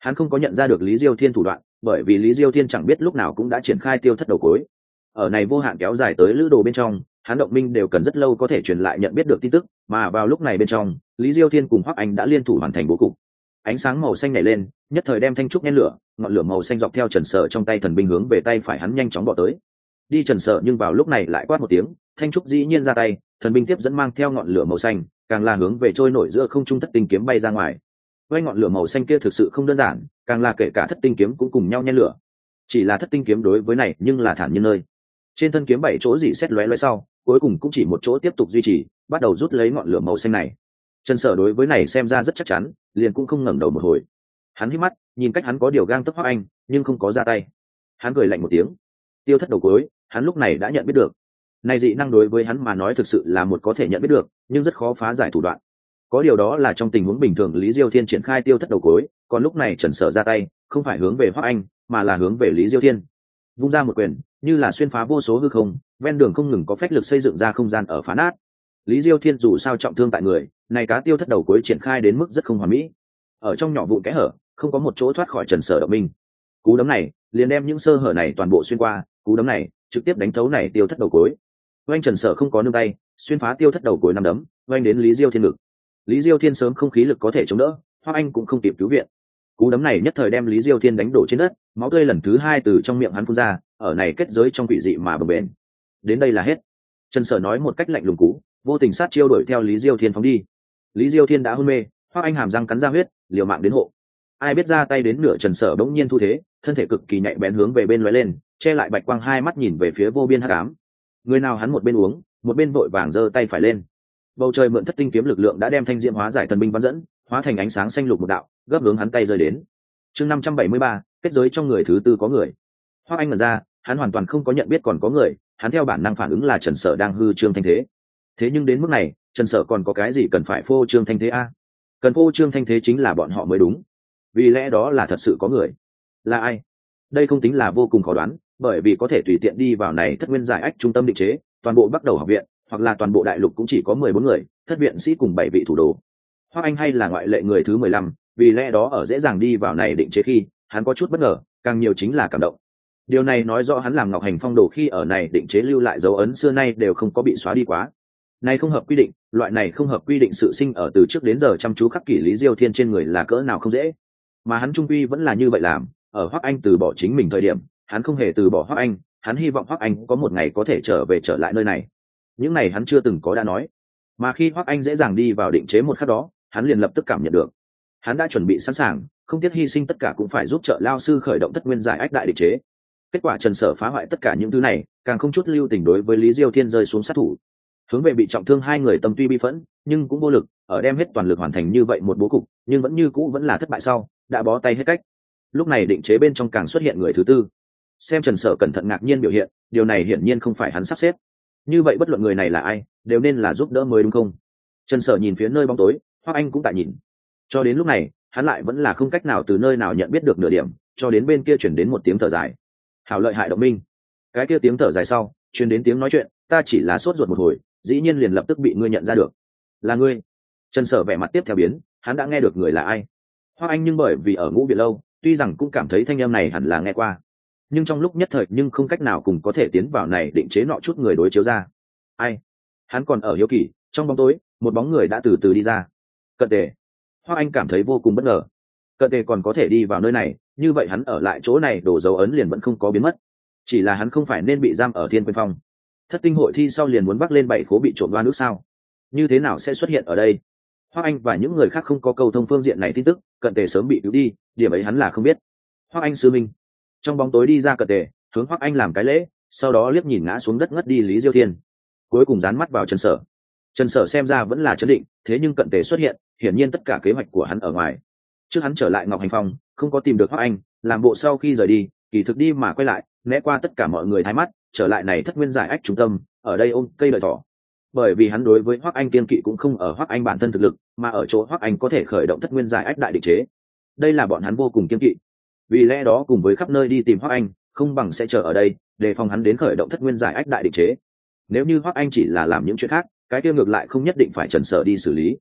Hắn không có nhận ra được Lý Diêu Thiên thủ đoạn, bởi vì Lý Diêu Thiên chẳng biết lúc nào cũng đã triển khai tiêu thất đầu cuối. Ở này vô hạn kéo dài tới lữ đồ bên trong, hắn động minh đều cần rất lâu có thể truyền lại nhận biết được tin tức, mà vào lúc này bên trong, Lý Diêu Thiên cùng Hoắc Anh đã liên thủ hoàn thành bố cục. Ánh sáng màu xanh nhảy lên, nhất thời đem thanh trúc nhen lửa, ngọn lửa màu xanh dọc theo Trần Sở trong tay thần binh hướng về tay phải hắn nhanh chóng bỏ tới. Đi Trần Sở nhưng vào lúc này lại quát một tiếng, thanh trúc dĩ nhiên ra tay, thần binh tiếp dẫn mang theo ngọn lửa màu xanh, càng là hướng về trôi nổi giữa không trung thất tinh kiếm bay ra ngoài. Với ngọn lửa màu xanh kia thực sự không đơn giản, càng là kể cả thất tinh kiếm cũng cùng nhau nhen lửa. Chỉ là thất tinh kiếm đối với này nhưng là thản nhiên nơi. Trên thân kiếm 7 chỗ dị xét lóe lóe sau, cuối cùng cũng chỉ một chỗ tiếp tục duy trì, bắt đầu rút lấy ngọn lửa màu xanh này. Trần Sở đối với này xem ra rất chắc chắn, liền cũng không ngẩng đầu một hồi. Hắn hít mắt, nhìn cách hắn có điều gang tấc Hoắc Anh, nhưng không có ra tay. Hắn cười lạnh một tiếng. Tiêu thất đầu cuối, hắn lúc này đã nhận biết được. Này dị năng đối với hắn mà nói thực sự là một có thể nhận biết được, nhưng rất khó phá giải thủ đoạn. Có điều đó là trong tình huống bình thường Lý Diêu Thiên triển khai tiêu thất đầu cuối, còn lúc này Trần Sở ra tay, không phải hướng về Hoắc Anh, mà là hướng về Lý Diêu Thiên. Vung ra một quyền, như là xuyên phá vô số hư không, ven đường không ngừng có phách lực xây dựng ra không gian ở phá nát. Lý Diêu Thiên dù sao trọng thương tại người, này cá tiêu thất đầu cuối triển khai đến mức rất không hoàn mỹ. Ở trong nhỏ vụn kẽ hở, không có một chỗ thoát khỏi Trần Sở động minh. Cú đấm này, liền đem những sơ hở này toàn bộ xuyên qua, cú đấm này, trực tiếp đánh thấu này tiêu thất đầu cuối. Oanh Trần Sở không có nương tay, xuyên phá tiêu thất đầu cuối năm đấm, oanh đến Lý Diêu Thiên ngực. Lý Diêu Thiên sớm không khí lực có thể chống đỡ, Hoắc Anh cũng không kịp cứu viện. Cú đấm này nhất thời đem Lý Diêu Thiên đánh đổ trên đất, máu tươi lần thứ 2 từ trong miệng hắn phun ra, ở này kết giới trong quỷ dị mà bồng bềnh. Đến đây là hết. Trần Sở nói một cách lạnh lùng cú, vô tình sát chiêu đuổi theo Lý Diêu Thiên phóng đi. Lý Diêu Thiên đã hôn mê, Hoắc Anh hàm răng cắn ra huyết, liều mạng đến hộ. Ai biết ra tay đến nửa Trần Sở bỗng nhiên thu thế, thân thể cực kỳ nhạy bén hướng về bên lóe lên, che lại bạch quang hai mắt nhìn về phía vô biên hắc ám. Người nào hắn một bên uống, một bên vội vàng giơ tay phải lên. Bầu trời mượn thất tinh kiếm lực lượng đã đem thanh diễm hóa giải thần binh văn dẫn, hóa thành ánh sáng xanh lục một đạo, gấp hướng hắn tay rơi đến. Chương 573, kết giới trong người thứ tư có người. Hoắc Anh ngẩn ra, hắn hoàn toàn không có nhận biết còn có người, hắn theo bản năng phản ứng là Trần Sở đang hư trương thanh thế. Thế nhưng đến mức này, Trần Sở còn có cái gì cần phải phô trương thanh thế a? Cần phô trương thanh thế chính là bọn họ mới đúng. Vì lẽ đó là thật sự có người. Là ai? Đây không tính là vô cùng khó đoán, bởi vì có thể tùy tiện đi vào này thất nguyên giải ách trung tâm định chế, toàn bộ bắt đầu học viện, hoặc là toàn bộ đại lục cũng chỉ có 14 người, thất viện sĩ cùng 7 vị thủ đồ. Hoắc Anh hay là ngoại lệ người thứ 15, vì lẽ đó ở dễ dàng đi vào này định chế khi, hắn có chút bất ngờ, càng nhiều chính là cảm động. Điều này nói rõ hắn làm Ngọc Hành Phong đồ khi ở này định chế lưu lại dấu ấn xưa nay đều không có bị xóa đi quá. Này không hợp quy định, loại này không hợp quy định sự sinh ở từ trước đến giờ chăm chú khắc kỷ Lý Diêu Thiên trên người là cỡ nào không dễ. Mà hắn trung quy vẫn là như vậy làm, ở Hoắc Anh từ bỏ chính mình thời điểm, hắn không hề từ bỏ Hoắc Anh, hắn hy vọng Hoắc Anh có một ngày có thể trở lại nơi này. Những này hắn chưa từng có đã nói. Mà khi Hoắc Anh dễ dàng đi vào định chế một khắc đó, hắn liền lập tức cảm nhận được. Hắn đã chuẩn bị sẵn sàng, không tiếc hy sinh tất cả cũng phải giúp trợ lao sư khởi động thất nguyên giải ách đại định chế. Kết quả Trần Sở phá hoại tất cả những thứ này, càng không chút lưu tình đối với Lý Diêu Thiên rơi xuống sát thủ. Hướng về bị trọng thương hai người tâm tuy bi phẫn, nhưng cũng vô lực, ở đem hết toàn lực hoàn thành như vậy một bố cục, nhưng vẫn như cũ vẫn là thất bại sau, đã bó tay hết cách. Lúc này định chế bên trong càng xuất hiện người thứ tư. Xem Trần Sở cẩn thận ngạc nhiên biểu hiện, điều này hiển nhiên không phải hắn sắp xếp. Như vậy bất luận người này là ai, đều nên là giúp đỡ mới đúng không? Trần Sở nhìn phía nơi bóng tối, Hoắc Anh cũng tại nhìn. Cho đến lúc này, hắn lại vẫn là không cách nào từ nơi nào nhận biết được nửa điểm, cho đến bên kia truyền đến một tiếng thở dài. Hảo lợi hại động minh. Cái kia tiếng thở dài sau, truyền đến tiếng nói chuyện, ta chỉ là sốt ruột một hồi, dĩ nhiên liền lập tức bị ngươi nhận ra được. Là ngươi. Trần Sở vẻ mặt tiếp theo biến, hắn đã nghe được người là ai. Hoắc Anh nhưng bởi vì ở ngũ viện lâu, tuy rằng cũng cảm thấy thanh âm này hẳn là nghe qua, nhưng trong lúc nhất thời nhưng không cách nào cùng có thể tiến vào này định chế nọ chút người đối chiếu ra. Ai? Hắn còn ở hiếu kỳ, trong bóng tối, một bóng người đã từ từ đi ra. Cận Tề. Hoắc Anh cảm thấy vô cùng bất ngờ. Cận Tề còn có thể đi vào nơi này, như vậy hắn ở lại chỗ này đổ dấu ấn liền vẫn không có biến mất. Chỉ là hắn không phải nên bị giam ở Thiên Quyên Phong. Thất tinh hội thi sau liền muốn bắc lên 7 khố bị trộm đoan nước sao? Như thế nào sẽ xuất hiện ở đây? Hoắc Anh và những người khác không có cầu thông phương diện này tin tức, Cận Tề sớm bị cứu đi, điểm ấy hắn là không biết. Hoắc Anh sư minh. Trong bóng tối đi ra Cận Tề, hướng Hoắc Anh làm cái lễ, sau đó liếc nhìn ngã xuống đất ngất đi Lý Diêu Thiên. Cuối cùng dán mắt vào Trần Sở. Trần Sở xem ra vẫn là trấn định, thế nhưng Cận Tề xuất hiện, hiển nhiên tất cả kế hoạch của hắn ở ngoài. Trước hắn trở lại Ngọc Hành Phong, không có tìm được Hoắc Anh, làm bộ sau khi rời đi, kỳ thực đi mà quay lại, né qua tất cả mọi người thái mắt, trở lại này thất nguyên giải ách trung tâm, ở đây ôm cây lợi thỏ. Bởi vì hắn đối với Hoắc Anh kiên kỵ cũng không ở Hoắc Anh bản thân thực lực, mà ở chỗ Hoắc Anh có thể khởi động thất nguyên giải ách đại định chế. Đây là bọn hắn vô cùng kiên kỵ. Vì lẽ đó cùng với khắp nơi đi tìm Hoắc Anh, không bằng sẽ chờ ở đây, đề phòng hắn đến khởi động thất nguyên giải ách đại định chế. Nếu như Hoắc Anh chỉ là làm những chuyện khác, cái kia ngược lại không nhất định phải Trần Sở đi xử lý.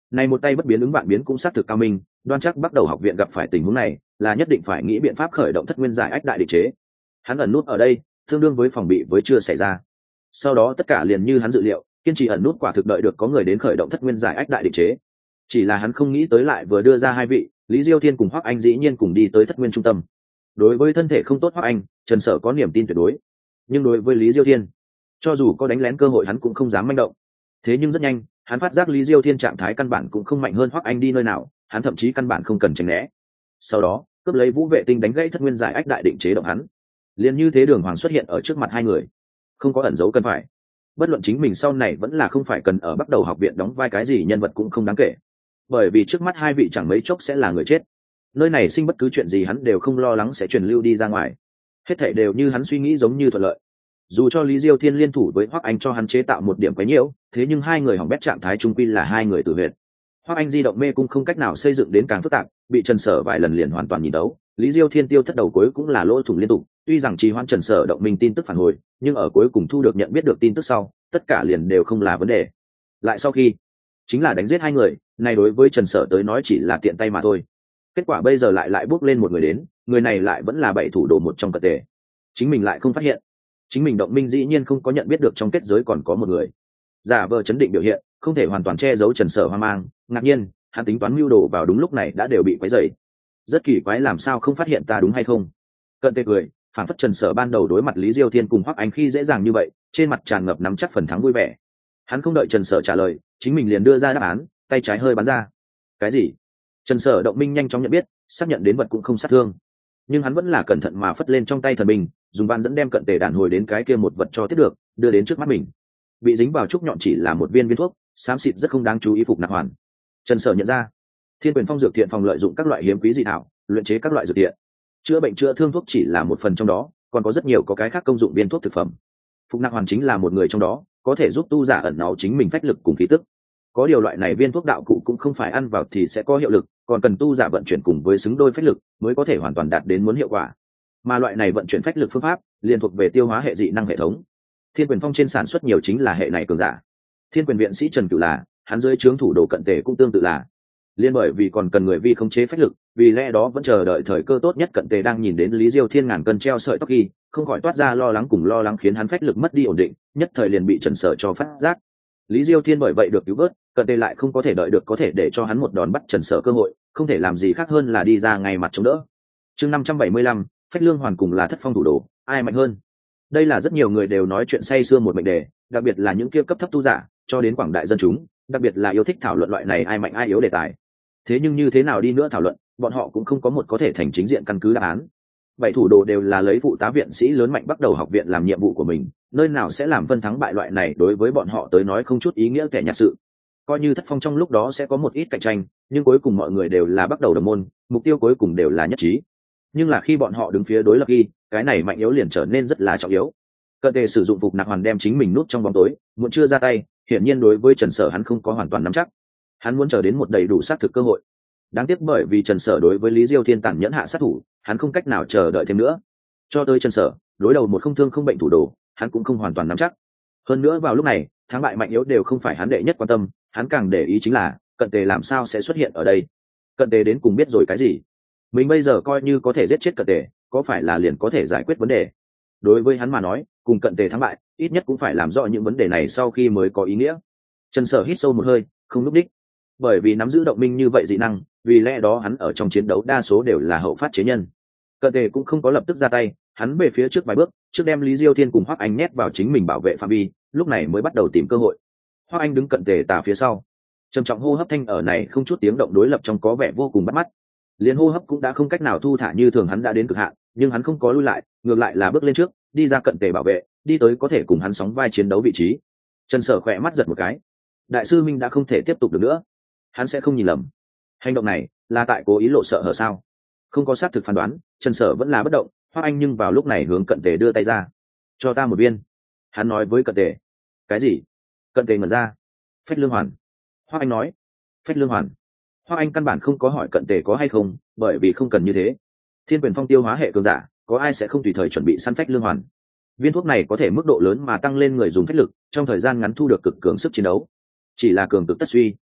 Này một tay bất biến ứng vạn biến cũng xác thực cao minh, đoan chắc bắt đầu học viện gặp phải tình huống này là nhất định phải nghĩ biện pháp khởi động thất nguyên giải ách đại định chế. Hắn ẩn nút ở đây tương đương với phòng bị với chưa xảy ra. Sau đó tất cả liền như hắn dự liệu, kiên trì ẩn nút quả thực đợi được có người đến khởi động thất nguyên giải ách đại định chế. Chỉ là hắn không nghĩ tới lại vừa đưa ra hai vị, Lý Diêu Thiên cùng Hoắc Anh dĩ nhiên cùng đi tới thất nguyên trung tâm. Đối với thân thể không tốt Hoắc Anh, Trần Sở có niềm tin tuyệt đối, nhưng đối với Lý Diêu Thiên, cho dù có đánh lén cơ hội hắn cũng không dám manh động. Thế nhưng rất nhanh hắn phát giác Lý Diêu Thiên trạng thái căn bản cũng không mạnh hơn Hoắc Anh đi nơi nào, hắn thậm chí căn bản không cần tránh né. Sau đó cướp lấy vũ vệ tinh đánh gãy thất nguyên giải ách đại định chế động hắn. Liền như thế đường hoàng xuất hiện ở trước mặt hai người, không có ẩn giấu cần phải. Bất luận chính mình sau này vẫn là không phải cần ở bắt đầu học viện đóng vai cái gì nhân vật cũng không đáng kể, bởi vì trước mắt hai vị chẳng mấy chốc sẽ là người chết. Nơi này sinh bất cứ chuyện gì hắn đều không lo lắng sẽ truyền lưu đi ra ngoài, hết thảy đều như hắn suy nghĩ giống như thuận lợi. Dù cho Lý Diêu Thiên liên thủ với Hoắc Anh cho hắn chế tạo một điểm quấy nhiễu, thế nhưng hai người hỏng bét trạng thái trung quy là hai người tử huyệt. Hoắc Anh di động mê cung không cách nào xây dựng đến càng phức tạp, bị Trần Sở vài lần liền hoàn toàn nhìn đấu. Lý Diêu Thiên tiêu thất đầu cuối cũng là lỗ thủng liên tục, tuy rằng trì hoãn Trần Sở động minh tin tức phản hồi, nhưng ở cuối cùng thu được nhận biết được tin tức sau, tất cả liền đều không là vấn đề. Lại sau khi chính là đánh giết hai người, này đối với Trần Sở tới nói chỉ là tiện tay mà thôi. Kết quả bây giờ lại bước lên một người đến, người này lại vẫn là bảy thủ đồ một trong cận tề. Chính mình lại không phát hiện, chính mình động minh dĩ nhiên không có nhận biết được trong kết giới còn có một người. Giả vờ chấn định biểu hiện, không thể hoàn toàn che giấu Trần Sở hoang mang, ngạc nhiên, hắn tính toán mưu đồ vào đúng lúc này đã đều bị quấy rầy. Rất kỳ quái làm sao không phát hiện ta đúng hay không? Cận tề cười, phản phất Trần Sở ban đầu đối mặt Lý Diêu Thiên cùng Hoắc Anh khi dễ dàng như vậy, trên mặt tràn ngập nắm chắc phần thắng vui vẻ. Hắn không đợi Trần Sở trả lời, chính mình liền đưa ra đáp án, tay trái hơi bắn ra. Cái gì? Trần Sở động minh nhanh chóng nhận biết, xác nhận đến vật cũng không sát thương, nhưng hắn vẫn là cẩn thận mà phất lên trong tay thần binh, dùng van dẫn đem cận tề đàn hồi đến cái kia một vật cho tiếp được, đưa đến trước mắt mình. Bị dính vào trúc nhọn chỉ là một viên thuốc, xám xịt rất không đáng chú ý phục nạp hoàn. Trần Sở nhận ra, Thiên Quyền Phong dược thiện phòng lợi dụng các loại hiếm quý dị thảo, luyện chế các loại dược thiện, chữa bệnh chữa thương thuốc chỉ là một phần trong đó, còn có rất nhiều có cái khác công dụng viên thuốc thực phẩm. Phục nạp hoàn chính là một người trong đó, có thể giúp tu giả ẩn náu chính mình phách lực cùng khí tức. Có điều loại này viên thuốc đạo cụ cũng không phải ăn vào thì sẽ có hiệu lực, còn cần tu giả vận chuyển cùng với xứng đôi phách lực mới có thể hoàn toàn đạt đến muốn hiệu quả. Mà loại này vận chuyển phách lực phương pháp liên thuộc về tiêu hóa hệ dị năng hệ thống. Thiên Quyền Phong trên sản xuất nhiều chính là hệ này cường giả. Thiên Quyền viện sĩ Trần Cửu là, hắn dưới trướng thủ đồ cận tề cũng tương tự là. Liên bởi vì còn cần người vi khống chế phách lực, vì lẽ đó vẫn chờ đợi thời cơ tốt nhất. Cận tề đang nhìn đến Lý Diêu Thiên ngàn cân treo sợi tóc khi, không khỏi toát ra lo lắng khiến hắn phách lực mất đi ổn định, nhất thời liền bị Trần Sở cho phát giác. Lý Diêu Thiên bởi vậy được cứu vớt, cận tề lại không có thể đợi được có thể để cho hắn một đòn bắt Trần Sở cơ hội, không thể làm gì khác hơn là đi ra ngay mặt chống đỡ. Chương 575, phách lương hoàn cùng là thất phong thủ đồ, ai mạnh hơn? Đây là rất nhiều người đều nói chuyện say sưa một mệnh đề, đặc biệt là những kia cấp thấp tu giả, cho đến quảng đại dân chúng, đặc biệt là yêu thích thảo luận loại này ai mạnh ai yếu đề tài. Thế nhưng như thế nào đi nữa thảo luận, bọn họ cũng không có một có thể thành chính diện căn cứ đáp án. Vậy thủ đồ đều là lấy phụ tá viện sĩ lớn mạnh bắt đầu học viện làm nhiệm vụ của mình, nơi nào sẽ làm phân thắng bại loại này đối với bọn họ tới nói không chút ý nghĩa kẻ nhạt sự. Coi như thất phong trong lúc đó sẽ có một ít cạnh tranh, nhưng cuối cùng mọi người đều là bắt đầu đồng môn, mục tiêu cuối cùng đều là nhất trí. Nhưng là khi bọn họ đứng phía đối lập khi, cái này mạnh yếu liền trở nên rất là trọng yếu. Cận tề sử dụng phục nạp hoàn đem chính mình nút trong bóng tối, muộn chưa ra tay, hiển nhiên đối với Trần Sở hắn không có hoàn toàn nắm chắc. Hắn muốn chờ đến một đầy đủ xác thực cơ hội. Đáng tiếc bởi vì Trần Sở đối với Lý Diêu Thiên tàn nhẫn hạ sát thủ, hắn không cách nào chờ đợi thêm nữa. Cho tới Trần Sở, đối đầu một không thương không bệnh thủ đồ, hắn cũng không hoàn toàn nắm chắc. Hơn nữa vào lúc này, thắng bại mạnh yếu đều không phải hắn đệ nhất quan tâm, hắn càng để ý chính là cận tề làm sao sẽ xuất hiện ở đây. Cận tề đến cùng biết rồi cái gì? Mình bây giờ coi như có thể giết chết cận tề, có phải là liền có thể giải quyết vấn đề? Đối với hắn mà nói, cùng cận tề thắng bại, ít nhất cũng phải làm rõ những vấn đề này sau khi mới có ý nghĩa. Trần Sở hít sâu một hơi, không lúc đích. Bởi vì nắm giữ động minh như vậy dị năng, vì lẽ đó hắn ở trong chiến đấu đa số đều là hậu phát chế nhân. Cận tề cũng không có lập tức ra tay, hắn về phía trước vài bước, trước đem Lý Diêu Thiên cùng Hoắc Anh nhét vào chính mình bảo vệ phạm vi, lúc này mới bắt đầu tìm cơ hội. Hoắc Anh đứng cận tề tà phía sau, trầm trọng hô hấp thanh ở này không chút tiếng động đối lập trong có vẻ vô cùng bắt mắt. Liên hô hấp cũng đã không cách nào thu thả như thường, hắn đã đến cực hạn, nhưng hắn không có lui lại, ngược lại là bước lên trước, đi ra cận tề bảo vệ, đi tới có thể cùng hắn sóng vai chiến đấu vị trí. Trần Sở khỏe mắt giật một cái, đại sư Minh đã không thể tiếp tục được nữa, hắn sẽ không nhìn lầm. Hành động này là tại cố ý lộ sợ hở sao? Không có xác thực phán đoán, Trần Sở vẫn là bất động. Hoắc Anh nhưng vào lúc này hướng cận tề đưa tay ra, cho ta một viên. Hắn nói với cận tề. Cái gì? Cận tề ngẩn ra. Phách lương hoàn. Hoắc Anh nói. Phách lương hoàn. Hoắc Anh căn bản không có hỏi cận tề có hay không, bởi vì không cần như thế. Thiên Quyền Phong tiêu hóa hệ cường giả, có ai sẽ không tùy thời chuẩn bị săn phách lương hoàn? Viên thuốc này có thể mức độ lớn mà tăng lên người dùng phách lực, trong thời gian ngắn thu được cực cường sức chiến đấu. Chỉ là cường cực tất suy.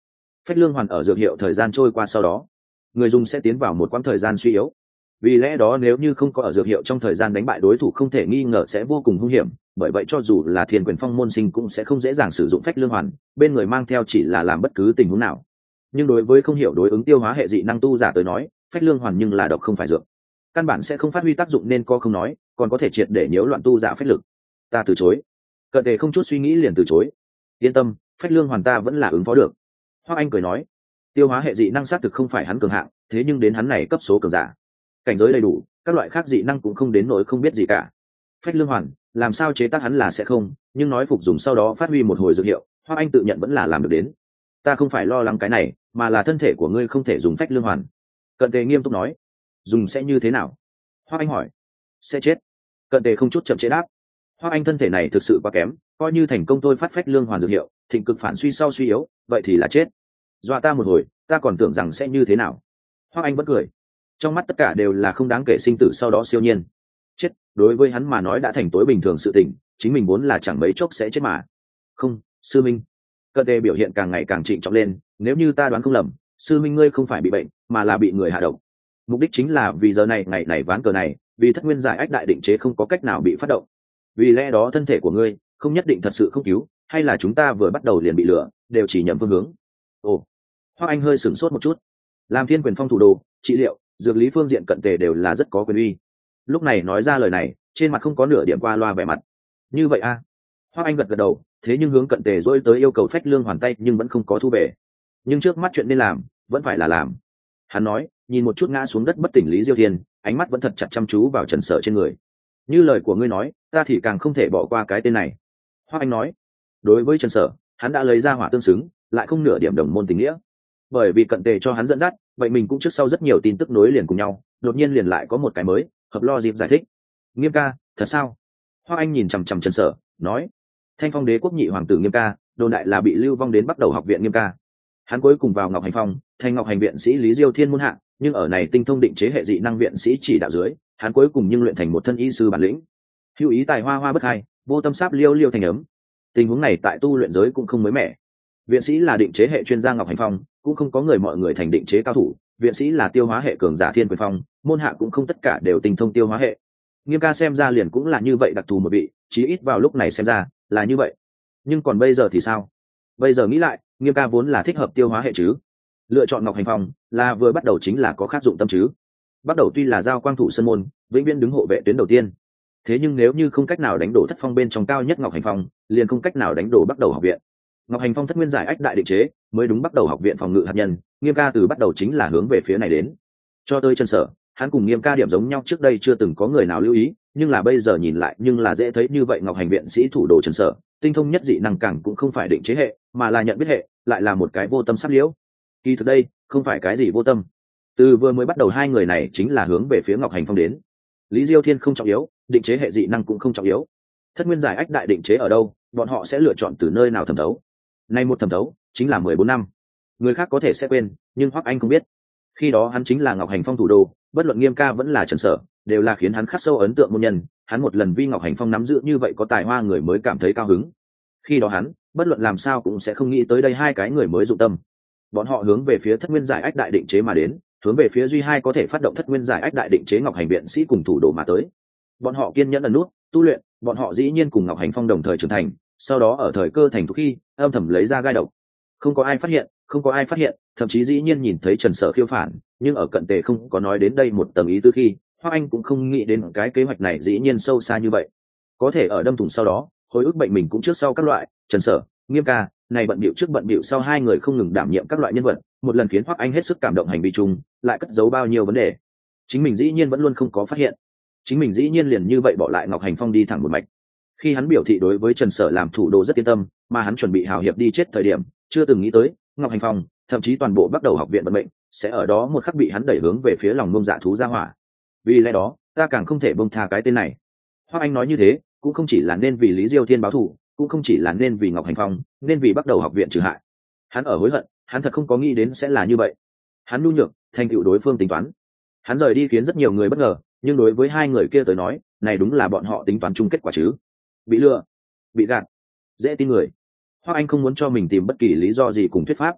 phách lương hoàn ở dược hiệu thời gian trôi qua sau đó, người dùng sẽ tiến vào một quãng thời gian suy yếu. Vì lẽ đó nếu như không có ở dược hiệu trong thời gian đánh bại đối thủ, không thể nghi ngờ sẽ vô cùng hung hiểm. Bởi vậy cho dù là Thiên Quyền Phong môn sinh cũng sẽ không dễ dàng sử dụng phách lương hoàn, bên người mang theo chỉ là làm bất cứ tình huống nào. Nhưng đối với không hiểu đối ứng tiêu hóa hệ dị năng tu giả tới nói, phách lương hoàn nhưng là độc không phải dược, căn bản sẽ không phát huy tác dụng, nên có không nói, còn có thể triệt để nhiễu loạn tu giả phách lực. Ta từ chối. Cận Tề không chút suy nghĩ liền từ chối. Yên tâm, phách lương hoàn ta vẫn là ứng phó được. Hoắc Anh cười nói, tiêu hóa hệ dị năng xác thực không phải hắn cường hạng, thế nhưng đến hắn này cấp số cường giả, cảnh giới đầy đủ, các loại khác dị năng cũng không đến nỗi không biết gì cả. Phách lương hoàn làm sao chế tác hắn là sẽ không, nhưng nói phục dùng sau đó phát huy một hồi dược hiệu, Hoắc Anh tự nhận vẫn là làm được đến. Ta không phải lo lắng cái này, mà là thân thể của ngươi không thể dùng phách lương hoàn. Cận Tề nghiêm túc nói. Dùng sẽ như thế nào? Hoắc Anh hỏi. Sẽ chết. Cận Tề không chút chậm chế đáp. Hoắc Anh thân thể này thực sự quá kém, coi như thành công thôi phát phách lương hoàn dược hiệu, thịnh cực phản suy sau suy yếu, vậy thì là chết. Dọa ta một hồi, ta còn tưởng rằng sẽ như thế nào. Hoắc Anh vẫn cười, trong mắt tất cả đều là không đáng kể sinh tử sau đó siêu nhiên. Chết, đối với hắn mà nói đã thành tối bình thường sự tình, chính mình vốn là chẳng mấy chốc sẽ chết mà. Không, sư minh. Cận Tề biểu hiện càng ngày càng trịnh trọng lên, nếu như ta đoán không lầm, sư minh ngươi không phải bị bệnh, mà là bị người hạ độc. Mục đích chính là vì giờ này ngày này ván cờ này, vì Thất Nguyên Giải Ách đại định chế không có cách nào bị phát động. Vì lẽ đó thân thể của ngươi không nhất định thật sự không cứu, hay là chúng ta vừa bắt đầu liền bị lừa, đều chỉ nhầm phương hướng. Ồ. Hoắc Anh hơi sửng sốt một chút. Làm Thiên Quyền Phong thủ đồ, trị liệu, dược lý phương diện Cận Tề đều là rất có quyền uy. Lúc này nói ra lời này, trên mặt không có nửa điểm qua loa vẻ mặt. Như vậy a? Hoắc Anh gật gật đầu, thế nhưng hướng Cận Tề dỗi tới yêu cầu phách lương hoàn tay nhưng vẫn không có thu về. Nhưng trước mắt chuyện nên làm, vẫn phải là làm. Hắn nói, nhìn một chút ngã xuống đất bất tỉnh Lý Diêu Thiên, ánh mắt vẫn thật chặt chăm chú vào Trần Sở trên người. Như lời của ngươi nói, ta thì càng không thể bỏ qua cái tên này. Hoắc Anh nói, đối với Trần Sở, hắn đã lấy ra hỏa tương xứng, lại không nửa điểm đồng môn tình nghĩa. Bởi vì Cận Tề cho hắn dẫn dắt, vậy mình cũng trước sau rất nhiều tin tức nối liền cùng nhau, đột nhiên liền lại có một cái mới, hợp lo dịp giải thích. Nghiêm ca, thật sao? Hoắc Anh nhìn chằm chằm Trần Sở, nói, Thanh Phong Đế quốc nhị hoàng tử Nghiêm ca, đồn đại là bị lưu vong đến bắt đầu học viện Nghiêm ca. Hắn cuối cùng vào Ngọc Hành Phong, thành Ngọc Hành viện sĩ Lý Diêu Thiên môn hạ, nhưng ở này tinh thông định chế hệ dị năng viện sĩ chỉ đạo dưới, hắn cuối cùng nhưng luyện thành một thân y sư bản lĩnh. Hữu ý tài hoa hoa bất hai, vô tâm sáp liêu liêu thành ấm. Tình huống này tại tu luyện giới cũng không mới mẻ. Viện sĩ là định chế hệ chuyên gia Ngọc Hành Phong, cũng không có người mọi người thành định chế cao thủ. Viện sĩ là tiêu hóa hệ cường giả Thiên Quyền Phong, môn hạ cũng không tất cả đều tinh thông tiêu hóa hệ. Nghiêm ca xem ra liền cũng là như vậy, đặc thù một vị, chí ít vào lúc này xem ra là như vậy. Nhưng còn bây giờ thì sao? Bây giờ nghĩ lại, Nghiêm ca vốn là thích hợp tiêu hóa hệ chứ. Lựa chọn Ngọc Hành Phong là vừa bắt đầu chính là có khác dụng tâm chứ. Bắt đầu tuy là giao quang thủ sân môn, vĩnh viễn đứng hộ vệ tuyến đầu tiên. Thế nhưng nếu như không cách nào đánh đổ Thất Phong bên trong cao nhất Ngọc Hành Phong, liền không cách nào đánh đổ bắt đầu học viện. Ngọc Hành Phong Thất Nguyên Giải Ách đại định chế mới đúng bắt đầu học viện phòng ngự hạt nhân, Nghiêm ca từ bắt đầu chính là hướng về phía này đến. Cho tới Trần Sở, hắn cùng Nghiêm ca điểm giống nhau, trước đây chưa từng có người nào lưu ý, nhưng là bây giờ nhìn lại nhưng là dễ thấy như vậy. Ngọc Hành viện sĩ thủ đồ Trần Sở, tinh thông nhất dị năng càng cũng không phải định chế hệ, mà là nhận biết hệ, lại là một cái vô tâm sắp liễu. Kỳ thực đây không phải cái gì vô tâm, từ vừa mới bắt đầu hai người này chính là hướng về phía Ngọc Hành Phong đến. Lý Diêu Thiên không trọng yếu, định chế hệ dị năng cũng không trọng yếu. Thất Nguyên Giải Ách đại định chế ở đâu, bọn họ sẽ lựa chọn từ nơi nào thẩm thấu. Nay một thẩm thấu chính là 14 năm. Người khác có thể sẽ quên, nhưng Hoắc Anh không biết. Khi đó hắn chính là Ngọc Hành Phong thủ đô, bất luận Nghiêm ca vẫn là Trần Sở, đều là khiến hắn khắc sâu ấn tượng môn nhân. Hắn một lần vi Ngọc Hành Phong nắm giữ như vậy có tài hoa người mới cảm thấy cao hứng. Khi đó hắn, bất luận làm sao cũng sẽ không nghĩ tới đây hai cái người mới dụng tâm. Bọn họ hướng về phía Thất Nguyên Giải Ách đại định chế mà đến, hướng về phía duy hai có thể phát động Thất Nguyên Giải Ách đại định chế Ngọc Hành viện sĩ cùng thủ đồ mà tới. Bọn họ kiên nhẫn ẩn nút tu luyện, bọn họ dĩ nhiên cùng Ngọc Hành Phong đồng thời trưởng thành, sau đó ở thời cơ thành thục khi âm thầm lấy ra gai độc. Không có ai phát hiện, không có ai phát hiện, thậm chí dĩ nhiên nhìn thấy Trần Sở khiêu phản, nhưng ở Cận Tề không có nói đến đây một tầng ý tư khi, Hoắc Anh cũng không nghĩ đến cái kế hoạch này dĩ nhiên sâu xa như vậy. Có thể ở đâm thủng sau đó, hồi ức bệnh mình cũng trước sau các loại, Trần Sở, Nghiêm ca, này bận bịu trước bận bịu sau, hai người không ngừng đảm nhiệm các loại nhân vật, một lần khiến Hoắc Anh hết sức cảm động. Hành vi chung lại cất giấu bao nhiêu vấn đề, chính mình dĩ nhiên vẫn luôn không có phát hiện. Chính mình dĩ nhiên liền như vậy bỏ lại Ngọc Hành Phong đi thẳng một mạch. Khi hắn biểu thị đối với Trần Sở làm thủ đô rất yên tâm, mà hắn chuẩn bị hào hiệp đi chết thời điểm, chưa từng nghĩ tới Ngọc Hành Phong, thậm chí toàn bộ bắt đầu học viện vận mệnh, sẽ ở đó một khắc bị hắn đẩy hướng về phía lòng ngông dạ thú ra hỏa. Vì lẽ đó, ta càng không thể bông tha cái tên này. Hoắc Anh nói như thế, cũng không chỉ là nên vì Lý Diêu Thiên báo thù, cũng không chỉ là nên vì Ngọc Hành Phong, nên vì bắt đầu học viện trừ hại. Hắn ở hối hận, hắn thật không có nghĩ đến sẽ là như vậy. Hắn nhu nhược, thành tựu đối phương tính toán. Hắn rời đi khiến rất nhiều người bất ngờ, nhưng đối với hai người kia tới nói, này đúng là bọn họ tính toán chung kết quả chứ. Bị lừa, bị gạt, dễ tin người. Hoắc Anh không muốn cho mình tìm bất kỳ lý do gì cùng thuyết pháp.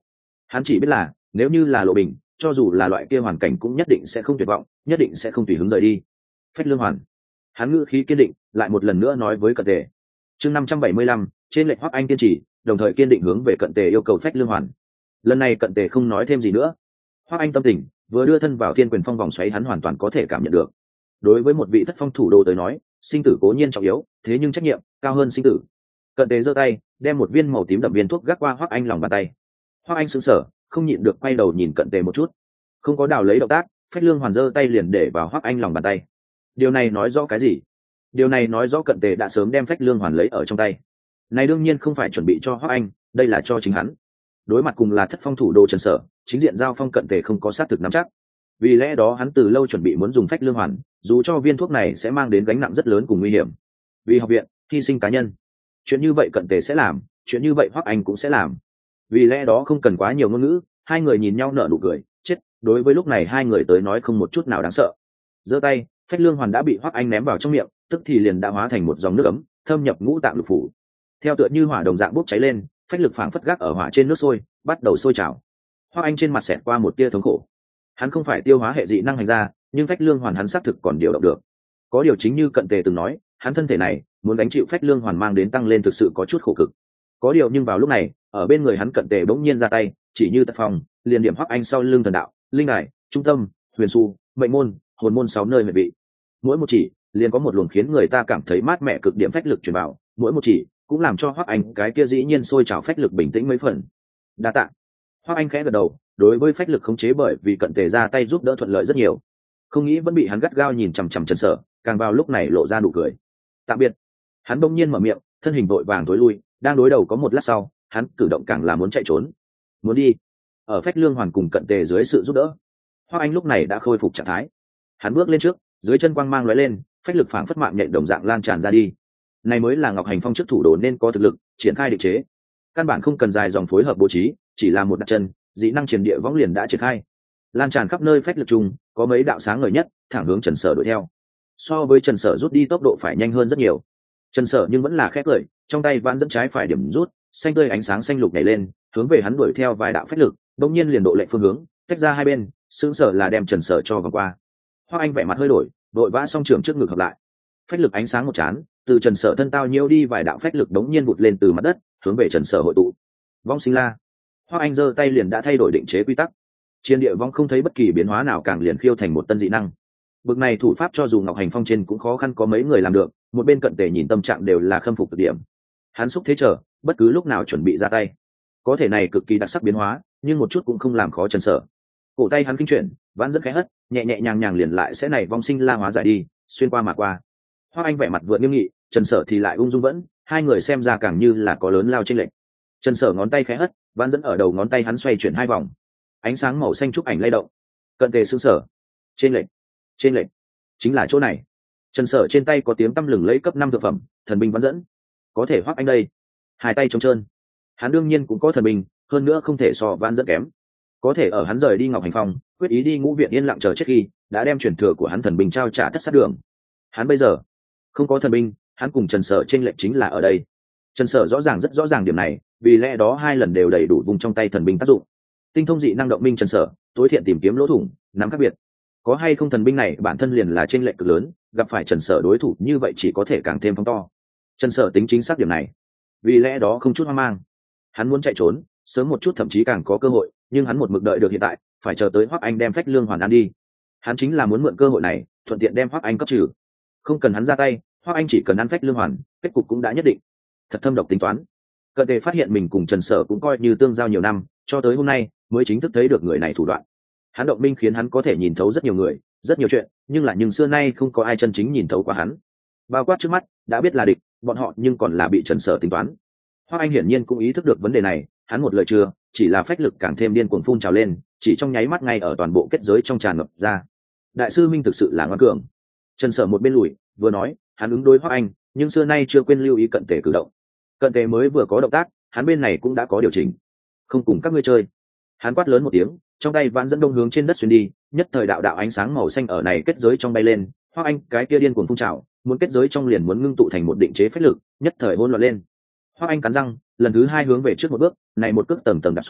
Hắn chỉ biết là nếu như là Lộ Bình, cho dù là loại kia hoàn cảnh cũng nhất định sẽ không tuyệt vọng, nhất định sẽ không tùy hứng rời đi. Phách Lương Hoàn, hắn ngữ khí kiên định, lại một lần nữa nói với Cận Tề. Chương 575, trên lệnh Hoắc Anh kiên trì, đồng thời kiên định hướng về Cận Tề yêu cầu Phách Lương Hoàn. Lần này Cận Tề không nói thêm gì nữa. Hoắc Anh tâm tình, vừa đưa thân vào Thiên Quyền Phong vòng xoáy hắn hoàn toàn có thể cảm nhận được. Đối với một vị thất phong thủ đô tới nói, sinh tử cố nhiên trọng yếu, thế nhưng trách nhiệm cao hơn sinh tử. Cận Tề giơ tay, đem một viên màu tím đậm viên thuốc gác qua Hoắc Anh lòng bàn tay. Hoắc Anh sững sờ, không nhịn được quay đầu nhìn Cận Tề một chút. Không có đào lấy động tác, Phách Lương Hoàn giơ tay liền để vào Hoắc Anh lòng bàn tay. Điều này nói rõ cái gì? Điều này nói rõ Cận Tề đã sớm đem Phách Lương Hoàn lấy ở trong tay. Này đương nhiên không phải chuẩn bị cho Hoắc Anh, đây là cho chính hắn. Đối mặt cùng là thất phong thủ đô Trần Sở, chính diện giao phong Cận Tề không có xác thực nắm chắc. Vì lẽ đó hắn từ lâu chuẩn bị muốn dùng Phách Lương Hoàn, dù cho viên thuốc này sẽ mang đến gánh nặng rất lớn cùng nguy hiểm. Vì học viện, hy sinh cá nhân, chuyện như vậy Cận Tề sẽ làm, chuyện như vậy Hoắc Anh cũng sẽ làm. Vì lẽ đó không cần quá nhiều ngôn ngữ, hai người nhìn nhau nở nụ cười. Chết, đối với lúc này hai người tới nói không một chút nào đáng sợ. Giơ tay, Phách Lương Hoàn đã bị Hoắc Anh ném vào trong miệng, tức thì liền đã hóa thành một dòng nước ấm, thâm nhập ngũ tạng lục phủ. Theo tựa như hỏa đồng dạng bốc cháy lên, phách lực phảng phất gác ở hỏa trên nước sôi, bắt đầu sôi trào. Hoắc Anh trên mặt xẹt qua một tia thống khổ. Hắn không phải tiêu hóa hệ dị năng hành ra, nhưng Phách Lương Hoàn hắn xác thực còn điều động được. Có điều chính như Cận Tề từng nói, hắn thân thể này muốn gánh chịu Phách Lương Hoàn mang đến tăng lên thực sự có chút khổ cực. Có điều nhưng vào lúc này, ở bên người hắn Cận Tề bỗng nhiên ra tay, chỉ như tật phòng, liền điểm Hoắc Anh sau lưng thần đạo, linh hải, trung tâm, huyền su, mệnh môn, hồn môn 6 nơi mệnh vị. Mỗi một chỉ liền có một luồng khiến người ta cảm thấy mát mẻ cực điểm phách lực truyền vào, mỗi một chỉ cũng làm cho Hoắc Anh cái kia dĩ nhiên sôi trào phách lực bình tĩnh mấy phần. Đa tạ. Hoắc Anh khẽ gật đầu, đối với phách lực khống chế bởi vì Cận Tề ra tay giúp đỡ thuận lợi rất nhiều. Không nghĩ vẫn bị hắn gắt gao nhìn chằm chằm Trần Sở, càng vào lúc này lộ ra nụ cười. Tạm biệt. Hắn bỗng nhiên mở miệng, thân hình vội vàng tối lui, đang đối đầu có một lát sau, hắn cử động càng là muốn chạy trốn. Muốn đi. Ở Phách Lương Hoàn cùng Cận Tề dưới sự giúp đỡ, Hoắc Anh lúc này đã khôi phục trạng thái. Hắn bước lên trước, dưới chân quang mang lóe lên, phách lực phảng phất mạng nhện đồng dạng lan tràn ra đi. Này mới là Ngọc Hành Phong trước thủ đồ nên có thực lực, triển khai định chế. Căn bản không cần dài dòng phối hợp bố trí, chỉ là một đặt chân, dị năng truyền địa võng liền đã triển khai. Lan tràn khắp nơi phách lực chung, có mấy đạo sáng ngời nhất, thẳng hướng Trần Sở đuổi theo. So với Trần Sở rút đi tốc độ phải nhanh hơn rất nhiều. Trần Sở nhưng vẫn là khép cười, trong tay vãn dẫn trái phải điểm rút, xanh tươi ánh sáng xanh lục nhảy lên, hướng về hắn đuổi theo vài đạo phách lực, đột nhiên liền độ lệ phương hướng, tách ra hai bên, sững sờ là đem Trần Sở cho vòng qua. Hoắc Anh vẻ mặt hơi đổi, đội vã song trường trước ngực hợp lại, phách lực ánh sáng một chán, từ Trần Sở thân tao nhiêu đi vài đạo phách lực đống nhiên vụt lên từ mặt đất, hướng về Trần Sở hội tụ. Vong sinh la. Hoắc Anh giơ tay liền đã thay đổi định chế quy tắc. Chiến địa vong không thấy bất kỳ biến hóa nào càng liền khiêu thành một tân dị năng. Bực này thủ pháp cho dù Ngọc Hành Phong trên cũng khó khăn có mấy người làm được, một bên Cận Tề nhìn tâm trạng đều là khâm phục cực điểm. Hắn xúc thế chờ, bất cứ lúc nào chuẩn bị ra tay. Có thể này cực kỳ đặc sắc biến hóa, nhưng một chút cũng không làm khó Trần Sở. Cổ tay hắn kinh chuyển, vãn dẫn khẽ hất, nhẹ nhẹ nhàng nhàng liền lại sẽ này vong sinh la hóa giải đi, xuyên qua mà qua. Hoắc Anh vẻ mặt vượt nghiêm nghị, Trần Sở thì lại ung dung vẫn, hai người xem ra càng như là có lớn lao chênh lệch. Trần Sở ngón tay khẽ hất, vãn dẫn ở đầu ngón tay hắn xoay chuyển hai vòng, ánh sáng màu xanh trúc ảnh lay động. Cận Tề sững sờ, trên lệch, chính là chỗ này. Trần Sở trên tay có tiếng tăm lừng lấy cấp 5 thực phẩm, thần binh vãn dẫn. Có thể Hoắc Anh đây, hai tay trống trơn. Hắn đương nhiên cũng có thần binh, hơn nữa không thể so vãn dẫn kém. Có thể ở hắn rời đi Ngọc Hành Phong, quyết ý đi Ngũ Viện yên lặng chờ chết khi, đã đem truyền thừa của hắn thần binh trao trả Thất Sát Đường. Hắn bây giờ không có thần binh, hắn cùng Trần Sở chênh lệch chính là ở đây. Trần Sở rõ ràng rất rõ ràng điểm này, vì lẽ đó hai lần đều đầy đủ vùng trong tay thần binh tác dụng. Tinh thông dị năng động minh Trần Sở, tối thiện tìm kiếm lỗ thủng, nắm khác biệt. Có hay không thần binh này bản thân liền là chênh lệch cực lớn, gặp phải Trần Sở đối thủ như vậy chỉ có thể càng thêm phóng to. Trần Sở tính chính xác điểm này, vì lẽ đó không chút hoang mang. Hắn muốn chạy trốn, sớm một chút thậm chí càng có cơ hội, nhưng hắn một mực đợi được hiện tại, phải chờ tới Hoắc Anh đem Phách Lương Hoàn ăn đi. Hắn chính là muốn mượn cơ hội này, thuận tiện đem Hoắc Anh cấp trừ. Không cần hắn ra tay, Hoắc Anh chỉ cần ăn Phách Lương Hoàn, kết cục cũng đã nhất định. Thật thâm độc tính toán. Cận Tề phát hiện mình cùng Trần Sở cũng coi như tương giao nhiều năm, cho tới hôm nay mới chính thức thấy được người này thủ đoạn. Hắn động minh khiến hắn có thể nhìn thấu rất nhiều người, rất nhiều chuyện, nhưng xưa nay không có ai chân chính nhìn thấu qua hắn. Bao quát trước mắt, đã biết là địch, bọn họ nhưng còn là bị Trần Sở tính toán. Hoắc Anh hiển nhiên cũng ý thức được vấn đề này, hắn một lời chưa, chỉ là phách lực càng thêm điên cuồng phun trào lên, chỉ trong nháy mắt ngay ở toàn bộ kết giới trong tràn ngập ra. Đại sư Minh thực sự là ngoan cường. Trần Sở một bên lùi, vừa nói, hắn ứng đối Hoắc Anh, nhưng xưa nay chưa quên lưu ý Cận Tề cử động. Cận Tề mới vừa có động tác, hắn bên này cũng đã có điều chỉnh. Không cùng các ngươi chơi. Hắn quát lớn một tiếng, trong tay vãn dẫn đông hướng trên đất xuyên đi, nhất thời đạo đạo ánh sáng màu xanh ở này kết giới trong bay lên. Hoắc Anh cái kia điên cuồng phun trào, muốn kết giới trong liền muốn ngưng tụ thành một định chế phách lực, nhất thời hỗn loạn lên. Hoắc Anh cắn răng, lần thứ hai hướng về trước một bước, này một cước tầng tầng đạp xuống,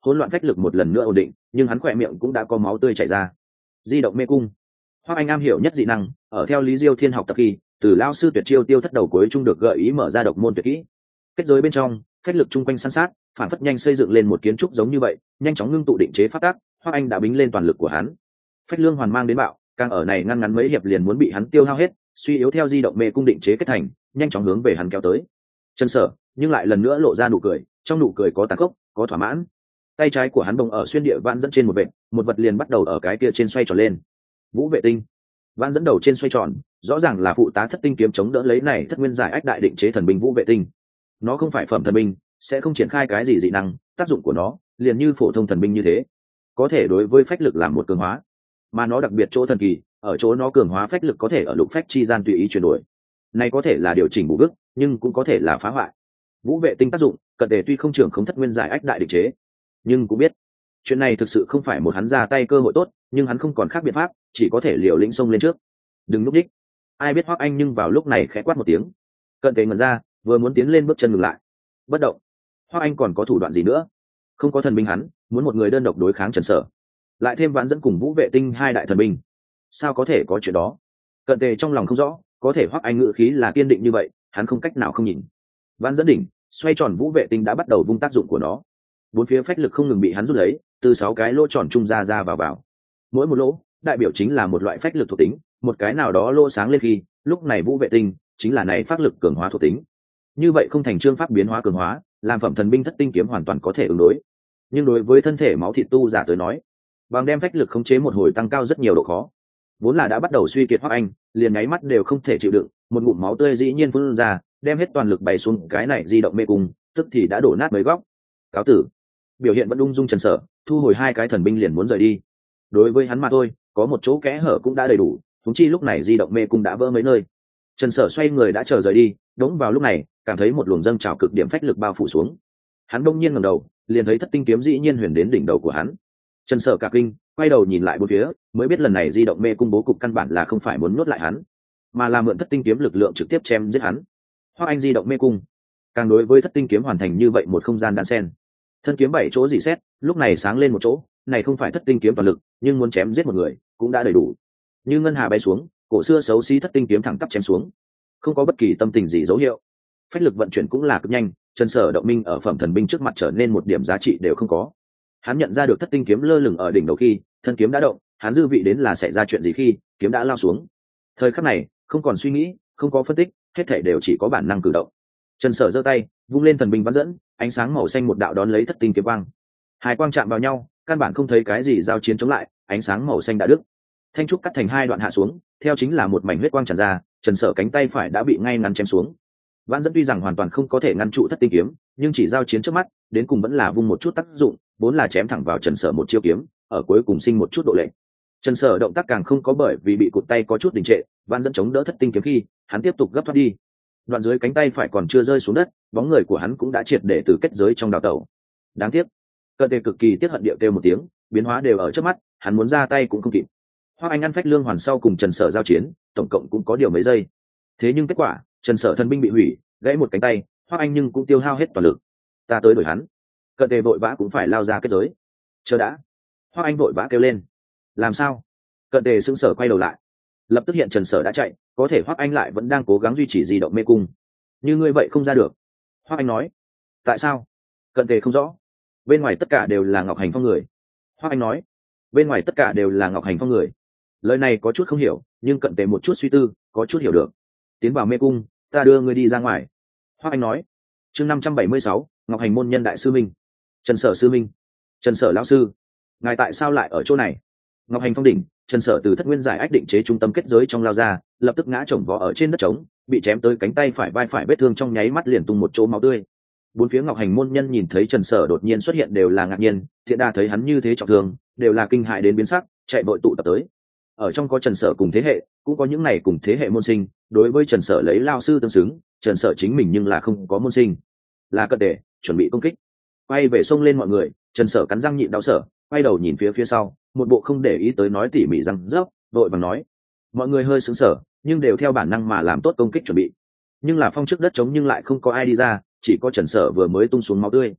hỗn loạn phách lực một lần nữa ổn định, nhưng hắn khỏe miệng cũng đã có máu tươi chảy ra. Di động mê cung. Hoắc Anh am hiểu nhất dị năng, ở theo Lý Diêu Thiên học tập khi, từ lao sư tuyệt chiêu tiêu thất đầu cuối trung được gợi ý mở ra độc môn tuyệt kỹ. Kết giới bên trong, phách lực chung quanh san sát, phản phất nhanh xây dựng lên một kiến trúc giống như vậy, nhanh chóng ngưng tụ định chế phát tác. Hoắc Anh đã bính lên toàn lực của hắn. Phách lương hoàn mang đến bạo, càng ở này ngăn ngắn mấy hiệp liền muốn bị hắn tiêu hao hết, suy yếu theo di động mê cung định chế kết thành, nhanh chóng hướng về hắn kéo tới. Trần Sở, nhưng lại lần nữa lộ ra nụ cười, trong nụ cười có tàn khốc, có thỏa mãn. Tay trái của hắn bồng ở xuyên địa vạn dẫn trên một một vật liền bắt đầu ở cái kia trên xoay tròn lên. Vũ vệ tinh, vạn dẫn đầu trên xoay tròn, rõ ràng là phụ tá thất tinh kiếm chống đỡ lấy này thất nguyên giải ách đại định chế thần binh vũ vệ tinh. Nó không phải phẩm thần binh, sẽ không triển khai cái gì dị năng, tác dụng của nó liền như phổ thông thần binh như thế, có thể đối với phách lực làm một cường hóa, mà nó đặc biệt chỗ thần kỳ ở chỗ nó cường hóa phách lực có thể ở lục phách chi gian tùy ý chuyển đổi. Này có thể là điều chỉnh bù bức, nhưng cũng có thể là phá hoại. Vũ vệ tinh tác dụng, cận tề tuy không trưởng không thất nguyên giải ách đại định chế, nhưng cũng biết chuyện này thực sự không phải một hắn ra tay cơ hội tốt, nhưng hắn không còn khác biện pháp, chỉ có thể liều lĩnh xông lên trước. Đừng núp đích. Ai biết Hoắc Anh nhưng vào lúc này khẽ quát một tiếng. Cận tề ngẩn ra, vừa muốn tiến lên bước chân ngừng lại. Bất động. Hoắc Anh còn có thủ đoạn gì nữa? Không có thần binh hắn, muốn một người đơn độc đối kháng Trần Sở, lại thêm vãn dẫn cùng Vũ vệ tinh hai đại thần binh, sao có thể có chuyện đó? Cận tề trong lòng không rõ, có thể Hoắc Anh ngữ khí là kiên định như vậy, hắn không cách nào không nhìn. Vãn dẫn đỉnh, xoay tròn Vũ vệ tinh đã bắt đầu vung tác dụng của nó. Bốn phía phách lực không ngừng bị hắn rút lấy, từ 6 cái lỗ tròn trung ra ra vào. Mỗi một lỗ đại biểu chính là một loại phách lực thuộc tính, một cái nào đó lỗ sáng lên khi, lúc này Vũ vệ tinh chính là này phát lực cường hóa thuộc tính. Như vậy không thành chương pháp biến hóa cường hóa, làm phẩm thần binh thất tinh kiếm hoàn toàn có thể ứng đối. Nhưng đối với thân thể máu thịt tu giả tới nói, bằng đem phách lực khống chế một hồi tăng cao rất nhiều độ khó. Vốn là đã bắt đầu suy kiệt Hoắc Anh, liền nháy mắt đều không thể chịu đựng, một ngụm máu tươi dĩ nhiên phun ra, đem hết toàn lực bày xuống cái này di động mê cung, tức thì đã đổ nát mấy góc. Cáo tử. Biểu hiện vẫn ung dung Trần Sở, thu hồi hai cái thần binh liền muốn rời đi. Đối với hắn mà thôi, có một chỗ kẽ hở cũng đã đầy đủ, huống chi lúc này di động mê cung đã vỡ mấy nơi. Trần Sở xoay người đã chờ rời đi, đống vào lúc này, cảm thấy một luồng dâng trào cực điểm phách lực bao phủ xuống. Hắn đông nhiên ngẩng đầu, liền thấy thất tinh kiếm dĩ nhiên huyền đến đỉnh đầu của hắn. Trần Sở cả kinh, quay đầu nhìn lại bốn phía, mới biết lần này di động mê cung bố cục căn bản là không phải muốn nuốt lại hắn, mà là mượn thất tinh kiếm lực lượng trực tiếp chém giết hắn. Hoắc Anh di động mê cung, càng đối với thất tinh kiếm hoàn thành như vậy một không gian đan sen. Thân kiếm 7 chỗ dị xét, lúc này sáng lên một chỗ, này không phải thất tinh kiếm toàn lực, nhưng muốn chém giết một người, cũng đã đầy đủ. Như ngân hà bay xuống, cổ xưa xấu xí thất tinh kiếm thẳng tắp chém xuống, không có bất kỳ tâm tình gì dấu hiệu. Phách lực vận chuyển cũng là cực nhanh, Trần Sở động minh ở phẩm thần binh trước mặt trở nên một điểm giá trị đều không có. Hắn nhận ra được thất tinh kiếm lơ lửng ở đỉnh đầu khi, thân kiếm đã động, hắn dư vị đến là xảy ra chuyện gì khi, kiếm đã lao xuống. Thời khắc này, không còn suy nghĩ, không có phân tích, hết thảy đều chỉ có bản năng cử động. Trần Sở giơ tay, vung lên thần binh vãn dẫn, ánh sáng màu xanh một đạo đón lấy thất tinh kiếm quang. Hai quang chạm vào nhau, căn bản không thấy cái gì giao chiến chống lại, ánh sáng màu xanh đã đứt. Thanh trúc cắt thành hai đoạn hạ xuống, theo chính là một mảnh huyết quang tràn ra, Trần Sở cánh tay phải đã bị ngay ngắn chém xuống. Vãn dẫn tuy rằng hoàn toàn không có thể ngăn trụ thất tinh kiếm, nhưng chỉ giao chiến trước mắt, đến cùng vẫn là vung một chút tác dụng, vốn là chém thẳng vào Trần Sở một chiêu kiếm, ở cuối cùng sinh một chút độ lệch. Trần Sở động tác càng không có bởi vì bị cụt tay có chút đình trệ, Vãn dẫn chống đỡ thất tinh kiếm khi, hắn tiếp tục gấp thoát đi. Đoạn dưới cánh tay phải còn chưa rơi xuống đất, bóng người của hắn cũng đã triệt để từ kết giới trong đào tẩu. Đáng tiếc, Cận Tề cực kỳ tiếc hận điệu kêu một tiếng, biến hóa đều ở trước mắt, hắn muốn ra tay cũng không kịp. Hoắc Anh ăn phách lương hoàn sau cùng Trần Sở giao chiến, tổng cộng cũng có điều mấy giây. Thế nhưng kết quả, Trần Sở thân binh bị hủy, gãy một cánh tay, Hoắc Anh nhưng cũng tiêu hao hết toàn lực. Ta tới đuổi hắn. Cận Tề vội vã cũng phải lao ra kết giới. Chờ đã. Hoắc Anh vội vã kêu lên. Làm sao? Cận Tề sững sờ quay đầu lại. Lập tức hiện Trần Sở đã chạy, có thể Hoắc Anh lại vẫn đang cố gắng duy trì di động mê cung. Như ngươi vậy không ra được. Hoắc Anh nói. Tại sao? Cận Tề không rõ. Bên ngoài tất cả đều là Ngọc Hành Phong người. Hoắc Anh nói. Bên ngoài tất cả đều là Ngọc Hành Phong người. Lời này có chút không hiểu, nhưng Cận Tề một chút suy tư, có chút hiểu được. Tiến vào mê cung, ta đưa ngươi đi ra ngoài. Hoắc Anh nói. Chương 576, Ngọc Hành môn nhân đại sư minh. Trần Sở sư minh. Trần Sở lão sư, ngài tại sao lại ở chỗ này? Ngọc Hành Phong đỉnh, Trần Sở từ thất nguyên giải ách định chế trung tâm kết giới trong lao ra, lập tức ngã chồng vó ở trên đất trống, bị chém tới cánh tay phải vai phải vết thương trong nháy mắt liền tung một chỗ máu tươi. Bốn phía Ngọc Hành môn nhân nhìn thấy Trần Sở đột nhiên xuất hiện đều là ngạc nhiên, Thiện Đa thấy hắn như thế trọng thương, đều là kinh hại đến biến sắc, chạy vội tụ tập tới. Ở trong có Trần Sở cùng thế hệ, cũng có những này cùng thế hệ môn sinh, đối với Trần Sở lấy lao sư tương xứng, Trần Sở chính mình nhưng là không có môn sinh. Là Cận Tề, chuẩn bị công kích. Quay về xông lên mọi người, Trần Sở cắn răng nhịn đau sở, quay đầu nhìn phía sau, một bộ không để ý tới nói tỉ mỉ răng rớp, đội vàng nói. Mọi người hơi sững sờ, nhưng đều theo bản năng mà làm tốt công kích chuẩn bị. Nhưng là phong trước đất trống nhưng lại không có ai đi ra, chỉ có Trần Sở vừa mới tung xuống máu tươi.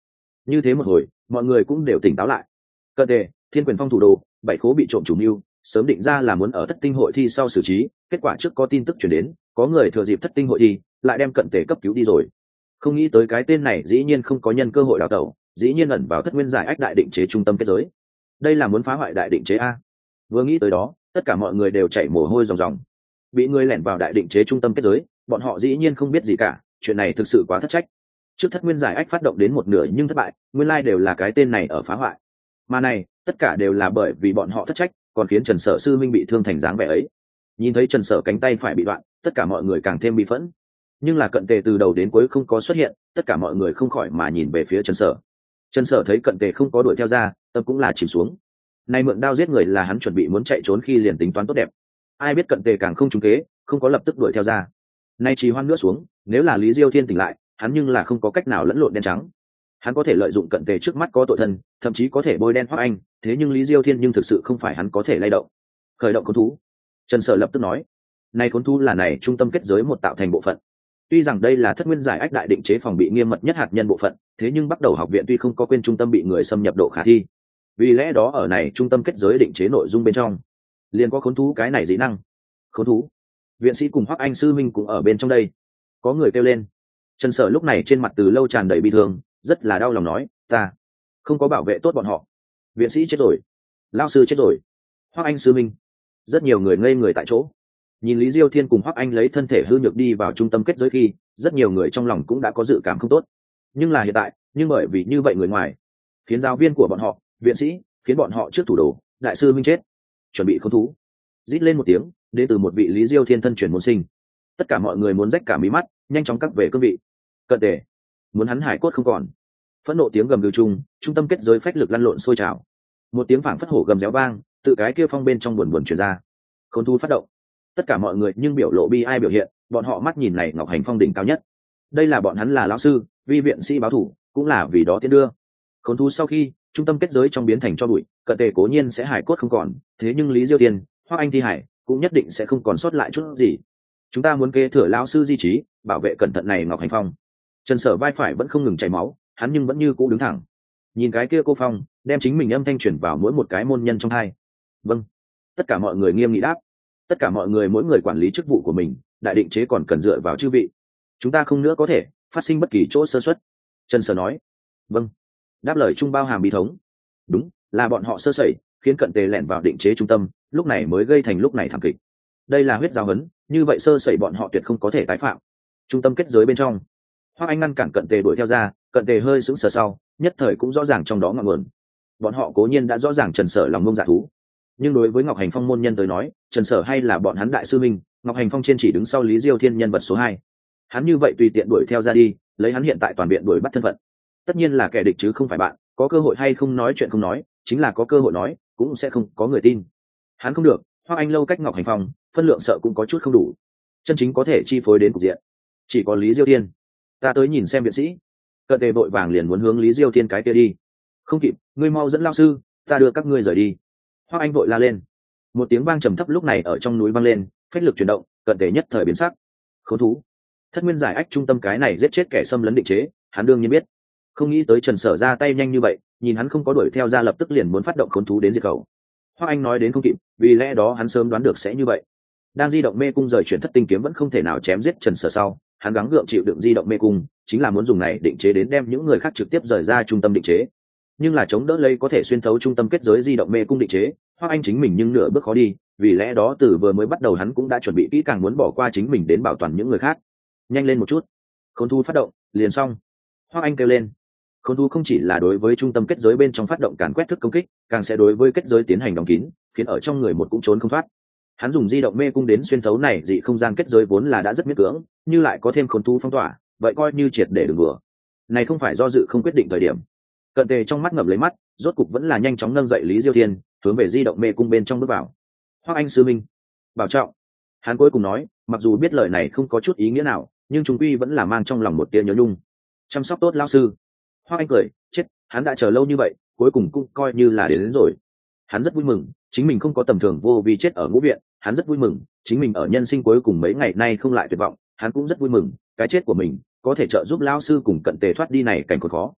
Như thế một hồi mọi người cũng đều tỉnh táo lại. Cận tề, Thiên Quyền Phong thủ đồ, bảy khố bị trộm chủ mưu, sớm định ra là muốn ở thất tinh hội thi sau xử trí, kết quả trước có tin tức chuyển đến có người thừa dịp thất tinh hội thi lại đem cận tề cấp cứu đi rồi. Không nghĩ tới cái tên này dĩ nhiên không có nhân cơ hội đào tẩu, dĩ nhiên ẩn vào thất nguyên giải ách đại định chế trung tâm kết giới. Đây là muốn phá hoại đại định chế a. Vừa nghĩ tới đó tất cả mọi người đều chảy mồ hôi ròng ròng. Bị người lẻn vào đại định chế trung tâm kết giới, bọn họ dĩ nhiên không biết gì cả, chuyện này thực sự quá thất trách. Trước thất nguyên giải ách phát động đến một nửa nhưng thất bại, nguyên lai đều là cái tên này ở phá hoại. Mà này tất cả đều là bởi vì bọn họ thất trách, còn khiến Trần Sở sư minh bị thương thành dáng vẻ ấy. Nhìn thấy Trần Sở cánh tay phải bị đoạn, tất cả mọi người càng thêm bị phẫn. Nhưng là cận tề từ đầu đến cuối không có xuất hiện, tất cả mọi người không khỏi mà nhìn về phía Trần Sở. Trần Sở thấy cận tề không có đuổi theo ra, tâm cũng là chìm xuống. Nay mượn đao giết người là hắn chuẩn bị muốn chạy trốn khi liền tính toán tốt đẹp. Ai biết cận tề càng không trúng kế, không có lập tức đuổi theo ra. Nay trì hoan nữa xuống, nếu là Lý Diêu Thiên tỉnh lại, hắn nhưng là không có cách nào lẫn lộn đen trắng. Hắn có thể lợi dụng cận tề trước mắt có tội thân, thậm chí có thể bôi đen Hoắc Anh, thế nhưng Lý Diêu Thiên nhưng thực sự không phải hắn có thể lay động. Khởi động khốn thú. Trần Sở lập tức nói, này khốn thú là này trung tâm kết giới một tạo thành bộ phận. Tuy rằng đây là thất nguyên giải ách đại định chế phòng bị nghiêm mật nhất hạt nhân bộ phận, thế nhưng bắt đầu học viện tuy không có quên trung tâm bị người xâm nhập độ khả thi. Vì lẽ đó ở này trung tâm kết giới định chế nội dung bên trong, liền có khốn thú cái này dị năng. Khốn thú. Viện sĩ cùng Hoắc Anh sư minh cũng ở bên trong đây. Có người kêu lên. Trần Sở lúc này trên mặt từ lâu tràn đầy bi thương, rất là đau lòng nói, ta không có bảo vệ tốt bọn họ. Viện sĩ chết rồi, lão sư chết rồi, Hoắc Anh sư minh. Rất nhiều người ngây người tại chỗ. Nhìn Lý Diêu Thiên cùng Hoắc Anh lấy thân thể hư nhược đi vào trung tâm kết giới khi, rất nhiều người trong lòng cũng đã có dự cảm không tốt. Nhưng là hiện tại, nhưng bởi vì như vậy người ngoài, khiến giáo viên của bọn họ, viện sĩ, khiến bọn họ trước thủ đồ, đại sư minh chết, chuẩn bị khốn thú. Rít lên một tiếng, đến từ một vị Lý Diêu Thiên thân truyền môn sinh. Tất cả mọi người muốn rách cả mí mắt, nhanh chóng cắt về cương vị. Cận tề, muốn hắn hải cốt không còn. Phẫn nộ tiếng gầm gừ chung, trung tâm kết giới phách lực lăn lộn sôi trào. Một tiếng phảng phất hổ gầm réo vang, tự cái kia phong bên trong buồn buồn truyền ra. Khốn thú phát động. Tất cả mọi người nhưng biểu lộ bi ai biểu hiện, bọn họ mắt nhìn này Ngọc Hành Phong đỉnh cao nhất. Đây là bọn hắn là lão sư, vi viện sĩ báo thủ, cũng là vì đó tiến đưa. Khốn thú sau khi trung tâm kết giới trong biến thành cho bụi, cận tề cố nhiên sẽ hải cốt không còn, thế nhưng Lý Diêu Tiên, Hoắc Anh thi hải cũng nhất định sẽ không còn sót lại chút gì. Chúng ta muốn kế thừa lão sư di trí, bảo vệ cẩn thận này Ngọc Hành Phong. Trần Sở vai phải vẫn không ngừng chảy máu, hắn nhưng vẫn như cũ đứng thẳng. Nhìn cái kia cô Phong, đem chính mình âm thanh chuyển vào mỗi một cái môn nhân trong hai. Vâng. Tất cả mọi người nghiêm nghị đáp. Tất cả mọi người mỗi người quản lý chức vụ của mình, đại định chế còn cần dựa vào chư vị. Chúng ta không nữa có thể phát sinh bất kỳ chỗ sơ suất. Trần Sở nói. Vâng. Đáp lời trung bao hàm bí thống. Đúng, là bọn họ sơ sẩy, khiến cận tề lẻn vào định chế trung tâm, lúc này mới gây thành lúc này thảm kịch. Đây là huyết giáo huấn, như vậy sơ sẩy bọn họ tuyệt không có thể tái phạm. Trung tâm kết giới bên trong, Hoắc Anh ngăn cản cận tề đuổi theo ra, cận tề hơi sững sờ sau, nhất thời cũng rõ ràng trong đó ngọn nguồn. Bọn họ cố nhiên đã rõ ràng Trần Sở lòng ngông dạ thú, nhưng đối với Ngọc Hành Phong môn nhân tới nói, Trần Sở hay là bọn hắn đại sư minh, Ngọc Hành Phong trên chỉ đứng sau Lý Diêu Thiên nhân vật số 2. Hắn như vậy tùy tiện đuổi theo ra đi, lấy hắn hiện tại toàn viện đuổi bắt thân phận, tất nhiên là kẻ địch chứ không phải bạn, có cơ hội hay không nói chuyện không nói, chính là có cơ hội nói, cũng sẽ không có người tin. Hắn không được, Hoắc Anh lâu cách Ngọc Hành Phong, phân lượng sợ cũng có chút không đủ. Chân chính có thể chi phối đến cục diện, chỉ có Lý Diêu Thiên. Ta tới nhìn xem viện sĩ. Cận tề vội vàng liền muốn hướng Lý Diêu Thiên cái kia đi. Không kịp, ngươi mau dẫn lão sư, ta đưa các ngươi rời đi. Hoắc Anh vội la lên. Một tiếng vang trầm thấp lúc này ở trong núi vang lên, phách lực chuyển động, cận tề nhất thời biến sắc. Khốn thú. Thất nguyên giải ách trung tâm cái này giết chết kẻ xâm lấn định chế, hắn đương nhiên biết. Không nghĩ tới Trần Sở ra tay nhanh như vậy, nhìn hắn không có đuổi theo ra lập tức liền muốn phát động khốn thú đến diệt khẩu. Hoắc Anh nói đến không kịp, vì lẽ đó hắn sớm đoán được sẽ như vậy. Đang di động mê cung rời chuyển thất tinh kiếm vẫn không thể nào chém giết Trần Sở sau, hắn gắng gượng chịu đựng di động mê cung, chính là muốn dùng này định chế đến đem những người khác trực tiếp rời ra trung tâm định chế. Nhưng là chống đỡ lấy có thể xuyên thấu trung tâm kết giới di động mê cung định chế, Hoắc Anh chính mình nhưng nửa bước khó đi, vì lẽ đó từ vừa mới bắt đầu hắn cũng đã chuẩn bị kỹ càng muốn bỏ qua chính mình đến bảo toàn những người khác. Nhanh lên một chút, khốn thú phát động, liền xong. Hoắc Anh kêu lên. Khốn thú không chỉ là đối với trung tâm kết giới bên trong phát động càn quét thức công kích, càng sẽ đối với kết giới tiến hành đóng kín, khiến ở trong người một cũng trốn không thoát. Hắn dùng di động mê cung đến xuyên thấu này dị không gian kết giới vốn là đã rất miễn cưỡng, như lại có thêm khốn thú phong tỏa, vậy coi như triệt để đừng vừa. Này không phải do dự không quyết định thời điểm. Cận tề trong mắt ngập lấy mắt, rốt cục vẫn là nhanh chóng nâng dậy Lý Diêu Thiên, hướng về di động mê cung bên trong bước vào. Hoắc Anh sư minh, bảo trọng. Hắn cuối cùng nói, mặc dù biết lời này không có chút ý nghĩa nào, nhưng chúng quy vẫn là mang trong lòng một tia nhớ nhung. Chăm sóc tốt lão sư. Hoắc Anh cười, chết, hắn đã chờ lâu như vậy, cuối cùng cũng coi như là đến rồi. Hắn rất vui mừng, chính mình không có tầm thường vô vi chết ở ngũ viện, hắn rất vui mừng, chính mình ở nhân sinh cuối cùng mấy ngày nay không lại tuyệt vọng, hắn cũng rất vui mừng, cái chết của mình có thể trợ giúp lão sư cùng cận tề thoát đi này cảnh khốn khó.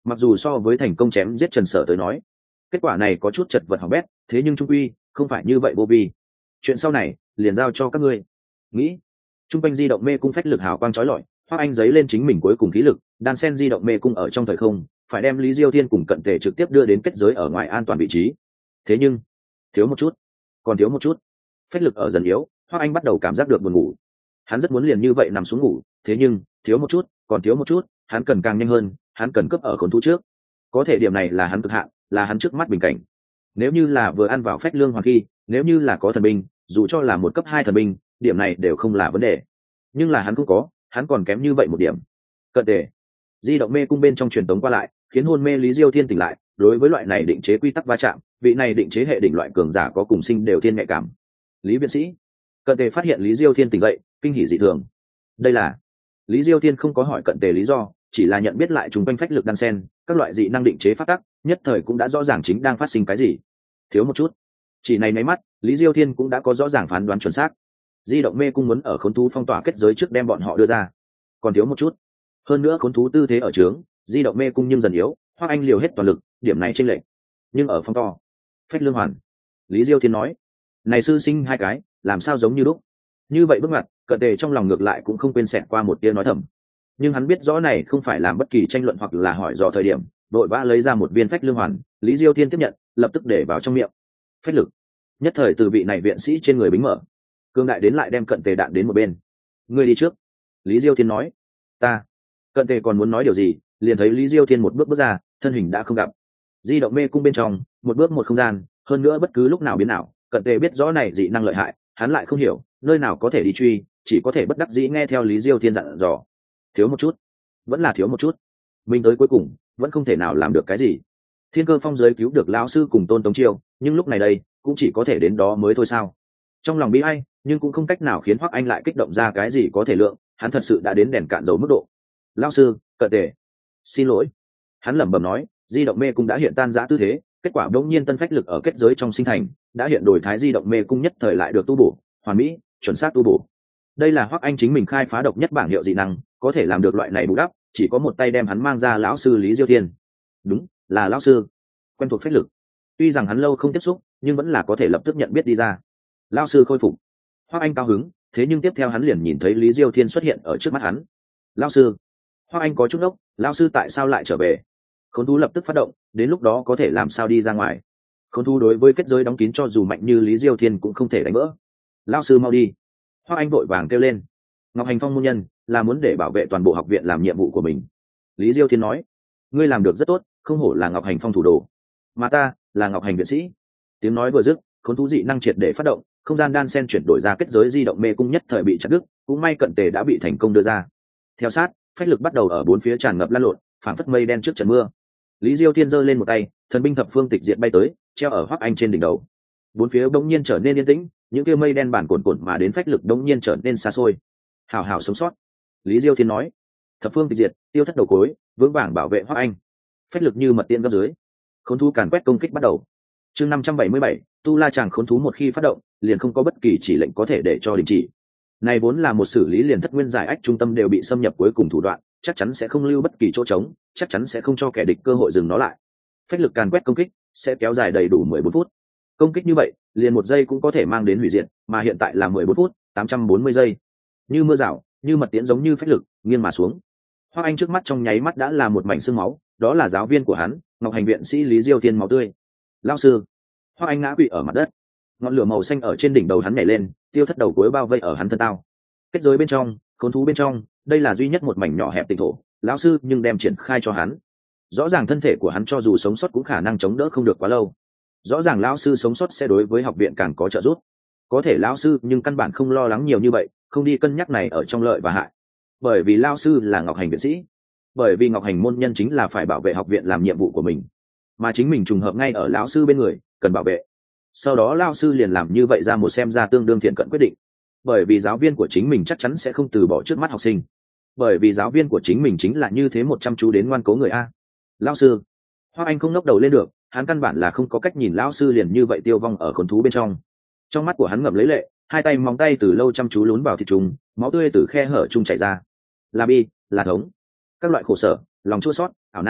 Mặc dù so với thành công chém giết Trần Sở tới nói, kết quả này có chút chật vật hỏng bét, thế nhưng trung quy không phải như vậy vô vi. Chuyện sau này liền giao cho các ngươi. Nghĩ, trung quanh di động mê cung phách lực hào quang chói lọi, Hoắc Anh giấy lên chính mình cuối cùng khí lực, đan sen di động mê cung ở trong thời không, phải đem Lý Diêu Thiên cùng cận tề trực tiếp đưa đến kết giới ở ngoài an toàn vị trí. Thế nhưng, thiếu một chút, còn thiếu một chút. Phách lực ở dần yếu, Hoắc Anh bắt đầu cảm giác được buồn ngủ. Hắn rất muốn liền như vậy nằm xuống ngủ, thế nhưng, thiếu một chút, còn thiếu một chút, hắn cần càng nhanh hơn, hắn cần cướp ở khốn thú trước. Có thể điểm này là hắn cực hạn, là hắn trước mắt bình cảnh. Nếu như là vừa ăn vào phách lương hoàng khi, nếu như là có thần binh, dù cho là một cấp 2 thần binh, điểm này đều không là vấn đề. Nhưng là hắn không có, hắn còn kém như vậy một điểm. Cận tề, di động mê cung bên trong truyền tống qua lại, khiến hôn mê Lý Diêu Thiên tỉnh lại. Đối với loại này định chế quy tắc va chạm, vị này định chế hệ đỉnh loại cường giả có cùng sinh đều thiên nhạy cảm. Lý viện sĩ, cận tề phát hiện Lý Diêu Thiên tỉnh dậy, kinh hỉ dị thường. Đây là Lý Diêu Thiên không có hỏi cận tề lý do, chỉ là nhận biết lại chúng quanh phách lực đan sen, các loại dị năng định chế phát tắc, nhất thời cũng đã rõ ràng chính đang phát sinh cái gì. Thiếu một chút, chỉ này mấy mắt, Lý Diêu Thiên cũng đã có rõ ràng phán đoán chuẩn xác. Di động mê cung muốn ở khốn thú phong tỏa kết giới trước đem bọn họ đưa ra, còn thiếu một chút. Hơn nữa khốn thú tư thế ở trướng, di động mê cung nhưng dần yếu, Hoắc Anh liều hết toàn lực, điểm này chênh lệch. Nhưng ở phong to, phách lương hoàn, Lý Diêu Thiên nói, này sư sinh hai cái, làm sao giống như lúc. Như vậy bước ngoặt, cận tề trong lòng ngược lại cũng không quên xẹt qua một tia nói thầm. Nhưng hắn biết rõ này không phải làm bất kỳ tranh luận hoặc là hỏi dò thời điểm, đội vã lấy ra một viên phách lương hoàn, Lý Diêu Thiên tiếp nhận, lập tức để vào trong miệng. Phách lực, nhất thời từ vị này viện sĩ trên người bính mở, cương đại đến lại đem cận tề đạn đến một bên. Ngươi đi trước, Lý Diêu Thiên nói. Ta. Cận tề còn muốn nói điều gì, liền thấy Lý Diêu Thiên một bước bước ra, thân hình đã không gặp. Di động mê cung bên trong, một bước một không gian, hơn nữa bất cứ lúc nào biến nào, cận tề biết rõ này dị năng lợi hại, hắn lại không hiểu nơi nào có thể đi truy, chỉ có thể bất đắc dĩ nghe theo Lý Diêu Thiên dặn dò. Thiếu một chút, vẫn là thiếu một chút. Mình tới cuối cùng vẫn không thể nào làm được cái gì. Thiên Cơ Phong giới cứu được lão sư cùng Tôn Tống Chiêu, nhưng lúc này đây cũng chỉ có thể đến đó mới thôi sao? Trong lòng bi ai, nhưng cũng không cách nào khiến Hoắc Anh lại kích động ra cái gì có thể lượng, hắn thật sự đã đến đèn cạn dầu mức độ. Lão sư, cận tề, xin lỗi. Hắn lẩm bẩm nói, di động mê cung đã hiện tan rã tư thế, kết quả đống nhiên tân phách lực ở kết giới trong sinh thành, đã hiện đổi thái di động mê cung nhất thời lại được tu bổ, hoàn mỹ, chuẩn xác tu bổ. Đây là Hoắc Anh chính mình khai phá độc nhất bảng hiệu dị năng, có thể làm được loại này bù đắp, chỉ có một tay đem hắn mang ra lão sư Lý Diêu Thiên. Đúng, là lão sư. Quen thuộc phách lực. Tuy rằng hắn lâu không tiếp xúc, nhưng vẫn là có thể lập tức nhận biết đi ra. Lão sư khôi phục. Hoắc Anh cao hứng, thế nhưng tiếp theo hắn liền nhìn thấy Lý Diêu Thiên xuất hiện ở trước mắt hắn. Lão sư. Hoắc Anh có chút ốc, lão sư tại sao lại trở về? Khốn thú lập tức phát động, đến lúc đó có thể làm sao đi ra ngoài? Khốn thú đối với kết giới đóng kín cho dù mạnh như Lý Diêu Thiên cũng không thể đánh vỡ. Lão sư mau đi. Hoắc Anh vội vàng kêu lên. Ngọc Hành Phong môn nhân là muốn để bảo vệ toàn bộ học viện làm nhiệm vụ của mình. Lý Diêu Thiên nói, ngươi làm được rất tốt, không hổ là Ngọc Hành Phong thủ đồ, mà ta là Ngọc Hành viện sĩ. Tiếng nói vừa dứt, khốn thú dị năng triệt để phát động, không gian đan sen chuyển đổi ra kết giới di động mê cung nhất thời bị chặt đứt, cũng may cận tề đã bị thành công đưa ra. Theo sát, phách lực bắt đầu ở bốn phía tràn ngập lan lộn, phảng phất mây đen trước trận mưa. Lý Diêu Thiên giơ lên một tay, thần binh thập phương tịch diệt bay tới, treo ở Hoắc Anh trên đỉnh đầu. Bốn phía bỗng nhiên trở nên yên tĩnh, những kia mây đen bản cuộn cuộn mà đến phách lực bỗng nhiên trở nên xa xôi. Hảo hảo sống sót, Lý Diêu Thiên nói. Thập phương tịch diệt, tiêu thất đầu cối, vững vàng bảo vệ Hoắc Anh. Phách lực như mật tiên cấp dưới, khốn thú càn quét công kích bắt đầu. Chương 577, tu la chàng khốn thú một khi phát động, liền không có bất kỳ chỉ lệnh có thể để cho đình chỉ. Này vốn là một xử lý liền thất nguyên giải ách trung tâm đều bị xâm nhập cuối cùng thủ đoạn, chắc chắn sẽ không lưu bất kỳ chỗ trống, chắc chắn sẽ không cho kẻ địch cơ hội dừng nó lại. Phách lực càn quét công kích sẽ kéo dài đầy đủ 14 phút. Công kích như vậy, liền một giây cũng có thể mang đến hủy diệt, mà hiện tại là 14 phút, 840 giây. Như mưa rào, như mật tiễn giống như phách lực, nghiêng mà xuống. Hoắc Anh trước mắt trong nháy mắt đã là một mảnh xương máu, đó là giáo viên của hắn, Ngọc Hành viện sĩ Lý Diêu Thiên máu tươi. Lão sư. Hoắc Anh ngã quỵ ở mặt đất. Ngọn lửa màu xanh ở trên đỉnh đầu hắn nhảy lên, tiêu thất đầu cuối bao vây ở hắn thân tao. Kết giới bên trong, khốn thú bên trong, đây là duy nhất một mảnh nhỏ hẹp tịnh thổ, lão sư nhưng đem triển khai cho hắn. Rõ ràng thân thể của hắn cho dù sống sót cũng khả năng chống đỡ không được quá lâu. Rõ ràng lão sư sống sót sẽ đối với học viện càng có trợ giúp. Có thể lão sư nhưng căn bản không lo lắng nhiều như vậy, không đi cân nhắc này ở trong lợi và hại. Bởi vì lão sư là Ngọc Hành viện sĩ, bởi vì Ngọc Hành môn nhân chính là phải bảo vệ học viện làm nhiệm vụ của mình, mà chính mình trùng hợp ngay ở lão sư bên người, cần bảo vệ. Sau đó lão sư liền làm như vậy ra một xem ra tương đương thiện cận quyết định. Bởi vì giáo viên của chính mình chắc chắn sẽ không từ bỏ trước mắt học sinh, bởi vì giáo viên của chính mình chính là như thế 100 chú đến ngoan cố người a. Lão sư. Hoắc Anh không ngóc đầu lên được, hắn căn bản là không có cách nhìn lão sư liền như vậy tiêu vong ở khốn thú bên trong. Trong mắt của hắn ngậm lấy lệ, hai tay móng tay từ lâu chăm chú lún vào thịt trùng, máu tươi từ khe hở trung chảy ra. Là bi, là thống, các loại khổ sở, lòng chua xót, ảo não,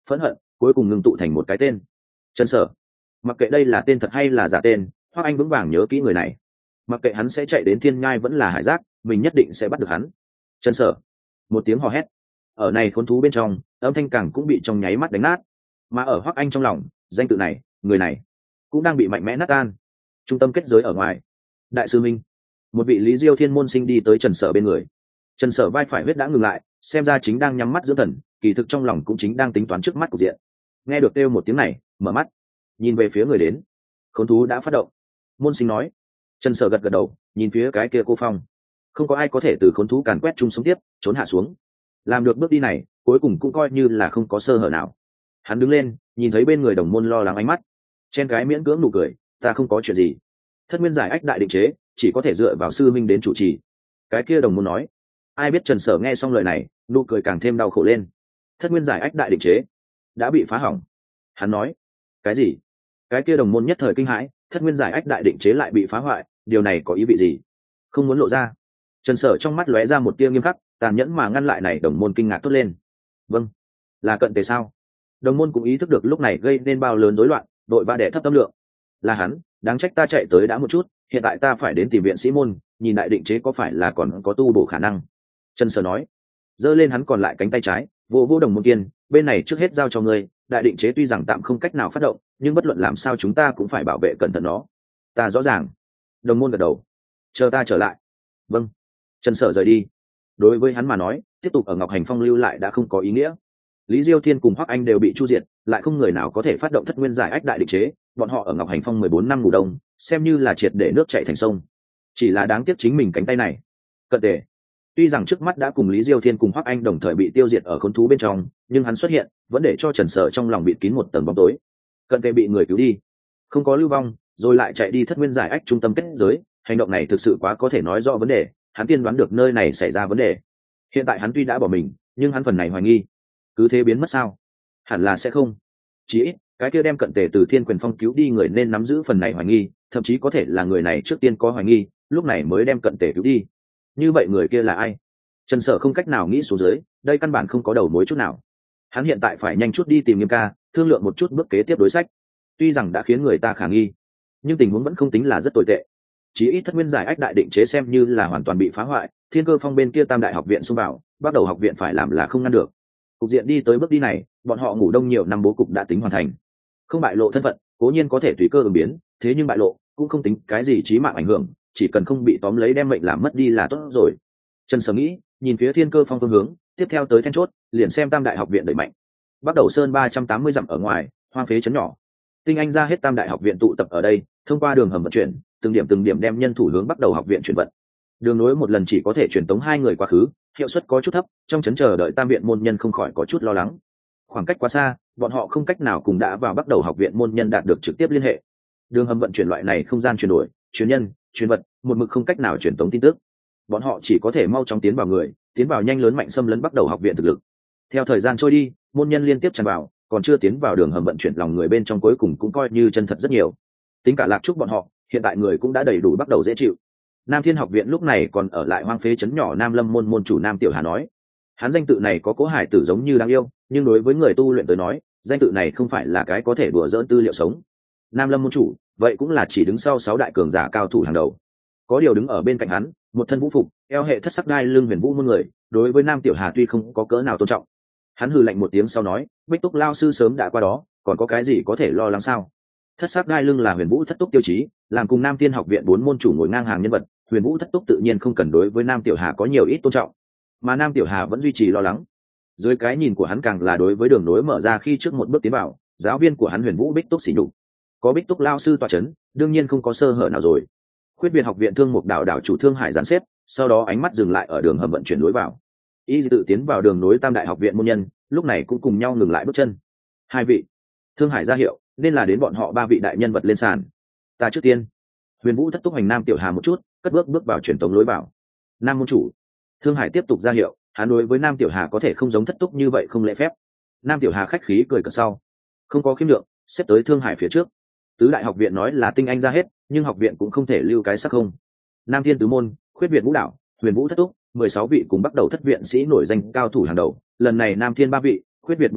phẫn hận cuối cùng ngưng tụ thành một cái tên: Trần Sở. Mặc kệ đây là tên thật hay là giả tên, Hoắc Anh vững vàng nhớ kỹ người này. Mặc kệ hắn sẽ chạy đến thiên nhai vẫn là hải giác, mình nhất định sẽ bắt được hắn. Trần Sở. Một tiếng hò hét ở này khốn thú bên trong, âm thanh càng cũng bị trong nháy mắt đánh nát. Mà ở Hoắc Anh trong lòng, danh tự này, người này cũng đang bị mạnh mẽ nát tan. Trung tâm kết giới ở ngoài, đại sư minh, một vị Lý Diêu Thiên môn sinh đi tới Trần Sở bên người. Trần Sở vai phải huyết đã ngừng lại, xem ra chính đang nhắm mắt dưỡng thần, kỳ thực trong lòng cũng chính đang tính toán trước mắt cục diện. Nghe được kêu một tiếng này, mở mắt nhìn về phía người đến. Khốn thú đã phát động. Môn sinh nói. Trần Sở gật gật đầu, nhìn phía cái kia cô phong. Không có ai có thể từ khốn thú càn quét chung sống tiếp, trốn hạ xuống. Làm được bước đi này, cuối cùng cũng coi như là không có sơ hở nào. Hắn đứng lên, nhìn thấy bên người đồng môn lo lắng ánh mắt, chen gái miễn cưỡng nụ cười, ta không có chuyện gì. Thất nguyên giải ách đại định chế, chỉ có thể dựa vào sư minh đến chủ trì. Cái kia đồng môn nói. Ai biết Trần Sở nghe xong lời này, nụ cười càng thêm đau khổ lên. Thất nguyên giải ách đại định chế đã bị phá hỏng. Hắn nói. Cái gì? Cái kia đồng môn nhất thời kinh hãi, thất nguyên giải ách đại định chế lại bị phá hoại, điều này có ý vị gì? Không muốn lộ ra. Trần Sở trong mắt lóe ra một tia nghiêm khắc, tàn nhẫn mà ngăn lại này đồng môn kinh ngạc thốt lên. Vâng, là cận tề sao? Đồng môn cũng ý thức được lúc này gây nên bao lớn rối loạn, đội ba đệ thấp tâm lượng. Là hắn, đáng trách ta chạy tới đã một chút, hiện tại ta phải đến tìm viện sĩ môn, nhìn đại định chế có phải là còn có tu bổ khả năng. Trần Sở nói. Giơ lên hắn còn lại cánh tay trái, vô vô đồng môn kiên, bên này trước hết giao cho ngươi, đại định chế tuy rằng tạm không cách nào phát động, nhưng bất luận làm sao chúng ta cũng phải bảo vệ cẩn thận nó. Ta rõ ràng. Đồng môn gật đầu. Chờ ta trở lại. Vâng. Trần Sở rời đi. Đối với hắn mà nói, tiếp tục ở Ngọc Hành Phong lưu lại đã không có ý nghĩa. Lý Diêu Thiên cùng Hoắc Anh đều bị chu diệt, lại không người nào có thể phát động thất nguyên giải ách đại định chế, bọn họ ở Ngọc Hành Phong 14 năm ngủ đông, xem như là triệt để nước chảy thành sông. Chỉ là đáng tiếc chính mình cánh tay này. Cận tề. Tuy rằng trước mắt đã cùng Lý Diêu Thiên cùng Hoắc Anh đồng thời bị tiêu diệt ở khốn thú bên trong, nhưng hắn xuất hiện, vẫn để cho Trần Sở trong lòng bịt kín một tầng bóng tối. Cận tề bị người cứu đi, không có lưu vong, rồi lại chạy đi thất nguyên giải ách trung tâm kết giới, hành động này thực sự quá có thể nói rõ vấn đề, hắn tiên đoán được nơi này xảy ra vấn đề. Hiện tại hắn tuy đã bỏ mình, nhưng hắn phần này hoài nghi, cứ thế biến mất sao? Hẳn là sẽ không. Chỉ ít, cái kia đem cận tề từ Thiên Quyền Phong cứu đi người nên nắm giữ phần này hoài nghi, thậm chí có thể là người này trước tiên có hoài nghi, lúc này mới đem cận tề cứu đi. Như vậy người kia là ai? Trần Sở không cách nào nghĩ xuống dưới, đây căn bản không có đầu mối chút nào. Hắn hiện tại phải nhanh chút đi tìm Nghiêm ca, thương lượng một chút bước kế tiếp đối sách. Tuy rằng đã khiến người ta khả nghi, nhưng tình huống vẫn không tính là rất tồi tệ. Chí ít thất nguyên giải ách đại định chế xem như là hoàn toàn bị phá hoại, Thiên Cơ Phong bên kia Tam Đại học viện xung vào, bắt đầu học viện phải làm là không ngăn được. Cục diện đi tới bước đi này, bọn họ ngủ đông nhiều năm bố cục đã tính hoàn thành. Không bại lộ thân phận, cố nhiên có thể tùy cơ ứng biến, thế nhưng bại lộ cũng không tính cái gì chí mạng ảnh hưởng, chỉ cần không bị tóm lấy đem mệnh làm mất đi là tốt rồi. Trần Sở nghĩ, nhìn phía Thiên Cơ Phong phương hướng, tiếp theo tới then chốt, liền xem Tam Đại học viện đẩy mạnh. Bắt đầu sơn 380 dặm ở ngoài, hoang phế trấn nhỏ. Tinh anh ra hết Tam Đại học viện tụ tập ở đây, thông qua đường hầm vận chuyển, từng điểm đem nhân thủ hướng bắt đầu học viện chuyển vận. Đường nối một lần chỉ có thể truyền tống 2 người quá khứ, hiệu suất có chút thấp, trong trấn chờ đợi Tam viện môn nhân không khỏi có chút lo lắng. Khoảng cách quá xa, bọn họ không cách nào cùng đã vào bắt đầu học viện môn nhân đạt được trực tiếp liên hệ. Đường hầm vận chuyển loại này không gian chuyển đổi, truyền nhân, truyền vật, một mực không cách nào truyền tống tin tức. Bọn họ chỉ có thể mau chóng tiến vào người, tiến vào nhanh lớn mạnh xâm lấn bắt đầu học viện thực lực. Theo thời gian trôi đi, môn nhân liên tiếp tràn vào, còn chưa tiến vào đường hầm vận chuyển lòng người bên trong cuối cùng cũng coi như chân thật rất nhiều. Tính cả Lạc Trúc bọn họ, hiện tại người cũng đã đầy đủ bắt đầu dễ chịu. Nam Thiên học viện lúc này còn ở lại hoang phế trấn nhỏ Nam Lâm môn môn chủ Nam Tiểu Hà nói, hắn danh tự này có cố hải tử giống như đáng yêu, nhưng đối với người tu luyện tới nói, danh tự này không phải là cái có thể đùa dỡn tư liệu sống. Nam Lâm môn chủ, vậy cũng là chỉ đứng sau 6 đại cường giả cao thủ hàng đầu. Có điều đứng ở bên cạnh hắn, một thân vũ phục, eo hệ thất sắc đai lưng huyền vũ muôn người, đối với Nam Tiểu Hà tuy không có cỡ nào tôn trọng. Hắn hừ lạnh một tiếng sau nói, Bích Túc lao sư sớm đã qua đó, còn có cái gì có thể lo lắng sao? Thất sắc đai lưng là huyền vũ thất túc tiêu chí, làm cùng Nam Thiên học viện 4 môn chủ ngồi ngang hàng nhân vật, huyền vũ thất túc tự nhiên không cần đối với Nam Tiểu Hà có nhiều ít tôn trọng, mà Nam Tiểu Hà vẫn duy trì lo lắng. Dưới cái nhìn của hắn càng là đối với đường nối mở ra khi trước một bước tiến vào, giáo viên của hắn huyền vũ Bích Túc xỉ nhục. Có Bích Túc lao sư tọa chấn, đương nhiên không có sơ hở nào rồi. Khuyết Biệt học viện Thương Mục đạo đạo chủ Thương Hải gián xếp, sau đó ánh mắt dừng lại ở đường hầm vận chuyển lối vào. Y tự tiến vào đường nối Tam Đại học viện môn nhân, lúc này cũng cùng nhau ngừng lại bước chân. 2 vị. Thương Hải ra hiệu, nên là đến bọn họ 3 vị đại nhân vật lên sàn. Ta trước tiên. Huyền Vũ thất túc hành Nam Tiểu Hà một chút, cất bước vào truyền tống lối vào. Nam môn chủ. Thương Hải tiếp tục ra hiệu, hắn đối với Nam Tiểu Hà có thể không giống thất túc như vậy không lễ phép. Nam Tiểu Hà khách khí cười cợt sau, không có khiêm lượng, xếp tới Thương Hải phía trước. Tứ đại học viện nói là tinh anh ra hết, nhưng học viện cũng không thể lưu cái sắc không. Nam Thiên tứ môn, Khuyết Viện Vũ đạo, Huyền Vũ thất túc, 16 vị cùng bắt đầu thất viện sĩ nổi danh cao thủ hàng đầu, lần này Nam Thiên 3 vị, Khuyết Viện 4 vị,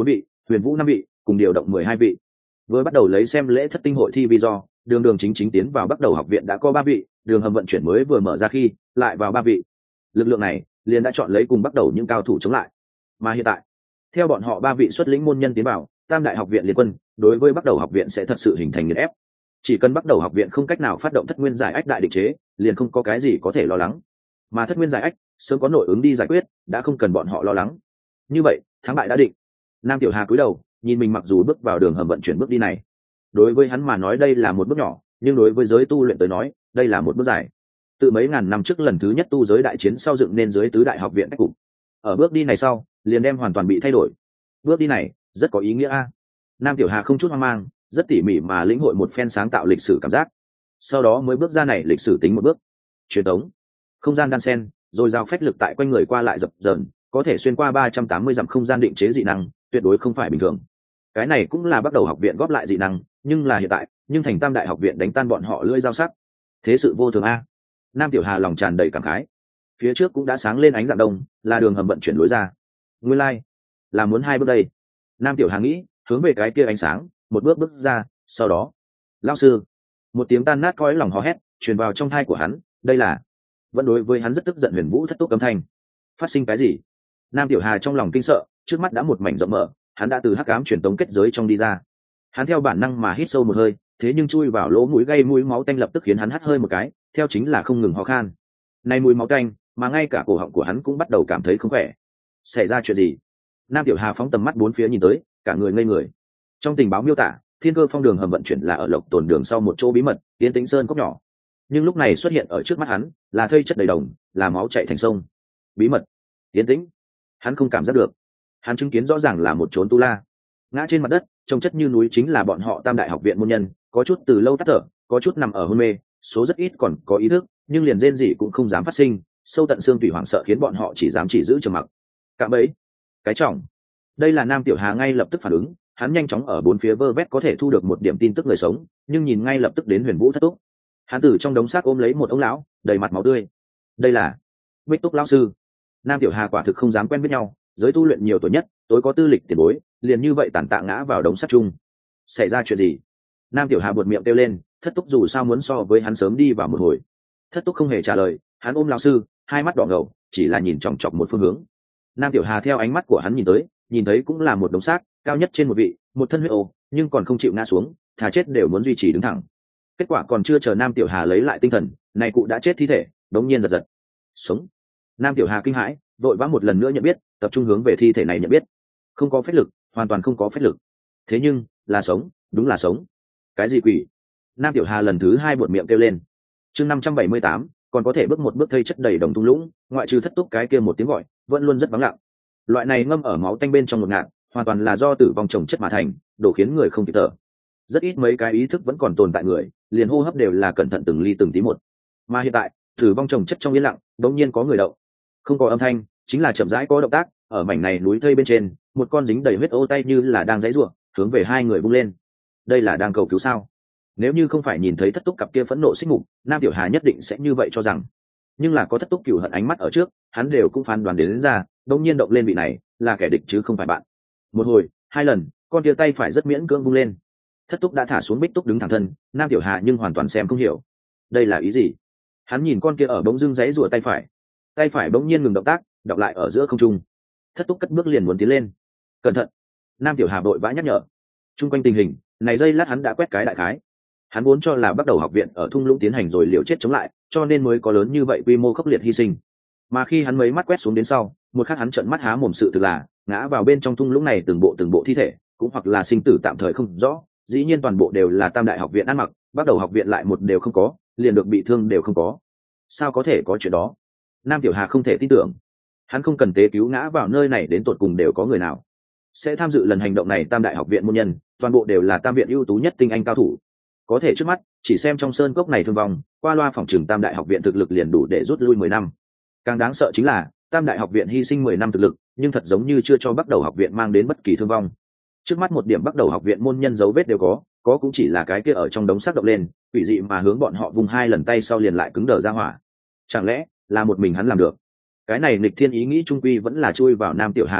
Huyền Vũ 5 vị, cùng điều động 12 vị. Vừa bắt đầu lấy xem lễ thất tinh hội thi vì do, đường đường chính chính tiến vào Bắc Đầu học viện đã có 3 vị, đường hầm vận chuyển mới vừa mở ra khi, lại vào 3 vị. Lực lượng này liền đã chọn lấy cùng Bắc Đầu những cao thủ chống lại. Mà hiện tại, theo bọn họ 3 vị xuất lĩnh môn nhân tiến vào, Tam đại học viện liên quân, đối với Bắc Đầu học viện sẽ thật sự hình thành nghiền ép. Chỉ cần Bắc Đầu học viện không cách nào phát động Thất Nguyên Giải Ách đại định chế, liền không có cái gì có thể lo lắng. Mà Thất Nguyên Giải Ách sớm có nội ứng đi giải quyết, đã không cần bọn họ lo lắng. Như vậy, thắng bại đã định. Nam Tiểu Hà cúi đầu, nhìn mình mặc dù bước vào đường hầm vận chuyển bước đi này, đối với hắn mà nói đây là một bước nhỏ, nhưng đối với giới tu luyện tới nói, đây là một bước dài. Từ mấy ngàn năm trước lần thứ nhất tu giới đại chiến sau dựng nên giới tứ đại học viện cách cục. Ở bước đi này sau, liền đem hoàn toàn bị thay đổi. Bước đi này rất có ý nghĩa a. Nam Tiểu Hà không chút hoang mang, rất tỉ mỉ mà lĩnh hội một phen sáng tạo lịch sử cảm giác. Sau đó mới bước ra này lịch sử tính một bước. Truyền tống, không gian đan sen, rồi giao phách lực tại quanh người qua lại dập dờn, có thể xuyên qua 380 dặm không gian định chế dị năng, tuyệt đối không phải bình thường. Cái này cũng là bắt đầu học viện góp lại dị năng, nhưng là hiện tại, nhưng thành Tam đại học viện đánh tan bọn họ lưỡi dao sắc. Thế sự vô thường a. Nam Tiểu Hà lòng tràn đầy cảm khái. Phía trước cũng đã sáng lên ánh dạng đông, là đường hầm vận chuyển lối ra. Nguyên lai, là muốn 2 bước đây. Nam Tiểu Hà nghĩ, hướng về cái kia ánh sáng, một bước bước ra, sau đó, lão sư, một tiếng tan nát cõi lòng hò hét truyền vào trong tai của hắn, đây là, vẫn đối với hắn rất tức giận Huyền Vũ thất túc âm thanh. Phát sinh cái gì? Nam Tiểu Hà trong lòng kinh sợ, trước mắt đã một mảnh rộng mở, hắn đã từ hắc ám truyền tống kết giới trong đi ra. Hắn theo bản năng mà hít sâu một hơi, thế nhưng chui vào lỗ mũi gây mũi máu tanh lập tức khiến hắn hắt hơi một cái, theo chính là không ngừng ho khan. Này mùi máu tanh, mà ngay cả cổ họng của hắn cũng bắt đầu cảm thấy không khỏe. Xảy ra chuyện gì? Nam Tiểu Hà phóng tầm mắt bốn phía nhìn tới, cả người ngây người. Trong tình báo miêu tả, Thiên Cơ Phong đường hầm vận chuyển là ở Lộc Tồn đường sau một chỗ bí mật, Yên Tĩnh Sơn cốc nhỏ. Nhưng lúc này xuất hiện ở trước mắt hắn, là thây chất đầy đồng, là máu chảy thành sông. Bí mật, yên tĩnh. Hắn không cảm giác được. Hắn chứng kiến rõ ràng là một chốn tu la. Ngã trên mặt đất, trông chất như núi chính là bọn họ Tam đại học viện môn nhân, có chút từ lâu tắt thở, có chút nằm ở hôn mê, số rất ít còn có ý thức, nhưng liền rên rỉ cũng không dám phát sinh, sâu tận xương tủy hoảng sợ khiến bọn họ chỉ dám giữ trầm mặc. Cạm bẫy, cái trọng. Đây là Nam Tiểu Hà ngay lập tức phản ứng, hắn nhanh chóng ở bốn phía vơ vét có thể thu được một điểm tin tức người sống, nhưng nhìn ngay lập tức đến Huyền Vũ thất túc. Hắn từ trong đống xác ôm lấy một ông lão, đầy mặt máu tươi. Đây là Bích Túc lão sư. Nam Tiểu Hà quả thực không dám quen biết nhau, giới tu luyện nhiều tuổi nhất, tối có tư lịch tiền bối, liền như vậy tàn tạ ngã vào đống sắt chung. Xảy ra chuyện gì? Nam Tiểu Hà buột miệng kêu lên, thất túc dù sao muốn so với hắn sớm đi vào một hồi. Thất túc không hề trả lời, hắn ôm lão sư, hai mắt đỏ ngầu, chỉ là nhìn chòng chọc một phương hướng. Nam Tiểu Hà theo ánh mắt của hắn nhìn tới, nhìn thấy cũng là một đống xác, cao nhất trên một vị, một thân huyết ô, nhưng còn không chịu ngã xuống, thà chết đều muốn duy trì đứng thẳng. Kết quả còn chưa chờ Nam Tiểu Hà lấy lại tinh thần, này cụ đã chết thi thể, đống nhiên giật giật. Sống. Nam Tiểu Hà kinh hãi, vội vã một lần nữa nhận biết, tập trung hướng về thi thể này nhận biết. Không có phách lực, hoàn toàn không có phách lực. Thế nhưng, là sống, đúng là sống. Cái gì quỷ? Nam Tiểu Hà lần thứ 2 buột miệng kêu lên. Chương 578, còn có thể bước một bước thây chất đầy đồng thung lũng, ngoại trừ thất túc cái kia một tiếng gọi, vẫn luôn rất vắng lặng. Loại này ngâm ở máu tanh bên trong một ngạt, hoàn toàn là do tử vong chồng chất mà thành, đổ khiến người không kịp thở. Rất ít mấy cái ý thức vẫn còn tồn tại người, liền hô hấp đều là cẩn thận từng ly từng tí một. Mà hiện tại, tử vong chồng chất trong yên lặng, đột nhiên có người động. Không có âm thanh, chính là chậm rãi có động tác, ở mảnh này núi thây bên trên, một con dính đầy huyết ô tay như là đang giãy giụa, hướng về hai người vung lên. Đây là đang cầu cứu sao? Nếu như không phải nhìn thấy thất túc cặp kia phẫn nộ xích mục, Nam Tiểu Hà nhất định sẽ như vậy cho rằng. Nhưng là có thất túc cửu hận ánh mắt ở trước, hắn đều cũng phán đoán đến ra, đột nhiên động lên vị này, là kẻ địch chứ không phải bạn. Một hồi, 2 lần, con kia tay phải rất miễn cưỡng vung lên. Thất túc đã thả xuống Bích Túc đứng thẳng thân, Nam Tiểu Hà nhưng hoàn toàn xem không hiểu. Đây là ý gì? Hắn nhìn con kia ở bỗng dưng giãy giụa tay phải bỗng nhiên ngừng động tác, đọc lại ở giữa không trung. Thất túc cất bước liền muốn tiến lên. Cẩn thận! Nam Tiểu Hà vội vã nhắc nhở. Trung quanh tình hình, này giây lát hắn đã quét cái đại khái. Hắn vốn cho là bắt đầu học viện ở thung lũng tiến hành rồi liều chết chống lại, cho nên mới có lớn như vậy quy mô khốc liệt hy sinh. Mà khi hắn mấy mắt quét xuống đến sau, một khắc hắn trợn mắt há mồm sự thực là ngã vào bên trong thung lũng này từng bộ thi thể, cũng hoặc là sinh tử tạm thời không rõ, dĩ nhiên toàn bộ đều là Tam đại học viện ăn mặc, bắt đầu học viện lại một đều không có, liền được bị thương đều không có. Sao có thể có chuyện đó? Nam Tiểu Hà không thể tin tưởng. Hắn không cần tế cứu ngã vào nơi này đến tột cùng đều có người nào sẽ tham dự lần hành động này. Tam đại học viện môn nhân toàn bộ đều là tam viện ưu tú nhất tinh anh cao thủ, có thể trước mắt chỉ xem trong sơn cốc này thương vong, qua loa phòng trường Tam đại học viện thực lực liền đủ để rút lui 10 năm. Càng đáng sợ chính là Tam đại học viện hy sinh 10 năm thực lực, nhưng thật giống như chưa cho bắt đầu học viện mang đến bất kỳ thương vong. Trước mắt một điểm bắt đầu học viện môn nhân dấu vết đều có cũng chỉ là cái kia ở trong đống xác động lên, quỷ dị mà hướng bọn họ vùng 2 lần tay sau liền lại cứng đờ ra hỏa. Chẳng lẽ là một mình hắn làm được? Cái này nghịch thiên ý nghĩ trung quy vẫn là chui vào Nam Tiểu Hà đầu óc,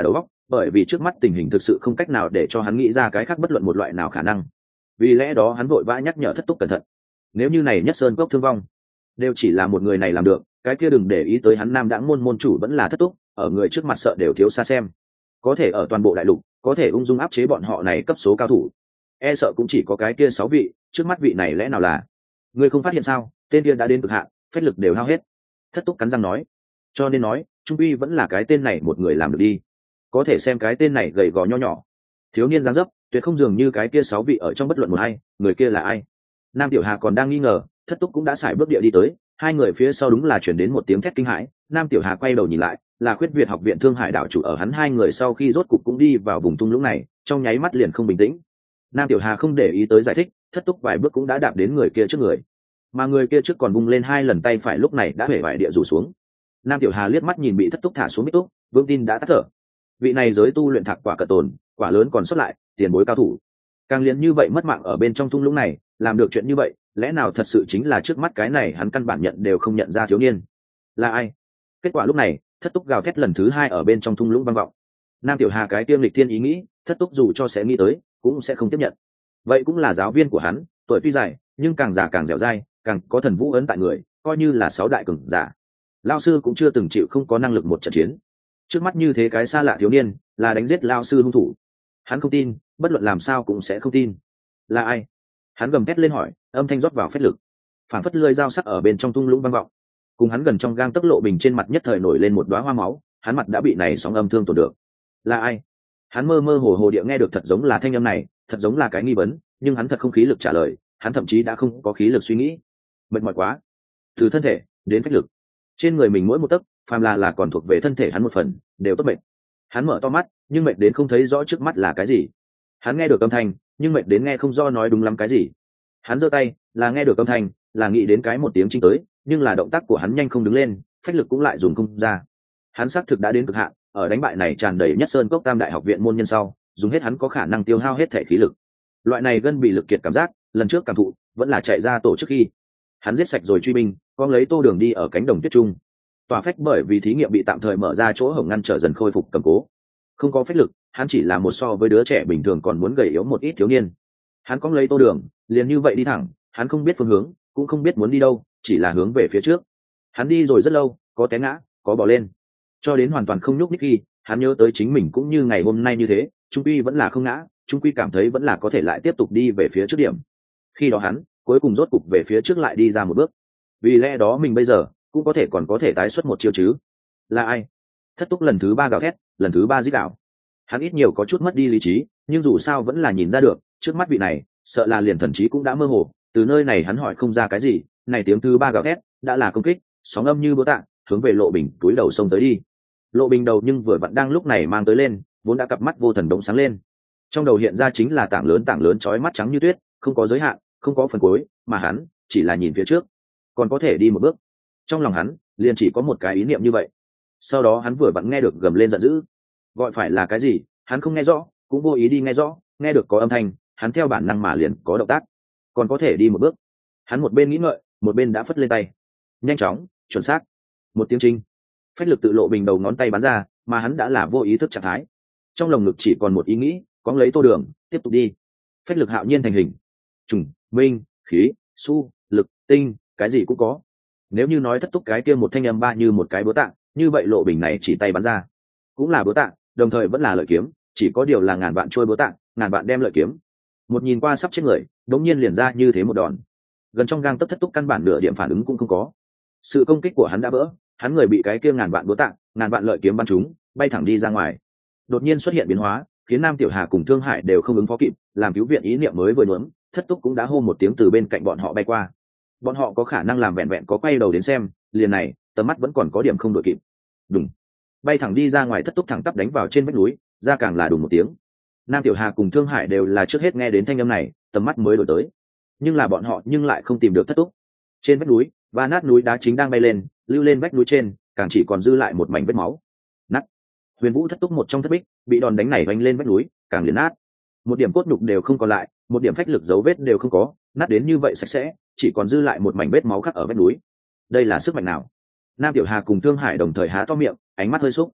bởi vì trước mắt tình hình thực sự không cách nào để cho hắn nghĩ ra cái khác bất luận một loại nào khả năng. Vì lẽ đó hắn vội vã nhắc nhở Thất Túc cẩn thận. Nếu như này Nhất Sơn cốc thương vong đều chỉ là một người này làm được, cái kia đừng để ý tới hắn Nam Đãng môn môn chủ vẫn là Thất Túc, ở người trước mặt sợ đều thiếu xa xem. Có thể ở toàn bộ đại lục có thể ung dung áp chế bọn họ này cấp số cao thủ, e sợ cũng chỉ có cái kia 6 vị, trước mắt vị này lẽ nào là ngươi không phát hiện sao? Tên kia đã đến cực hạn, phách lực đều hao hết. Thất Túc cắn răng nói, cho nên nói trung uy vẫn là cái tên này một người làm được đi. Có thể xem cái tên này gầy gò nho nhỏ, thiếu niên dáng dấp, tuyệt không dường như cái kia 6 vị ở trong bất luận một hay, người kia là ai? Nam Tiểu Hà còn đang nghi ngờ, Thất Túc cũng đã xài bước địa đi tới, hai người phía sau đúng là chuyển đến một tiếng thét kinh hãi. Nam Tiểu Hà quay đầu nhìn lại, là Khuyết Việt học viện Thương Hải đạo chủ. Ở hắn hai người sau khi rốt cục cũng đi vào vùng thung lũng này, trong nháy mắt liền không bình tĩnh. Nam Tiểu Hà không để ý tới giải thích, Thất Túc vài bước cũng đã đạp đến người kia trước người, mà người kia trước còn bung lên 2 lần tay phải, lúc này đã hể vải địa rủ xuống. Nam Tiểu Hà liếc mắt nhìn bị Thất Túc thả xuống Bích Túc, vững tin đã tắt thở. Vị này giới tu luyện thạc quả cận tồn, quả lớn còn xuất lại, tiền bối cao thủ. Càng liền như vậy mất mạng ở bên trong thung lũng này, làm được chuyện như vậy, lẽ nào thật sự chính là trước mắt cái này hắn căn bản nhận đều không nhận ra thiếu niên là ai? Kết quả lúc này, Thất Túc gào thét lần thứ 2 ở bên trong thung lũng vang vọng. Nam Tiểu Hà cái tiêm lịch thiên ý nghĩ, Thất Túc dù cho sẽ nghĩ tới, cũng sẽ không tiếp nhận. Vậy cũng là giáo viên của hắn, tuổi tuy dài, nhưng càng già càng dẻo dai, càng có thần vũ ấn tại người, coi như là 6 đại cường giả. Lão sư cũng chưa từng chịu không có năng lực một trận chiến. Trước mắt như thế cái xa lạ thiếu niên, là đánh giết lão sư hung thủ. Hắn không tin, bất luận làm sao cũng sẽ không tin. Là ai? Hắn gầm thét lên hỏi, âm thanh rót vào phách lực, phản phất lưỡi dao sắc ở bên trong thung lũng vang vọng. Cùng hắn gần trong gang tấc Lộ Bình trên mặt nhất thời nổi lên một đóa hoa máu, hắn mặt đã bị này sóng âm thương tổn được. Là ai? Hắn mơ mơ hồ hồ địa nghe được thật giống là thanh âm này, thật giống là cái nghi vấn, nhưng hắn thật không khí lực trả lời, hắn thậm chí đã không có khí lực suy nghĩ. Mệt mỏi quá. Từ thân thể đến phách lực, trên người mình mỗi một tấc, phàm là còn thuộc về thân thể hắn một phần, đều tốt mệt. Hắn mở to mắt, nhưng mệt đến không thấy rõ trước mắt là cái gì. Hắn nghe được âm thanh, nhưng mệt đến nghe không rõ nói đúng lắm cái gì. Hắn giơ tay, là nghe được âm thanh, là nghĩ đến cái một tiếng chinh tới, nhưng là động tác của hắn nhanh không đứng lên, phách lực cũng lại dùng không ra. Hắn xác thực đã đến cực hạn, ở đánh bại này tràn đầy Nhất Sơn cốc Tam đại học viện môn nhân sau, dùng hết hắn có khả năng tiêu hao hết thể khí lực. Loại này gân bị lực kiệt cảm giác, lần trước cảm thụ vẫn là chạy ra tổ trước khi hắn giết sạch rồi truy binh, con lấy Tô Đường đi ở cánh đồng tuyết trung. Tòa phách bởi vì thí nghiệm bị tạm thời mở ra chỗ hổng ngăn trở dần khôi phục cầm cố. Không có phách lực, hắn chỉ là một so với đứa trẻ bình thường còn muốn gầy yếu một ít thiếu niên. Hắn cong lấy Tô Đường, liền như vậy đi thẳng, hắn không biết phương hướng, cũng không biết muốn đi đâu, chỉ là hướng về phía trước. Hắn đi rồi rất lâu, có té ngã, có bò lên, cho đến hoàn toàn không nhúc nhích khi hắn nhớ tới chính mình cũng như ngày hôm nay như thế, trung quy vẫn là không ngã, trung quy cảm thấy vẫn là có thể lại tiếp tục đi về phía trước điểm. Khi đó hắn cuối cùng rốt cục về phía trước lại đi ra một bước. Vì lẽ đó mình bây giờ cũng có thể còn có thể tái xuất một chiêu chứ. Là ai? Thất Túc lần thứ 3 gào thét, lần thứ 3 rít gào. Hắn ít nhiều có chút mất đi lý trí, nhưng dù sao vẫn là nhìn ra được, trước mắt vị này, sợ là liền thần trí cũng đã mơ hồ, từ nơi này hắn hỏi không ra cái gì, này tiếng thứ 3 gào thét, đã là công kích, sóng âm như búa tạ, hướng về Lộ Bình túi đầu sông tới đi. Lộ Bình đầu nhưng vừa vặn đang lúc này mang tới lên, vốn đã cặp mắt vô thần đống sáng lên. Trong đầu hiện ra chính là tảng lớn chói mắt trắng như tuyết, không có giới hạn, không có phần cuối, mà hắn chỉ là nhìn phía trước, còn có thể đi một bước. Trong lòng hắn liền chỉ có một cái ý niệm như vậy. Sau đó hắn vừa vặn nghe được gầm lên giận dữ, gọi phải là cái gì, hắn không nghe rõ, cũng vô ý đi nghe rõ, nghe được có âm thanh, hắn theo bản năng mà liền có động tác, còn có thể đi một bước. Hắn một bên nghĩ ngợi, một bên đã phất lên tay, nhanh chóng, chuẩn xác. Một tiếng chinh, phách lực tự Lộ Bình đầu ngón tay bắn ra, mà hắn đã là vô ý thức trạng thái. Trong lồng ngực chỉ còn một ý nghĩ, cóng lấy Tô Đường, tiếp tục đi. Phách lực hạo nhiên thành hình, trùng, minh, khí, su, lực, tinh, cái gì cũng có. Nếu như nói Thất Túc cái kia một thanh âm ba như một cái búa tạ, như vậy Lộ Bình này chỉ tay bắn ra cũng là búa tạ, đồng thời vẫn là lợi kiếm, chỉ có điều là ngàn vạn trôi búa tạ, ngàn vạn đem lợi kiếm. Một nhìn qua sắp chết người, đống nhiên liền ra như thế một đòn. Gần trong gang tấc Thất Túc căn bản nửa điểm phản ứng cũng không có. Sự công kích của hắn đã vỡ, hắn người bị cái kia ngàn vạn búa tạ, ngàn vạn lợi kiếm bắn trúng, bay thẳng đi ra ngoài. Đột nhiên xuất hiện biến hóa, khiến Nam Tiểu Hà cùng Thương Hải đều không ứng phó kịp, làm cứu viện ý niệm mới vừa nhuốm, Thất Túc cũng đã hô một tiếng từ bên cạnh bọn họ bay qua. Bọn họ có khả năng làm vẹn vẹn có quay đầu đến xem, liền này, tầm mắt vẫn còn có điểm không đội kịp. Đùng, bay thẳng đi ra ngoài, Thất Túc thẳng tắp đánh vào trên vách núi, ra càng là đùng một tiếng. Nam Tiểu Hà cùng Thương Hải đều là trước hết nghe đến thanh âm này, tầm mắt mới đổi tới, nhưng là bọn họ nhưng lại không tìm được Thất Túc. Trên vách núi, và nát núi đá chính đang bay lên, lưu lên vách núi trên, càng chỉ còn dư lại một mảnh vết máu. Nát. Huyền Vũ Thất Túc một trong thất bích, bị đòn đánh này vành lên vách núi, càng liền nát. Một điểm cốt nhục đều không còn lại, một điểm phách lực dấu vết đều không có, nát đến như vậy sạch sẽ, chỉ còn dư lại một mảnh vết máu khắc ở vách núi. Đây là sức mạnh nào? Nam Tiểu Hà cùng Thương Hải đồng thời há to miệng, ánh mắt hơi xúc.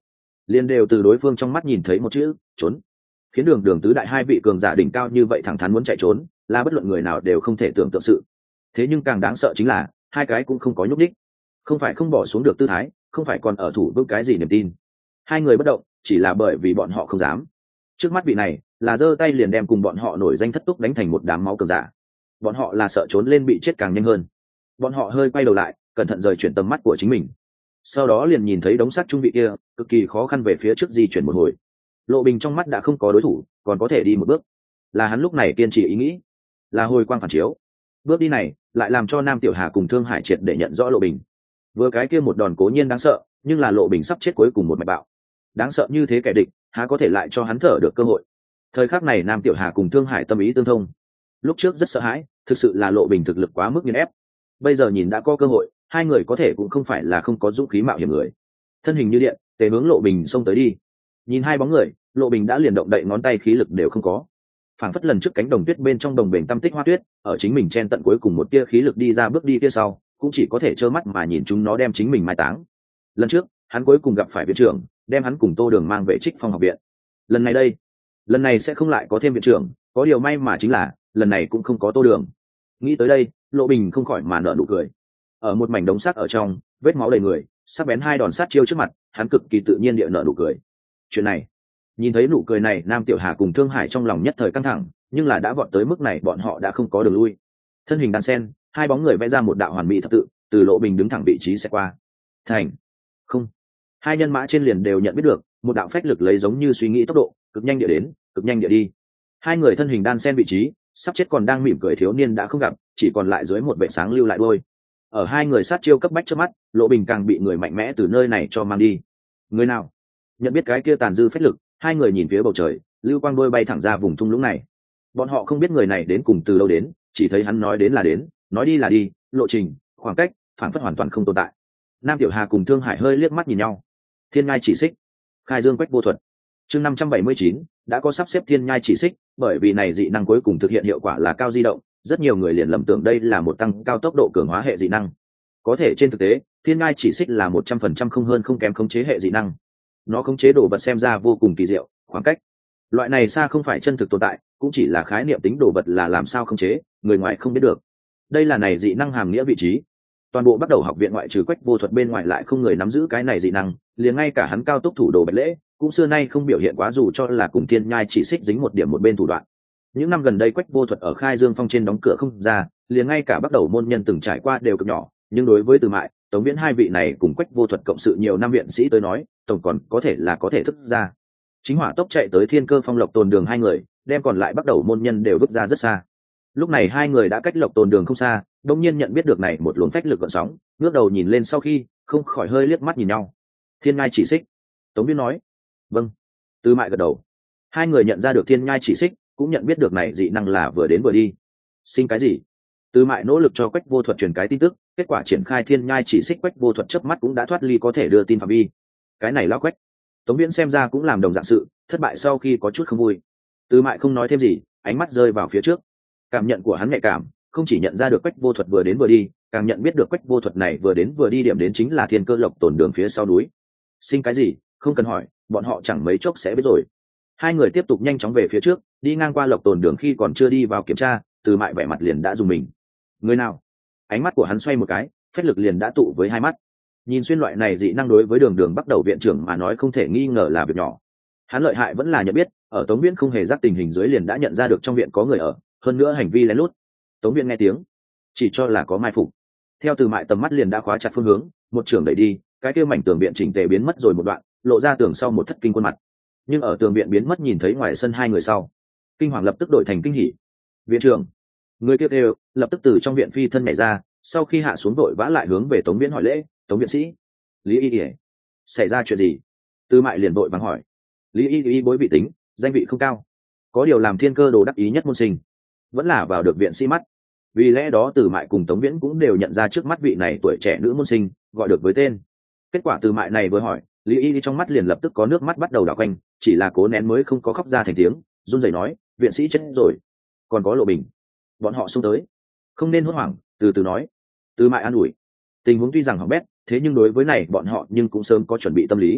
liền đều từ đối phương trong mắt nhìn thấy một chữ trốn, khiến đường đường tứ đại hai vị cường giả đỉnh cao như vậy thẳng thắn muốn chạy trốn là bất luận người nào đều không thể tưởng tượng sự. Thế nhưng càng đáng sợ chính là hai cái cũng không có nhúc nhích, không phải không bỏ xuống được tư thái, không phải còn ở thủ vững cái gì niềm tin. Hai người bất động chỉ là bởi vì bọn họ không dám. Trước mắt vị này là giơ tay liền đem cùng bọn họ nổi danh thất túc đánh thành một đám máu cường giả, bọn họ là sợ trốn lên bị chết càng nhanh hơn. Bọn họ hơi quay đầu lại cẩn thận rời chuyển tầm mắt của chính mình, sau đó liền nhìn thấy đống sắt trung vị kia cực kỳ khó khăn về phía trước di chuyển một hồi. Lộ Bình trong mắt đã không có đối thủ, còn có thể đi một bước, là hắn lúc này kiên trì ý nghĩ, là hồi quang phản chiếu. Bước đi này lại làm cho Nam Tiểu Hà cùng Thương Hải triệt để nhận rõ Lộ Bình. Vừa cái kia một đòn cố nhiên đáng sợ, nhưng là Lộ Bình sắp chết cuối cùng một mạch bạo. Đáng sợ như thế kẻ địch, há có thể lại cho hắn thở được cơ hội. Thời khắc này Nam Tiểu Hà cùng Thương Hải tâm ý tương thông. Lúc trước rất sợ hãi, thực sự là Lộ Bình thực lực quá mức nghiền ép. Bây giờ nhìn đã có cơ hội, hai người có thể cũng không phải là không có dũng khí mạo hiểm người. Thân hình như điện, tề hướng Lộ Bình xông tới đi. Nhìn hai bóng người, Lộ Bình đã liền động đậy ngón tay khí lực đều không có. Phảng phất lần trước cánh đồng tuyết bên trong đồng bền tâm tích hoa tuyết, ở chính mình chen tận cuối cùng một tia khí lực đi ra bước đi phía sau, cũng chỉ có thể trơ mắt mà nhìn chúng nó đem chính mình mai táng. Lần trước, hắn cuối cùng gặp phải viện trưởng, đem hắn cùng Tô Đường mang về Trích Phong học viện. Lần này đây, lần này sẽ không lại có thêm viện trưởng, có điều may mà chính là lần này cũng không có Tô Đường. Nghĩ tới đây, Lộ Bình không khỏi mà nở nụ cười. Ở một mảnh đống xác ở trong, vết máu đầy người, sắc bén hai đòn sát chiêu trước mặt, hắn cực kỳ tự nhiên địa nở nụ cười. Chuyện này, nhìn thấy nụ cười này, Nam Tiểu Hà cùng Thương Hải trong lòng nhất thời căng thẳng, nhưng là đã vọt tới mức này bọn họ đã không có đường lui. Thân hình đan sen, hai bóng người vẽ ra một đạo hoàn mỹ thập tự, từ Lộ Bình đứng thẳng vị trí sẽ qua. Thành, không, hai nhân mã trên liền đều nhận biết được, một đạo phách lực lấy giống như suy nghĩ tốc độ, cực nhanh địa đến, cực nhanh địa đi. Hai người thân hình đan sen vị trí, sắp chết còn đang mỉm cười thiếu niên đã không gặp, chỉ còn lại dưới một vệ sáng lưu lại đôi. Ở hai người sát chiêu cấp bách trước mắt, Lộ Bình càng bị người mạnh mẽ từ nơi này cho mang đi. Người nào nhận biết cái kia tàn dư phách lực? Hai người nhìn phía bầu trời, lưu quang đôi bay thẳng ra vùng thung lũng này. Bọn họ không biết người này đến cùng từ lâu đến, chỉ thấy hắn nói đến là đến, nói đi là đi, lộ trình, khoảng cách, phản phất hoàn toàn không tồn tại. Nam Tiểu Hà cùng Thương Hải hơi liếc mắt nhìn nhau. Thiên Nhai chỉ xích, khai dương quách vô thuật. Chương 579, đã có sắp xếp Thiên Nhai chỉ xích, bởi vì này dị năng cuối cùng thực hiện hiệu quả là cao di động, rất nhiều người liền lầm tưởng đây là một tăng cao tốc độ cường hóa hệ dị năng. Có thể trên thực tế, Thiên Nhai chỉ xích là 100% không hơn không kém khống chế hệ dị năng. Nó khống chế đồ vật xem ra vô cùng kỳ diệu, khoảng cách. Loại này xa không phải chân thực tồn tại, cũng chỉ là khái niệm tính đồ vật là làm sao khống chế, người ngoài không biết được. Đây là này dị năng hàm nghĩa vị trí. Toàn bộ bắt đầu học viện ngoại trừ quách vô thuật bên ngoài lại không người nắm giữ cái này dị năng, liền ngay cả hắn cao tốc thủ đồ Bạch Lễ cũng xưa nay không biểu hiện quá dù cho là cùng Thiên Nhai chỉ xích dính một điểm một bên thủ đoạn. Những năm gần đây quách vô thuật ở Khai Dương Phong trên đóng cửa không ra, liền ngay cả bắt đầu môn nhân từng trải qua đều cực nhỏ, nhưng đối với Từ Mại, Tống Viễn hai vị này cùng quách vô thuật cộng sự nhiều năm viện sĩ tới nói, tổng còn có thể là có thể thức ra. Chính hỏa tốc chạy tới Thiên Cơ Phong Lộc Tồn Đường hai người, đem còn lại bắt đầu môn nhân đều vứt ra rất xa. Lúc này hai người đã cách Lộc Tồn Đường không xa, đông nhiên nhận biết được này một luồng phách lực gợn sóng, ngước đầu nhìn lên sau khi không khỏi hơi liếc mắt nhìn nhau. Thiên Nhai chỉ xích. Tống Viễn nói. Vâng. Từ Mại gật đầu. Hai người nhận ra được Thiên Nhai chỉ xích, cũng nhận biết được này dị năng là vừa đến vừa đi. Sinh cái gì? Từ Mại nỗ lực cho quách vô thuật truyền cái tin tức, kết quả triển khai Thiên Nhai chỉ xích quách vô thuật chớp mắt cũng đã thoát ly có thể đưa tin phạm vi. Cái này lão quách. Tống Viễn xem ra cũng làm đồng dạng sự, thất bại sau khi có chút không vui. Từ Mại không nói thêm gì, ánh mắt rơi vào phía trước. Cảm nhận của hắn nhạy cảm, không chỉ nhận ra được quách vô thuật vừa đến vừa đi, càng nhận biết được quách vô thuật này vừa đến vừa đi điểm đến chính là Thiên Cơ Lộc Tồn Đường phía sau núi. Sinh cái gì? Không cần hỏi, bọn họ chẳng mấy chốc sẽ biết rồi. Hai người tiếp tục nhanh chóng về phía trước, đi ngang qua Lộc Tồn Đường khi còn chưa đi vào kiểm tra, Từ Mại vẻ mặt liền đã dùng mình. Người nào? Ánh mắt của hắn xoay một cái, phách lực liền đã tụ với hai mắt. Nhìn xuyên loại này dị năng đối với Đường Đường bắt đầu viện trưởng mà nói không thể nghi ngờ là việc nhỏ. Hắn lợi hại vẫn là nhận biết, ở Tống Viễn không hề giác tình hình dưới liền đã nhận ra được trong viện có người ở, hơn nữa hành vi lén lút. Tống Viễn nghe tiếng, chỉ cho là có mai phục. Theo Từ Mại tầm mắt liền đã khóa chặt phương hướng, một trường đẩy đi, cái kia mảnh tường viện chỉnh tề biến mất rồi một đoạn, lộ ra tường sau một thất kinh khuôn mặt. Nhưng ở tường viện biến mất nhìn thấy ngoài sân hai người sau, kinh hoàng lập tức đổi thành kinh hỉ. Viện trưởng, người kia đều lập tức từ trong viện phi thân nhảy ra, sau khi hạ xuống vội vã lại hướng về Tống Viễn hỏi lễ. Tống viện sĩ, Lý Y Y, xảy ra chuyện gì? Từ Mại liền vội vàng hỏi. Lý Y Y bối vị tính, danh vị không cao, có điều làm Thiên Cơ Đồ đắc ý nhất môn sinh, vẫn là vào được viện sĩ mắt. Vì lẽ đó Từ Mại cùng Tống Viễn cũng đều nhận ra trước mắt vị này tuổi trẻ nữ môn sinh, gọi được với tên. Kết quả Từ Mại này vừa hỏi, Lý Y trong mắt liền lập tức có nước mắt bắt đầu đảo quanh, chỉ là cố nén mới không có khóc ra thành tiếng, run rẩy nói, viện sĩ chết rồi, còn có Lộ Bình, bọn họ xông tới, không nên hốt hoảng, từ từ nói. Từ Mại an ủi, tình huống tuy rằng hỏng bét, thế nhưng đối với này bọn họ nhưng cũng sớm có chuẩn bị tâm lý.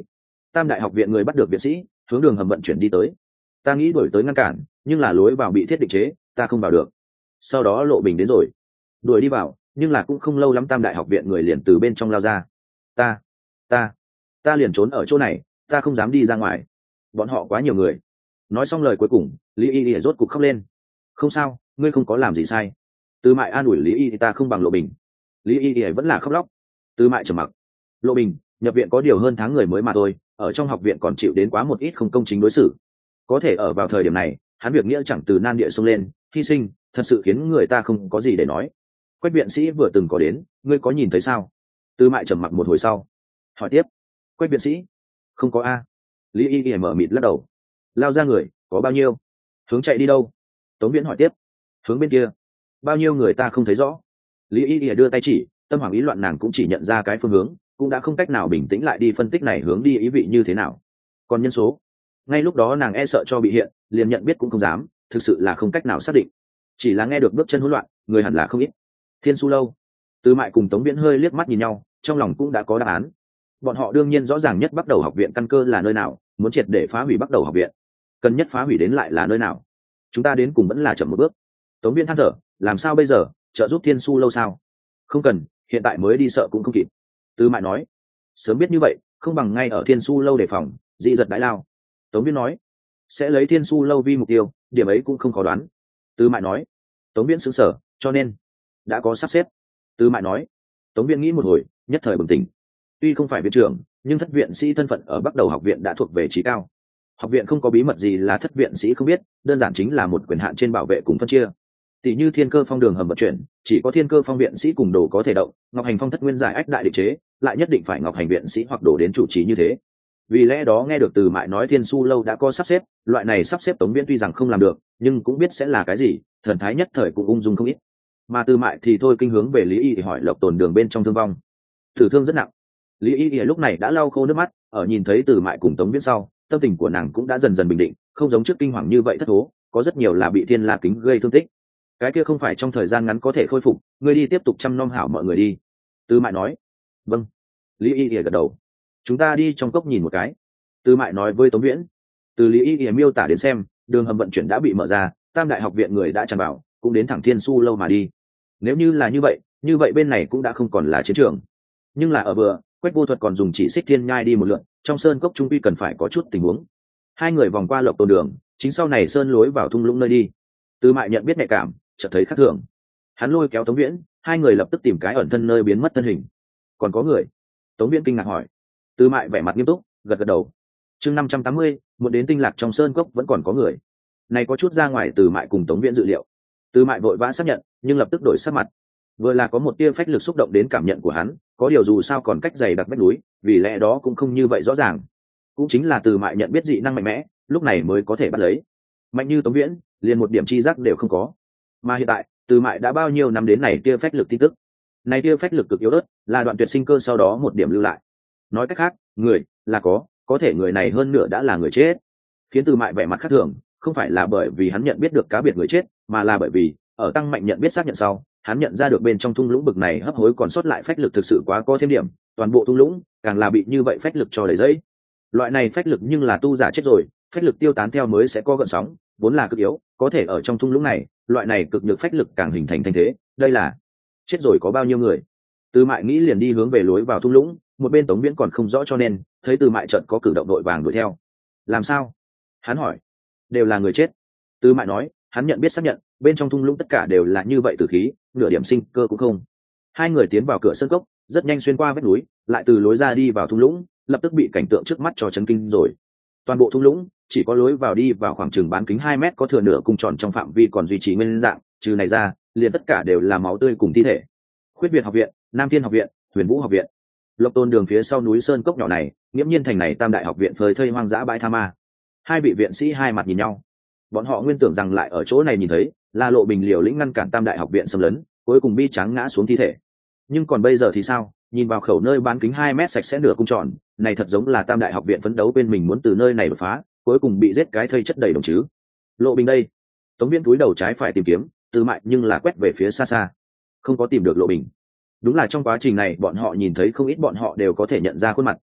Tam đại học viện người bắt được viện sĩ hướng đường hầm vận chuyển đi tới. Ta nghĩ đuổi tới ngăn cản, nhưng là lối vào bị thiết định chế, ta không vào được. Sau đó Lộ Bình đến rồi, đuổi đi vào, nhưng là cũng không lâu lắm Tam đại học viện người liền từ bên trong lao ra. Ta liền trốn ở chỗ này, ta không dám đi ra ngoài, bọn họ quá nhiều người. Nói xong lời cuối cùng, Lý Y rốt cục khóc lên. Không sao, ngươi không có làm gì sai. Từ Mại an ủi Lý Y, ta không bằng Lộ Bình. Lý Y vẫn là khóc lóc. Từ Mại trầm mặc. Lộ Bình, nhập viện có điều hơn tháng người mới mà thôi, ở trong học viện còn chịu đến quá một ít không công chính đối xử. Có thể ở vào thời điểm này, hắn việc nghĩa chẳng từ nan địa xông lên, hy sinh, thật sự khiến người ta không có gì để nói. Quách viện sĩ vừa từng có đến, ngươi có nhìn thấy sao? Từ Mại trầm mặc một hồi sau, hỏi tiếp. Quách viện sĩ? Không có a. Lý Y mở mịt lắc đầu. Lao ra người, có bao nhiêu? Hướng chạy đi đâu? Tống Viễn hỏi tiếp. Hướng bên kia. Bao nhiêu người ta không thấy rõ. Lý Y đưa tay chỉ, tâm hoảng ý loạn nàng cũng chỉ nhận ra cái phương hướng, cũng đã không cách nào bình tĩnh lại đi phân tích này hướng đi ý vị như thế nào. Còn nhân số, ngay lúc đó nàng e sợ cho bị hiện, liền nhận biết cũng không dám, thực sự là không cách nào xác định. Chỉ là nghe được bước chân hỗn loạn, người hẳn là không ít. Thiên Su lâu. Từ Mại cùng Tống Viễn hơi liếc mắt nhìn nhau, trong lòng cũng đã có đáp án. Bọn họ đương nhiên rõ ràng nhất Bắc Đầu học viện căn cơ là nơi nào, muốn triệt để phá hủy Bắc Đầu học viện, cần nhất phá hủy đến lại là nơi nào. Chúng ta đến cùng vẫn là chậm một bước. Tống Viễn than thở, làm sao bây giờ, trợ giúp Thiên Su lâu sao? Không cần, hiện tại mới đi sợ cũng không kịp. Từ Mại nói, sớm biết như vậy, không bằng ngay ở Thiên Su lâu đề phòng, dị giật đại lao. Tống Viễn nói, sẽ lấy Thiên Su lâu vi mục tiêu, điểm ấy cũng không khó đoán. Từ Mại nói. Tống Viễn sững sờ, cho nên đã có sắp xếp. Từ Mại nói. Tống Viễn nghĩ một hồi, nhất thời bừng tỉnh. Tuy không phải viện trưởng, nhưng thất viện sĩ thân phận ở Bắc Đầu học viện đã thuộc về trí cao. Học viện không có bí mật gì là thất viện sĩ không biết, đơn giản chính là một quyền hạn trên bảo vệ cùng phân chia. Tỷ như Thiên Cơ Phong đường hầm vận chuyển, chỉ có Thiên Cơ Phong viện sĩ cùng đồ có thể động, Ngọc Hành Phong thất nguyên giải ách đại định chế, lại nhất định phải Ngọc Hành viện sĩ hoặc đồ đến chủ trì như thế. Vì lẽ đó nghe được Từ Mại nói Thiên Su lâu đã có sắp xếp, loại này sắp xếp Tống Viễn tuy rằng không làm được, nhưng cũng biết sẽ là cái gì, thần thái nhất thời cũng ung dung không ít. Mà Từ Mại thì thôi kinh hướng về Lý Y thì hỏi Lộc Tồn đường bên trong thương vong. Tử thương rất nặng. Lý Y lúc này đã lau khô nước mắt, ở nhìn thấy Từ Mại cùng Tống Viễn sau, tâm tình của nàng cũng đã dần dần bình định, không giống trước kinh hoàng như vậy thất thố, có rất nhiều là bị Thiên La kính gây thương tích. Cái kia không phải trong thời gian ngắn có thể khôi phục, ngươi đi tiếp tục chăm nom hảo mọi người đi. Từ Mại nói. Vâng. Lý Y gật đầu. Chúng ta đi trong cốc nhìn một cái. Từ Mại nói với Tống Viễn. Từ Lý Y miêu tả đến xem, đường hầm vận chuyển đã bị mở ra, Tam đại học viện người đã tràn vào, cũng đến thẳng Thiên Su lâu mà đi. Nếu như là như vậy bên này cũng đã không còn là chiến trường. Nhưng là ở vừa, Quách Vô Thuật còn dùng chỉ xích thiên nhai đi một lượt, trong sơn cốc trung quy cần phải có chút tình huống. Hai người vòng qua Lộc Tôn đường, chính sau này sơn lối vào thung lũng nơi đi. Từ Mại nhận biết nhạy cảm, chợt thấy khác thường. Hắn lôi kéo Tống Viễn, hai người lập tức tìm cái ẩn thân nơi biến mất thân hình. Còn có người? Tống Viễn kinh ngạc hỏi. Từ Mại vẻ mặt nghiêm túc, gật gật đầu. Chương 580, muốn đến Tinh Lạc trong sơn cốc vẫn còn có người. Này có chút ra ngoài Từ Mại cùng Tống Viễn dự liệu. Từ Mại vội vã xác nhận, nhưng lập tức đổi sắc mặt. Vừa là có một tia phách lực xúc động đến cảm nhận của hắn, có điều dù sao còn cách dày đặc vách núi, vì lẽ đó cũng không như vậy rõ ràng. Cũng chính là Từ Mại nhận biết dị năng mạnh mẽ, lúc này mới có thể bắt lấy. Mạnh như Tống Viễn, liền một điểm chi giác đều không có. Mà hiện tại, Từ Mại đã bao nhiêu năm đến này tia phách lực tin tức. Này tia phách lực cực yếu ớt, là đoạn tuyệt sinh cơ sau đó một điểm lưu lại. Nói cách khác, người là có thể người này hơn nửa đã là người chết. Khiến Từ Mại vẻ mặt khác thường, không phải là bởi vì hắn nhận biết được cá biệt người chết, mà là bởi vì ở tăng mạnh nhận biết xác nhận sau, hắn nhận ra được bên trong thung lũng bực này hấp hối còn sót lại phách lực thực sự quá có thêm điểm, toàn bộ thung lũng càng là bị như vậy phách lực cho đầy dẫy. Loại này phách lực nhưng là tu giả chết rồi, phách lực tiêu tán theo mới sẽ có gợn sóng, vốn là cực yếu, có thể ở trong thung lũng này, loại này cực nhược phách lực càng hình thành thành thế, đây là chết rồi có bao nhiêu người. Từ Mại nghĩ liền đi hướng về lối vào thung lũng, một bên Tống Viễn còn không rõ cho nên, thấy Từ Mại chợt có cử động đội vàng đuổi theo. Làm sao? Hắn hỏi. Đều là người chết. Từ Mại nói, hắn nhận biết xác nhận, bên trong thung lũng tất cả đều là như vậy tử khí, nửa điểm sinh cơ cũng không. Hai người tiến vào cửa sân cốc, rất nhanh xuyên qua vách núi, lại từ lối ra đi vào thung lũng, lập tức bị cảnh tượng trước mắt cho chấn kinh rồi. Toàn bộ thung lũng chỉ có lối vào đi vào khoảng chừng bán kính 2 mét có thừa nửa cung tròn trong phạm vi còn duy trì nguyên dạng, trừ này ra, liền tất cả đều là máu tươi cùng thi thể. Khuyết Việt học viện, Nam Thiên học viện, Huyền Vũ học viện. Lộc Tôn đường phía sau núi sơn cốc nhỏ này, nghiễm nhiên thành này Tam đại học viện phơi thây hoang dã bãi tha ma. Hai vị viện sĩ hai mặt nhìn nhau. Bọn họ nguyên tưởng rằng lại ở chỗ này nhìn thấy, là Lộ Bình liều lĩnh ngăn cản Tam đại học viện xâm lấn, cuối cùng bi trắng ngã xuống thi thể. Nhưng còn bây giờ thì sao? Nhìn vào khẩu nơi bán kính 2 mét sạch sẽ nửa cung tròn, này thật giống là Tam đại học viện phấn đấu bên mình muốn từ nơi này đột phá, cuối cùng bị giết cái thây chất đầy đồng chứ. Lộ Bình đây. Tống Viễn túi đầu trái phải tìm kiếm, Từ Mại nhưng là quét về phía xa xa, không có tìm được Lộ Bình. Đúng là trong quá trình này bọn họ nhìn thấy không ít bọn họ đều có thể nhận ra khuôn mặt,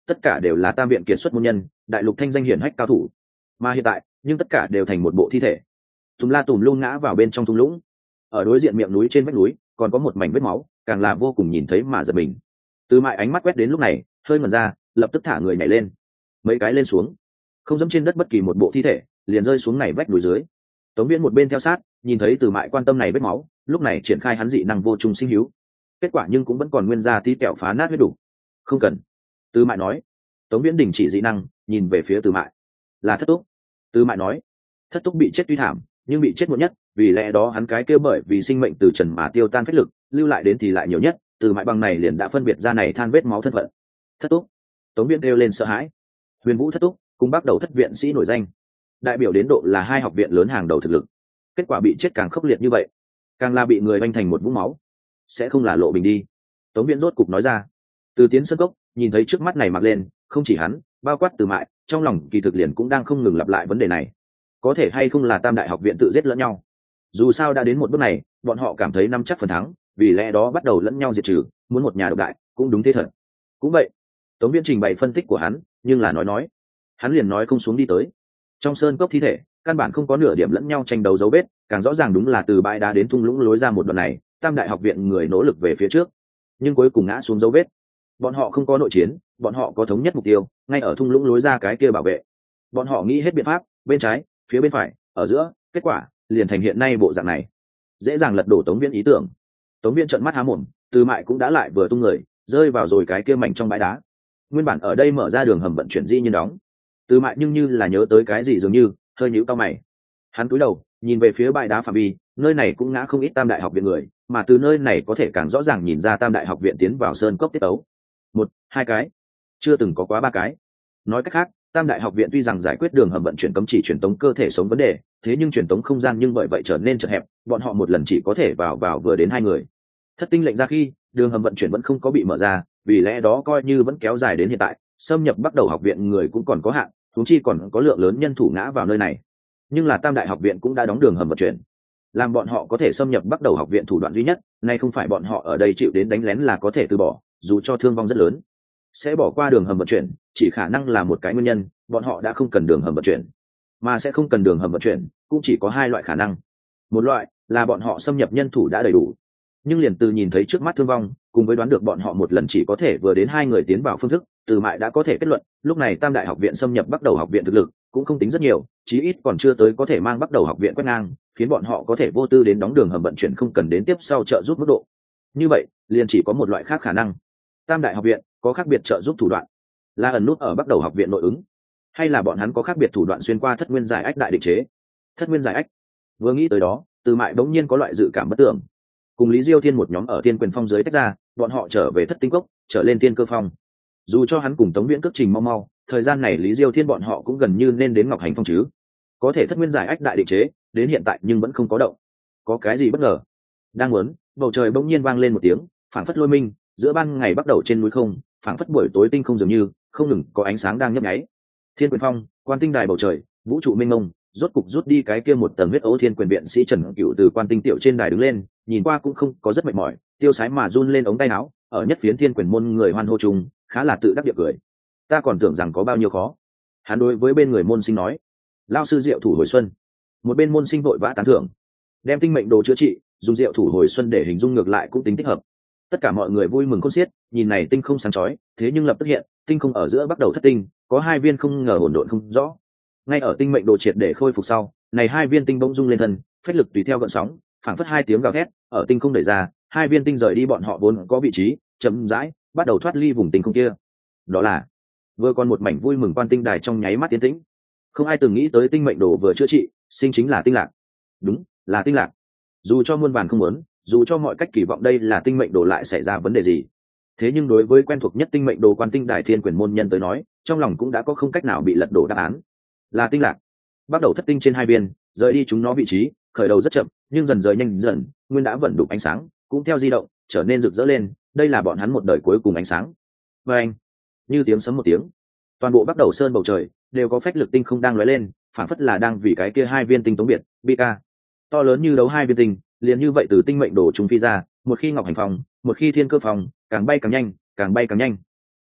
tất cả đều là tam viện kiệt xuất môn nhân, đại lục thanh danh hiển hách cao thủ. Mà hiện tại nhưng tất cả đều thành một bộ thi thể, tùm la tùm luôn ngã vào bên trong thung lũng. Ở đối diện miệng núi trên vách núi còn có một mảnh vết máu, càng là vô cùng nhìn thấy mà giật mình. Từ Mại ánh mắt quét đến lúc này hơi ngẩn ra, lập tức thả người nhảy lên, mấy cái lên xuống, không dẫm trên đất bất kỳ một bộ thi thể, liền rơi xuống này vách núi dưới. Tống Viễn một bên theo sát, nhìn thấy Từ Mại quan tâm này vết máu, lúc này triển khai hắn dị năng vô trùng sinh hữu. Kết quả nhưng cũng vẫn còn nguyên ra tí kẹo phá nát huyết đủ. Không cần, Từ Mại nói. Tống Viễn đình chỉ dị năng, nhìn về phía Từ Mại. Là Thất Túc. Từ Mại nói. Thất Túc bị chết tuy thảm, nhưng bị chết muộn nhất, vì lẽ đó hắn cái kia bởi vì sinh mệnh từ trần mà tiêu tan phách lực, lưu lại đến thì lại nhiều nhất. Từ Mại bằng này liền đã phân biệt ra này than vết máu thân phận. Thất Túc. Tống Viễn kêu lên sợ hãi. Huyền Vũ Thất Túc cùng bắt đầu thất viện sĩ nổi danh, đại biểu đến độ là hai học viện lớn hàng đầu thực lực. Kết quả bị chết càng khốc liệt như vậy, càng là bị người vanh thành một vũng máu, sẽ không là Lộ Bình đi. Tống Viễn rốt cục nói ra. Từ Tiến Sơn Cốc nhìn thấy trước mắt này mặc lên, không chỉ hắn, bao quát Từ Mại, trong lòng kỳ thực liền cũng đang không ngừng lặp lại vấn đề này. Có thể hay không là tam đại học viện tự giết lẫn nhau? Dù sao đã đến một bước này, bọn họ cảm thấy nắm chắc phần thắng, vì lẽ đó bắt đầu lẫn nhau diệt trừ, muốn một nhà độc đại, cũng đúng thế thật. Cũng vậy. Tống Viễn trình bày phân tích của hắn, nhưng là nói, hắn liền nói không xuống đi tới. Trong sơn cốc thi thể, căn bản không có nửa điểm lẫn nhau tranh đấu dấu vết, càng rõ ràng đúng là từ bãi đá đến thung lũng lối ra một đoạn này, tam đại học viện người nỗ lực về phía trước, nhưng cuối cùng ngã xuống dấu vết. Bọn họ không có nội chiến, bọn họ có thống nhất mục tiêu, ngay ở thung lũng lối ra cái kia bảo vệ. Bọn họ nghĩ hết biện pháp, bên trái, phía bên phải, ở giữa, kết quả liền thành hiện nay bộ dạng này. Dễ dàng lật đổ Tống Viễn ý tưởng. Tống Viễn trợn mắt há mồm, Từ Mại cũng đã lại vừa tung người, rơi vào rồi cái kia mảnh trong bãi đá. Nguyên bản ở đây mở ra đường hầm vận chuyển di nhiên đóng. Từ Mại nhưng như là nhớ tới cái gì dường như, hơi nhíu cau mày. Hắn cúi đầu, nhìn về phía bãi đá phạm vi, nơi này cũng ngã không ít tam đại học viện người, mà từ nơi này có thể càng rõ ràng nhìn ra tam đại học viện tiến vào sơn cốc tiết tấu. Một, hai cái, chưa từng có quá ba cái. Nói cách khác, tam đại học viện tuy rằng giải quyết đường hầm vận chuyển cấm chỉ truyền tống cơ thể sống vấn đề, thế nhưng truyền tống không gian nhưng bởi vậy trở nên chật hẹp, bọn họ một lần chỉ có thể vào vừa đến hai người. Thất tinh lệnh ra khi, đường hầm vận chuyển vẫn không có bị mở ra, vì lẽ đó coi như vẫn kéo dài đến hiện tại, xâm nhập bắt đầu học viện người cũng còn có hạn, huống chi còn có lượng lớn nhân thủ ngã vào nơi này. Nhưng là tam đại học viện cũng đã đóng đường hầm vận chuyển, làm bọn họ có thể xâm nhập bắt đầu học viện thủ đoạn duy nhất, nay không phải bọn họ ở đây chịu đến đánh lén là có thể từ bỏ, dù cho thương vong rất lớn. Sẽ bỏ qua đường hầm vận chuyển, chỉ khả năng là một cái nguyên nhân, bọn họ đã không cần đường hầm vận chuyển. Mà sẽ không cần đường hầm vận chuyển, cũng chỉ có hai loại khả năng. Một loại là bọn họ xâm nhập nhân thủ đã đầy đủ, nhưng liền từ nhìn thấy trước mắt thương vong, cùng với đoán được bọn họ một lần chỉ có thể vừa đến hai người tiến vào phương thức, Từ Mại đã có thể kết luận, lúc này tam đại học viện xâm nhập bắt đầu học viện thực lực cũng không tính rất nhiều, chí ít còn chưa tới có thể mang bắt đầu học viện quét ngang, khiến bọn họ có thể vô tư đến đóng đường hầm vận chuyển không cần đến tiếp sau trợ giúp mức độ. Như vậy, liền chỉ có một loại khác khả năng. Tam đại học viện có khác biệt trợ giúp thủ đoạn, là ẩn nút ở bắt đầu học viện nội ứng, hay là bọn hắn có khác biệt thủ đoạn xuyên qua thất nguyên giải ách đại định chế. Thất nguyên giải ách, vừa nghĩ tới đó, Từ Mại bỗng nhiên có loại dự cảm bất tưởng. Cùng Lý Diêu Thiên một nhóm ở Thiên Quyền Phong dưới tách ra, bọn họ trở về Thất Tinh Cốc, trở lên Thiên Cơ Phong. Dù cho hắn cùng Tống Viễn cước trình mau, thời gian này Lý Diêu Thiên bọn họ cũng gần như nên đến Ngọc Hành Phong chứ. Có thể thất nguyên giải ách đại định chế, đến hiện tại nhưng vẫn không có động. Có cái gì bất ngờ? Đang muốn, bầu trời bỗng nhiên vang lên một tiếng, phảng phất lôi minh, giữa ban ngày bắt đầu trên núi không, phảng phất buổi tối tinh không dường như, không ngừng có ánh sáng đang nhấp nháy. Thiên Quyền Phong, Quan Tinh Đài bầu trời, vũ trụ mênh mông, rốt cục rút đi cái kia một tầng huyết ấu. Thiên Quyền viện sĩ Trần Cựu từ Quan Tinh tiểu trên đài đứng lên, nhìn qua cũng không có rất mệt mỏi, tiêu sái mà run lên ống tay áo, ở nhất phiến Thiên Quyền môn người hoan hô chung, khá là tự đắc địa cười. Ta còn tưởng rằng có bao nhiêu khó. Hắn đối với bên người môn sinh nói, lao sư diệu thủ hồi xuân. Một bên môn sinh vội vã tán thưởng, đem tinh mệnh đồ chữa trị, dùng diệu thủ hồi xuân để hình dung ngược lại cũng tính thích hợp. Tất cả mọi người vui mừng khôn xiết, nhìn này tinh không sáng chói, thế nhưng lập tức hiện, tinh không ở giữa bắt đầu thất tinh, có hai viên không ngờ hỗn độn không rõ. Ngay ở tinh mệnh đồ triệt để khôi phục sau, này hai viên tinh bỗng rung lên thân, phách lực tùy theo gợn sóng, phảng phất hai tiếng gào thét, ở tinh không đẩy ra, hai viên tinh rời đi bọn họ vốn có vị trí, chậm rãi bắt đầu thoát ly vùng tinh không kia. Đó là vừa còn một mảnh vui mừng Quan Tinh đài trong nháy mắt tiến tĩnh. Không ai từng nghĩ tới tinh mệnh đồ vừa chữa trị, sinh chính là tinh lạc. Đúng, là tinh lạc. Dù cho muôn vàn không muốn, dù cho mọi cách kỳ vọng đây là tinh mệnh đồ lại xảy ra vấn đề gì, thế nhưng đối với quen thuộc nhất tinh mệnh đồ Quan Tinh đài Thiên Quyền môn nhân tới nói, trong lòng cũng đã có không cách nào bị lật đổ đáp án. Là tinh lạc. Bắt đầu thất tinh trên hai viên, rời đi chúng nó vị trí, khởi đầu rất chậm, nhưng dần rời nhanh dần, nguyên đã vận đục ánh sáng, cũng theo di động, trở nên rực rỡ lên, đây là bọn hắn một đời cuối cùng ánh sáng. Và anh, như tiếng sấm một tiếng, toàn bộ bắt đầu sơn bầu trời đều có phách lực tinh không đang lóe lên, phản phất là đang vì cái kia hai viên tinh tống biệt, Bika. To lớn như đấu hai viên tinh, liền như vậy từ tinh mệnh đồ chúng phi ra, một khi Ngọc Hành Phong, một khi Thiên Cơ Phong, càng bay càng nhanh, càng bay càng nhanh.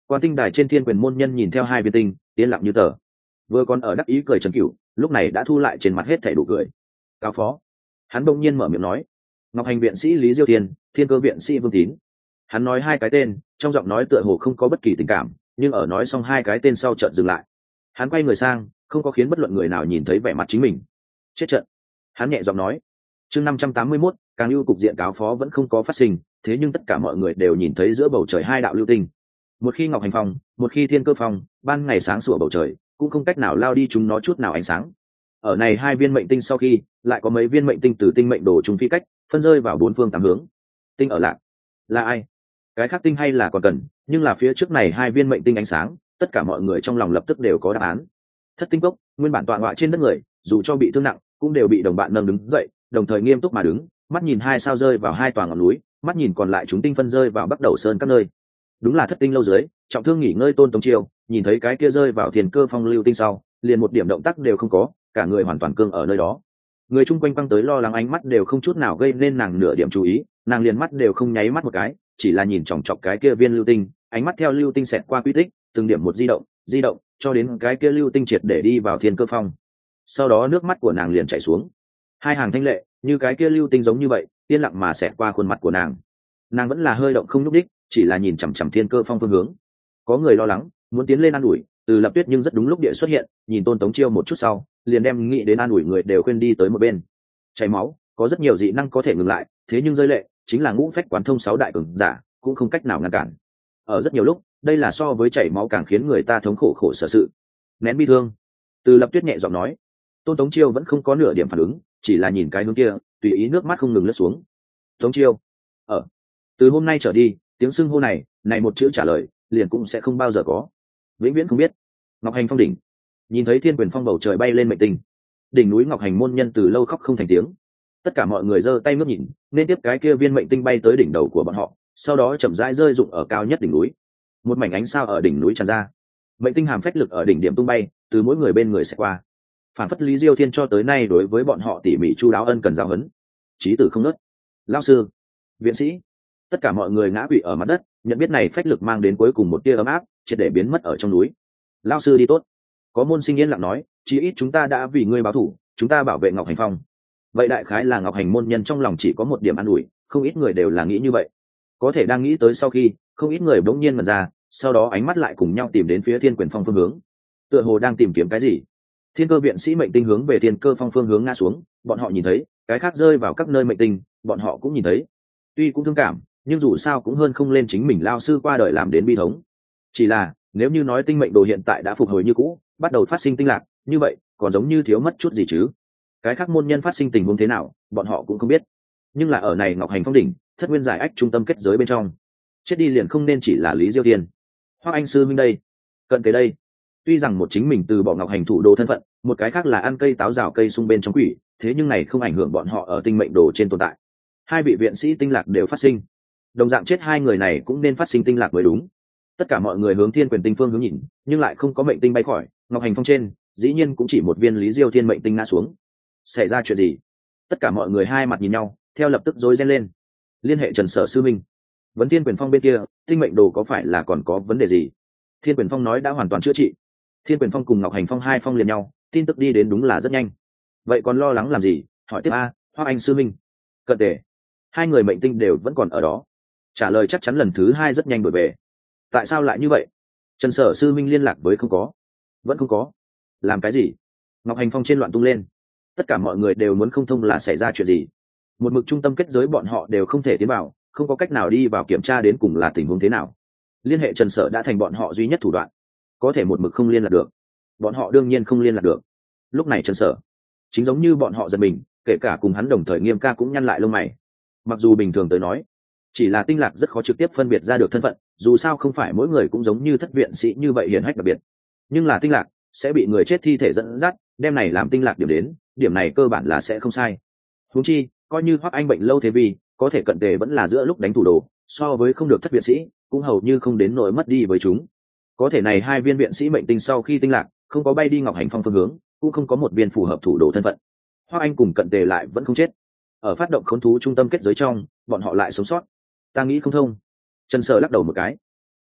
Quan tinh đài trên thiên quyền môn nhân nhìn theo hai viên tinh, yên lặng như tờ. Vừa còn ở đắc ý cười Trần Cửu, lúc này đã thu lại trên mặt hết thảy đủ cười. Cáo phó. Hắn bỗng nhiên mở miệng nói, Ngọc Hành viện sĩ Lý Diêu Thiên, Thiên Cơ viện sĩ Vương Tín. Hắn nói hai cái tên, trong giọng nói tựa hồ không có bất kỳ tình cảm, nhưng ở nói xong hai cái tên sau chợt dừng lại. Hắn quay người sang, không có khiến bất luận người nào nhìn thấy vẻ mặt chính mình. Chết trận. Hắn nhẹ giọng nói. Chương 581, càng lưu cục diện cáo phó vẫn không có phát sinh, thế nhưng tất cả mọi người đều nhìn thấy giữa bầu trời hai đạo lưu tinh. Một khi Ngọc Hành Phong, một khi Thiên Cơ Phong, ban ngày sáng sủa bầu trời, cũng không cách nào lao đi chúng nó chút nào ánh sáng. Ở này hai viên mệnh tinh sau khi, lại có mấy viên mệnh tinh từ tinh mệnh đồ trùng phi cách, phân rơi vào bốn phương tám hướng. Tinh ở lạc, là ai? Cái khác tinh hay là còn cần, nhưng là phía trước này hai viên mệnh tinh ánh sáng, tất cả mọi người trong lòng lập tức đều có đáp án. Thất tinh cốc, nguyên bản tọa ngọa trên đất người, dù cho bị thương nặng, cũng đều bị đồng bạn nâng đứng dậy, đồng thời nghiêm túc mà đứng, mắt nhìn hai sao rơi vào hai tòa ngọn núi, mắt nhìn còn lại chúng tinh phân rơi vào Bắc Đầu Sơn các nơi. Đúng là thất tinh lâu dưới, trọng thương nghỉ ngơi Tôn Tống Chiêu, nhìn thấy cái kia rơi vào Thiên Cơ Phong lưu tinh sau, liền một điểm động tác đều không có, cả người hoàn toàn cương ở nơi đó. Người chung quanh quăng tới lo lắng ánh mắt đều không chút nào gây nên nàng nửa điểm chú ý, nàng liền mắt đều không nháy mắt một cái, chỉ là nhìn chòng chọc cái kia viên lưu tinh, ánh mắt theo lưu tinh xẹt qua quy tích, từng điểm một di động, cho đến cái kia lưu tinh triệt để đi vào Thiên Cơ Phong. Sau đó nước mắt của nàng liền chảy xuống, hai hàng thanh lệ, như cái kia lưu tinh giống như vậy, yên lặng mà xẹt qua khuôn mặt của nàng. Nàng vẫn là hơi động không nhúc đích, chỉ là nhìn chằm chằm Thiên Cơ Phong phương hướng. Có người lo lắng, muốn tiến lên an ủi, Từ Lập Tuyết nhưng rất đúng lúc địa xuất hiện, nhìn Tôn Tống Chiêu một chút sau, liền đem nghĩ đến an ủi người đều khuyên đi tới một bên. Chảy máu, có rất nhiều dị năng có thể ngừng lại, thế nhưng rơi lệ, chính là ngũ phách quán thông sáu đại cường giả, cũng không cách nào ngăn cản. Ở rất nhiều lúc, đây là so với chảy máu càng khiến người ta thống khổ khổ sở sự. Nén bi thương. Từ Lập Tuyết nhẹ giọng nói. Tôn Tống Chiêu vẫn không có nửa điểm phản ứng, chỉ là nhìn cái hướng kia, tùy ý nước mắt không ngừng lướt xuống. Tống Chiêu, từ hôm nay trở đi, tiếng xưng hô này một chữ trả lời, liền cũng sẽ không bao giờ có. Vĩnh viễn không biết. Ngọc Hành Phong đỉnh, nhìn thấy Thiên Quyền Phong bầu trời bay lên mệnh tinh, đỉnh núi Ngọc Hành môn nhân từ lâu khóc không thành tiếng. Tất cả mọi người giơ tay ngước nhìn, nên tiếp cái kia viên mệnh tinh bay tới đỉnh đầu của bọn họ, sau đó chậm rãi rơi rụng ở cao nhất đỉnh núi. Một mảnh ánh sao ở đỉnh núi tràn ra, mệnh tinh hàm phách lực ở đỉnh điểm tung bay, từ mỗi người bên người sẽ qua. Phản phất Lý Diêu Thiên cho tới nay đối với bọn họ tỉ mỉ chu đáo ân cần giáo huấn. Chí tử không nớt. Lão sư, viện sĩ, tất cả mọi người ngã quỵ ở mặt đất, nhận biết này phách lực mang đến cuối cùng một tia ấm áp, triệt để biến mất ở trong núi. Lão sư đi tốt. Có môn sinh yên lặng nói, chí ít chúng ta đã vì ngươi báo thủ, chúng ta bảo vệ Ngọc Hành Phong. Vậy đại khái là Ngọc Hành môn nhân trong lòng chỉ có một điểm an ủi, không ít người đều là nghĩ như vậy. Có thể đang nghĩ tới sau khi, không ít người bỗng nhiên mần ra, sau đó ánh mắt lại cùng nhau tìm đến phía Thiên Quyền Phong phương hướng. Tựa hồ đang tìm kiếm cái gì. Thiên Cơ viện sĩ mệnh tinh hướng về Thiên Cơ Phong phương hướng ngã xuống, bọn họ nhìn thấy, cái khác rơi vào các nơi mệnh tinh, bọn họ cũng nhìn thấy. Tuy cũng thương cảm, nhưng dù sao cũng hơn không lên chính mình lao sư qua đời làm đến bi thống. Chỉ là, nếu như nói tinh mệnh đồ hiện tại đã phục hồi như cũ, bắt đầu phát sinh tinh lạc, như vậy, còn giống như thiếu mất chút gì chứ? Cái khác môn nhân phát sinh tình huống thế nào, bọn họ cũng không biết. Nhưng là ở này Ngọc Hành Phong đỉnh, thất nguyên giải ách trung tâm kết giới bên trong, chết đi liền không nên chỉ là Lý Diêu Thiên. Hoắc Anh sư minh đây, cận tới đây. Tuy rằng một chính mình từ bỏ Ngọc Hành thủ đô thân phận, một cái khác là ăn cây táo rào cây sung bên trong quỷ, thế nhưng này không ảnh hưởng bọn họ ở tinh mệnh đồ trên tồn tại. Hai vị viện sĩ tinh lạc đều phát sinh, đồng dạng chết hai người này cũng nên phát sinh tinh lạc mới đúng. Tất cả mọi người hướng Thiên Quyền tinh phương hướng nhìn, nhưng lại không có mệnh tinh bay khỏi. Ngọc Hành Phong trên, dĩ nhiên cũng chỉ một viên Lý Diêu Thiên mệnh tinh ngã xuống. Xảy ra chuyện gì? Tất cả mọi người hai mặt nhìn nhau, theo lập tức rối ren lên. Liên hệ Trần Sở sư minh. Vấn Thiên Quyền Phong bên kia, tinh mệnh đồ có phải là còn có vấn đề gì? Thiên Quyền Phong nói đã hoàn toàn chữa trị. Thiên Quyền Phong cùng Ngọc Hành Phong hai phong liền nhau, tin tức đi đến đúng là rất nhanh. Vậy còn lo lắng làm gì? Hỏi tiếp a, Hoắc Anh sư minh. Cận tề. Hai người mệnh tinh đều vẫn còn ở đó. Trả lời chắc chắn lần thứ hai rất nhanh đổi về. Tại sao lại như vậy? Trần Sở sư minh liên lạc với không có. Vẫn không có. Làm cái gì? Ngọc Hành Phong trên loạn tung lên. Tất cả mọi người đều muốn không thông là xảy ra chuyện gì. Một mực trung tâm kết giới bọn họ đều không thể tiến vào, không có cách nào đi vào kiểm tra đến cùng là tình huống thế nào. Liên hệ Trần Sở đã thành bọn họ duy nhất thủ đoạn. Có thể một mực không liên lạc được, bọn họ đương nhiên không liên lạc được. Lúc này Trần Sở chính giống như bọn họ giật mình, kể cả cùng hắn đồng thời Nghiêm ca cũng nhăn lại lông mày. Mặc dù bình thường tới nói, chỉ là tinh lạc rất khó trực tiếp phân biệt ra được thân phận, dù sao không phải mỗi người cũng giống như thất viện sĩ như vậy hiển hách đặc biệt. Nhưng là tinh lạc sẽ bị người chết thi thể dẫn dắt, đem này làm tinh lạc điểm đến, điểm này cơ bản là sẽ không sai. Huống chi, coi như Hoắc Anh bệnh lâu thế vì, có thể cận tề vẫn là giữa lúc đánh thủ đồ, so với không được thất viện sĩ, cũng hầu như không đến nỗi mất đi với chúng. Có thể này hai viên viện sĩ mệnh tinh sau khi tinh lạc, không có bay đi Ngọc Hành Phong phương hướng, cũng không có một viên phù hợp thủ đồ thân phận. Hoắc Anh cùng cận tề lại vẫn không chết. Ở phát động khốn thú trung tâm kết giới trong, bọn họ lại sống sót. Ta nghĩ không thông. Trần Sở lắc đầu một cái.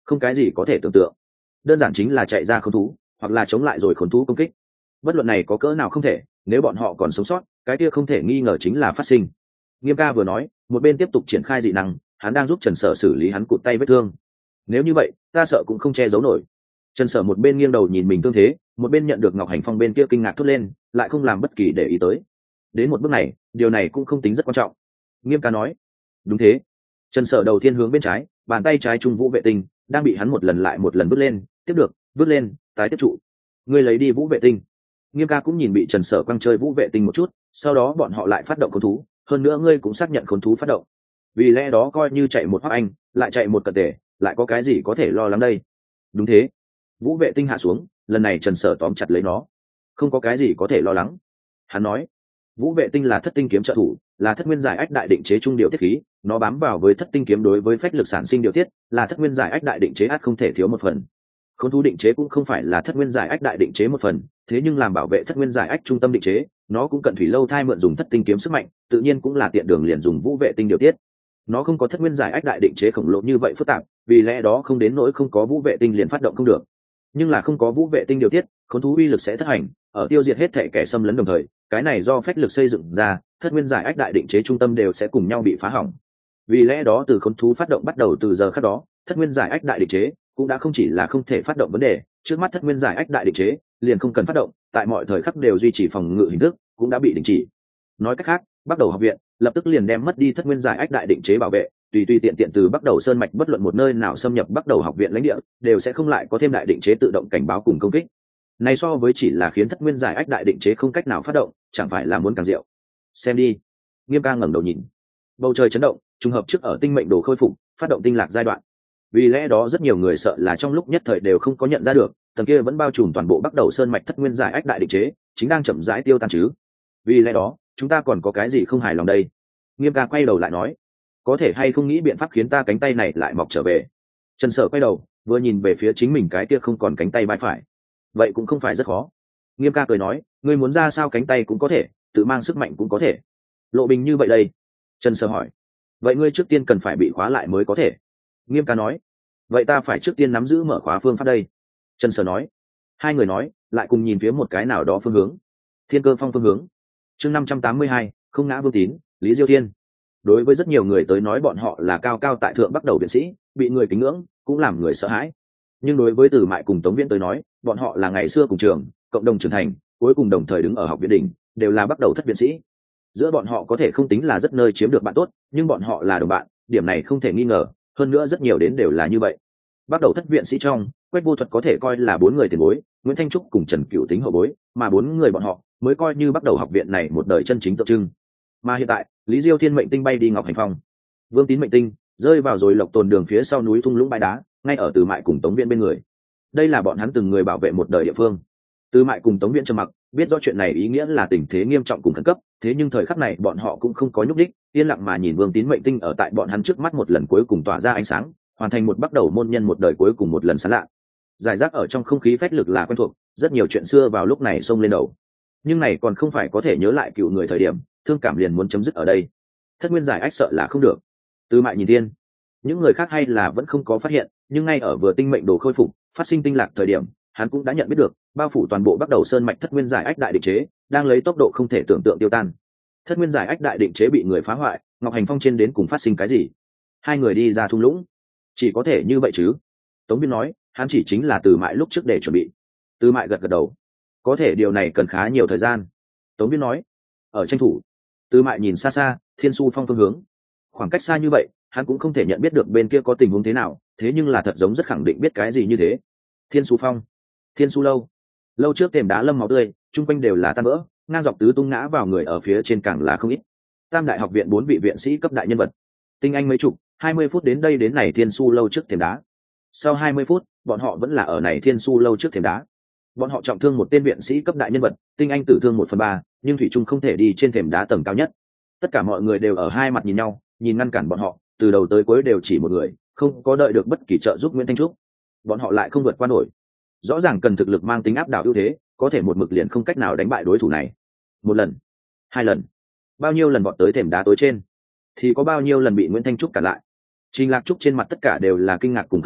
không cái gì có thể tưởng tượng, đơn giản chính là chạy ra khốn thú hoặc là chống lại rồi khốn thú công kích. Bất luận này có cỡ nào không thể, nếu bọn họ còn sống sót, cái kia không thể nghi ngờ chính là phát sinh. Nghiêm ca vừa nói, một bên tiếp tục triển khai dị năng, hắn đang giúp Trần Sở xử lý hắn cụt tay vết thương. Nếu như vậy, ta sợ cũng không che giấu nổi. Trần Sở một bên nghiêng đầu nhìn mình tương thế, một bên nhận được Ngọc Hành Phong bên kia kinh ngạc thốt lên, lại không làm bất kỳ để ý tới. Đến một bước này, điều này cũng không tính rất quan trọng. Nghiêm ca nói, đúng thế. Trần Sở đầu tiên hướng bên trái, bàn tay trái trung vũ vệ tinh đang bị hắn một lần lại một lần vứt lên, tiếp được, vứt lên, tái tiếp trụ. Ngươi lấy đi vũ vệ tinh. Nghiêm ca cũng nhìn bị Trần Sở quăng chơi vũ vệ tinh một chút, sau đó bọn họ lại phát động khốn thú, hơn nữa ngươi cũng xác nhận khốn thú phát động. Vì lẽ đó coi như chạy một Hoắc Anh, lại chạy một cận tể, lại có cái gì có thể lo lắng đây? Đúng thế. Vũ vệ tinh hạ xuống, lần này Trần Sở tóm chặt lấy nó. Không có cái gì có thể lo lắng. Hắn nói, vũ vệ tinh là thất tinh kiếm trợ thủ, là thất nguyên giải ách đại định chế trung điều tiết khí, nó bám vào với thất tinh kiếm đối với phách lực sản sinh điều tiết, là thất nguyên giải ách đại định chế át không thể thiếu một phần. Khốn thú định chế cũng không phải là thất nguyên giải ách đại định chế một phần, thế nhưng làm bảo vệ thất nguyên giải ách trung tâm định chế, nó cũng cần thủy lâu thai mượn dùng thất tinh kiếm sức mạnh, tự nhiên cũng là tiện đường liền dùng vũ vệ tinh điều tiết. Nó không có thất nguyên giải ách đại định chế khổng lồ như vậy phức tạp, vì lẽ đó không đến nỗi không có vũ vệ tinh liền phát động không được. Nhưng là không có vũ vệ tinh điều tiết, khốn thú uy lực sẽ thất hành, ở tiêu diệt hết thể kẻ xâm lấn đồng thời, cái này do phách lực xây dựng ra, thất nguyên giải ách đại định chế trung tâm đều sẽ cùng nhau bị phá hỏng. Vì lẽ đó từ khốn thú phát động bắt đầu từ giờ khắc đó, thất nguyên giải ách đại định chế cũng đã không chỉ là không thể phát động vấn đề, trước mắt thất nguyên giải ách đại định chế liền không cần phát động, tại mọi thời khắc đều duy trì phòng ngự hình thức, cũng đã bị đình chỉ. Nói cách khác, bắt đầu học viện lập tức liền đem mất đi thất nguyên giải ách đại định chế bảo vệ, tùy tùy tiện tiện từ bắt đầu sơn mạch bất luận một nơi nào xâm nhập bắt đầu học viện lãnh địa, đều sẽ không lại có thêm đại định chế tự động cảnh báo cùng công kích. Này so với chỉ là khiến thất nguyên giải ách đại định chế không cách nào phát động, chẳng phải là muốn càng diệu. Xem đi. Nghiêm ca ngẩng đầu nhìn. Bầu trời chấn động, trùng hợp trước ở tinh mệnh đồ khôi phục, phát động tinh lạc giai đoạn. Vì lẽ đó rất nhiều người sợ là trong lúc nhất thời đều không có nhận ra được, tầng kia vẫn bao trùm toàn bộ bắt đầu sơn mạch thất nguyên giải ách đại định chế, chính đang chậm rãi tiêu tan chứ. Vì lẽ đó, chúng ta còn có cái gì không hài lòng đây? Nghiêm ca quay đầu lại nói, có thể hay không nghĩ biện pháp khiến ta cánh tay này lại mọc trở về? Trần Sở quay đầu, vừa nhìn về phía chính mình cái kia không còn cánh tay vai phải. Vậy cũng không phải rất khó. Nghiêm ca cười nói, ngươi muốn ra sao cánh tay cũng có thể, tự mang sức mạnh cũng có thể. Lộ bình như vậy đây. Trần Sở hỏi, vậy ngươi trước tiên cần phải bị khóa lại mới có thể. Nghiêm ca nói, vậy ta phải trước tiên nắm giữ mở khóa phương pháp đây. Trần Sở nói. Hai người nói, lại cùng nhìn phía một cái nào đó phương hướng. Thiên Cơ Phong phương hướng. Chương 582, không ngã vương tín, Lý Diêu Thiên. Đối với rất nhiều người tới nói bọn họ là cao cao tại thượng bắt đầu viện sĩ, bị người kính ngưỡng, cũng làm người sợ hãi. Nhưng đối với Từ Mại cùng Tống Viễn tới nói, bọn họ là ngày xưa cùng trường, cộng đồng trưởng thành, cuối cùng đồng thời đứng ở học viện đỉnh, đều là bắt đầu thất viện sĩ. Giữa bọn họ có thể không tính là rất nơi chiếm được bạn tốt, nhưng bọn họ là đồng bạn, điểm này không thể nghi ngờ, hơn nữa rất nhiều đến đều là như vậy. Bắt đầu thất viện sĩ trong, Quách Vô Thuật có thể coi là bốn người tiền bối, Nguyễn Thanh Trúc cùng Trần Cửu tính hậu bối, mà bốn người bọn họ mới coi như bắt đầu học viện này một đời chân chính tượng trưng. Mà hiện tại, Lý Diêu Thiên mệnh tinh bay đi Ngọc Hành Phong, Vương Tín mệnh tinh rơi vào rồi Lộc Tồn đường phía sau núi thung lũng bãi đá, ngay ở Từ Mại cùng Tống Viễn bên người. Đây là bọn hắn từng người bảo vệ một đời địa phương. Từ Mại cùng Tống Viễn trầm mặc, biết rõ chuyện này ý nghĩa là tình thế nghiêm trọng cùng khẩn cấp, thế nhưng thời khắc này bọn họ cũng không có nhúc đích, yên lặng mà nhìn Vương Tín mệnh tinh ở tại bọn hắn trước mắt một lần cuối cùng tỏa ra ánh sáng, hoàn thành một bắt đầu môn nhân một đời cuối cùng một lần sáng lạ. Giải rác ở trong không khí phách lực là quen thuộc, rất nhiều chuyện xưa vào lúc này xông lên đầu. Nhưng này còn không phải có thể nhớ lại cựu người thời điểm, thương cảm liền muốn chấm dứt ở đây. Thất nguyên giải ách sợ là không được. Từ Mại nhìn Thiên, những người khác hay là vẫn không có phát hiện, nhưng ngay ở vừa tinh mệnh đồ khôi phục, phát sinh tinh lạc thời điểm, hắn cũng đã nhận biết được, bao phủ toàn bộ bắt đầu sơn mạch thất nguyên giải ách đại định chế, đang lấy tốc độ không thể tưởng tượng tiêu tan. Thất nguyên giải ách đại định chế bị người phá hoại, Ngọc Hành Phong trên đến cùng phát sinh cái gì? Hai người đi ra thung lũng, chỉ có thể như vậy chứ? Tống Biên nói, hắn chỉ chính là Từ Mại lúc trước để chuẩn bị. Từ Mại gật gật đầu, có thể điều này cần khá nhiều thời gian. Tống Biên nói, ở tranh thủ. Từ Mại nhìn xa xa, Thiên Su Phong phương hướng, khoảng cách xa như vậy, hắn cũng không thể nhận biết được bên kia có tình huống thế nào, thế nhưng là thật giống rất khẳng định biết cái gì như thế. Thiên Su Phong, Thiên Su lâu, lâu trước thềm đá lâm máu tươi, chung quanh đều là tan vỡ, ngang dọc tứ tung ngã vào người ở phía trên càng là không ít. Tam đại học viện 4 vị viện sĩ cấp đại nhân vật, tinh anh mấy chục, 20 phút đến đây đến này Thiên Su lâu trước thềm đá. Sau 20 phút, bọn họ vẫn là ở này Thiên Su lâu trước thềm đá. Bọn họ trọng thương một tên viện sĩ cấp đại nhân vật, tinh anh tử thương 1/3, nhưng thủy trung không thể đi trên thềm đá tầng cao nhất. Tất cả mọi người đều ở hai mặt nhìn nhau, nhìn ngăn cản bọn họ, từ đầu tới cuối đều chỉ một người, không có đợi được bất kỳ trợ giúp Nguyễn Thanh Trúc. Bọn họ lại không vượt qua nổi. Rõ ràng cần thực lực mang tính áp đảo ưu thế, có thể một mực liền không cách nào đánh bại đối thủ này. Một lần, hai lần, bao nhiêu lần bọn tới thềm đá tối trên, thì có bao nhiêu lần bị Nguyễn Thanh Trúc cản lại. Trình Lạc Trúc trên mặt tất cả đều là kinh ngạc cùng khâm phục,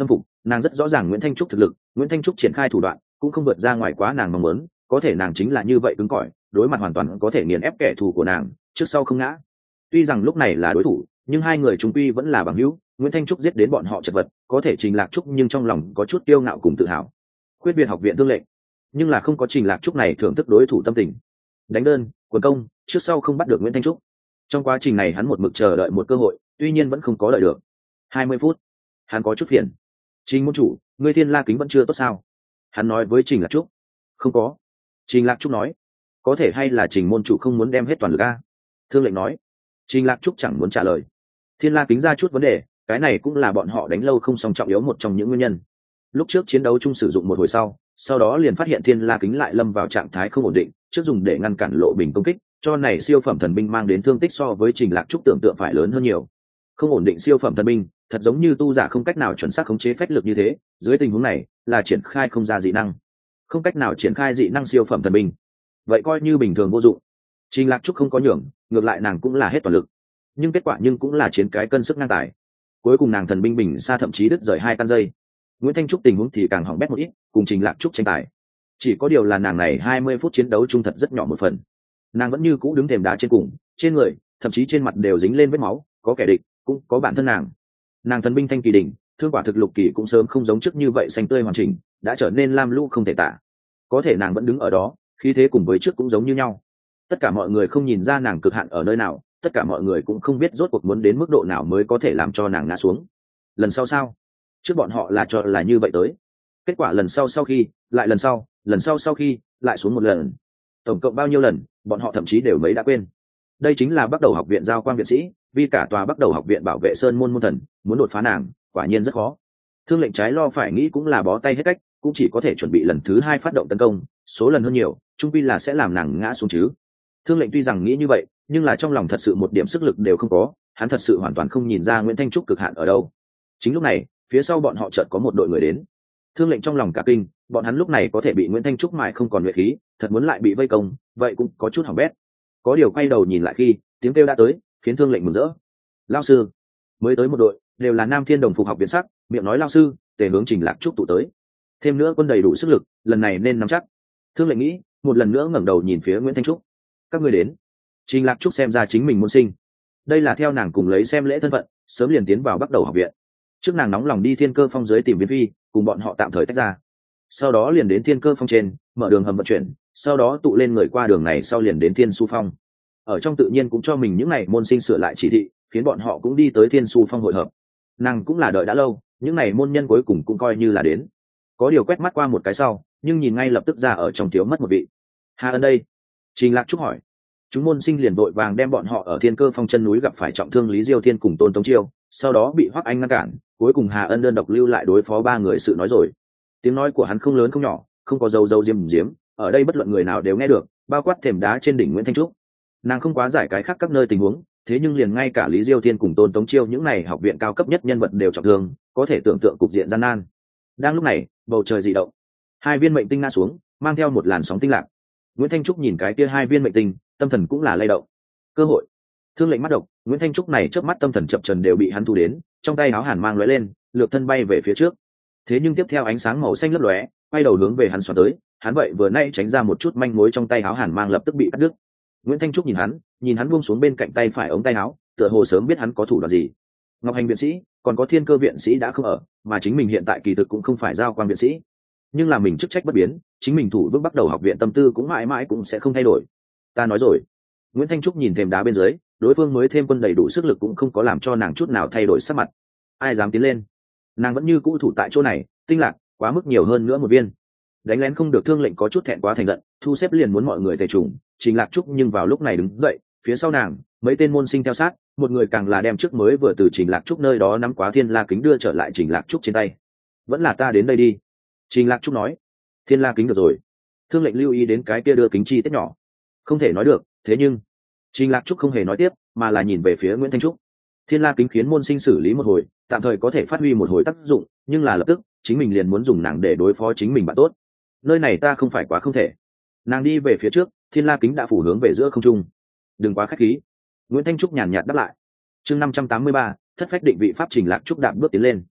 Nàng rất rõ ràng Nguyễn Thanh Trúc thực lực, Nguyễn Thanh Trúc triển khai thủ đoạn cũng không vượt ra ngoài quá nàng mong muốn, có thể nàng chính là như vậy cứng cỏi, đối mặt hoàn toàn có thể nghiền ép kẻ thù của nàng, trước sau không ngã. Tuy rằng lúc này là đối thủ, nhưng hai người chung quy vẫn là bằng hữu. Nguyễn Thanh Trúc giết đến bọn họ chật vật, có thể Trình Lạc Trúc nhưng trong lòng có chút kiêu ngạo cùng tự hào. Khuyết biệt học viện tương lệnh, nhưng là không có Trình Lạc Trúc này thưởng thức đối thủ tâm tình. Đánh đơn, quần công, trước sau không bắt được Nguyễn Thanh Trúc. Trong quá trình này hắn một mực chờ đợi một cơ hội, tuy nhiên vẫn không có đợi được. 20 phút, hắn có chút phiền. Trình môn chủ, ngươi Thiên La kính vẫn chưa tốt sao? Hắn nói với Trình Lạc Trúc. Không có. Trình Lạc Trúc nói. Có thể hay là Trình môn chủ không muốn đem hết toàn lực a? Thương lệnh nói. Trình Lạc Trúc chẳng muốn trả lời. Thiên La kính ra chút vấn đề, cái này cũng là bọn họ đánh lâu không song trọng yếu một trong những nguyên nhân. Lúc trước chiến đấu chung sử dụng một hồi sau đó liền phát hiện Thiên La kính lại lâm vào trạng thái không ổn định, trước dùng để ngăn cản Lộ Bình công kích, cho này siêu phẩm thần binh mang đến thương tích so với Trình Lạc Trúc tưởng tượng phải lớn hơn nhiều. Không ổn định siêu phẩm thần binh, thật giống như tu giả không cách nào chuẩn xác khống chế phách lực như thế, dưới tình huống này là triển khai không ra dị năng, không cách nào triển khai dị năng siêu phẩm thần binh, vậy coi như bình thường vô dụng. Trình Lạc Trúc không có nhường, ngược lại nàng cũng là hết toàn lực, nhưng kết quả cũng là chiến cái cân sức ngang tài. Cuối cùng nàng thần binh bình xa thậm chí đứt rời 2 căn dây. Nguyễn Thanh Trúc tình huống thì càng hỏng bét một ít, cùng Trình Lạc Trúc tranh tài. Chỉ có điều là nàng này 20 phút chiến đấu trung thật rất nhỏ một phần. Nàng vẫn như cũ đứng thềm đá trên cùng, trên người, thậm chí trên mặt đều dính lên vết máu, có kẻ địch, cũng có bản thân nàng. Nàng thần binh thanh kỳ đỉnh, thương quả thực lục kỳ cũng sớm không giống trước như vậy xanh tươi hoàn chỉnh, đã trở nên lam lũ không thể tả. Có thể nàng vẫn đứng ở đó, khí thế cùng với trước cũng giống như nhau. Tất cả mọi người không nhìn ra nàng cực hạn ở nơi nào, tất cả mọi người cũng không biết rốt cuộc muốn đến mức độ nào mới có thể làm cho nàng ngã xuống. Lần sau sao? Trước bọn họ là cho là như vậy tới. Kết quả lần sau khi, lại lần sau khi, lại xuống một lần. Tổng cộng bao nhiêu lần, bọn họ thậm chí đều mấy đã quên. Đây chính là Bắc Đầu học viện giao quang viện sĩ, vì cả tòa Bắc Đầu học viện bảo vệ sơn môn môn thần, muốn đột phá nàng, quả nhiên rất khó. Thương lệnh trái lo phải nghĩ cũng là bó tay hết cách, cũng chỉ có thể chuẩn bị lần thứ 2 phát động tấn công, số lần hơn nhiều, chung quy là sẽ làm nàng ngã xuống chứ. Thương lệnh tuy rằng nghĩ như vậy, nhưng là trong lòng thật sự một điểm sức lực đều không có, hắn thật sự hoàn toàn không nhìn ra Nguyễn Thanh Trúc cực hạn ở đâu. Chính lúc này, phía sau bọn họ chợt có một đội người đến. Thương lệnh trong lòng cả kinh, bọn hắn lúc này có thể bị Nguyễn Thanh Trúc mài không còn nhuệ khí, thật muốn lại bị vây công, vậy cũng có chút hỏng bét. Có điều quay đầu nhìn lại khi, tiếng kêu đã tới, khiến Thương lệnh mừng rỡ. Lão sư, mới tới một đội, đều là Nam Thiên Đồng phục học viện sắc, miệng nói lão sư, tề hướng Trình Lạc Trúc tụ tới. Thêm nữa quân đầy đủ sức lực, lần này nên nắm chắc. Thương lệnh nghĩ, một lần nữa ngẩng đầu nhìn phía Nguyễn Thanh Trúc. Các ngươi đến. Trình Lạc Trúc xem ra chính mình môn sinh. Đây là theo nàng cùng lấy xem lễ thân phận, sớm liền tiến vào Bắc Đầu học viện. Trước nàng nóng lòng đi Thiên Cơ Phong dưới tìm Viên Phi, cùng bọn họ tạm thời tách ra. Sau đó liền đến Thiên Cơ Phong trên, mở đường hầm vận chuyển, sau đó tụ lên người qua đường này sau liền đến Thiên Su Phong. Ở trong tự nhiên cũng cho mình những ngày môn sinh sửa lại chỉ thị, khiến bọn họ cũng đi tới Thiên Su Phong hội hợp. Nàng cũng là đợi đã lâu, những ngày môn nhân cuối cùng cũng coi như là đến. Có điều quét mắt qua một cái sau, nhưng nhìn ngay lập tức ra ở trong thiếu mất một vị. Hà Ân đây. Trình Lạc Trúc hỏi. Chúng môn sinh liền vội vàng đem bọn họ ở Thiên Cơ Phong chân núi gặp phải trọng thương Lý Diêu Thiên cùng Tôn Tống Chiêu, sau đó bị Hoắc Anh ngăn cản, cuối cùng Hà Ân đơn độc lưu lại đối phó 3 người sự nói rồi. Tiếng nói của hắn không lớn không nhỏ, không có dâu diếm, ở đây bất luận người nào đều nghe được, bao quát thềm đá trên đỉnh Nguyễn Thanh Trúc. Nàng không quá giải cái khác các nơi tình huống, thế nhưng liền ngay cả Lý Diêu Thiên cùng Tôn Tống Chiêu những này học viện cao cấp nhất nhân vật đều trọng thương, có thể tưởng tượng cục diện gian nan. Đang lúc này, bầu trời dị động, 2 viên mệnh tinh ngã xuống, mang theo một làn sóng tinh lạc. Nguyễn Thanh Trúc nhìn cái kia 2 viên mệnh tinh, tâm thần cũng là lay động. Cơ hội. Thương lệnh mắt độc, Nguyễn Thanh Trúc này chớp mắt tâm thần chập trần đều bị hắn thu đến, trong tay áo hàn mang lóe lên, lược thân bay về phía trước. Thế nhưng tiếp theo ánh sáng màu xanh lấp lóe, quay đầu hướng về hắn xoắn tới, hắn vậy vừa nay tránh ra một chút manh mối trong tay áo hàn mang lập tức bị cắt đứt. Nguyễn Thanh Trúc nhìn hắn buông xuống bên cạnh tay phải ống tay áo, tựa hồ sớm biết hắn có thủ đoạn gì. Ngọc Hành viện sĩ, còn có Thiên Cơ viện sĩ đã không ở, mà chính mình hiện tại kỳ thực cũng không phải giao quan viện sĩ, nhưng là mình chức trách bất biến, chính mình thủ bước Bắc Đầu học viện tâm tư cũng mãi mãi cũng sẽ không thay đổi. Ta nói rồi. Nguyễn Thanh Trúc nhìn thềm đá bên dưới, đối phương mới thêm quân đầy đủ sức lực cũng không có làm cho nàng chút nào thay đổi sắc mặt. Ai dám tiến lên? Nàng vẫn như cũ thủ tại chỗ này, tinh lạc quá mức nhiều hơn nữa một viên. Đánh lén không được, Thương lệnh có chút thẹn quá thành giận, thu xếp liền muốn mọi người tề trùng, Trình Lạc Trúc nhưng vào lúc này đứng dậy, phía sau nàng, mấy tên môn sinh theo sát, một người càng là đem trước mới vừa từ Trình Lạc Trúc nơi đó nắm quá Thiên La kính đưa trở lại Trình Lạc Trúc trên tay. Vẫn là ta đến đây đi. Trình Lạc Trúc nói. Thiên La kính được rồi. Thương lệnh lưu ý đến cái kia đưa kính chi tiết nhỏ. Không thể nói được, thế nhưng Trình Lạc Trúc không hề nói tiếp, mà là nhìn về phía Nguyễn Thanh Trúc. Thiên La kính khiến môn sinh xử lý một hồi, tạm thời có thể phát huy một hồi tác dụng, nhưng là lập tức, chính mình liền muốn dùng nàng để đối phó chính mình bạn tốt. Nơi này ta không phải quá không thể. Nàng đi về phía trước, Thiên La kính đã phủ hướng về giữa không trung. Đừng quá khách khí. Nguyễn Thanh Trúc nhàn nhạt đáp lại. Chương 583, thất phách định vị pháp. Trình Lạc Trúc đạp bước tiến lên.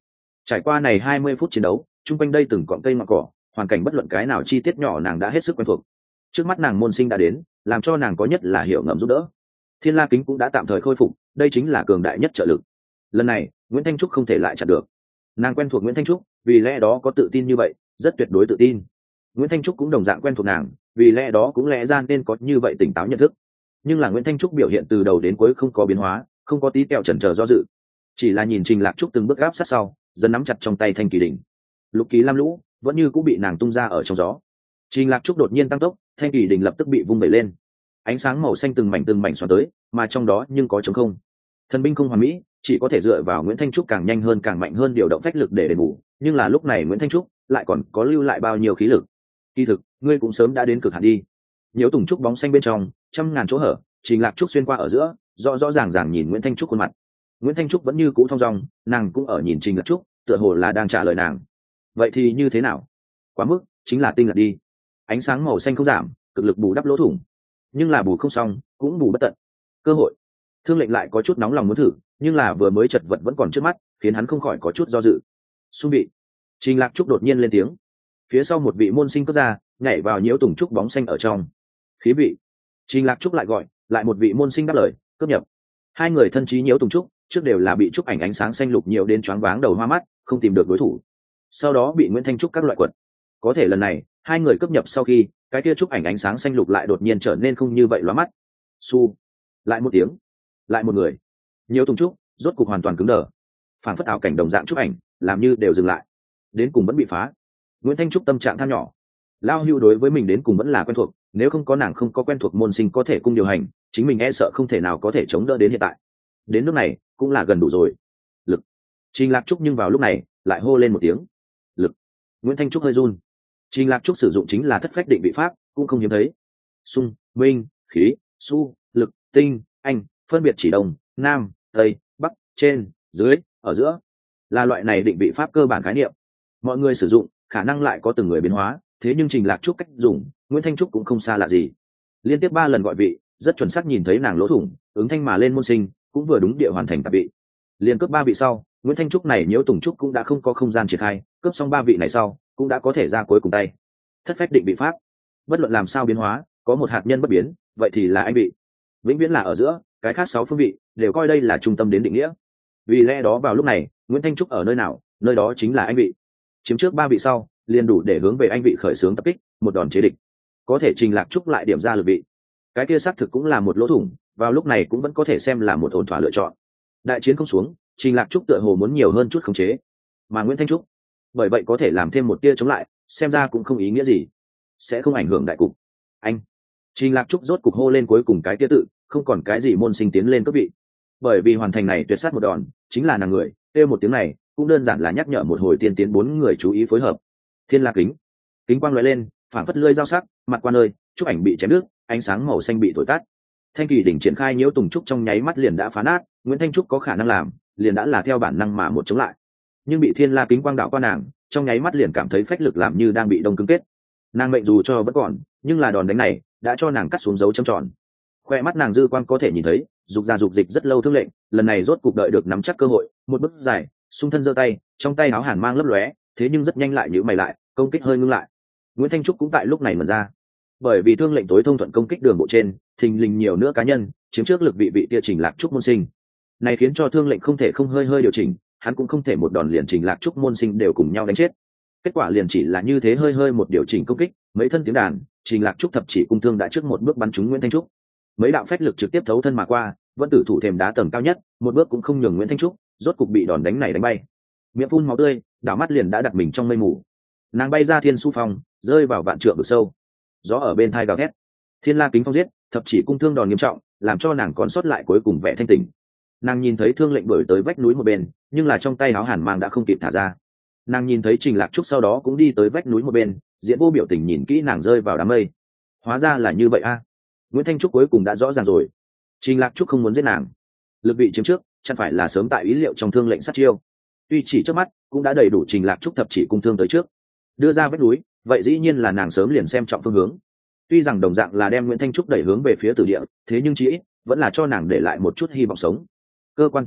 Trải qua này 20 phút chiến đấu, chung quanh đây từng cọng cây ngọn cỏ, hoàn cảnh bất luận cái nào chi tiết nhỏ nàng đã hết sức quen thuộc. Trước mắt nàng môn sinh đã đến, làm cho nàng có nhất là hiểu ngầm giúp đỡ. Thiên La kính cũng đã tạm thời khôi phục, đây chính là cường đại nhất trợ lực. Lần này Nguyễn Thanh Trúc không thể lại chặn được. Nàng quen thuộc Nguyễn Thanh Trúc, vì lẽ đó có tự tin như vậy, rất tuyệt đối tự tin. Nguyễn Thanh Trúc cũng đồng dạng quen thuộc nàng, vì lẽ đó cũng lẽ ra nên có như vậy tỉnh táo nhận thức. Nhưng là Nguyễn Thanh Trúc biểu hiện từ đầu đến cuối không có biến hóa, không có tí kẹo chần chờ do dự, chỉ là nhìn Trình Lạc Trúc từng bước gáp sát sau, dần nắm chặt trong tay thanh kỳ đỉnh. Lục Kỳ Lam Lũ vẫn như cũng bị nàng tung ra ở trong gió. Trình Lạc Trúc đột nhiên tăng tốc, thanh kỳ đỉnh lập tức bị vung vẩy lên. Ánh sáng màu xanh từng mảnh xoắn tới, mà trong đó nhưng có trống không. Thần binh không hoàn mỹ, chỉ có thể dựa vào Nguyễn Thanh Trúc càng nhanh hơn càng mạnh hơn điều động phách lực để đền bù, nhưng là lúc này Nguyễn Thanh Trúc lại còn có lưu lại bao nhiêu khí lực. Kỳ thực, ngươi cũng sớm đã đến cực hạn đi. Nhiễu Tùng Trúc bóng xanh bên trong, trăm ngàn chỗ hở, Trình Lạc Trúc xuyên qua ở giữa, rõ ràng nhìn Nguyễn Thanh Trúc khuôn mặt. Nguyễn Thanh Trúc vẫn như cũ thong dong, nàng cũng ở nhìn Trình Lạc Trúc, tựa hồ là đang trả lời nàng. Vậy thì như thế nào? Quá mức, chính là tinh lật đi. Ánh sáng màu xanh không giảm, cực lực bù đắp lỗ thủng, nhưng là bù không xong, cũng bù bất tận. Cơ hội. Thương Lệnh lại có chút nóng lòng muốn thử, nhưng là vừa mới chật vật vẫn còn trước mắt, khiến hắn không khỏi có chút do dự. Xung bị. Trình Lạc Trúc đột nhiên lên tiếng. Phía sau một vị môn sinh cất ra, nhảy vào Nhiễu Tùng Trúc bóng xanh ở trong. Khí vị. Trình Lạc Trúc lại gọi, lại một vị môn sinh đáp lời, cướp nhập. Hai người thân chí Nhiễu Tùng Trúc, trước đều là bị trúc ảnh ánh sáng xanh lục nhiều đến choáng váng đầu hoa mắt, không tìm được đối thủ. Sau đó bị Nguyễn Thanh Trúc các loại quật. Có thể lần này, hai người cướp nhập sau khi, cái kia trúc ảnh ánh sáng xanh lục lại đột nhiên trở nên không như vậy lóa mắt. Su. Lại một tiếng. Lại một người. Nhiễu Tùng Trúc rốt cục hoàn toàn cứng đờ. Phản phất ảo cảnh đồng dạng trúc ảnh, làm như đều dừng lại. Đến cùng vẫn bị phá. Nguyễn Thanh Trúc tâm trạng than nhỏ. Lao Hưu đối với mình đến cùng vẫn là quen thuộc, nếu không có nàng không có quen thuộc môn sinh có thể cung điều hành, chính mình e sợ không thể nào có thể chống đỡ đến hiện tại. Đến lúc này cũng là gần đủ rồi. Lực. Trình Lạc Trúc nhưng vào lúc này lại hô lên một tiếng. Lực. Nguyễn Thanh Trúc hơi run. Trình Lạc Trúc sử dụng chính là thất phách định vị pháp, cũng không hiếm thấy. Xung, minh, khí, su, lực, tinh, anh, phân biệt chỉ đông, nam, tây, bắc, trên, dưới, ở giữa, là loại này định vị pháp cơ bản khái niệm. Mọi người sử dụng khả năng lại có từng người biến hóa, thế nhưng Trình Lạc Trúc cách dùng, Nguyễn Thanh Trúc cũng không xa lạ gì. Liên tiếp 3 lần gọi vị, rất chuẩn xác nhìn thấy nàng lỗ thủng, ứng thanh mà lên môn sinh, cũng vừa đúng địa hoàn thành tạp vị. Liên cướp 3 vị sau, Nguyễn Thanh Trúc này Nhiễu Tùng Trúc cũng đã không có không gian triển khai, cướp xong 3 vị này sau, cũng đã có thể ra cuối cùng tay. Thất phách định vị pháp, bất luận làm sao biến hóa, có một hạt nhân bất biến, vậy thì là anh vị. Vĩnh viễn là ở giữa, cái khác 6 phương vị đều coi đây là trung tâm đến định nghĩa. Vì lẽ đó vào lúc này, Nguyễn Thanh Trúc ở nơi nào, nơi đó chính là anh vị. Chiếm trước 3 vị sau, liền đủ để hướng về anh vị khởi xướng tập kích, một đòn chế địch. Có thể Trình Lạc Trúc lại điểm ra lực vị. Cái kia xác thực cũng là một lỗ thủng, vào lúc này cũng vẫn có thể xem là một ổn thỏa lựa chọn. Đại chiến không xuống, Trình Lạc Trúc tựa hồ muốn nhiều hơn chút khống chế, mà Nguyễn Thanh Trúc bởi vậy có thể làm thêm một tia chống lại, xem ra cũng không ý nghĩa gì, sẽ không ảnh hưởng đại cục. Anh. Trình Lạc Trúc rốt cục hô lên cuối cùng cái tia tự, không còn cái gì môn sinh tiến lên cấp vị, bởi vì hoàn thành này tuyệt sát một đòn, chính là nàng người, kêu một tiếng này cũng đơn giản là nhắc nhở một hồi tiên tiến 4 người chú ý phối hợp. Thiên La kính, kính quang lóe lên, phản phất lưỡi dao sắc, mặt qua nơi, trúc ảnh bị chém đứt, ánh sáng màu xanh bị thổi tắt. Thanh kỳ đỉnh triển khai Nhiễu Tùng Trúc trong nháy mắt liền đã phá nát, Nguyễn Thanh Trúc có khả năng làm, liền đã là theo bản năng mà một chống lại. Nhưng bị Thiên La kính quang đạo qua nàng, trong nháy mắt liền cảm thấy phách lực làm như đang bị đông cứng kết. Nàng mệnh dù cho vẫn còn, nhưng là đòn đánh này đã cho nàng cắt xuống dấu chấm tròn. Khoe mắt nàng dư quang có thể nhìn thấy, dục ra dục dịch rất lâu Thương Lệnh, lần này rốt cục đợi được nắm chắc cơ hội, một bước dài, xung thân giơ tay, trong tay áo hàn mang lấp lóe, thế nhưng rất nhanh lại nhíu mày lại, công kích hơi ngưng lại. Nguyễn Thanh Trúc cũng tại lúc này mở ra, bởi vì Thương Lệnh tối thông thuận công kích đường bộ trên, thình lình nhiều nữa cá nhân, chiếm trước lực vị kia Trình Lạc Trúc môn sinh. Này khiến cho Thương Lệnh không thể không hơi điều chỉnh, hắn cũng không thể một đòn liền Trình Lạc Trúc môn sinh đều cùng nhau đánh chết. Kết quả liền chỉ là như thế hơi một điều chỉnh công kích, mấy thân tiếng đàn, Trình Lạc Trúc thập chỉ cung thương đã trước một bước bắn trúng Nguyễn Thanh Trúc. Mấy đạo phách lực trực tiếp thấu thân mà qua, vẫn tử thủ thềm đá tầng cao nhất, một bước cũng không nhường Nguyễn Thanh Trúc, rốt cục bị đòn đánh này đánh bay. Miệng phun máu tươi, đảo mắt liền đã đặt mình trong mây mù. Nàng bay ra thiên su phong, rơi vào vạn trượng vực sâu. Gió ở bên thai gào thét. Thiên La kính phong giết, thập chỉ cung thương đòn nghiêm trọng, làm cho nàng còn sót lại cuối cùng vẻ thanh tỉnh. Nàng nhìn thấy Thương Lệnh đuổi tới vách núi một bên, nhưng là trong tay áo hàn mang đã không kịp thả ra. Nàng nhìn thấy Trình Lạc Trúc sau đó cũng đi tới vách núi một bên, Diễn Vô biểu tình nhìn kỹ nàng rơi vào đám mây. Hóa ra là như vậy a. Nguyễn Thanh Trúc cuối cùng đã rõ ràng rồi. Trình Lạc Trúc không muốn giết nàng, lực vị chiếm trước, chẳng phải là sớm tại ý liệu trong Thương Lệnh sát chiêu. Tuy chỉ trước mắt, cũng đã đầy đủ Trình Lạc Trúc thập chỉ cung thương tới trước, đưa ra vách núi, vậy dĩ nhiên là nàng sớm liền xem trọng phương hướng. Tuy rằng đồng dạng là đem Nguyễn Thanh Trúc đẩy hướng về phía tử địa, thế nhưng chí ít vẫn là cho nàng để lại một chút hy vọng sống. Cơ quan tính tận,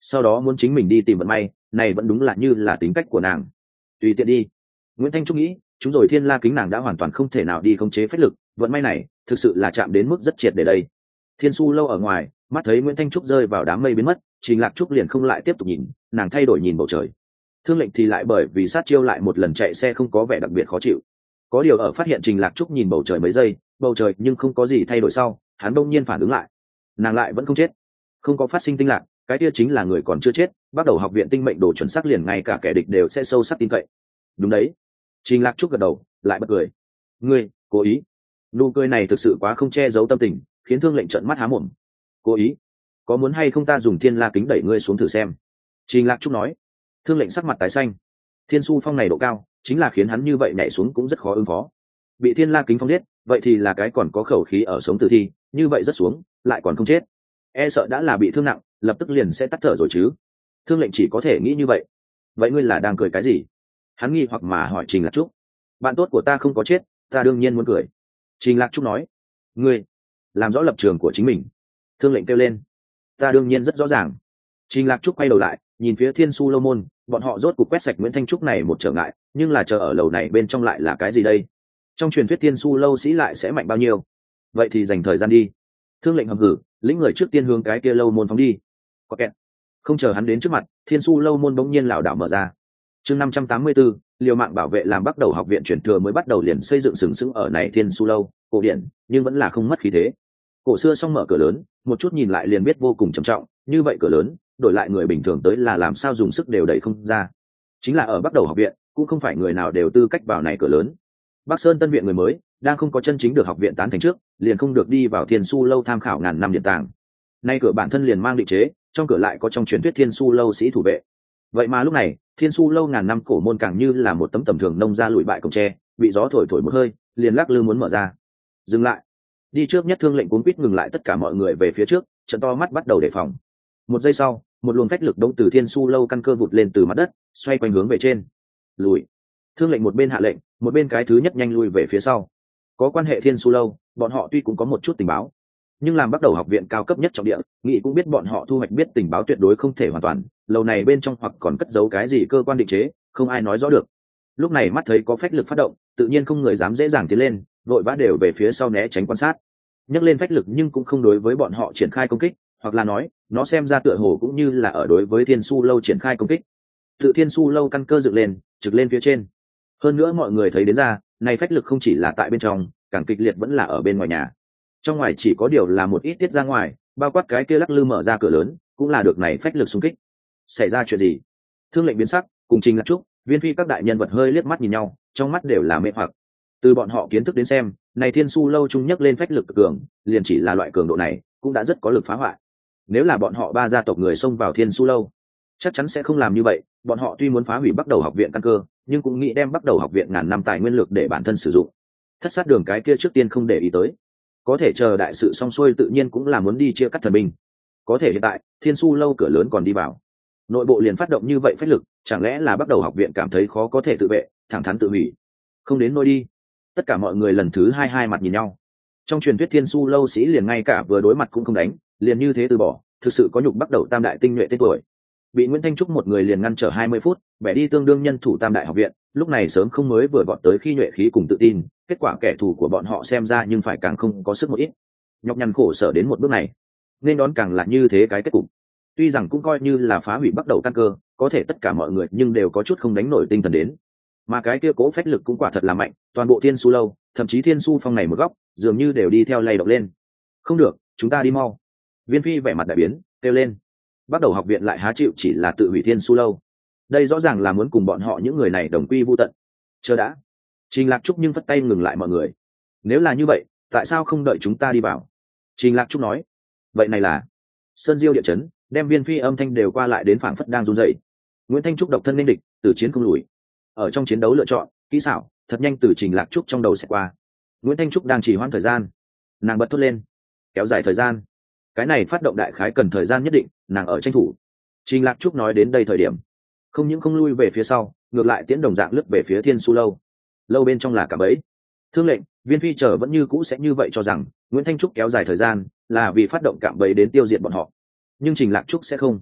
sau đó muốn chính mình đi tìm vận may, này vẫn đúng là như là tính cách của nàng. Tùy tiện đi. Nguyễn Thanh Trúc nghĩ, chúng rồi thiên la kính nàng đã hoàn toàn không thể nào đi khống chế phách lực, vận may này thực sự là chạm đến mức rất triệt để đây. Thiên Su Lâu ở ngoài, mắt thấy Nguyễn Thanh Trúc rơi vào đám mây biến mất, Trình Lạc Trúc liền không lại tiếp tục nhìn, nàng thay đổi nhìn bầu trời. Thương Lệnh thì lại bởi vì sát chiêu lại một lần chạy xe không có vẻ đặc biệt khó chịu. Có điều ở phát hiện Trình Lạc Trúc nhìn bầu trời mấy giây, bầu trời nhưng không có gì thay đổi sau, hắn bỗng nhiên phản ứng lại. Nàng lại vẫn không chết, không có phát sinh tinh lạc, cái kia chính là người còn chưa chết. Bắt đầu học viện tinh mệnh đồ chuẩn xác liền ngay cả kẻ địch đều sẽ sâu sắc tin cậy. Đúng đấy. Trình Lạc Trúc gật đầu, lại bật cười. Ngươi, cố ý. Nụ cười này thực sự quá không che giấu tâm tình, khiến Thương Lệnh trợn mắt há mồm. Cố ý? Có muốn hay không ta dùng thiên la kính đẩy ngươi xuống thử xem? Trình Lạc Trúc nói. Thương Lệnh sắc mặt tái xanh. Thiên su phong này độ cao, chính là khiến hắn như vậy nhảy xuống cũng rất khó ứng phó. Bị thiên la kính phong giết, vậy thì là cái còn có khẩu khí ở sống tử thi, như vậy rất xuống, lại còn không chết. E sợ đã là bị thương nặng, lập tức liền sẽ tắt thở rồi chứ. Thương Lệnh chỉ có thể nghĩ như vậy. Vậy ngươi là đang cười cái gì? Hắn nghi hoặc mà hỏi Trình Lạc Trúc. Bạn tốt của ta không có chết, ta đương nhiên muốn cười. Trình Lạc Trúc nói. Ngươi làm rõ lập trường của chính mình. Thương Lệnh kêu lên. Ta đương nhiên rất rõ ràng. Trình Lạc Trúc quay đầu lại, nhìn phía Thiên Su Lâu môn, bọn họ rốt cuộc quét sạch Nguyễn Thanh Trúc này một trở ngại, nhưng là chờ ở lầu này bên trong lại là cái gì đây? Trong truyền thuyết Thiên Su Lâu sĩ lại sẽ mạnh bao nhiêu? Vậy thì dành thời gian đi. Thương Lệnh hầm hử, lĩnh người trước tiên hướng cái kia lâu môn phóng đi. Có kẹt. Không chờ hắn đến trước mặt, Thiên Su Lâu môn bỗng nhiên lảo đảo mở ra. Chương 584, liều mạng bảo vệ làm bắt đầu học viện chuyển thừa mới bắt đầu liền xây dựng sừng sững ở này Thiên Su Lâu, cổ điển, nhưng vẫn là không mất khí thế. Cổ xưa song mở cửa lớn, một chút nhìn lại liền biết vô cùng trầm trọng, như vậy cửa lớn, đổi lại người bình thường tới là làm sao dùng sức đều đẩy không ra. Chính là ở bắt đầu học viện, cũng không phải người nào đều tư cách vào này cửa lớn. Bắc Sơn Tân viện người mới, đang không có chân chính được học viện tán thành trước, liền không được đi vào Thiên Su Lâu tham khảo ngàn năm điện tàng. Nay cửa bản thân liền mang định chế, trong cửa lại có trong truyền thuyết Thiên Su Lâu sĩ thủ vệ. Vậy mà lúc này, Thiên Su Lâu ngàn năm cổ môn càng như là một tấm tầm thường nông ra lùi bại cổng tre, bị gió thổi thổi một hơi, liền lắc lư muốn mở ra. Dừng lại. Đi trước nhất Thương Lệnh cuống quýt ngừng lại tất cả mọi người về phía trước, trận to mắt bắt đầu đề phòng. Một giây sau, một luồng phách lực đông từ Thiên Su Lâu căn cơ vụt lên từ mặt đất, xoay quanh hướng về trên. Lùi. Thương Lệnh một bên hạ lệnh, một bên cái thứ nhất nhanh lui về phía sau. Có quan hệ Thiên Su Lâu, bọn họ tuy cũng có một chút tình báo, nhưng làm bắt đầu học viện cao cấp nhất trọng địa, nghị cũng biết bọn họ thu hoạch biết tình báo tuyệt đối không thể hoàn toàn, lâu này bên trong hoặc còn cất giấu cái gì cơ quan định chế, không ai nói rõ được. Lúc này mắt thấy có phách lực phát động, tự nhiên không người dám dễ dàng tiến lên, vội vã đều về phía sau né tránh quan sát. Nhấc lên phách lực nhưng cũng không đối với bọn họ triển khai công kích, hoặc là nói, nó xem ra tựa hồ cũng như là ở đối với Thiên Su Lâu triển khai công kích. Tự Thiên Su Lâu căn cơ dựng lên, trực lên phía trên. Hơn nữa mọi người thấy đến ra, này phách lực không chỉ là tại bên trong, càng kịch liệt vẫn là ở bên ngoài nhà. Trong ngoài chỉ có điều là một ít tiết ra ngoài, bao quát cái kia lắc lư mở ra cửa lớn, cũng là được này phách lực xung kích. Xảy ra chuyện gì? Thương Lệnh biến sắc, cùng Trình Lạc Trúc, Viên Phi các đại nhân vật hơi liếc mắt nhìn nhau, trong mắt đều là mê hoặc. Từ bọn họ kiến thức đến xem, này Thiên Su Lâu trung nhấc lên phách lực cực cường, liền chỉ là loại cường độ này, cũng đã rất có lực phá hoại. Nếu là bọn họ ba gia tộc người xông vào Thiên Su Lâu, chắc chắn sẽ không làm như vậy. Bọn họ tuy muốn phá hủy bắt đầu học viện căn cơ, nhưng cũng nghĩ đem bắt đầu học viện ngàn năm tài nguyên lực để bản thân sử dụng. Thất sát đường cái kia trước tiên không để ý tới, có thể chờ đại sự xong xuôi tự nhiên cũng là muốn đi chia cắt thần binh. Có thể hiện tại Thiên Su Lâu cửa lớn còn đi vào, nội bộ liền phát động như vậy phách lực, chẳng lẽ là bắt đầu học viện cảm thấy khó có thể tự vệ, thẳng thắn tự hủy? Không đến nôi đi. Tất cả mọi người lần thứ hai mặt nhìn nhau. Trong truyền thuyết Thiên Su Lâu sĩ liền ngay cả vừa đối mặt cũng không đánh, liền như thế từ bỏ, thực sự có nhục bắt đầu tam đại tinh nhuệ tên tuổi. Bị Nguyễn Thanh Trúc một người liền ngăn trở 20 phút, bẻ đi tương đương nhân thủ tam đại học viện, lúc này sớm không mới vừa vọt tới khi nhuệ khí cùng tự tin, kết quả kẻ thù của bọn họ xem ra nhưng phải càng không có sức một ít. Nhọc nhằn khổ sở đến một bước này, nên đón càng là như thế cái kết cục. Tuy rằng cũng coi như là phá hủy bắt đầu căn cơ, có thể tất cả mọi người nhưng đều có chút không đánh nổi tinh thần đến. Mà cái kia cố phách lực cũng quả thật là mạnh, toàn bộ Thiên Su Lâu, thậm chí Thiên Su Phong này một góc, dường như đều đi theo lay động lên. Không được, chúng ta đi mau. Viên Phi vẻ mặt đại biến, kêu lên. Bắt đầu học viện lại há chịu chỉ là tự hủy Thiên Su Lâu. Đây rõ ràng là muốn cùng bọn họ những người này đồng quy vu tận. Chờ đã. Trình Lạc Trúc nhưng phất tay ngừng lại mọi người. Nếu là như vậy, tại sao không đợi chúng ta đi vào? Trình Lạc Trúc nói. Vậy này là Sơn Diêu địa chấn, đem Viên Phi âm thanh đều qua lại đến phảng phất đang run rẩy. Nguyễn Thanh Trúc độc thân nên địch, từ chiến không lùi. Ở trong chiến đấu lựa chọn kỹ xảo thật nhanh từ Trình Lạc Trúc trong đầu sẽ qua. Nguyễn Thanh Trúc đang chỉ hoãn thời gian, nàng bật thốt lên. Kéo dài thời gian, cái này phát động đại khái cần thời gian nhất định, nàng ở tranh thủ. Trình Lạc Trúc nói đến đây thời điểm, không những không lui về phía sau, ngược lại tiến đồng dạng lướt về phía Thiên Su Lâu. Lâu bên trong là cả bẫy. Thương Lệnh, Viên Phi chờ vẫn như cũ sẽ như vậy cho rằng Nguyễn Thanh Trúc kéo dài thời gian là vì phát động cạm bẫy đến tiêu diệt bọn họ, nhưng Trình Lạc Trúc sẽ không.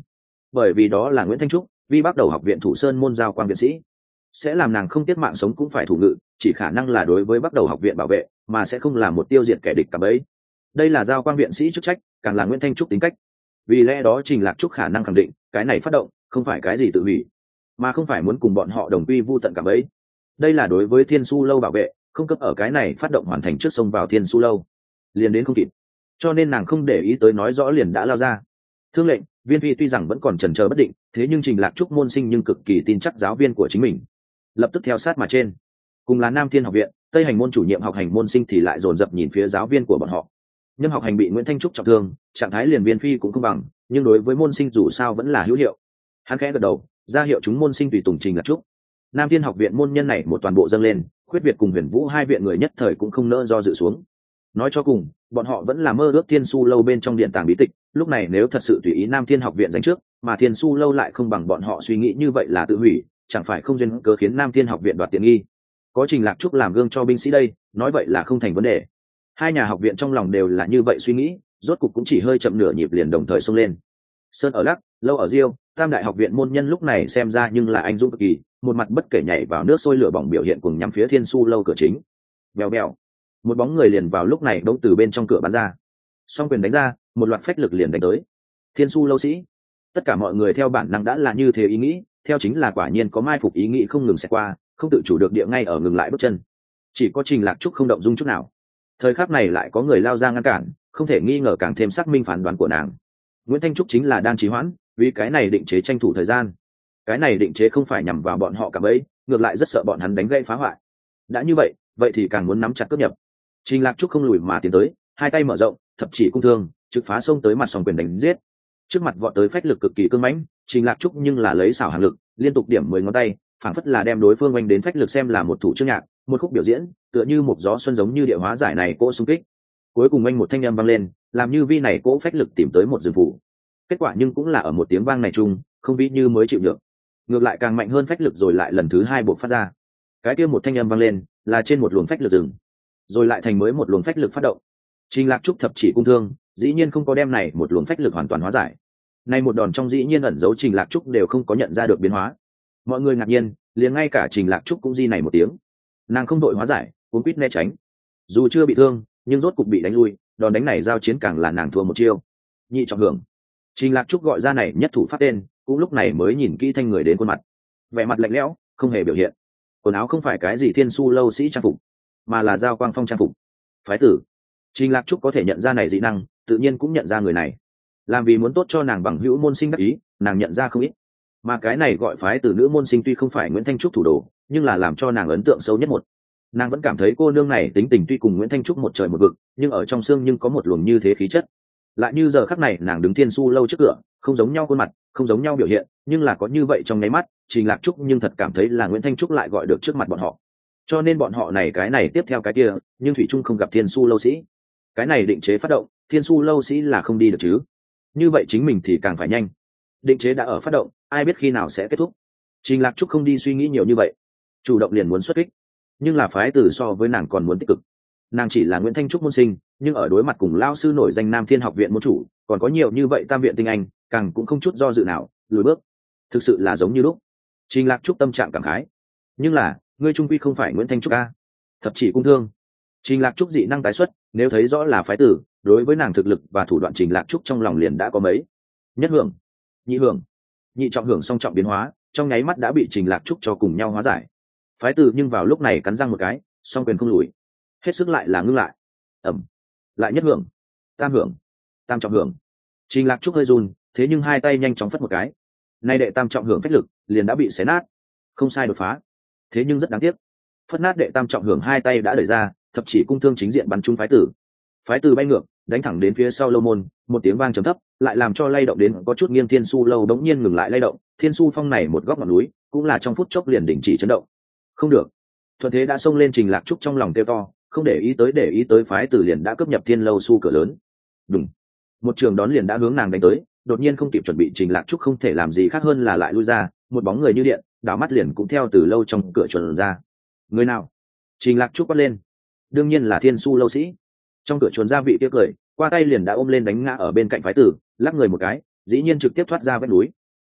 bởi vì đó là Nguyễn Thanh Trúc, vi bắt đầu học viện Thủ Sơn môn giao quang viện sĩ, sẽ làm nàng không tiếc mạng sống cũng phải thủ ngự, chỉ khả năng là đối với bắt đầu học viện bảo vệ, mà sẽ không là một tiêu diệt kẻ địch cả bấy. Đây là giao quang viện sĩ chức trách, càng là Nguyễn Thanh Trúc tính cách. Vì lẽ đó Trình Lạc Trúc khả năng khẳng định, cái này phát động không phải cái gì tự hủy, mà không phải muốn cùng bọn họ đồng quy vu tận cả bấy. Đây là đối với Thiên Su lâu bảo vệ, không cấp ở cái này phát động hoàn thành trước sông vào Thiên Su lâu, liền đến không kịp. Cho nên nàng không để ý tới nói rõ liền đã lao ra. Thương lệnh, Viên Phi tuy rằng vẫn còn chần chờ bất định, thế nhưng Trình Lạc Trúc môn sinh nhưng cực kỳ tin chắc giáo viên của chính mình, lập tức theo sát mà trên. Cùng là Nam Thiên học viện, Tây Hành môn chủ nhiệm học hành môn sinh thì lại dồn dập nhìn phía giáo viên của bọn họ. Nhâm học hành bị Nguyễn Thanh Trúc trọng thương, trạng thái liền Viên Phi cũng không bằng, nhưng đối với môn sinh dù sao vẫn là hữu hiệu. Hắn khẽ gật đầu, ra hiệu chúng môn sinh tùy tùng Trình Lạc Trúc. Nam Thiên học viện môn nhân này một toàn bộ dâng lên, Khuyết Việt cùng Huyền Vũ hai viện người nhất thời cũng không nỡ do dự xuống. Nói cho cùng, bọn họ vẫn là mơ ước Thiên Su lâu bên trong điện tàng bí tịch, lúc này nếu thật sự tùy ý Nam Thiên học viện giành trước, mà Thiên Su lâu lại không bằng bọn họ suy nghĩ như vậy là tự hủy, chẳng phải không duyên cớ khiến Nam Thiên học viện đoạt tiện nghi. Có Trình Lạc Trúc làm gương cho binh sĩ đây, nói vậy là không thành vấn đề. Hai nhà học viện trong lòng đều là như vậy suy nghĩ, rốt cục cũng chỉ hơi chậm nửa nhịp liền đồng thời xông lên. Sơn ở Lắc, Lâu ở Diêu, Tam đại học viện môn nhân lúc này xem ra nhưng là anh dũng cực kỳ, một mặt bất kể nhảy vào nước sôi lửa bỏng biểu hiện cùng nhắm phía Thiên Su lâu cửa chính. Bèo bèo, một bóng người liền vào lúc này bỗng từ bên trong cửa bắn ra, song quyền đánh ra, một loạt phách lực liền đánh tới Thiên Su lâu sĩ. Tất cả mọi người theo bản năng đã là như thế ý nghĩ, theo chính là quả nhiên có mai phục ý nghĩ không ngừng xẹt qua, không tự chủ được địa ngay ở ngừng lại bước chân. Chỉ có Trình Lạc Trúc không động dung chút nào. Thời khắc này lại có người lao ra ngăn cản, không thể nghi ngờ càng thêm xác minh phán đoán của nàng. Nguyễn Thanh Trúc chính là đang trì hoãn, vì cái này định chế tranh thủ thời gian. Cái này định chế không phải nhằm vào bọn họ cả bấy, ngược lại rất sợ bọn hắn đánh gây phá hoại. Đã như vậy, vậy thì càng muốn nắm chặt cướp nhập. Trình Lạc Trúc không lùi mà tiến tới, hai tay mở rộng, thập chỉ cung thương, trực phá sông tới mặt song quyền đánh giết. Trước mặt vọt tới phách lực cực kỳ cương mãnh, Trình Lạc Trúc nhưng là lấy xảo hàng lực, liên tục điểm 10 ngón tay, phảng phất là đem đối phương oanh đến phách lực xem là một thủ chương nhạc, một khúc biểu diễn, tựa như một gió xuân giống như địa hóa giải này cỗ xung kích. Cuối cùng oanh một thanh âm vang lên, làm như vi này cỗ phách lực tìm tới một rừng phủ. Kết quả nhưng cũng là ở một tiếng vang này chung, không vi như mới chịu được, ngược lại càng mạnh hơn phách lực rồi lại lần thứ hai buộc phát ra. Cái kia một thanh âm vang lên, là trên một luồng phách lực rừng, rồi lại thành mới một luồng phách lực phát động. Trình Lạc Trúc thập chỉ cung thương, dĩ nhiên không có đem này một luồng phách lực hoàn toàn hóa giải. Nay một đòn trong dĩ nhiên ẩn giấu Trình Lạc Trúc đều không có nhận ra được biến hóa. Mọi người ngạc nhiên, liền ngay cả Trình Lạc Trúc cũng di này một tiếng. Nàng không đội hóa giải, cuống quýt né tránh. Dù chưa bị thương, nhưng rốt cục bị đánh lui, đòn đánh này giao chiến càng là nàng thua một chiêu. Nhị trọng hưởng. Trình Lạc Trúc gọi ra này nhất thủ phát tên, cũng lúc này mới nhìn kỹ thanh người đến khuôn mặt. Vẻ mặt lạnh lẽo, không hề biểu hiện. Quần áo không phải cái gì Thiên Su lâu sĩ trang phục, mà là Giao Quang Phong trang phục. Phái tử. Trình Lạc Trúc có thể nhận ra này dị năng, tự nhiên cũng nhận ra người này. Làm vì muốn tốt cho nàng bằng hữu môn sinh đắc ý, nàng nhận ra không ít. Mà cái này gọi phái tử nữ môn sinh tuy không phải Nguyễn Thanh Trúc thủ đồ, nhưng là làm cho nàng ấn tượng sâu nhất một. Nàng vẫn cảm thấy cô nương này tính tình tuy cùng Nguyễn Thanh Trúc một trời một vực, nhưng ở trong xương nhưng có một luồng như thế khí chất. Lại như giờ khắc này nàng đứng Thiên Su lâu trước cửa, không giống nhau khuôn mặt, không giống nhau biểu hiện, nhưng là có như vậy trong nháy mắt, Trình Lạc Trúc nhưng thật cảm thấy là Nguyễn Thanh Trúc lại gọi được trước mặt bọn họ. Cho nên bọn họ này cái này tiếp theo cái kia, nhưng thủy chung không gặp Thiên Su lâu sĩ. Cái này định chế phát động, Thiên Su lâu sĩ là không đi được chứ? Như vậy chính mình thì càng phải nhanh. Định chế đã ở phát động, ai biết khi nào sẽ kết thúc. Trình Lạc Trúc không đi suy nghĩ nhiều như vậy, chủ động liền muốn xuất kích. Nhưng là phái tử so với nàng còn muốn tích cực. Nàng chỉ là Nguyễn Thanh Trúc môn sinh, nhưng ở đối mặt cùng lao sư nổi danh Nam Thiên học viện môn chủ, còn có nhiều như vậy tam viện tinh anh, càng cũng không chút do dự nào lùi bước. Thực sự là giống như lúc. Trình Lạc Trúc tâm trạng cảm khái. Nhưng là, ngươi trung quy không phải Nguyễn Thanh Trúc a. Thập chỉ cung thương. Trình Lạc Trúc dị năng tái xuất, nếu thấy rõ là phái tử, đối với nàng thực lực và thủ đoạn Trình Lạc Trúc trong lòng liền đã có mấy. Nhất hưởng, nhị hưởng, nhị trọng hưởng song trọng biến hóa, trong nháy mắt đã bị Trình Lạc Trúc cho cùng nhau hóa giải. Phái tử nhưng vào lúc này cắn răng một cái, song quyền không lùi, hết sức lại là ngưng lại. Ẩm, lại nhất hưởng, tam hưởng, tam trọng hưởng. Trình Lạc Trúc hơi run, thế nhưng hai tay nhanh chóng phất một cái, nay đệ tam trọng hưởng phách lực liền đã bị xé nát. Không sai đột phá, thế nhưng rất đáng tiếc, phất nát đệ tam trọng hưởng hai tay đã đẩy ra, thập chỉ cung thương chính diện bắn trúng phái tử. Phái tử bay ngược, đánh thẳng đến phía sau lâu môn, một tiếng vang trầm thấp, lại làm cho lay động đến có chút nghiêng Thiên Su lâu đống nhiên ngừng lại lay động. Thiên Su phong này một góc ngọn núi, cũng là trong phút chốc liền đình chỉ chấn động. Không được, thuận thế đã xông lên. Trình Lạc Trúc trong lòng kêu to, không để ý tới phái tử liền đã cướp nhập Thiên lâu su cửa lớn. Đùng, một trường đón liền đã hướng nàng đánh tới, đột nhiên không kịp chuẩn bị Trình Lạc Trúc không thể làm gì khác hơn là lại lui ra, một bóng người như điện, đảo mắt liền cũng theo từ lâu trong cửa chuồn ra. Người nào? Trình Lạc Trúc quát lên. Đương nhiên là Thiên Su lâu sĩ. Trong cửa chuồn ra vị kia cười, qua tay liền đã ôm lên đánh ngã ở bên cạnh phái tử, lắc người một cái, dĩ nhiên trực tiếp thoát ra vách núi.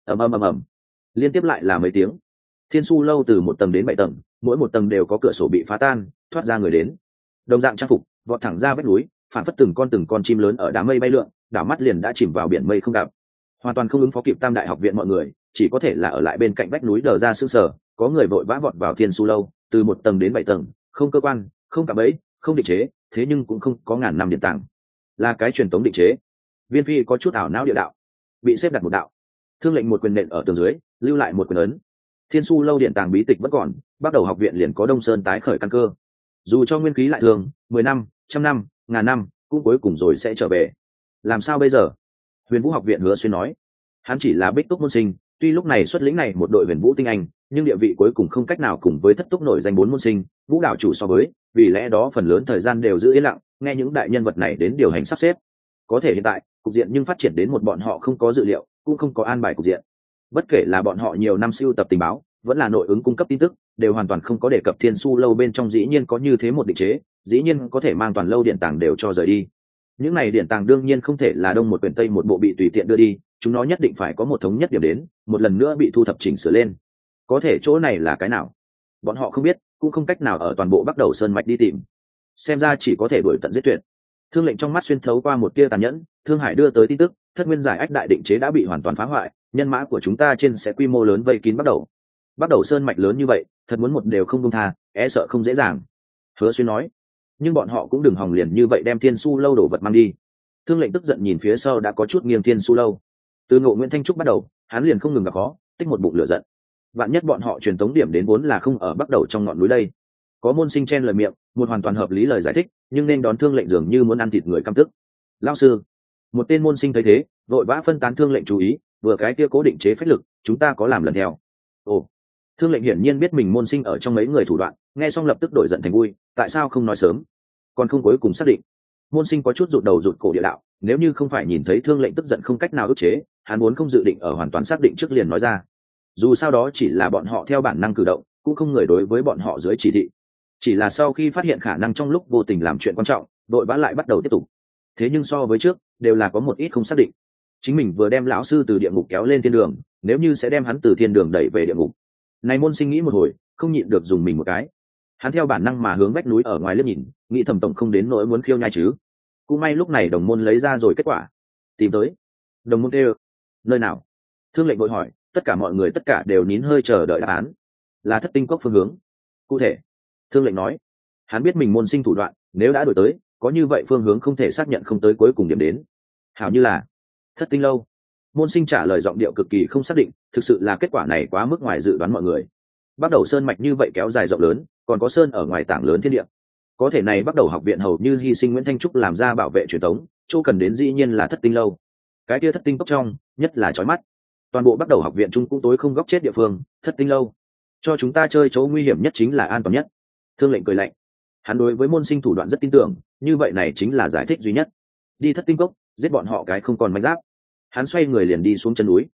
ầm ầm ầm ầm, liên tiếp lại là mấy tiếng. Thiên su lâu từ 1 tầng đến 7 tầng, mỗi một tầng đều có cửa sổ bị phá tan, thoát ra người đến. Đồng dạng trang phục, vọt thẳng ra vách núi, phản phất từng con chim lớn ở đám mây bay lượn, đảo mắt liền đã chìm vào biển mây không gặp. Hoàn toàn không ứng phó kịp Tam đại học viện mọi người, chỉ có thể là ở lại bên cạnh vách núi đờ ra sững sờ. Có người vội vã vọt vào Thiên su lâu, từ 1 tầng đến 7 tầng, không cơ quan, không cạm bẫy, không định chế, thế nhưng cũng không có ngàn năm điện tàng, là cái truyền thống định chế. Viên Phi có chút ảo não địa đạo, bị xếp đặt một đạo. Thương lệnh một quyền nện ở tường dưới, lưu lại một quyền ấn. Thiên su lâu điện tàng bí tịch vẫn còn, bắt đầu học viện liền có Đông Sơn tái khởi căn cơ. Dù cho nguyên khí lại thường 10 năm, 100 năm, ngàn năm, cũng cuối cùng rồi sẽ trở về. Làm sao bây giờ? Huyền Vũ học viện Hứa Xuyên nói. Hắn chỉ là bích túc môn sinh, tuy lúc này xuất lĩnh này một đội Huyền Vũ tinh anh, nhưng địa vị cuối cùng không cách nào cùng với thất túc nổi danh 4 môn sinh, Vũ đạo chủ so với, vì lẽ đó phần lớn thời gian đều giữ yên lặng, nghe những đại nhân vật này đến điều hành sắp xếp. Có thể hiện tại, cục diện nhưng phát triển đến một bọn họ không có dự liệu, cũng không có an bài cục diện. Bất kể là bọn họ nhiều năm sưu tập tình báo, vẫn là nội ứng cung cấp tin tức, đều hoàn toàn không có đề cập Thiên su lâu bên trong dĩ nhiên có như thế một định chế, dĩ nhiên có thể mang toàn lâu điện tàng đều cho rời đi. Những này điện tàng đương nhiên không thể là đông một quyển tây một bộ bị tùy tiện đưa đi, chúng nó nhất định phải có một thống nhất điểm đến, một lần nữa bị thu thập chỉnh sửa lên. Có thể chỗ này là cái nào, bọn họ không biết, cũng không cách nào ở toàn bộ Bắc Đầu Sơn mạch đi tìm. Xem ra chỉ có thể đuổi tận giết tuyệt. Thương lệnh trong mắt xuyên thấu qua một tia tàn nhẫn, Thương Hải đưa tới tin tức, thất nguyên giải ách đại định chế đã bị hoàn toàn phá hoại, nhân mã của chúng ta trên sẽ quy mô lớn vây kín Bắc Đầu Sơn mạch lớn như vậy, thật muốn một đều không buông tha, e sợ không dễ dàng. Hứa Xuyên nói, nhưng bọn họ cũng đừng hòng liền như vậy đem Thiên su lâu đổ vật mang đi. Thương lệnh tức giận nhìn phía sau đã có chút nghiêng Thiên su lâu. Từ Ngộ Nguyễn Thanh Trúc bắt đầu, hắn liền không ngừng gặp khó, tích một bụng lửa giận. Vạn nhất bọn họ truyền tống điểm đến vốn là không ở Bắc Đầu trong ngọn núi đây. Có môn sinh chen lời miệng, một hoàn toàn hợp lý lời giải thích, nhưng nên đón Thương lệnh dường như muốn ăn thịt người căm tức. Lão sư, một tên môn sinh thấy thế, vội vã phân tán Thương lệnh chú ý, vừa cái kia cố định chế phách lực, chúng ta có làm lần theo. Ồ, Thương lệnh hiển nhiên biết mình môn sinh ở trong mấy người thủ đoạn, nghe xong lập tức đổi giận thành vui, tại sao không nói sớm? Còn không cuối cùng xác định. Môn sinh có chút rụt đầu rụt cổ địa đạo, nếu như không phải nhìn thấy Thương lệnh tức giận không cách nào ức chế, hắn muốn không dự định ở hoàn toàn xác định trước liền nói ra. Dù sao đó chỉ là bọn họ theo bản năng cử động, cũng không người đối với bọn họ dưới chỉ thị. Chỉ là sau khi phát hiện khả năng trong lúc vô tình làm chuyện quan trọng, đội vã lại bắt đầu tiếp tục. Thế nhưng so với trước, đều là có một ít không xác định. Chính mình vừa đem lão sư từ địa ngục kéo lên thiên đường, nếu như sẽ đem hắn từ thiên đường đẩy về địa ngục. Này môn sinh nghĩ một hồi, không nhịn được dùng mình một cái. Hắn theo bản năng mà hướng vách núi ở ngoài liếc nhìn, nghĩ thầm tổng không đến nỗi muốn khiêu nhai chứ. Cũng may lúc này đồng môn lấy ra rồi kết quả. Tìm tới. Đồng môn kêu. Nơi nào? Thương lệnh vội hỏi, tất cả mọi người tất cả đều nín hơi chờ đợi đáp án. Là thất tinh cốc phương hướng. Cụ thể. Thương lệnh nói. Hắn biết mình môn sinh thủ đoạn, nếu đã đổi tới, có như vậy phương hướng không thể xác nhận không tới cuối cùng điểm đến. Hảo như là thất tinh lâu. Môn sinh trả lời giọng điệu cực kỳ không xác định, thực sự là kết quả này quá mức ngoài dự đoán mọi người. Bắt đầu sơn mạch như vậy kéo dài rộng lớn, còn có sơn ở ngoài tảng lớn thiên địa. Có thể này bắt đầu học viện hầu như hy sinh Nguyễn Thanh Trúc làm ra bảo vệ truyền thống, chỗ cần đến dĩ nhiên là thất tinh lâu. Cái kia thất tinh cốc trong, nhất là chói mắt. Toàn bộ bắt đầu học viện trung cũng tối không góc chết địa phương, thất tinh lâu. Cho chúng ta chơi chỗ nguy hiểm nhất chính là an toàn nhất. Thương lệnh cười lạnh. Hắn đối với môn sinh thủ đoạn rất tin tưởng, như vậy này chính là giải thích duy nhất. Đi thất tinh cốc, giết bọn họ cái không còn manh giáp. Hắn xoay người liền đi xuống chân núi.